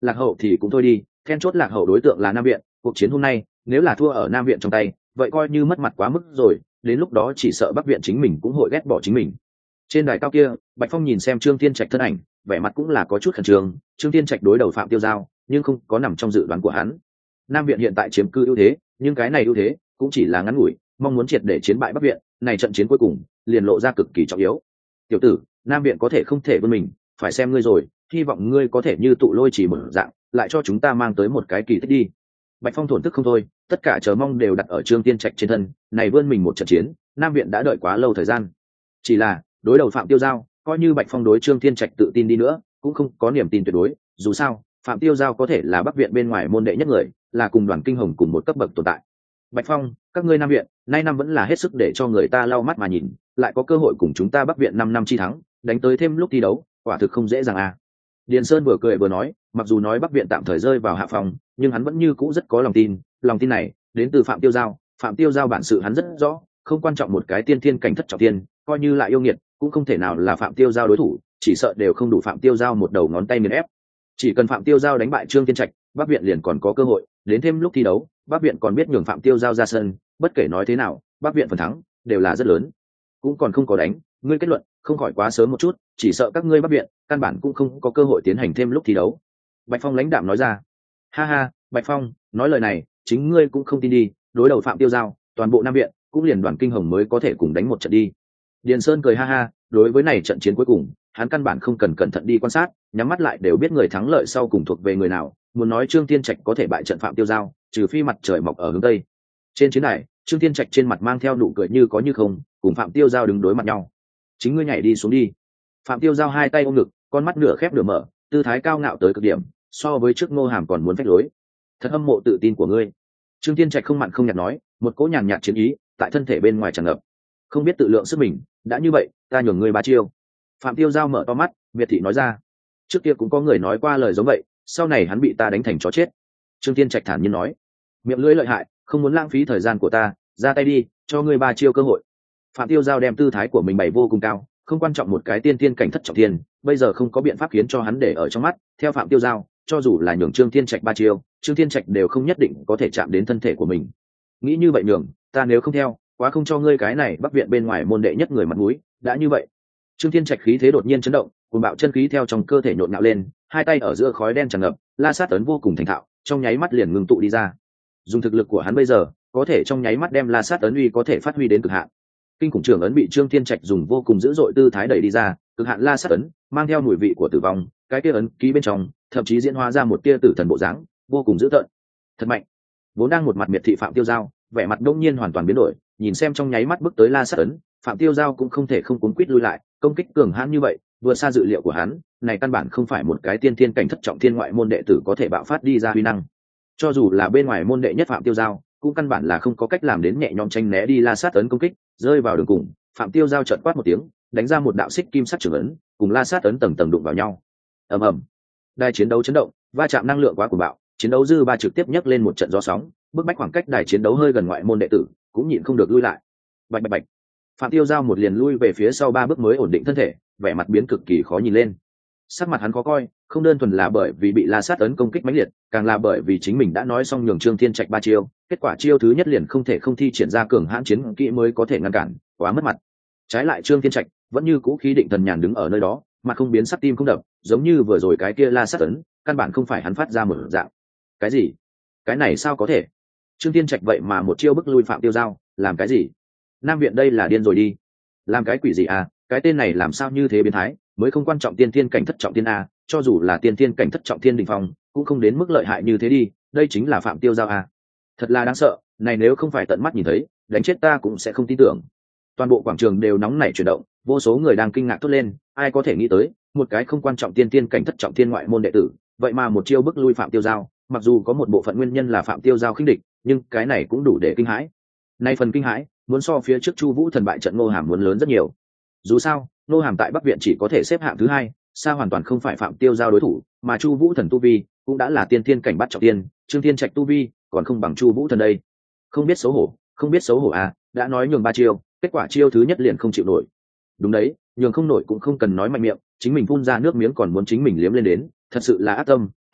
lạc hậu thì cũng thôi đi, then chốt lạc hậu đối tượng là Nam Viện, cuộc chiến hôm nay nếu là thua ở Nam Viện trong tay vậy coi như mất mặt quá mức rồi, đến lúc đó chỉ sợ Bắc Viện chính mình cũng hội ghét bỏ chính mình. Trên đài cao kia, Bạch Phong nhìn xem Trương Thiên Trạch thân ảnh, vẻ mặt cũng là có chút khẩn trương. Trương Thiên Trạch đối đầu Phạm Tiêu Giao nhưng không có nằm trong dự đoán của hắn. Nam Viện hiện tại chiếm cư ưu thế, nhưng cái này ưu thế cũng chỉ là ngắn ngủi, mong muốn triệt để chiến bại Bắc Viện này trận chiến cuối cùng liền lộ ra cực kỳ trọng yếu. Tiểu tử, Nam Viện có thể không thể vươn mình, phải xem ngươi rồi, hy vọng ngươi có thể như tụ lôi chỉ một dạng lại cho chúng ta mang tới một cái kỳ tích đi. Bạch Phong thổn thức không thôi, tất cả chờ mong đều đặt ở Trương Thiên Trạch trên thân, này vươn mình một trận chiến, Nam Viện đã đợi quá lâu thời gian. Chỉ là đối đầu Phạm Tiêu Giao, coi như Bạch Phong đối Trương Thiên Trạch tự tin đi nữa cũng không có niềm tin tuyệt đối, dù sao Phạm Tiêu Giao có thể là Bắc Viện bên ngoài môn đệ nhất người, là cùng Đoàn Kinh Hồng cùng một cấp bậc tồn tại. Bạch Phong, các ngươi Nam Viện nay năm vẫn là hết sức để cho người ta lau mắt mà nhìn, lại có cơ hội cùng chúng ta Bắc Viện 5 năm chi thắng, đánh tới thêm lúc thi đấu quả thực không dễ dàng à. Điền Sơn vừa cười vừa nói, mặc dù nói Bắc Viện tạm thời rơi vào hạ phòng, nhưng hắn vẫn như cũ rất có lòng tin này đến từ Phạm Tiêu Giao bản sự hắn rất rõ, không quan trọng một cái tiên thiên cảnh thất trọng thiên, coi như lại yêu nghiệt cũng không thể nào là Phạm Tiêu Giao đối thủ, chỉ sợ đều không đủ Phạm Tiêu Giao một đầu ngón tay nghiền ép. Chỉ cần Phạm Tiêu Giao đánh bại Trương Thiên Trạch, Bắc Viện liền còn có cơ hội, đến thêm lúc thi đấu Bắc Viện còn biết nhường Phạm Tiêu Giao ra sân, bất kể nói thế nào Bắc Viện phần thắng đều là rất lớn. Cũng còn không có đánh, ngươi kết luận không khỏi quá sớm một chút, chỉ sợ các ngươi Bắc Viện căn bản cũng không có cơ hội tiến hành thêm lúc thi đấu. Bạch Phong lãnh đạm nói ra. Ha ha, Bạch Phong nói lời này chính ngươi cũng không tin đi, đối đầu Phạm Tiêu Giao toàn bộ Nam Viện cũng liền Đoàn Kinh Hồng mới có thể cùng đánh một trận đi. Điền Sơn cười ha ha, đối với này trận chiến cuối cùng hắn căn bản không cần cẩn thận đi quan sát, nhắm mắt lại đều biết người thắng lợi sau cùng thuộc về người nào. Muốn nói Trương Thiên Trạch có thể bại trận Phạm Tiêu Giao, trừ phi mặt trời mọc ở hướng tây. Trên chiến đài, Trương Thiên Trạch trên mặt mang theo nụ cười như có như không, cùng Phạm Tiêu Giao đứng đối mặt nhau. Chính ngươi nhảy đi xuống đi. Phạm Tiêu Giao hai tay ôm ngực, con mắt nửa khép nửa mở, tư thái cao ngạo tới cực điểm, so với trước Ngô Hàm còn muốn phách lối. Thật hâm mộ tự tin của ngươi. Trương Thiên Trạch không mặn không nhạt nói, một cỗ nhàn nhạt chiến ý tại thân thể bên ngoài tràn ngập. Không biết tự lượng sức mình, đã như vậy ta nhường ngươi 3 chiêu. Phạm Tiêu Giao mở to mắt, miệt thị nói ra. Trước kia cũng có người nói qua lời giống vậy, sau này hắn bị ta đánh thành chó chết. Trương Thiên Trạch thản nhiên nói, miệng lưỡi lợi hại, không muốn lãng phí thời gian của ta, ra tay đi, cho ngươi 3 chiêu cơ hội. Phạm Tiêu Giao đem tư thái của mình bày vô cùng cao, không quan trọng một cái tiên tiên cảnh thất trọng thiên, bây giờ không có biện pháp khiến cho hắn để ở trong mắt. Theo Phạm Tiêu Giao, cho dù là nhường Trương Thiên Trạch 3 chiêu, Trương Thiên Trạch đều không nhất định có thể chạm đến thân thể của mình. Nghĩ như vậy nhường, ta nếu không theo, quá không cho ngươi cái này Bắc Viện bên ngoài môn đệ nhất người mặt mũi, đã như vậy. Trương Thiên Trạch khí thế đột nhiên chấn động, cuồng bạo chân khí theo trong cơ thể nhộn nhạo lên, hai tay ở giữa khói đen tràn ngập, la sát ấn vô cùng thành thạo, trong nháy mắt liền ngưng tụ đi ra. Dùng thực lực của hắn bây giờ, có thể trong nháy mắt đem la sát ấn uy có thể phát huy đến cực hạn. Kinh khủng trường ấn bị Trương Thiên Trạch dùng vô cùng dữ dội tư thái đẩy đi ra, cực hạn la sát ấn mang theo mùi vị của tử vong, cái kia ấn ký bên trong thậm chí diễn hóa ra một tia tử thần bộ dáng, vô cùng dữ tợn. Thật mạnh. Vốn đang một mặt miệt thị Phạm Tiêu Giao, vẻ mặt đông nhiên hoàn toàn biến đổi, nhìn xem trong nháy mắt bước tới la sát ấn, Phạm Tiêu Giao cũng không thể không cuống quýt lui lại, công kích cường hãn như vậy vượt xa dự liệu của hắn, này căn bản không phải một cái tiên thiên cảnh thất trọng thiên ngoại môn đệ tử có thể bạo phát đi ra huy năng. Cho dù là bên ngoài môn đệ nhất Phạm Tiêu Giao cũng căn bản là không có cách làm đến nhẹ nhõm tranh né đi la sát ấn công kích. Rơi vào đường cùng, Phạm Tiêu Giao chợt quát một tiếng, đánh ra một đạo xích kim sắc trường ấn, cùng la sát ấn tầng tầng đụng vào nhau. Ầm ầm. Đài chiến đấu chấn động, va chạm năng lượng quá cuồng bạo, chiến đấu dư ba trực tiếp nhấc lên một trận gió sóng, bước bách khoảng cách đài chiến đấu hơi gần ngoại môn đệ tử cũng nhịn không được lui lại. Bạch bạch bạch. Phạm Tiêu Giao một liền lui về phía sau 3 bước mới ổn định thân thể, vẻ mặt biến cực kỳ khó nhìn lên. Sắc mặt hắn khó coi, không đơn thuần là bởi vì bị la sát ấn công kích mãnh liệt, càng là bởi vì chính mình đã nói xong nhường Trương Thiên Trạch 3 chiêu, kết quả chiêu thứ nhất liền không thể không thi triển ra cường hãn chiến kỹ mới có thể ngăn cản, quá mất mặt. Trái lại Trương Thiên Trạch vẫn như cũ khí định thần nhàn đứng ở nơi đó, mặt không biến sắc tim không đập, giống như vừa rồi cái kia la sát ấn, căn bản không phải hắn phát ra một dạng. Cái gì? Cái này sao có thể? Trương Thiên Trạch vậy mà một chiêu bức lui Phạm Tiêu Giao, làm cái gì? Nam Viện đây là điên rồi đi. Làm cái quỷ gì à? Cái tên này làm sao như thế biến thái, mới không quan trọng tiên thiên cảnh thất trọng thiên a, cho dù là tiên thiên cảnh thất trọng thiên đỉnh phong, cũng không đến mức lợi hại như thế đi, đây chính là Phạm Tiêu Giao a. Thật là đáng sợ, này nếu không phải tận mắt nhìn thấy, đánh chết ta cũng sẽ không tin tưởng. Toàn bộ quảng trường đều nóng nảy chuyển động, vô số người đang kinh ngạc thốt lên, ai có thể nghĩ tới, một cái không quan trọng tiên thiên cảnh thất trọng thiên ngoại môn đệ tử, vậy mà một chiêu bức lui Phạm Tiêu Giao, mặc dù có một bộ phận nguyên nhân là Phạm Tiêu Giao khinh địch, nhưng cái này cũng đủ để kinh hãi. Nay phần kinh hãi, muốn so phía trước Chu Vũ Thần bại trận Ngô Hàm muốn lớn rất nhiều. Dù sao, Ngô Hàm tại Bắc Viện chỉ có thể xếp hạng thứ 2, xa hoàn toàn không phải Phạm Tiêu Giao đối thủ, mà Chu Vũ Thần tu vi cũng đã là tiên thiên cảnh bát trọng thiên, Trương Thiên Trạch tu vi còn không bằng Chu Vũ Thần đây. Không biết xấu hổ à, đã nói nhường 3 chiêu, kết quả chiêu thứ nhất liền không chịu nổi. Đúng đấy, nhường không nổi cũng không cần nói mạnh miệng, chính mình phun ra nước miếng còn muốn chính mình liếm lên đến, thật sự là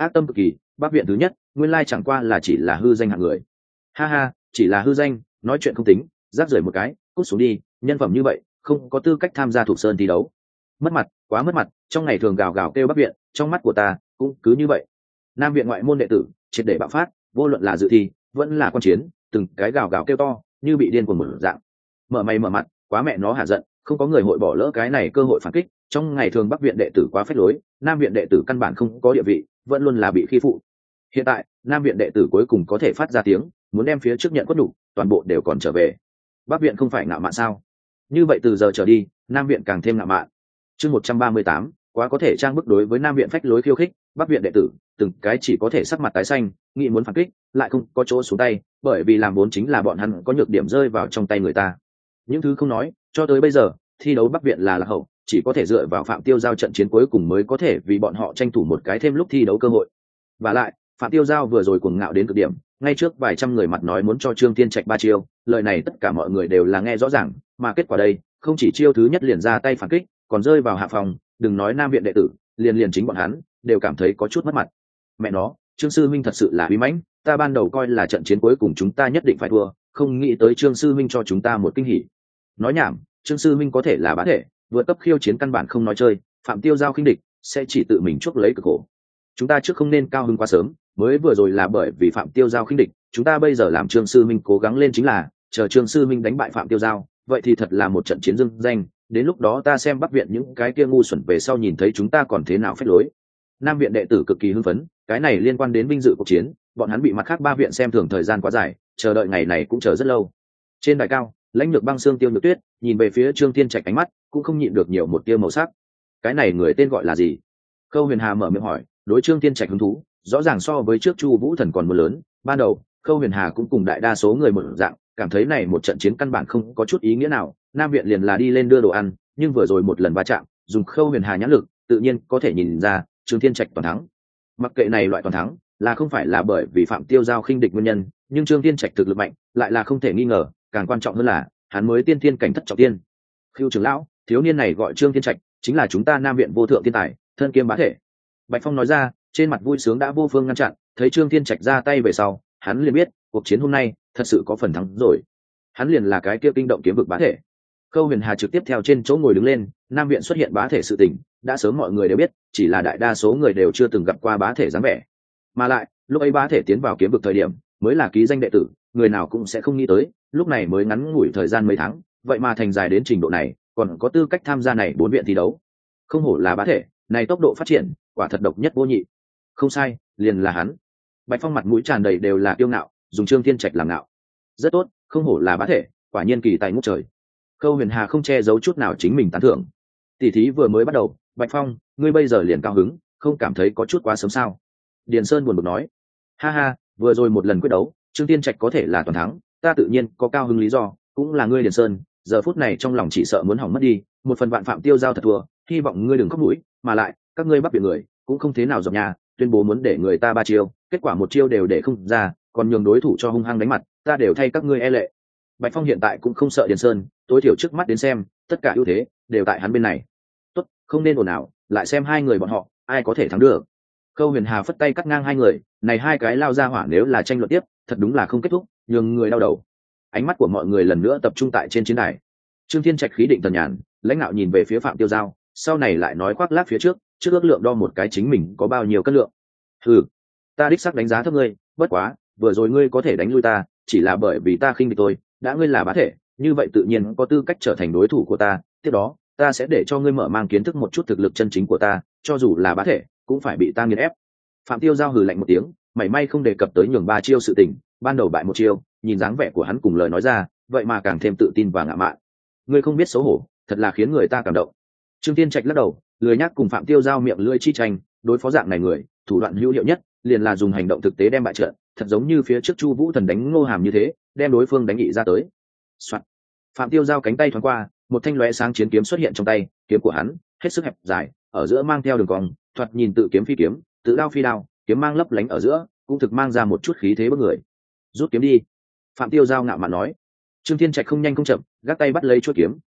ác tâm cực kỳ, bắc viện thứ nhất nguyên lai chẳng qua là chỉ là hư danh hạng người. Ha ha, chỉ là hư danh, nói chuyện không tính, rác rưởi một cái, cút xuống đi, nhân phẩm như vậy không có tư cách tham gia Thục Sơn thi đấu. Mất mặt, quá mất mặt, trong ngày thường gào gào kêu bắc viện, trong mắt của ta cũng cứ như vậy. Nam viện ngoại môn đệ tử triệt để bạo phát, vô luận là dự thi vẫn là quan chiến, từng cái gào gào kêu to như bị điên cuồng mở dạng. Mở mày mở mặt, quá mẹ nó hạ giận, không có người hội bỏ lỡ cái này cơ hội phản kích. Trong ngày thường bắc viện đệ tử quá phách lối, nam viện đệ tử căn bản không có địa vị, vẫn luôn là bị khi phụ. Hiện tại nam viện đệ tử cuối cùng có thể phát ra tiếng, muốn đem phía trước nhận quất đủ, toàn bộ đều còn trở về. Bắc viện không phải ngạo mạn sao? Như vậy từ giờ trở đi nam viện càng thêm ngạo mạn. Chương 138, quá có thể trang bức. Đối với nam viện phách lối khiêu khích, bắc viện đệ tử từng cái chỉ có thể sắc mặt tái xanh, nghĩ muốn phản kích lại không có chỗ xuống tay, bởi vì làm vốn chính là bọn hắn có nhược điểm rơi vào trong tay người ta. Những thứ không nói, cho tới bây giờ thi đấu bắc viện là lạc hậu, chỉ có thể dựa vào Phạm Tiêu Giao trận chiến cuối cùng mới có thể vì bọn họ tranh thủ một cái thêm lúc thi đấu cơ hội. Và lại Phạm Tiêu Giao vừa rồi cuồng ngạo đến cực điểm, ngay trước vài trăm người mặt nói muốn cho Trương Thiên Trạch 3 chiêu, lời này tất cả mọi người đều là nghe rõ ràng, mà kết quả đây không chỉ chiêu thứ nhất liền ra tay phản kích, còn rơi vào hạ phòng, đừng nói nam viện đệ tử, liền chính bọn hắn đều cảm thấy có chút mất mặt. Mẹ nó, Trương sư minh thật sự là uy mãnh, ta ban đầu coi là trận chiến cuối cùng chúng ta nhất định phải thua, không nghĩ tới Trương sư minh cho chúng ta một kinh hỉ. Nói nhảm, Trương sư minh có thể là bá thể, vượt cấp khiêu chiến căn bản không nói chơi, Phạm Tiêu Giao khinh địch sẽ chỉ tự mình chuốc lấy cực khổ. Chúng ta trước không nên cao hứng quá sớm, mới vừa rồi là bởi vì Phạm Tiêu Giao khinh địch, chúng ta bây giờ làm Trương sư minh cố gắng lên chính là chờ Trương sư minh đánh bại Phạm Tiêu Giao, vậy thì thật là một trận chiến dưng danh, đến lúc đó ta xem bắc viện những cái kia ngu xuẩn về sau nhìn thấy chúng ta còn thế nào phách lối. Nam viện đệ tử cực kỳ hưng phấn, cái này liên quan đến vinh dự cuộc chiến, bọn hắn bị mặt khác ba viện xem thường thời gian quá dài, chờ đợi ngày này cũng chờ rất lâu. Trên đài cao, Lãnh Nhược Băng Xương Tiêu Nhược Tuyết nhìn về phía Trương Thiên Trạch, ánh mắt cũng không nhịn được nhiều một tia màu sắc. Cái này người tên gọi là gì? Khâu Huyền Hà mở miệng hỏi, đối Trương Thiên Trạch hứng thú rõ ràng so với trước Chu Vũ Thần còn muốn lớn. Ban đầu Khâu Huyền Hà cũng cùng đại đa số người một dạng, cảm thấy này một trận chiến căn bản không có chút ý nghĩa nào, Nam viện liền là đi lên đưa đồ ăn, nhưng vừa rồi một lần va chạm, dùng Khâu Huyền Hà nhãn lực, tự nhiên có thể nhìn ra Trương Thiên Trạch toàn thắng. Mặc kệ này loại toàn thắng là không phải là bởi vì Phạm Tiêu Giao khinh địch nguyên nhân, nhưng Trương Thiên Trạch thực lực mạnh, lại là không thể nghi ngờ, càng quan trọng hơn là hắn mới tiên thiên cảnh thất trọng tiên. Khưu trưởng lão, thiếu niên này gọi Trương Thiên Trạch, chính là chúng ta Nam viện vô thượng thiên tài, thân kiêm bá thể. Bạch Phong nói ra, trên mặt vui sướng đã vô phương ngăn chặn, thấy Trương Thiên Trạch ra tay về sau, hắn liền biết cuộc chiến hôm nay thật sự có phần thắng rồi. Hắn liền là cái kia kinh động kiếm vực bá thể. Khâu Huyền Hà trực tiếp theo trên chỗ ngồi đứng lên, Nam viện xuất hiện bá thể sự tình, đã sớm mọi người đều biết, chỉ là đại đa số người đều chưa từng gặp qua bá thể dáng vẻ. Mà lại, lúc ấy bá thể tiến vào kiếm vực thời điểm, mới là ký danh đệ tử, người nào cũng sẽ không nghĩ tới, lúc này mới ngắn ngủi thời gian mấy tháng, vậy mà thành dài đến trình độ này, còn có tư cách tham gia này 4 viện thi đấu. Không hổ là bá thể, này tốc độ phát triển, quả thật độc nhất vô nhị. Không sai, liền là hắn. Bạch Phong mặt mũi tràn đầy đều là kiêu ngạo, dùng Trương Thiên Trạch làm ngạo. Rất tốt, không hổ là bá thể, quả nhiên kỳ tài ngút trời. Khâu Huyền Hà không che giấu chút nào chính mình tán thưởng. Tỷ thí vừa mới bắt đầu, Bạch Phong, ngươi bây giờ liền cao hứng, không cảm thấy có chút quá sớm sao? Điền Sơn buồn bực nói. Ha ha, vừa rồi một lần quyết đấu, Trương Thiên Trạch có thể là toàn thắng, ta tự nhiên có cao hứng lý do, cũng là ngươi Điền Sơn, giờ phút này trong lòng chỉ sợ muốn hỏng mất đi, một phần vạn Phạm Tiêu Giao thật thua, hy vọng ngươi đừng khóc mũi, mà lại, các ngươi bắt biệt người, cũng không thế nào dọc nhà, tuyên bố muốn để người ta 3 chiêu, kết quả 1 chiêu đều để không ra, còn nhường đối thủ cho hung hăng đánh mặt, ta đều thay các ngươi e lệ. Bạch Phong hiện tại cũng không sợ Điền Sơn, tối thiểu trước mắt đến xem, tất cả ưu thế đều tại hắn bên này. Tốt, không nên ồn ào, lại xem hai người bọn họ, ai có thể thắng được. Khâu Huyền Hà phất tay cắt ngang hai người, này hai cái lao ra hỏa nếu là tranh luận tiếp, thật đúng là không kết thúc, nhường người đau đầu. Ánh mắt của mọi người lần nữa tập trung tại trên chiến đài. Trương Thiên Trạch khí định thần nhàn, lãnh đạo nhìn về phía Phạm Tiêu Giao, sau này lại nói khoác lác phía trước ước lượng đo một cái chính mình có bao nhiêu cân lượng. Ừ, ta đích xác đánh giá thấp ngươi, bất quá, vừa rồi ngươi có thể đánh lui ta, chỉ là bởi vì ta khinh địch tôi, đã ngươi là bá thể, như vậy tự nhiên có tư cách trở thành đối thủ của ta, tiếp đó, ta sẽ để cho ngươi mở mang kiến thức một chút thực lực chân chính của ta, cho dù là bá thể, cũng phải bị ta nghiền ép. Phạm Tiêu Giao hừ lạnh một tiếng, mảy may không đề cập tới nhường 3 chiêu sự tình, ban đầu bại 1 chiêu, nhìn dáng vẻ của hắn cùng lời nói ra, vậy mà càng thêm tự tin và ngạo mạn. Ngươi không biết xấu hổ, thật là khiến người ta cảm động. Trương Thiên Trạch lắc đầu, lười nhác cùng Phạm Tiêu Giao miệng lưỡi chi tranh, đối phó dạng này người, thủ đoạn hữu hiệu nhất liền là dùng hành động thực tế đem bại trận, thật giống như phía trước Chu Vũ Thần đánh Ngô Hàm như thế, đem đối phương đánh nghị ra tới. Soạn. Phạm Tiêu Giao cánh tay thoáng qua, một thanh lóe sáng chiến kiếm xuất hiện trong tay, kiếm của hắn hết sức hẹp dài, ở giữa mang theo đường cong, thoạt nhìn tự kiếm phi kiếm, tự đao phi đao, kiếm mang lấp lánh ở giữa, cũng thực mang ra một chút khí thế bức người. Rút kiếm đi. Phạm Tiêu Giao ngạo mạn nói. Trương Thiên Trạch không nhanh không chậm, gác tay bắt lấy chuôi kiếm,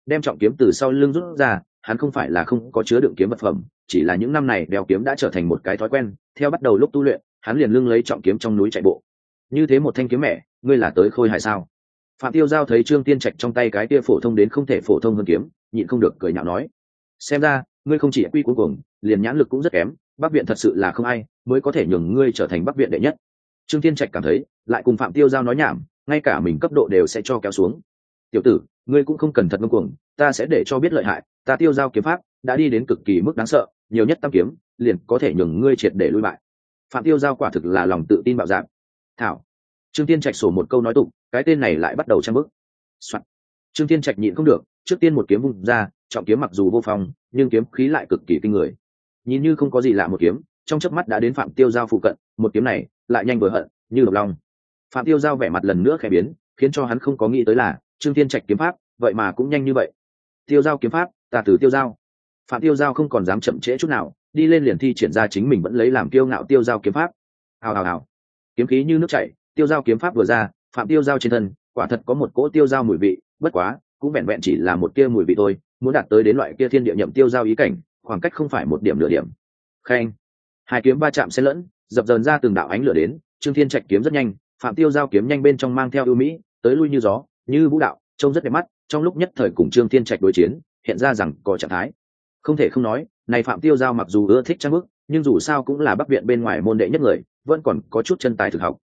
đem trọng kiếm từ sau lưng rút ra. Hắn không phải là không có chứa đựng kiếm vật phẩm, chỉ là những năm này đeo kiếm đã trở thành một cái thói quen. Theo bắt đầu lúc tu luyện, hắn liền lưng lấy trọng kiếm trong núi chạy bộ. Như thế một thanh kiếm mẹ, ngươi là tới khôi hài sao? Phạm Tiêu Giao thấy Trương Tiên Trạch trong tay cái kia phổ thông đến không thể phổ thông hơn kiếm, nhịn không được cười nhạo nói: xem ra ngươi không chỉ quy cuối cùng, liền nhãn lực cũng rất kém. Bắc viện thật sự là không ai mới có thể nhường ngươi trở thành Bắc viện đệ nhất. Trương Tiên Trạch cảm thấy lại cùng Phạm Tiêu Giao nói nhảm, ngay cả mình cấp độ đều sẽ cho kéo xuống. Tiểu tử, ngươi cũng không cần thật ngông cuồng, ta sẽ để cho biết lợi hại. Ta Tiêu Giao kiếm pháp đã đi đến cực kỳ mức đáng sợ, nhiều nhất tam kiếm liền có thể nhường ngươi triệt để lui bại. Phạm Tiêu Giao quả thực là lòng tự tin bạo dạn. Thảo. Trương Tiên Trạch sổ một câu nói tục, cái tên này lại bắt đầu trang bức. Soạn. Trương Tiên Trạch nhịn không được, trước tiên một kiếm vung ra, trọng kiếm mặc dù vô phong, nhưng kiếm khí lại cực kỳ kinh người. Nhìn như không có gì lạ một kiếm, trong chớp mắt đã đến Phạm Tiêu Giao phụ cận, một kiếm này lại nhanh vừa hận, như độc long. Phạm Tiêu Giao vẻ mặt lần nữa khẽ biến, khiến cho hắn không có nghĩ tới là Trương Tiên Trạch kiếm pháp vậy mà cũng nhanh như vậy. Tiêu Giao kiếm pháp, ta từ Tiêu Giao. Phạm Tiêu Giao không còn dám chậm trễ chút nào, đi lên liền thi triển ra chính mình vẫn lấy làm kiêu ngạo Tiêu Giao kiếm pháp. Hào hào hào. Kiếm khí như nước chảy, Tiêu Giao kiếm pháp vừa ra, Phạm Tiêu Giao trên thân quả thật có một cỗ tiêu giao mùi vị, bất quá cũng vẹn vẹn chỉ là một tia mùi vị thôi, muốn đạt tới đến loại kia thiên địa nhậm tiêu giao ý cảnh, khoảng cách không phải một điểm nửa điểm. Khen. Hai kiếm va chạm xen lẫn, dập dờn ra từng đạo ánh lửa đến. Trương Thiên Trạch kiếm rất nhanh, Phạm Tiêu Giao kiếm nhanh bên trong mang theo ưu mỹ, tới lui như gió, như vũ đạo, trông rất đẹp mắt. Trong lúc nhất thời cùng Trương Thiên Trạch đối chiến, hiện ra rằng có trạng thái. Không thể không nói, này Phạm Tiêu Giao mặc dù ưa thích trang bức, nhưng dù sao cũng là Bắc viện bên ngoài môn đệ nhất người, vẫn còn có chút chân tài thực học.